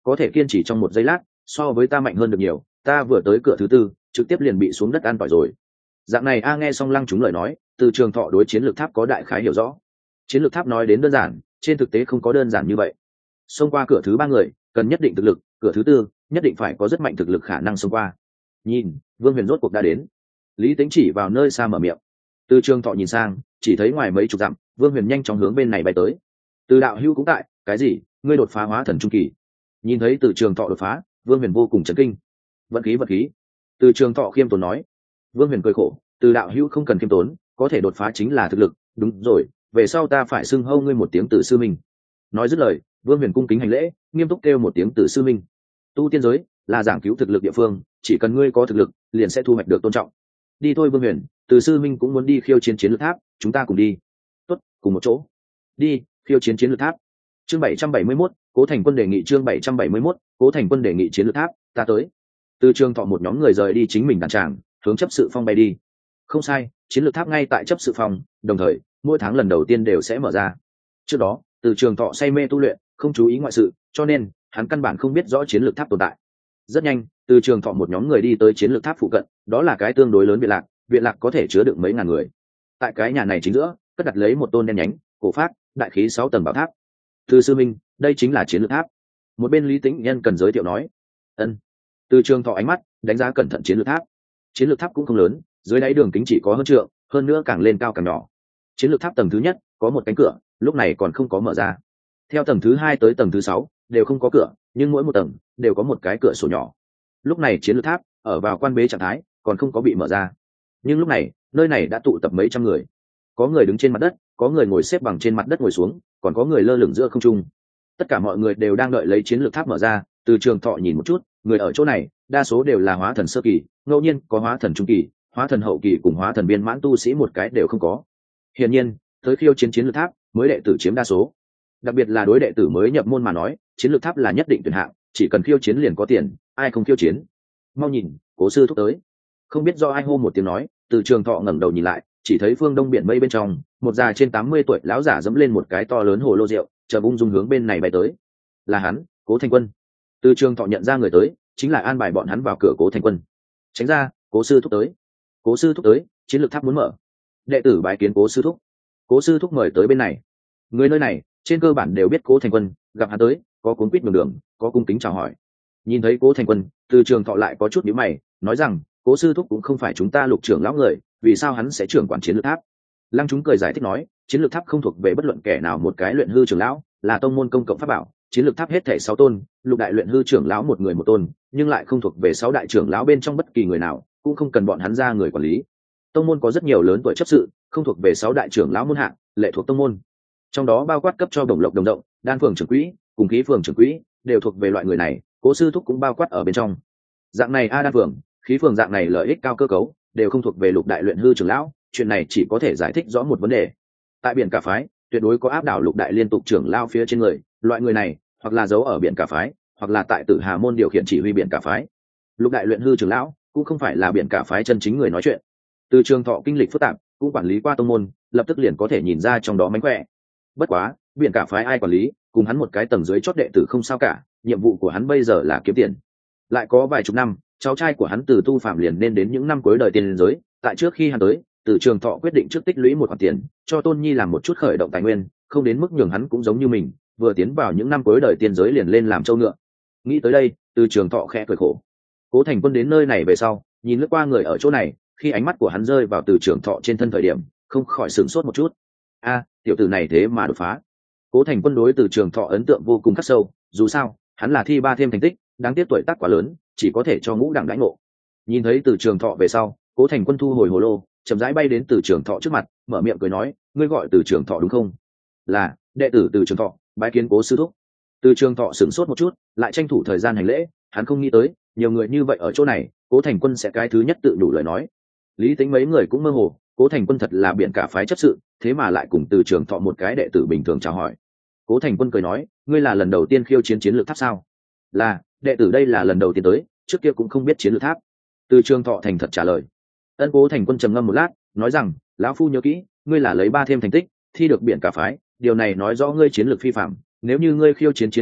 có thể kiên trì trong một giây lát so với ta mạnh hơn được nhiều. Ta vừa tới cửa thứ tư trực tiếp liền bị xuống đất ăn tỏi rồi. Dạng này a nghe xong Lăng Chúng lời nói, Từ Trường Thọ đối chiến lược tháp có đại khái hiểu rõ. Chiến lược tháp nói đến đơn giản, trên thực tế không có đơn giản như vậy. Xông qua cửa thứ ba người cần nhất định thực lực, cửa thứ tư nhất định phải có rất mạnh thực lực khả năng xông qua. Nhìn, Vương Huyền rốt cuộc đã đến. Lý Tính chỉ vào nơi xa mở miệng. Từ Trường Thọ nhìn sang, chỉ thấy ngoài mấy chục dặm, Vương Huyền nhanh chóng hướng bên này bay tới. Từ đạo hữu cũng tại, cái gì? Ngươi đột phá hóa thần trung kỳ? Nhìn thấy Từ Trường Thọ đột phá, Vương Huyền vô cùng chấn kinh. Vận khí, vận khí. Từ Trường Thọ khiêm tốn nói. Vương Huyền cười khổ, Từ đạo hữu không cần khiêm tốn, có thể đột phá chính là thực lực. Đúng rồi, về sau ta phải xưng hô ngươi một tiếng Từ sư minh. Nói dứt lời, Vương Huyền cung kính hành lễ, nghiêm túc kêu một tiếng Từ sư minh. Tu tiên giới là giảng cứu thực lực địa phương, chỉ cần ngươi có thực lực, liền sẽ thu hoạch được tôn trọng. Đi thôi Vương Huyền, Từ sư minh cũng muốn đi khiêu chiến chiến lược tháp, chúng ta cùng đi. Tốt, cùng một chỗ. Đi, khiêu chiến chiến lược tháp. Chương bảy trăm bảy mươi mốt, Cố Thành Quân đề nghị chương bảy trăm bảy mươi mốt, Cố Thành Quân đề nghị chiến lược tháp, ta tới. Từ Trường Thọ một nhóm người rời đi chính mình đàn tràng, hướng chấp sự phong bay đi. Không sai, chiến lược tháp ngay tại chấp sự phòng, đồng thời mỗi tháng lần đầu tiên đều sẽ mở ra. Trước đó, Từ Trường Thọ say mê tu luyện, không chú ý ngoại sự, cho nên hắn căn bản không biết rõ chiến lược tháp tồn tại. Rất nhanh, Từ Trường Thọ một nhóm người đi tới chiến lược tháp phụ cận, đó là cái tương đối lớn viện lạc, viện lạc có thể chứa được mấy ngàn người. Tại cái nhà này chính giữa, cất đặt lấy một tôn đen nhánh, cổ phát, đại khí sáu tầng bảo tháp. Từ sư minh, đây chính là chiến lược tháp. Một bên Lý Tĩnh Nhân cần giới thiệu nói. Ân. Từ Trường Thọ ánh mắt đánh giá cẩn thận chiến lược tháp. Chiến lược tháp cũng không lớn, dưới đáy đường kính chỉ có hơn trượng, hơn nữa càng lên cao càng nhỏ. Chiến lược tháp tầng thứ nhất có một cánh cửa, lúc này còn không có mở ra. Theo tầng thứ hai tới tầng thứ sáu đều không có cửa, nhưng mỗi một tầng đều có một cái cửa sổ nhỏ. Lúc này chiến lược tháp ở vào quan bế trạng thái, còn không có bị mở ra. Nhưng lúc này, nơi này đã tụ tập mấy trăm người. Có người đứng trên mặt đất, có người ngồi xếp bằng trên mặt đất ngồi xuống, còn có người lơ lửng giữa không trung. Tất cả mọi người đều đang đợi lấy chiến lược tháp mở ra. Từ Trường Thọ nhìn một chút, người ở chỗ này đa số đều là hóa thần sơ kỳ, ngẫu nhiên có hóa thần trung kỳ, hóa thần hậu kỳ cùng hóa thần viên mãn tu sĩ một cái đều không có. Hiển nhiên, tới khiêu chiến chiến lược tháp mới đệ tử chiếm đa số. Đặc biệt là đối đệ tử mới nhập môn mà nói, chiến lược tháp là nhất định tuyển hạng, chỉ cần khiêu chiến liền có tiền, ai không khiêu chiến. Mau nhìn, Cố sư thúc tới. Không biết do ai hô một tiếng nói, Từ Trường Thọ ngẩng đầu nhìn lại, chỉ thấy phương đông biển mây bên trong, một già trên tám mươi tuổi lão giả dẫm lên một cái to lớn hồ lô rượu, chờ ung dung hướng bên này bay tới. Là hắn, Cố Thành Quân. Từ Trường Thọ nhận ra người tới, chính là an bài bọn hắn vào cửa Cố Thành Quân. Tránh ra, Cố sư thúc tới. Cố sư thúc tới, chiến lược tháp muốn mở. Đệ tử bái kiến Cố sư thúc. Cố sư thúc mời tới bên này. Người nơi này trên cơ bản đều biết Cố Thành Quân, gặp hắn tới, có cuốn quýt đường đường, có cung kính chào hỏi. Nhìn thấy Cố Thành Quân, Từ Trường Thọ lại có chút nhíu mày, nói rằng, Cố sư thúc cũng không phải chúng ta Lục trưởng lão người, vì sao hắn sẽ trưởng quản chiến lược tháp? Lăng Chúng cười giải thích nói, chiến lược tháp không thuộc về bất luận kẻ nào một cái luyện hư trưởng lão, là tông môn công cộng pháp bảo. Chiến lược tháp hết thảy sáu tôn, Lục đại luyện hư trưởng lão một người một tôn, nhưng lại không thuộc về sáu đại trưởng lão bên trong bất kỳ người nào, cũng không cần bọn hắn ra người quản lý. Tông môn có rất nhiều lớn tuổi chấp sự, không thuộc về sáu đại trưởng lão môn hạng, lệ thuộc tông môn. Trong đó bao quát cấp cho đồng lộc đồng động, đan phường trưởng quỹ, cùng khí phường trưởng quỹ, đều thuộc về loại người này, Cố sư thúc cũng bao quát ở bên trong. Dạng này a đan phường, khí phường dạng này lợi ích cao cơ cấu, đều không thuộc về Lục đại luyện hư trưởng lão, chuyện này chỉ có thể giải thích rõ một vấn đề. Tại biển cả phái, tuyệt đối có áp đảo Lục đại liên tục trưởng lão phía trên người, loại người này, hoặc là giấu ở biển cả phái, hoặc là tại Tử Hà môn điều khiển chỉ huy biển cả phái. Lục đại luyện hư trưởng lão cũng không phải là biển cả phái chân chính người nói chuyện. Từ Trường Thọ kinh lịch phức tạp, cũng quản lý qua tông môn, lập tức liền có thể nhìn ra trong đó mánh khỏe. Bất quá, biển cả phái ai quản lý, cùng hắn một cái tầng dưới chót đệ tử không sao cả, nhiệm vụ của hắn bây giờ là kiếm tiền. Lại có vài chục năm, cháu trai của hắn Từ Tu Phạm liền nên đến những năm cuối đời tiền giới, tại trước khi hắn tới, Từ Trường Thọ quyết định trước tích lũy một khoản tiền, cho Tôn Nhi làm một chút khởi động tài nguyên, không đến mức nhường hắn cũng giống như mình, vừa tiến vào những năm cuối đời tiền giới liền lên làm châu ngựa. Nghĩ tới đây, Từ Trường Thọ khẽ cười khổ. Cố Thành Quân đến nơi này về sau, nhìn lướt qua người ở chỗ này, khi ánh mắt của hắn rơi vào Từ Trường Thọ trên thân thời điểm, không khỏi sửng sốt một chút. A, tiểu tử này thế mà đột phá. Cố Thành Quân đối Từ Trường Thọ ấn tượng vô cùng khắc sâu, dù sao, hắn là thi ba thêm thành tích, đáng tiếc tuổi tác quá lớn, chỉ có thể cho ngũ đẳng đãi ngộ. Nhìn thấy Từ Trường Thọ về sau, Cố Thành Quân thu hồi hồ lô, chậm rãi bay đến Từ Trường Thọ trước mặt, mở miệng cười nói, ngươi gọi Từ Trường Thọ đúng không? Là, đệ tử Từ Trường Thọ, bái kiến Cố sư thúc. Từ Trường Thọ sửng sốt một chút, lại tranh thủ thời gian hành lễ, hắn không nghĩ tới, nhiều người như vậy ở chỗ này, Cố Thành Quân sẽ cái thứ nhất tự đủ lời nói. Lý Tính mấy người cũng mơ hồ, Cố Thành Quân thật là biển cả phái chấp sự, thế mà lại cùng Từ Trường Thọ một cái đệ tử bình thường chào hỏi. Cố Thành Quân cười nói, ngươi là lần đầu tiên khiêu chiến chiến lược tháp sao? Là, đệ tử đây là lần đầu tiên tới, trước kia cũng không biết chiến lược tháp. Từ Trường Thọ thành thật trả lời. Ân. Cố Thành Quân trầm ngâm một lát, nói rằng, lão phu nhớ kỹ, ngươi là lấy ba thêm thành tích, thi được biển cả phái, điều này nói rõ ngươi chiến lược phi phạm. Nếu như ngươi khiêu chiến chiến lược tháp,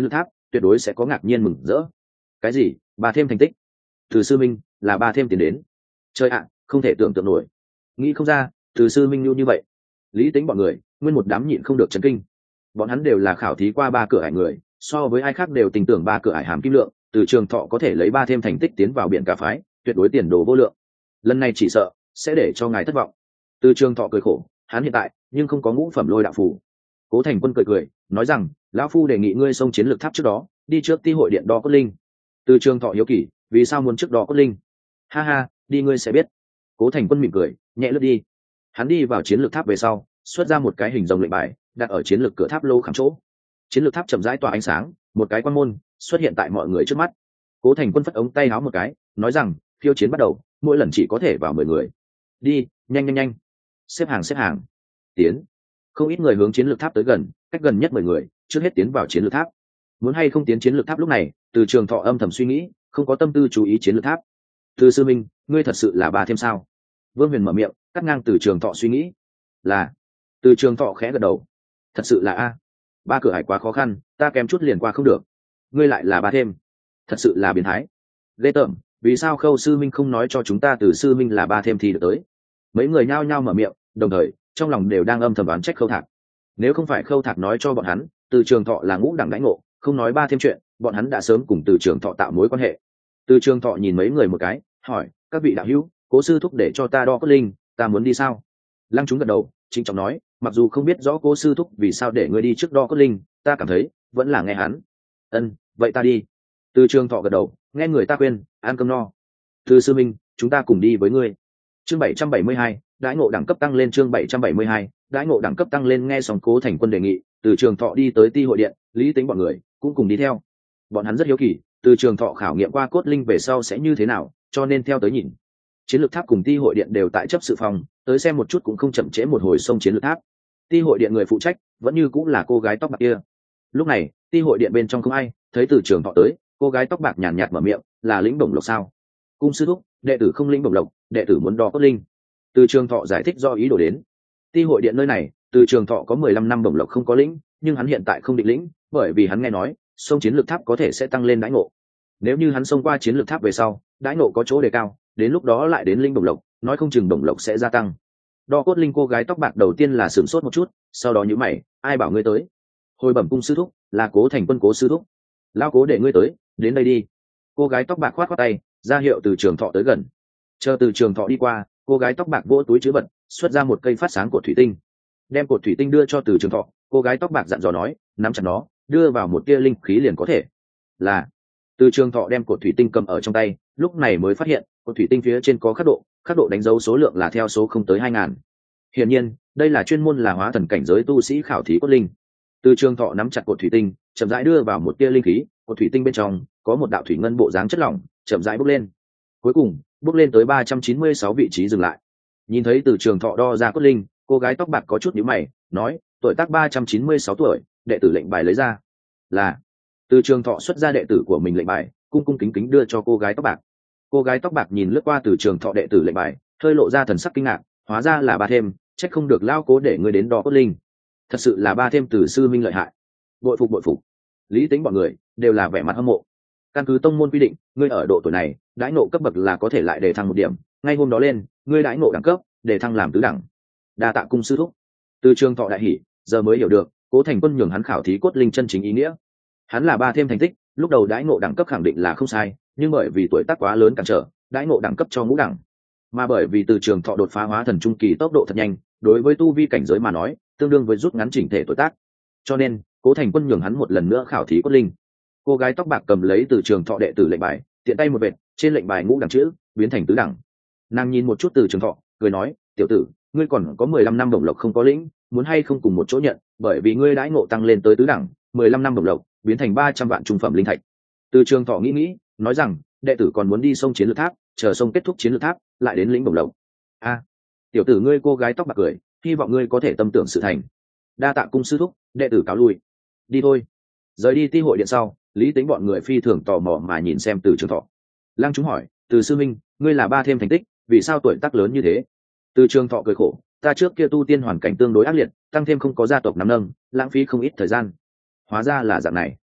tuyệt đối sẽ có ngạc nhiên mừng rỡ. Cái gì? Ba thêm thành tích? Từ sư minh là ba thêm tiền đến? Chơi ạ, không thể tưởng tượng nổi. Nghĩ không ra từ sư minh lưu như vậy. Lý Tính bọn người nguyên một đám nhịn không được chấn kinh. Bọn hắn đều là khảo thí qua ba cửa ải người, so với ai khác đều tin tưởng ba cửa ải hàm kim lượng, từ Trường Thọ có thể lấy ba thêm thành tích tiến vào biển cả phái, tuyệt đối tiền đồ vô lượng. Lần này chỉ sợ sẽ để cho ngài thất vọng. Từ Trường Thọ cười khổ, hắn hiện tại nhưng không có ngũ phẩm lôi đạo phù. Cố Thành Quân cười cười nói rằng, lão phu đề nghị ngươi xông chiến lược tháp trước đó đi trước ti hội điện đo cốt linh. Từ Trường Thọ hiếu kỳ, vì sao muốn trước đo cốt linh? Ha ha, đi ngươi sẽ biết. Cố Thành Quân mỉm cười, nhẹ lướt đi. Hắn đi vào chiến lược tháp về sau, xuất ra một cái hình rồng lệnh bài đặt ở chiến lược cửa tháp lô khảm chỗ. Chiến lược tháp chậm rãi tỏa ánh sáng, một cái quan môn xuất hiện tại mọi người trước mắt. Cố Thành Quân phất ống tay áo một cái, nói rằng, khiêu chiến bắt đầu, mỗi lần chỉ có thể vào mười người. Đi, nhanh nhanh nhanh, xếp hàng xếp hàng, tiến. Không ít người hướng chiến lược tháp tới gần, cách gần nhất mười người trước hết tiến vào chiến lược tháp. Muốn hay không tiến chiến lược tháp lúc này, Từ Trường Thọ âm thầm suy nghĩ, không có tâm tư chú ý chiến lược tháp. Từ sư minh, ngươi thật sự là ba thêm sao? Vương Huyền mở miệng cắt ngang Từ Trường Thọ suy nghĩ. Là. Từ Trường Thọ khẽ gật đầu. Thật sự là a, ba cửa hải quá khó khăn, ta kém chút liền qua không được. Ngươi lại là ba thêm, thật sự là biến thái. Ghê tởm, vì sao Khâu sư minh không nói cho chúng ta Từ sư minh là ba thêm thì được tới? Mấy người nhao nhao mở miệng, đồng thời trong lòng đều đang âm thầm đoán trách Khâu Thạc. Nếu không phải Khâu Thạc nói cho bọn hắn Từ Trường Thọ là ngũ đẳng đãi ngộ, không nói ba thêm chuyện, bọn hắn đã sớm cùng Từ Trường Thọ tạo mối quan hệ. Từ Trường Thọ nhìn mấy người một cái, hỏi, các vị đạo hữu, Cố sư thúc để cho ta đo cốt linh, ta muốn đi sao? Lăng Chúng gật đầu, chính trọng nói, mặc dù không biết rõ Cố sư thúc vì sao để ngươi đi trước đo cốt linh, ta cảm thấy vẫn là nghe hắn. Ân, vậy ta đi. Từ Trường Thọ gật đầu, nghe người ta khuyên, ăn cơm no. Từ sư minh, chúng ta cùng đi với ngươi. Chương bảy trăm bảy mươi hai, đãi ngộ đẳng cấp tăng lên. Chương bảy trăm bảy mươi hai, đãi ngộ đẳng cấp tăng lên. Nghe xong Cố Thành Quân đề nghị, Từ Trường Thọ đi tới ti hội điện, Lý Tính bọn người cũng cùng đi theo. Bọn hắn rất hiếu kỳ, Từ Trường Thọ khảo nghiệm qua cốt linh về sau sẽ như thế nào, cho nên theo tới nhìn. Chiến lược tháp cùng ti hội điện đều tại chấp sự phòng, tới xem một chút cũng không chậm trễ một hồi xông chiến lược tháp. Ti hội điện người phụ trách vẫn như cũng là cô gái tóc bạc kia. Lúc này ti hội điện bên trong không ai, thấy Từ Trường Thọ tới, cô gái tóc bạc nhàn nhạt mở miệng, là lĩnh bổng lộc sao? Cung sư thúc, đệ tử không lĩnh bổng lộc, đệ tử muốn đo cốt linh. Từ Trường Thọ giải thích do ý đồ đến. Ti hội điện nơi này, Từ Trường Thọ có mười lăm năm bổng lộc không có lĩnh, nhưng hắn hiện tại không định lĩnh, bởi vì hắn nghe nói xông chiến lược tháp có thể sẽ tăng lên đãi ngộ. Nếu như hắn xông qua chiến lược tháp về sau, đãi ngộ có chỗ đề cao, đến lúc đó lại đến linh bổng lộc, nói không chừng bổng lộc sẽ gia tăng. Đo cốt linh cô gái tóc bạc đầu tiên là sửng sốt một chút, sau đó nhíu mày, ai bảo ngươi tới? Hồi bẩm cung sư thúc, là Cố Thành Quân Cố sư thúc. Lao Cố để ngươi tới, đến đây đi. Cô gái tóc bạc khoát khoát tay, ra hiệu Từ Trường Thọ tới gần. Chờ Từ Trường Thọ đi qua, cô gái tóc bạc vỗ túi trữ vật, xuất ra một cây phát sáng cột thủy tinh, đem cột thủy tinh đưa cho Từ Trường Thọ. Cô gái tóc bạc dặn dò nói, nắm chặt nó, đưa vào một tia linh khí liền có thể. Là. Từ Trường Thọ đem cột thủy tinh cầm ở trong tay, lúc này mới phát hiện cột thủy tinh phía trên có khắc độ, khắc độ đánh dấu số lượng là theo số không tới hai ngàn. Hiển nhiên, đây là chuyên môn là hóa thần cảnh giới tu sĩ khảo thí cốt linh. Từ Trường Thọ nắm chặt cột thủy tinh, chậm rãi đưa vào một tia linh khí, cột thủy tinh bên trong có một đạo thủy ngân bộ dáng chất lỏng, chậm rãi bốc lên. Cuối cùng, bốc lên tới ba trăm chín mươi sáu vị trí dừng lại. Nhìn thấy Từ Trường Thọ đo ra cốt linh, cô gái tóc bạc có chút nhíu mày, nói, tuổi tác ba trăm chín mươi sáu tuổi, đệ tử lệnh bài lấy ra. Là. Từ Trường Thọ xuất ra đệ tử của mình lệnh bài, cung cung kính kính đưa cho cô gái tóc bạc. Cô gái tóc bạc nhìn lướt qua Từ Trường Thọ đệ tử lệnh bài, hơi lộ ra thần sắc kinh ngạc, hóa ra là ba thêm, trách không được Lao Cố để người đến đo cốt linh. Thật sự là ba thêm Từ sư minh lợi hại. Bội phục bội phục. Lý Tính bọn người đều là vẻ mặt hâm mộ. Căn cứ tông môn quy định, ngươi ở độ tuổi này, đãi ngộ cấp bậc là có thể lại đề thăng một điểm, ngay hôm đó lên, ngươi đãi ngộ đẳng cấp, đề thăng làm tứ đẳng. Đa tạ cung sư thúc. Từ Trường Thọ đại hỉ, giờ mới hiểu được, Cố Thành Quân nhường hắn khảo thí cốt linh chân chính ý nghĩa. Hắn là ba thêm thành tích, lúc đầu đãi ngộ đẳng cấp khẳng định là không sai, nhưng bởi vì tuổi tác quá lớn cản trở, đãi ngộ đẳng cấp cho ngũ đẳng. Mà bởi vì Từ Trường Thọ đột phá hóa thần trung kỳ tốc độ thật nhanh, đối với tu vi cảnh giới mà nói, tương đương với rút ngắn chỉnh thể tuổi tác. Cho nên, Cố Thành Quân nhường hắn một lần nữa khảo thí cốt linh. Cô gái tóc bạc cầm lấy Từ Trường Thọ đệ tử lệnh bài, tiện tay một vệt, trên lệnh bài ngũ đẳng chữ biến thành tứ đẳng. Nàng nhìn một chút Từ Trường Thọ, cười nói, tiểu tử, ngươi còn có mười lăm năm bổng lộc không có lĩnh, muốn hay không cùng một chỗ nhận, bởi vì ngươi đãi ngộ tăng lên tới tứ đẳng, mười lăm năm bổng lộc biến thành ba trăm vạn trung phẩm linh thạch. Từ Trường Thọ nghĩ nghĩ, nói rằng, đệ tử còn muốn đi sông chiến lược tháp, chờ sông kết thúc chiến lược tháp, lại đến lĩnh bổng lộc. A, tiểu tử ngươi, cô gái tóc bạc cười, hy vọng ngươi có thể tâm tưởng sự thành. Đa tạ cung sư thúc, đệ tử cáo lui. Đi thôi. Rời đi ti hội điện sau, Lý Tính bọn người phi thường tò mò mà nhìn xem Từ Trường Thọ. Lăng Chúng hỏi, Từ sư minh, ngươi là ba thêm thành tích, vì sao tuổi tác lớn như thế? Từ Trường Thọ cười khổ, ta trước kia tu tiên hoàn cảnh tương đối ác liệt, tăng thêm không có gia tộc nắm nâng, lãng phí không ít thời gian. Hóa ra là dạng này.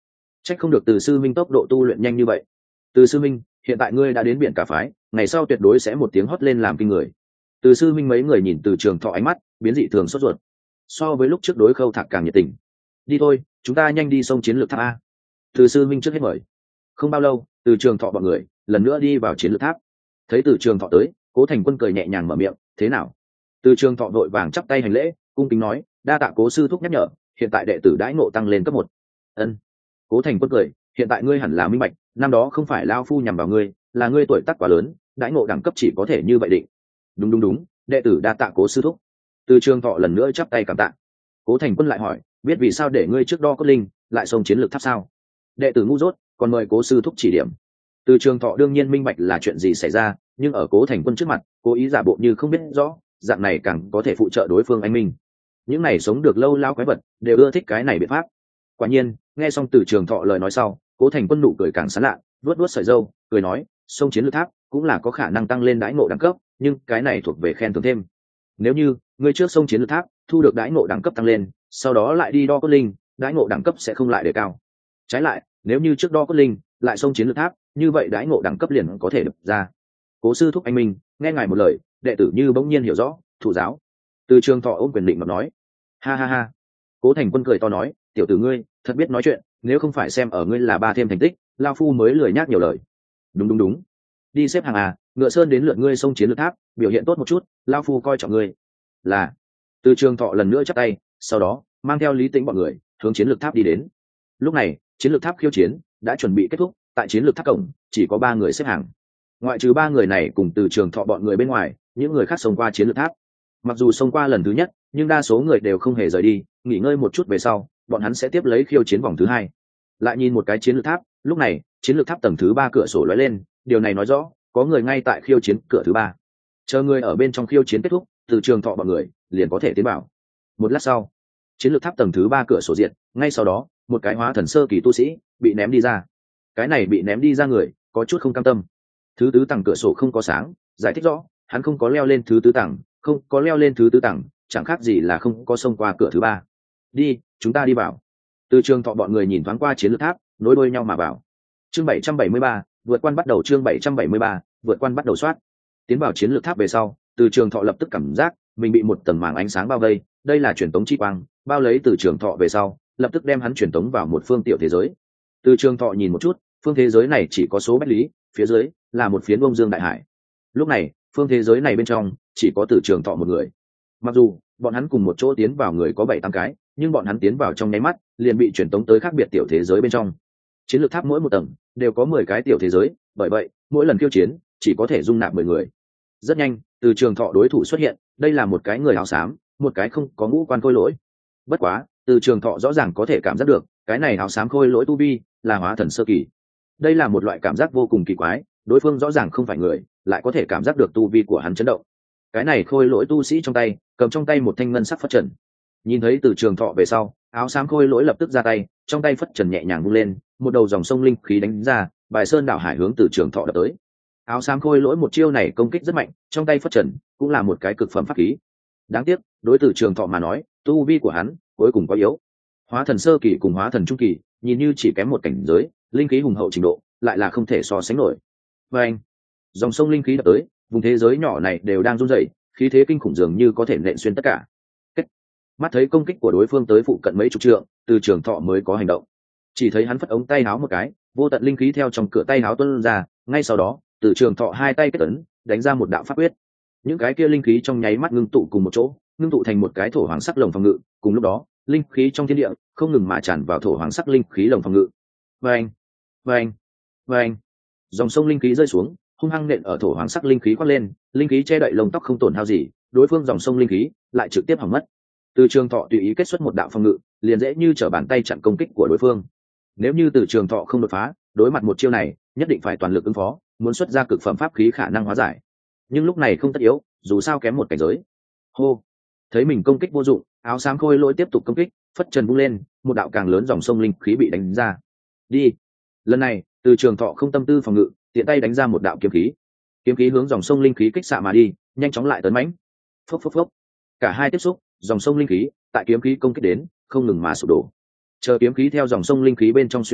Trách không được Từ sư minh tốc độ tu luyện nhanh như vậy. Từ sư minh, hiện tại ngươi đã đến biển cả phái, ngày sau tuyệt đối sẽ một tiếng hót lên làm kinh người. Từ sư minh mấy người nhìn Từ Trường Thọ ánh mắt biến dị thường sốt ruột, so với lúc trước đối Khâu Thạc càng nhiệt tình. Đi thôi, chúng ta nhanh đi sông chiến lược tháp a. Từ sư minh trước hết mời. Không bao lâu, Từ Trường Thọ bọn người lần nữa đi vào chiến lược tháp. Thấy Từ Trường Thọ tới, Cố Thành Quân cười nhẹ nhàng mở miệng, thế nào? Từ Trường Thọ đội vàng chắp tay hành lễ, cung kính nói, đa tạ Cố sư thúc nhắc nhở, hiện tại đệ tử đãi ngộ tăng lên cấp một. Ân. Cố Thành Quân cười, hiện tại ngươi hẳn là minh bạch, năm đó không phải lao phu nhằm vào ngươi, là ngươi tuổi tác quá lớn, đãi ngộ đẳng cấp chỉ có thể như vậy định. Đúng đúng đúng, đệ tử đa tạ Cố sư thúc. Từ Trường Thọ lần nữa chắp tay cảm tạ. Cố Thành Quân lại hỏi, biết vì sao để ngươi trước đo cốt linh, lại xông chiến lược tháp sao? Đệ tử ngu dốt, còn mời Cố sư thúc chỉ điểm. Từ Trường Thọ đương nhiên minh bạch là chuyện gì xảy ra, nhưng ở Cố Thành Quân trước mặt, cố ý giả bộ như không biết rõ, dạng này càng có thể phụ trợ đối phương anh minh. Những này sống được lâu lao quái vật đều ưa thích cái này biện pháp. Quả nhiên, nghe xong Từ Trường Thọ lời nói sau, Cố Thành Quân nụ cười càng sán lạ, vuốt vuốt sợi râu, cười nói, sông chiến lược tháp cũng là có khả năng tăng lên đãi ngộ đẳng cấp, nhưng cái này thuộc về khen thưởng thêm. Nếu như ngươi trước sông chiến lược tháp thu được đãi ngộ đẳng cấp tăng lên, sau đó lại đi đo cốt linh, đãi ngộ đẳng cấp sẽ không lại đề cao. Trái lại, nếu như trước đo cốt linh lại sông chiến lược tháp, như vậy đãi ngộ đẳng cấp liền có thể được ra. Cố sư thúc anh minh, nghe ngài một lời, đệ tử như bỗng nhiên hiểu rõ, thủ giáo. Từ Trường Thọ ôm quyền định mà nói, ha ha ha. Cố Thành Quân cười to nói, tiểu tử ngươi thật biết nói chuyện, nếu không phải xem ở ngươi là ba thêm thành tích, lao phu mới lười nhác nhiều lời. Đúng đúng đúng, đi xếp hàng à, ngựa sơn đến lượt ngươi sông chiến lược tháp, biểu hiện tốt một chút, lao phu coi trọng ngươi. Là. Từ Trường Thọ lần nữa chắp tay, sau đó mang theo Lý Tĩnh bọn người hướng chiến lược tháp đi đến. Lúc này chiến lược tháp khiêu chiến đã chuẩn bị kết thúc, tại chiến lược tháp cổng chỉ có ba người xếp hàng. Ngoại trừ ba người này cùng Từ Trường Thọ bọn người bên ngoài, những người khác xông qua chiến lược tháp. Mặc dù xông qua lần thứ nhất, nhưng đa số người đều không hề rời đi, nghỉ ngơi một chút về sau, bọn hắn sẽ tiếp lấy khiêu chiến vòng thứ hai. Lại nhìn một cái chiến lược tháp, lúc này chiến lược tháp tầng thứ ba cửa sổ lóe lên, điều này nói rõ có người ngay tại khiêu chiến cửa thứ ba. Chờ người ở bên trong khiêu chiến kết thúc, Từ Trường Thọ bọn người liền có thể tiến vào. Một lát sau, chiến lược tháp tầng thứ ba cửa sổ diện, ngay sau đó một cái hóa thần sơ kỳ tu sĩ bị ném đi ra. Cái này bị ném đi ra người có chút không cam tâm. Thứ tứ tầng cửa sổ không có sáng, giải thích rõ hắn không có leo lên thứ tứ tầng, không có leo lên thứ tứ tầng, chẳng khác gì là không có xông qua cửa thứ ba. Đi, chúng ta đi vào. Từ Trường Thọ bọn người nhìn thoáng qua chiến lược tháp, nối đuôi nhau mà vào. Chương bảy trăm bảy mươi ba, vượt quan bắt đầu. Chương bảy trăm bảy mươi ba, vượt quan bắt đầu soát. Tiến vào chiến lược tháp về sau, Từ Trường Thọ lập tức cảm giác mình bị một tầng màng ánh sáng bao vây, đây là truyền tống chi quang, bao lấy Từ Trường Thọ về sau, lập tức đem hắn truyền tống vào một phương tiểu thế giới. Từ Trường Thọ nhìn một chút, phương thế giới này chỉ có số bách lý, phía dưới là một phiến bông dương đại hải. Lúc này, phương thế giới này bên trong chỉ có Từ Trường Thọ một người. Mặc dù bọn hắn cùng một chỗ tiến vào người có bảy tám cái, nhưng bọn hắn tiến vào trong nháy mắt liền bị truyền tống tới khác biệt tiểu thế giới bên trong. Chiến lược tháp mỗi một tầng đều có mười cái tiểu thế giới, bởi vậy mỗi lần khiêu chiến chỉ có thể dung nạp mười người. Rất nhanh, Từ Trường Thọ đối thủ xuất hiện, đây là một cái người áo xám, một cái không có ngũ quan khôi lỗi. Bất quá, Từ Trường Thọ rõ ràng có thể cảm giác được, cái này áo xám khôi lỗi tu vi là hóa thần sơ kỳ. Đây là một loại cảm giác vô cùng kỳ quái, đối phương rõ ràng không phải người, lại có thể cảm giác được tu vi của hắn chấn động. Cái này khôi lỗi tu sĩ trong tay cầm trong tay một thanh ngân sắc phất trần. Nhìn thấy Từ Trường Thọ về sau, áo xám khôi lỗi lập tức ra tay, trong tay phất trần nhẹ nhàng vung lên, một đầu dòng sông linh khí đánh ra, bài sơn đảo hải hướng Từ Trường Thọ đập tới. Áo xám khôi lỗi một chiêu này công kích rất mạnh, trong tay phất trần cũng là một cái cực phẩm pháp khí. Đáng tiếc, đối Từ Trường Thọ mà nói, tu vi của hắn cuối cùng quá yếu. Hóa thần sơ kỳ cùng hóa thần trung kỳ, nhìn như chỉ kém một cảnh giới, linh khí hùng hậu trình độ lại là không thể so sánh nổi. Và anh, dòng sông linh khí đập tới, vùng thế giới nhỏ này đều đang run rẩy, khí thế kinh khủng dường như có thể nện xuyên tất cả. Kết. Mắt thấy công kích của đối phương tới phụ cận mấy chục trượng, Từ Trường Thọ mới có hành động. Chỉ thấy hắn phất ống tay áo một cái, vô tận linh khí theo trong cửa tay áo tuôn ra, ngay sau đó, Từ Trường Thọ hai tay kết ấn, đánh ra một đạo pháp quyết. Những cái kia linh khí trong nháy mắt ngưng tụ cùng một chỗ, ngưng tụ thành một cái thổ hoàng sắc lồng phòng ngự, cùng lúc đó, linh khí trong thiên địa không ngừng mà tràn vào thổ hoàng sắc linh khí lồng phòng ngự. Vâng, vâng, vâng. Dòng sông linh khí rơi xuống, hung hăng nện ở thổ hoàng sắc linh khí quát lên, linh khí che đậy lông tóc không tổn hao gì, đối phương dòng sông linh khí lại trực tiếp hỏng mất. Từ Trường Thọ tùy ý kết xuất một đạo phòng ngự, liền dễ như trở bàn tay chặn công kích của đối phương. Nếu như Từ Trường Thọ không đột phá, đối mặt một chiêu này, nhất định phải toàn lực ứng phó, muốn xuất ra cực phẩm pháp khí khả năng hóa giải. Nhưng lúc này không tất yếu, dù sao kém một cảnh giới. Hô, thấy mình công kích vô dụng, áo xám khôi lỗi tiếp tục công kích, phất trần vung lên, một đạo càng lớn dòng sông linh khí bị đánh ra. Đi. Lần này, Từ Trường Thọ không tâm tư phòng ngự, tiện tay đánh ra một đạo kiếm khí. Kiếm khí hướng dòng sông linh khí kích xạ mà đi, nhanh chóng lại tấn mãnh. Phốc phốc phốc. Cả hai tiếp xúc, dòng sông linh khí tại kiếm khí công kích đến, không ngừng mà sụp đổ. Chờ kiếm khí theo dòng sông linh khí bên trong xuyên qua,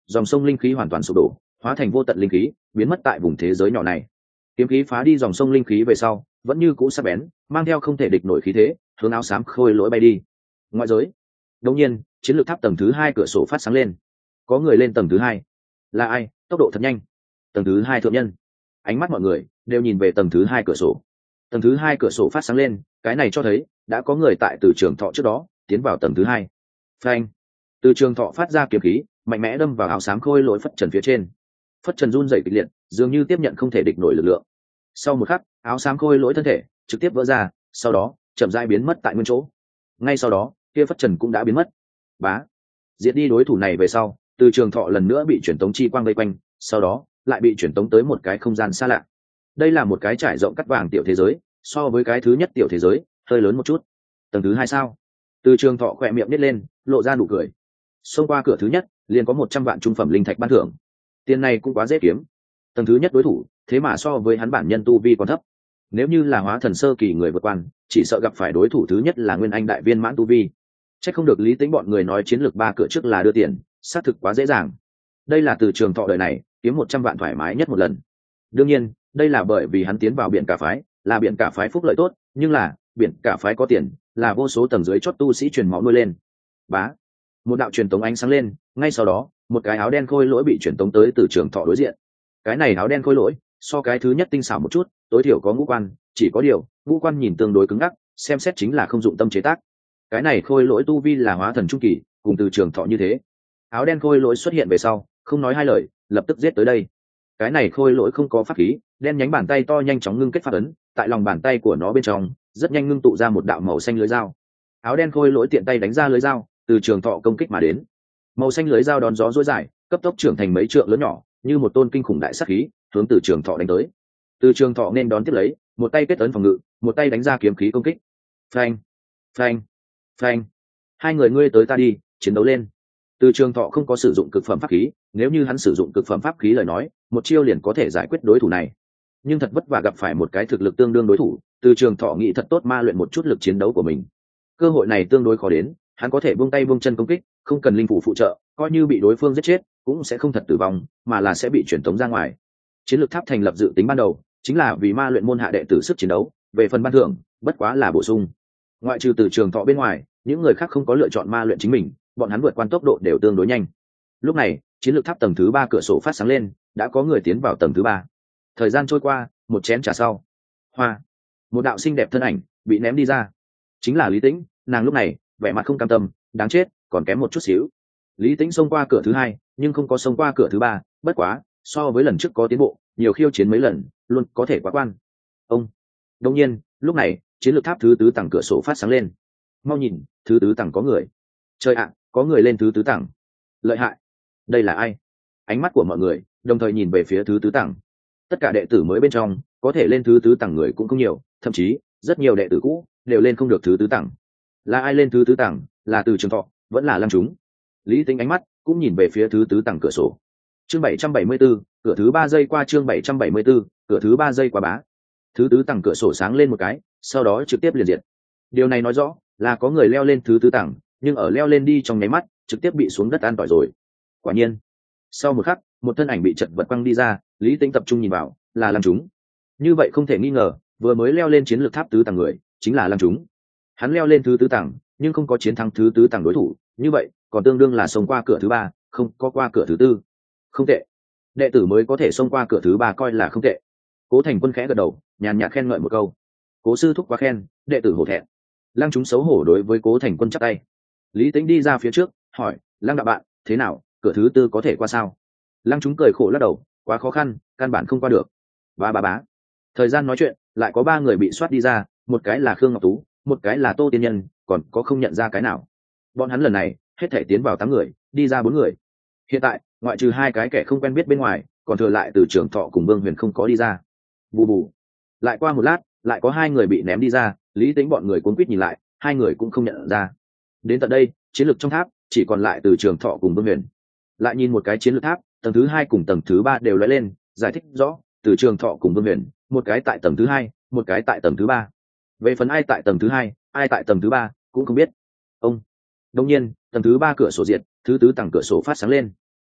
dòng sông linh khí hoàn toàn sụp đổ, hóa thành vô tận linh khí biến mất tại vùng thế giới nhỏ này. Kiếm khí phá đi dòng sông linh khí về sau vẫn như cũ sắc bén, mang theo không thể địch nổi khí thế, hướng áo xám khôi lỗi bay đi. Ngoại giới đột nhiên, chiến lược tháp tầng thứ hai cửa sổ phát sáng lên. Có người lên tầng thứ hai. Là ai? Tốc độ thật nhanh. Tầng thứ hai thượng nhân. Ánh mắt mọi người đều nhìn về tầng thứ hai cửa sổ. Tầng thứ hai cửa sổ phát sáng lên, cái này cho thấy đã có người tại từ trường thọ trước đó tiến vào tầng thứ hai. Phanh! Từ trường thọ phát ra kiếm khí mạnh mẽ đâm vào áo xám khôi lỗi phất trần phía trên. Phất trần run rẩy kịch liệt, dường như tiếp nhận không thể địch nổi lực lượng. Sau một khắc, áo xám khôi lỗi thân thể trực tiếp vỡ ra, sau đó chậm rãi biến mất tại nguyên chỗ. Ngay sau đó, kia phất trần cũng đã biến mất. Bá! Diệt đi đối thủ này về sau, từ trường thọ lần nữa bị truyền tống chi quang vây quanh, sau đó lại bị truyền tống tới một cái không gian xa lạ. Đây là một cái trải rộng cắt vàng tiểu thế giới, so với cái thứ nhất tiểu thế giới hơi lớn một chút. Tầng thứ hai sao? Từ trường thọ khỏe miệng nít lên, lộ ra nụ cười. Xông qua cửa thứ nhất liền có một trăm vạn trung phẩm linh thạch ban thưởng, tiền này cũng quá dễ kiếm. Tầng thứ nhất đối thủ thế mà so với hắn bản nhân tu vi còn thấp, nếu như là hóa thần sơ kỳ người vượt quan, chỉ sợ gặp phải đối thủ thứ nhất là nguyên anh đại viên mãn tu vi. Chắc không được Lý Tĩnh bọn người nói chiến lược ba cửa trước là đưa tiền, xác thực quá dễ dàng. Đây là từ trường thọ đời này kiếm một trăm vạn thoải mái nhất một lần. Đương nhiên đây là bởi vì hắn tiến vào biển cả phái, là biển cả phái phúc lợi tốt, nhưng là biển cả phái có tiền, là vô số tầng dưới chót tu sĩ truyền máu nuôi lên. Bá! Một đạo truyền tống ánh sáng lên, ngay sau đó một cái áo đen khôi lỗi bị truyền tống tới từ trường thọ đối diện. Cái này áo đen khôi lỗi so cái thứ nhất tinh xảo một chút, tối thiểu có ngũ quan, chỉ có điều ngũ quan nhìn tương đối cứng ngắc, xem xét chính là không dụng tâm chế tác. Cái này khôi lỗi tu vi là hóa thần trung kỳ, cùng từ trường thọ như thế. Áo đen khôi lỗi xuất hiện về sau không nói hai lời, lập tức giết tới đây. Cái này khôi lỗi không có pháp khí, đen nhánh bàn tay to nhanh chóng ngưng kết pháp ấn, tại lòng bàn tay của nó bên trong rất nhanh ngưng tụ ra một đạo màu xanh lưới dao. Áo đen khôi lỗi tiện tay đánh ra lưới dao, từ trường thọ công kích mà đến. Màu xanh lưới dao đón gió dối dài, cấp tốc trưởng thành mấy trượng lớn nhỏ, như một tôn kinh khủng đại sát khí hướng từ trường thọ đánh tới. Từ trường thọ nên đón tiếp lấy, một tay kết ấn phòng ngự, một tay đánh ra kiếm khí công kích. Phanh, phanh, phanh. Hai người ngươi tới ta đi, chiến đấu lên. Từ trường thọ không có sử dụng cực phẩm pháp khí, nếu như hắn sử dụng cực phẩm pháp khí lời nói, một chiêu liền có thể giải quyết đối thủ này. Nhưng thật vất vả gặp phải một cái thực lực tương đương đối thủ, từ trường thọ nghĩ thật tốt ma luyện một chút lực chiến đấu của mình. Cơ hội này tương đối khó đến, hắn có thể buông tay buông chân công kích, không cần linh phủ phụ trợ, coi như bị đối phương giết chết cũng sẽ không thật tử vong, mà là sẽ bị chuyển tống ra ngoài. Chiến lược tháp thành lập dự tính ban đầu chính là vì ma luyện môn hạ đệ tử sức chiến đấu, về phần ban thưởng bất quá là bổ sung. Ngoại trừ từ trường thọ bên ngoài, những người khác không có lựa chọn ma luyện chính mình, bọn hắn vượt qua tốc độ đều tương đối nhanh. Lúc này chiến lược tháp tầng thứ ba cửa sổ phát sáng lên, đã có người tiến vào tầng thứ ba. Thời gian trôi qua, một chén trà sau, hoa, một đạo xinh đẹp thân ảnh bị ném đi ra, chính là Lý Tĩnh. Nàng lúc này vẻ mặt không cam tâm, đáng chết, còn kém một chút xíu. Lý Tĩnh xông qua cửa thứ hai nhưng không có xông qua cửa thứ ba, bất quá so với lần trước có tiến bộ, nhiều khiêu chiến mấy lần luôn có thể quá quan. Ông đông nhiên lúc này chiến lược tháp thứ tứ tầng cửa sổ phát sáng lên. Mau nhìn, thứ tứ tầng có người. Trời ạ, có người lên thứ tứ tầng. Lợi hại. Đây là ai? Ánh mắt của mọi người đồng thời nhìn về phía thứ tứ tầng. Tất cả đệ tử mới bên trong có thể lên thứ tứ tầng người cũng không nhiều, thậm chí rất nhiều đệ tử cũ đều lên không được thứ tứ tầng. Là ai lên thứ tứ tầng? Là từ trường thọ vẫn là Lăng Chúng? Lý Tĩnh ánh mắt cũng nhìn về phía thứ tứ tầng cửa sổ. Chương bảy trăm bảy mươi 74, cửa thứ ba giây qua. Chương bảy trăm bảy mươi 74, cửa thứ ba giây qua bá. Thứ tứ tầng cửa sổ sáng lên một cái, sau đó trực tiếp liền diệt. Điều này nói rõ là có người leo lên thứ tứ tầng, nhưng ở leo lên đi trong nháy mắt trực tiếp bị xuống đất an tỏi rồi. Quả nhiên sau một khắc, một thân ảnh bị chật vật quăng đi ra. Lý Tĩnh tập trung nhìn vào, là Lăng Chúng. Như vậy không thể nghi ngờ, vừa mới leo lên chiến lược tháp tứ tầng người chính là Lăng Chúng. Hắn leo lên thứ tứ tầng nhưng không có chiến thắng thứ tứ tầng đối thủ, như vậy còn tương đương là xông qua cửa thứ ba, không có qua cửa thứ tư. Không tệ, đệ tử mới có thể xông qua cửa thứ ba coi là không tệ. Cố Thành Quân khẽ gật đầu, nhàn nhạt khen ngợi một câu. Cố sư thúc quá khen, đệ tử hổ thẹn. Lăng Chúng xấu hổ đối với Cố Thành Quân chắp tay. Lý Tĩnh đi ra phía trước hỏi, Lăng đạo bạn, thế nào, cửa thứ tư có thể qua sao? Lăng Chúng cười khổ lắc đầu, quá khó khăn, căn bản không qua được. Ba ba bá. Thời gian nói chuyện lại có ba người bị soát đi ra, một cái là Khương Ngọc Tú, một cái là Tô Tiên Nhân, còn có không nhận ra cái nào. Bọn hắn lần này hết thể tiến vào tám người, đi ra bốn người. Hiện tại ngoại trừ hai cái kẻ không quen biết bên ngoài, còn thừa lại từ Trường Thọ cùng Vương Huyền không có đi ra. Bù bù. Lại qua một lát, lại có hai người bị ném đi ra. Lý Tĩnh bọn người cuốn quýt nhìn lại, hai người cũng không nhận ra. Đến tận đây chiến lược trong tháp chỉ còn lại từ Trường Thọ cùng Vương Huyền. Lại nhìn một cái chiến lược tháp, tầng thứ hai cùng tầng thứ ba đều lóe lên, giải thích rõ từ Trường Thọ cùng Vương Huyền, một cái tại tầng thứ hai, một cái tại tầng thứ ba. Về phần ai tại tầng thứ hai, ai tại tầng thứ ba cũng không biết. Ông đông nhiên tầng thứ ba cửa sổ diệt, thứ tứ tầng cửa sổ phát sáng lên.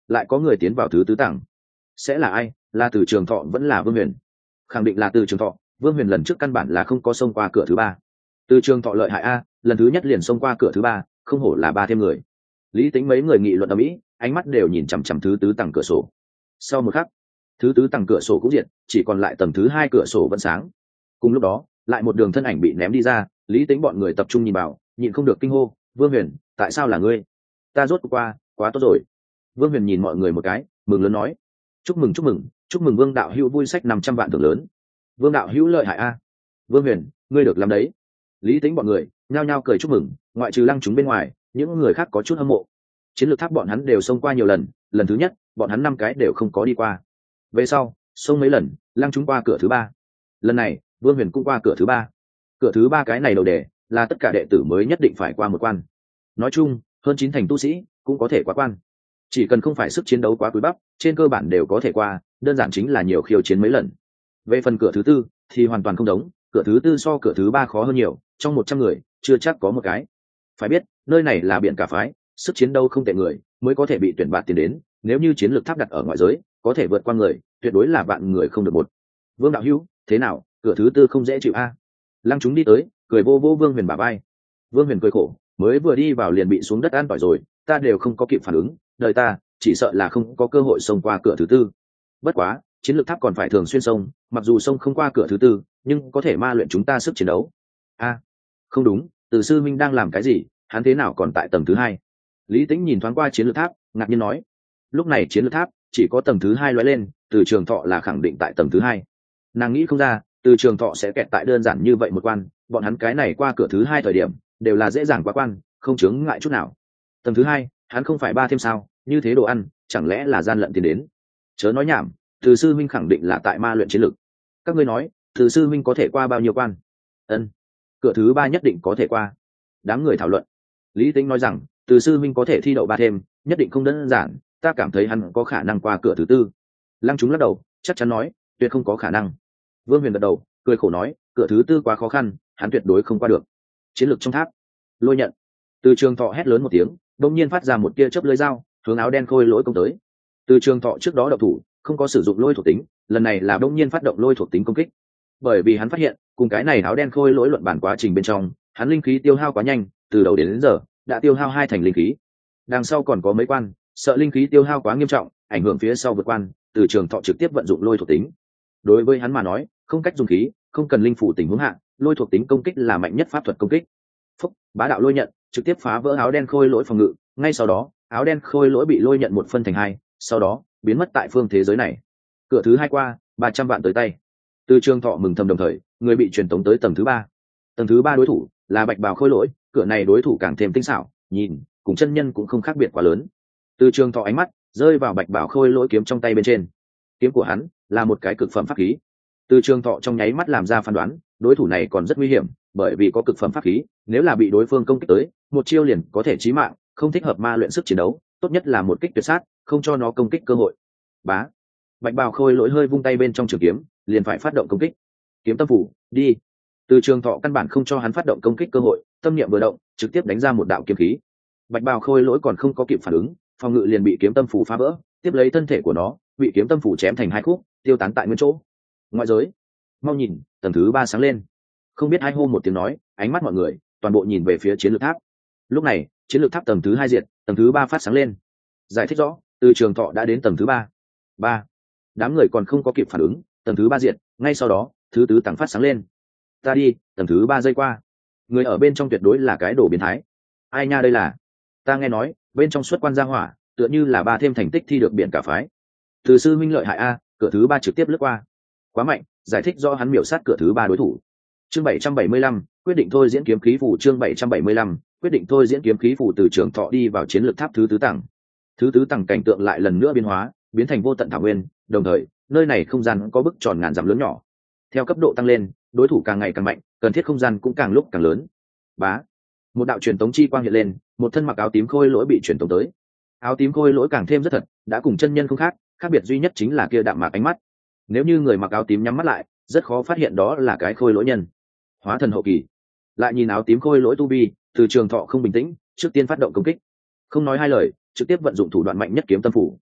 lại có người tiến vào thứ tứ tầng. Sẽ là ai? Là Từ Trường Thọ vẫn là Vương Huyền? Khẳng định là Từ Trường Thọ. Vương Huyền lần trước căn bản là không có xông qua cửa thứ ba. Từ Trường Thọ lợi hại a, lần thứ nhất liền xông qua cửa thứ ba, không hổ là ba thêm người. Lý Tính mấy người nghị luận ở mỹ, ánh mắt đều nhìn chằm chằm thứ tứ tầng cửa sổ. Sau một khắc, thứ tứ tầng cửa sổ cũng diệt, chỉ còn lại tầng thứ hai cửa sổ vẫn sáng. Cùng lúc đó, lại một đường thân ảnh bị ném đi ra. Lý Tính bọn người tập trung nhìn vào, nhịn không được kinh hô: Vương Huyền, tại sao là ngươi? Ta rốt cuộc qua, quá tốt rồi. Vương Huyền nhìn mọi người một cái, mừng lớn nói: chúc mừng chúc mừng chúc mừng Vương đạo hữu vui sách năm trăm vạn thưởng lớn. Vương đạo hữu lợi hại a. Vương Huyền, ngươi được làm đấy. Lý Tính bọn người nhao nhao cười chúc mừng, ngoại trừ Lăng Chúng bên ngoài, những người khác có chút hâm mộ. Chiến lược tháp bọn hắn đều xông qua nhiều lần, lần thứ nhất bọn hắn năm cái đều không có đi qua. Về sau xông mấy lần, Lăng Chúng qua cửa thứ ba, lần này Vương Huyền cũng qua cửa thứ ba. Cửa thứ ba cái này đầu đề là tất cả đệ tử mới nhất định phải qua một quan. Nói chung hơn chín thành tu sĩ cũng có thể qua quan, chỉ cần không phải sức chiến đấu quá cúi bắp, trên cơ bản đều có thể qua, đơn giản chính là nhiều khiêu chiến mấy lần. Về phần cửa thứ tư thì hoàn toàn không giống, cửa thứ tư so cửa thứ ba khó hơn nhiều, trong một trăm người chưa chắc có một cái. Phải biết nơi này là biển cả phái, sức chiến đấu không tệ người mới có thể bị tuyển bạt tiền đến, nếu như chiến lược tháp đặt ở ngoại giới có thể vượt qua người, tuyệt đối là vạn người không được một. Vương đạo hữu, thế nào, cửa thứ tư không dễ chịu a? Lăng Chúng đi tới cười vô vô Vương Huyền bả vai. Vương Huyền cười khổ, mới vừa đi vào liền bị xuống đất an tỏi rồi, ta đều không có kịp phản ứng, đời ta chỉ sợ là không có cơ hội xông qua cửa thứ tư. Bất quá chiến lược tháp còn phải thường xuyên xông, mặc dù xông không qua cửa thứ tư nhưng có thể ma luyện chúng ta sức chiến đấu. A, không đúng, Từ sư minh đang làm cái gì, hắn thế nào còn tại tầng thứ hai? Lý Tĩnh nhìn thoáng qua chiến lược tháp, ngạc nhiên nói. Lúc này chiến lược tháp chỉ có tầng thứ hai lóe lên, Từ Trường Thọ là khẳng định tại tầng thứ hai. Nàng nghĩ không ra Từ Trường Thọ sẽ kẹt tại đơn giản như vậy một quan, bọn hắn cái này qua cửa thứ hai thời điểm đều là dễ dàng qua quan, không chướng ngại chút nào. Tầng thứ hai hắn không phải ba thêm sao, như thế đồ ăn chẳng lẽ là gian lận tiền đến? Chớ nói nhảm, Từ sư minh khẳng định là tại ma luyện chiến lược. Các ngươi nói Từ sư minh có thể qua bao nhiêu quan? Ân, cửa thứ ba nhất định có thể qua. Đám người thảo luận. Lý Tĩnh nói rằng Từ sư minh có thể thi đậu ba thêm, nhất định không đơn giản, ta cảm thấy hắn có khả năng qua cửa thứ tư. Lăng Chúng lắc đầu, chắc chắn nói tuyệt không có khả năng. Vương Huyền gật đầu, cười khổ nói cửa thứ tư quá khó khăn, hắn tuyệt đối không qua được. Chiến lược trong tháp, lôi nhận. Từ Trường Thọ hét lớn một tiếng, đột nhiên phát ra một tia chớp lưỡi dao, hướng áo đen khôi lỗi công tới. Từ Trường Thọ trước đó độc thủ không có sử dụng lôi thuộc tính, lần này là đột nhiên phát động lôi thuộc tính công kích. Bởi vì hắn phát hiện cùng cái này áo đen khôi lỗi luận bản quá trình bên trong, hắn linh khí tiêu hao quá nhanh, từ đầu đến, đến giờ đã tiêu hao hai thành linh khí. Đằng sau còn có mấy quan, sợ linh khí tiêu hao quá nghiêm trọng ảnh hưởng phía sau vượt quan, Từ Trường Thọ trực tiếp vận dụng lôi thuộc tính. Đối với hắn mà nói, không cách dùng khí, không cần linh phủ tình huống hạ, lôi thuộc tính công kích là mạnh nhất pháp thuật công kích. Phúc, bá đạo lôi nhận trực tiếp phá vỡ áo đen khôi lỗi phòng ngự, ngay sau đó áo đen khôi lỗi bị lôi nhận một phân thành hai, sau đó biến mất tại phương thế giới này. Cửa thứ hai qua, ba trăm vạn tới tay. Từ Trường Thọ mừng thầm, đồng thời người bị truyền tống tới tầng thứ ba. Tầng thứ ba đối thủ là bạch bào khôi lỗi, cửa này đối thủ càng thêm tinh xảo, nhìn cùng chân nhân cũng không khác biệt quá lớn. Từ Trường Thọ ánh mắt rơi vào bạch bào khôi lỗi kiếm trong tay bên trên. Kiếm của hắn là một cái cực phẩm pháp khí. Từ Trường Thọ trong nháy mắt làm ra phán đoán, đối thủ này còn rất nguy hiểm, bởi vì có cực phẩm pháp khí, nếu là bị đối phương công kích tới, một chiêu liền có thể chí mạng, không thích hợp ma luyện sức chiến đấu, tốt nhất là một kích tuyệt sát, không cho nó công kích cơ hội. Bá, bạch bào khôi lỗi hơi vung tay bên trong trường kiếm, liền phải phát động công kích. Kiếm tâm phủ, đi. Từ Trường Thọ căn bản không cho hắn phát động công kích cơ hội, tâm niệm vừa động, trực tiếp đánh ra một đạo kiếm khí. Bạch bào khôi lỗi còn không có kịp phản ứng, phòng ngự liền bị kiếm tâm phủ phá vỡ, tiếp lấy thân thể của nó bị kiếm tâm phủ chém thành hai khúc, tiêu tán tại nguyên chỗ. Ngoại giới, mau nhìn, tầng thứ ba sáng lên. Không biết ai hô một tiếng nói, ánh mắt mọi người toàn bộ nhìn về phía chiến lược tháp. Lúc này chiến lược tháp tầng thứ hai diệt, tầng thứ ba phát sáng lên. Giải thích rõ, Từ Trường Thọ đã đến tầng thứ ba. Ba, đám người còn không có kịp phản ứng, tầng thứ ba diệt, ngay sau đó thứ tứ tầng phát sáng lên. Ta đi, tầng thứ ba giây qua, người ở bên trong tuyệt đối là cái đồ biến thái. Ai nha, đây là, ta nghe nói bên trong xuất quan gia hỏa tựa như là ba thêm thành tích thi được biển cả phái. Từ sư minh lợi hại a, cửa thứ ba trực tiếp lướt qua, quá mạnh. Giải thích do hắn miểu sát cửa thứ ba đối thủ. Chương bảy trăm bảy mươi lăm, quyết định thôi diễn kiếm khí phù. Chương bảy trăm bảy mươi lăm, quyết định thôi diễn kiếm khí phù. Từ Trường Thọ đi vào chiến lược tháp thứ tứ tầng. Thứ tứ tầng cảnh tượng lại lần nữa biến hóa, biến thành vô tận thảo nguyên, đồng thời nơi này không gian có bức tròn ngàn dặm lớn nhỏ. Theo cấp độ tăng lên, đối thủ càng ngày càng mạnh, cần thiết không gian cũng càng lúc càng lớn. Bá, một đạo truyền tống chi quang hiện lên, một thân mặc áo tím khôi lỗi bị truyền tống tới. Áo tím khôi lỗi càng thêm rất thật, đã cùng chân nhân không khác, khác biệt duy nhất chính là kia đạm mạc ánh mắt. Nếu như người mặc áo tím nhắm mắt lại, rất khó phát hiện đó là cái khôi lỗi nhân. Hóa thần hậu kỳ. Lại nhìn áo tím khôi lỗi tu vi, Từ Trường Thọ không bình tĩnh, trước tiên phát động công kích. Không nói hai lời, trực tiếp vận dụng thủ đoạn mạnh nhất kiếm tâm phủ.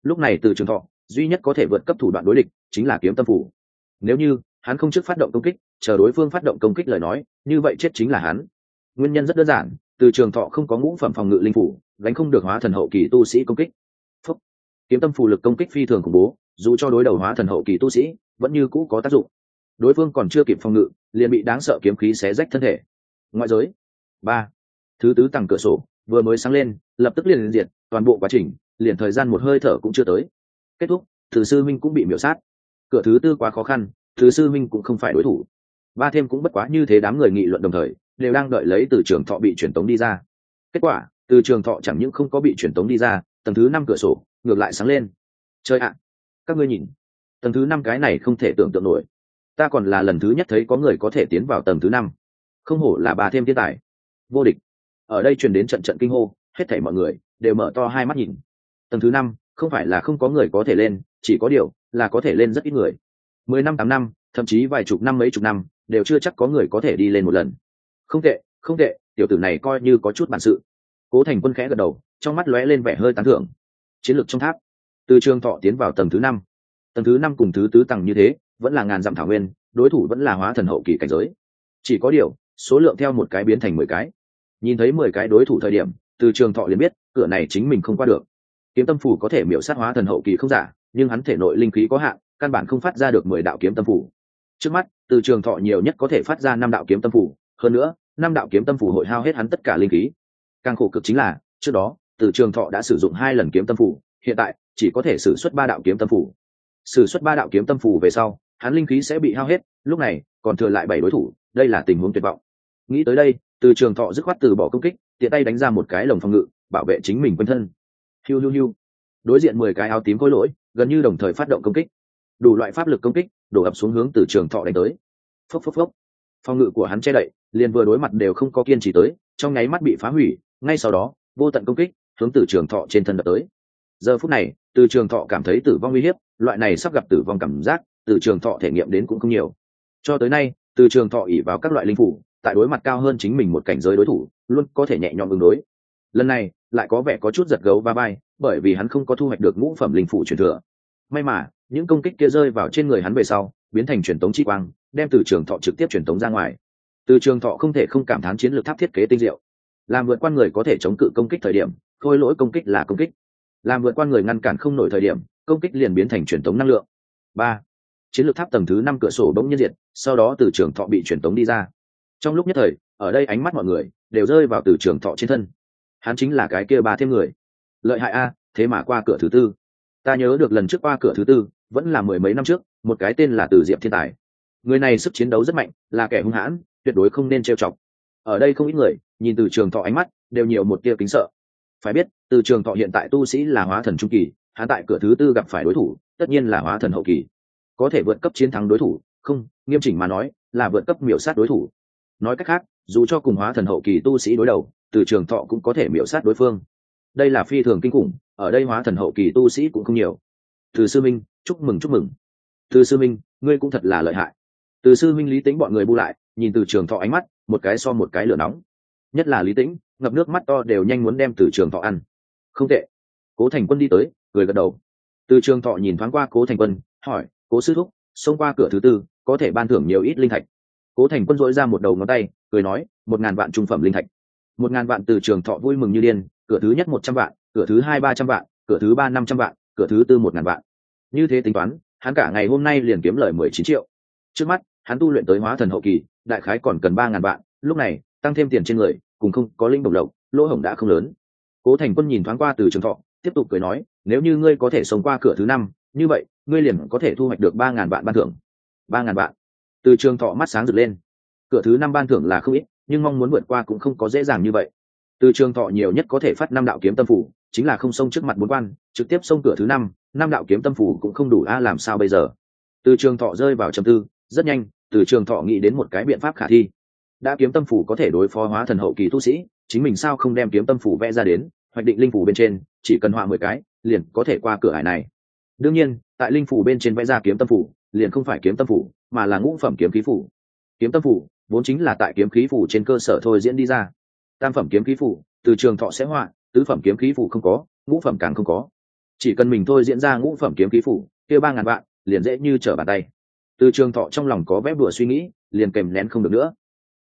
lúc này từ trường thọ duy nhất có thể vượt cấp thủ đoạn đối địch chính là kiếm tâm phủ. Nếu như hắn không trước phát động công kích, chờ đối phương phát động công kích lời nói, như vậy chết chính là hắn. Nguyên nhân rất đơn giản, từ trường thọ không có ngũ phẩm phòng ngự linh phủ, gánh không được hóa thần hậu kỳ tu sĩ công kích. Phúc. Kiếm tâm phủ lực công kích phi thường khủng bố, dù cho đối đầu hóa thần hậu kỳ tu sĩ vẫn như cũ có tác dụng. Đối phương còn chưa kịp phòng ngự liền bị đáng sợ kiếm khí xé rách thân thể. Ngoại giới ba, thứ tứ tầng cửa sổ vừa mới sáng lên lập tức liền diệt, toàn bộ quá trình liền thời gian một hơi thở cũng chưa tới. Kết thúc, Từ sư minh cũng bị miểu sát. Cửa thứ tư quá khó khăn, Từ sư minh cũng không phải đối thủ. Ba thêm cũng bất quá như thế. Đám người nghị luận đồng thời đều đang đợi lấy Từ trường thọ bị truyền tống đi ra. Kết quả Từ trường thọ chẳng những không có bị truyền tống đi ra, tầng thứ năm cửa sổ ngược lại sáng lên. Chơi ạ, các ngươi nhìn, tầng thứ năm cái này không thể tưởng tượng nổi. Ta còn là lần thứ nhất thấy có người có thể tiến vào tầng thứ năm. Không hổ là Ba thêm thiên tài vô địch. Ở đây truyền đến trận trận kinh hô, hết thảy mọi người đều mở to hai mắt nhìn. Tầng thứ năm không phải là không có người có thể lên, chỉ có điều là có thể lên rất ít người. Mười năm, tám năm, thậm chí vài chục năm, mấy chục năm đều chưa chắc có người có thể đi lên một lần. Không tệ, không tệ, tiểu tử này coi như có chút bản sự. Cố Thành Quân khẽ gật đầu, trong mắt lóe lên vẻ hơi tán thưởng. Chiến lược trong tháp. Từ trường thọ tiến vào tầng thứ năm. Tầng thứ năm cùng thứ tứ tầng như thế, vẫn là ngàn dặm thảo nguyên, đối thủ vẫn là hóa thần hậu kỳ cảnh giới. Chỉ có điều số lượng theo một cái biến thành mười cái. Nhìn thấy mười cái đối thủ thời điểm, Từ trường thọ liền biết cửa này chính mình không qua được. Kiếm tâm phủ có thể miểu sát hóa thần hậu kỳ không giả, nhưng hắn thể nội linh khí có hạn, căn bản không phát ra được mười đạo kiếm tâm phủ. Trước mắt Từ trường thọ nhiều nhất có thể phát ra năm đạo kiếm tâm phủ, hơn nữa năm đạo kiếm tâm phủ hội hao hết hắn tất cả linh khí. Càng khổ cực chính là trước đó Từ trường thọ đã sử dụng hai lần kiếm tâm phủ, hiện tại chỉ có thể sử xuất ba đạo kiếm tâm phủ. Sử xuất ba đạo kiếm tâm phủ về sau, hắn linh khí sẽ bị hao hết, lúc này còn thừa lại bảy đối thủ, đây là tình huống tuyệt vọng. Nghĩ tới đây, Từ trường thọ dứt khoát từ bỏ công kích, tiện tay đánh ra một cái lồng phòng ngự, bảo vệ chính mình quanh thân. Hiu hiu hiu. Đối diện mười cái áo tím khối lỗi gần như đồng thời phát động công kích, đủ loại pháp lực công kích đổ ập xuống hướng Từ trường thọ đánh tới. Phốc phốc phốc. Phòng ngự của hắn che đậy, liền vừa đối mặt đều không có kiên trì tới, trong nháy mắt bị phá hủy, ngay sau đó vô tận công kích hướng Từ trường thọ trên thân đập tới. Giờ phút này Từ trường thọ cảm thấy tử vong nguy hiểm, loại này sắp gặp tử vong cảm giác Từ trường thọ thể nghiệm đến cũng không nhiều. Cho tới nay Từ trường thọ ỉ vào các loại linh phủ, tại đối mặt cao hơn chính mình một cảnh giới đối thủ luôn có thể nhẹ nhõm ứng đối. Lần này lại có vẻ có chút giật gấu va vai, bởi vì hắn không có thu hoạch được ngũ phẩm linh phủ truyền thừa. May mà những công kích kia rơi vào trên người hắn về sau biến thành truyền tống chi quang, đem Từ trường thọ trực tiếp truyền tống ra ngoài. Từ trường thọ không thể không cảm thán chiến lược tháp thiết kế tinh diệu. Làm vượt qua người có thể chống cự công kích thời điểm, khôi lỗi công kích là công kích. Làm vượt qua người ngăn cản không nổi thời điểm, công kích liền biến thành truyền tống năng lượng. Ba, chiến lược tháp tầng thứ năm cửa sổ bỗng nhiên diệt, sau đó Từ trường thọ bị truyền tống đi ra. Trong lúc nhất thời, ở đây ánh mắt mọi người đều rơi vào Từ trường thọ trên thân. Hắn chính là cái kia Ba thêm người. Lợi hại a, thế mà qua cửa thứ tư. Ta nhớ được lần trước qua cửa thứ tư vẫn là mười mấy năm trước, một cái tên là Từ Diệp thiên tài. Người này sức chiến đấu rất mạnh, là kẻ hung hãn, tuyệt đối không nên trêu chọc. Ở đây không ít người nhìn Từ trường thọ ánh mắt đều nhiều một tia kính sợ. Phải biết Từ trường thọ hiện tại tu sĩ là hóa thần trung kỳ, hắn tại cửa thứ tư gặp phải đối thủ tất nhiên là hóa thần hậu kỳ, có thể vượt cấp chiến thắng đối thủ, không, nghiêm chỉnh mà nói là vượt cấp miểu sát đối thủ. Nói cách khác, dù cho cùng hóa thần hậu kỳ tu sĩ đối đầu, Từ trường thọ cũng có thể miểu sát đối phương. Đây là phi thường kinh khủng, ở đây hóa thần hậu kỳ tu sĩ cũng không nhiều. Từ sư minh, chúc mừng chúc mừng. Từ sư minh, ngươi cũng thật là lợi hại. Từ sư minh Lý Tĩnh bọn người bu lại, nhìn Từ trường thọ ánh mắt một cái so một cái lửa nóng, nhất là Lý Tĩnh ngập nước mắt to đều nhanh muốn đem Từ trường thọ ăn. Không tệ. Cố Thành Quân đi tới cười gật đầu. Từ trường thọ nhìn thoáng qua Cố Thành Quân, hỏi, Cố sư thúc, xông qua cửa thứ tư có thể ban thưởng nhiều ít linh thạch? Cố Thành Quân dội ra một đầu ngón tay cười nói, một ngàn vạn trung phẩm linh thạch. Một ngàn vạn. Từ trường thọ vui mừng như điên, cửa thứ nhất một trăm vạn, cửa thứ hai ba trăm vạn, cửa thứ ba năm trăm vạn, cửa thứ tư một ngàn vạn. Như thế tính toán, hắn cả ngày hôm nay liền kiếm lời mười chín triệu. Trước mắt hắn tu luyện tới hóa thần hậu kỳ, đại khái còn cần ba ngàn vạn, lúc này tăng thêm tiền trên người cùng không có linh đồng lộc, lỗ hổng đã không lớn. Cố Thành Quân nhìn thoáng qua Từ trường thọ, tiếp tục cười nói, nếu như ngươi có thể sống qua cửa thứ năm, như vậy ngươi liền có thể thu hoạch được ba ngàn vạn ban thưởng. Ba ngàn vạn. Từ trường thọ mắt sáng rực lên. Cửa thứ năm ban thưởng là không ít, nhưng mong muốn vượt qua cũng không có dễ dàng như vậy. Từ trường thọ nhiều nhất có thể phát năm đạo kiếm tâm phủ, chính là không xông trước mặt bốn quan, trực tiếp xông cửa thứ năm, năm đạo kiếm tâm phủ cũng không đủ a, làm sao bây giờ? Từ trường thọ rơi vào trầm tư, rất nhanh Từ trường thọ nghĩ đến một cái biện pháp khả thi. Đã kiếm tâm phủ có thể đối phó hóa thần hậu kỳ tu sĩ, chính mình sao không đem kiếm tâm phủ vẽ ra đến, hoạch định linh phủ bên trên, chỉ cần họa mười cái liền có thể qua cửa ải này. Đương nhiên tại linh phủ bên trên vẽ ra kiếm tâm phủ liền không phải kiếm tâm phủ, mà là ngũ phẩm kiếm khí phủ. Kiếm tâm phủ vốn chính là tại kiếm khí phủ trên cơ sở thôi diễn đi ra. Tam phẩm kiếm khí phủ Từ trường thọ sẽ họa, tứ phẩm kiếm khí phủ không có, ngũ phẩm càng không có. chỉ cần mình thôi diễn ra ngũ phẩm kiếm khí phủ kia ba ngàn vạn liền dễ như trở bàn tay. Từ Trường Thọ trong lòng có vẽ bùa suy nghĩ liền kèm nén không được nữa.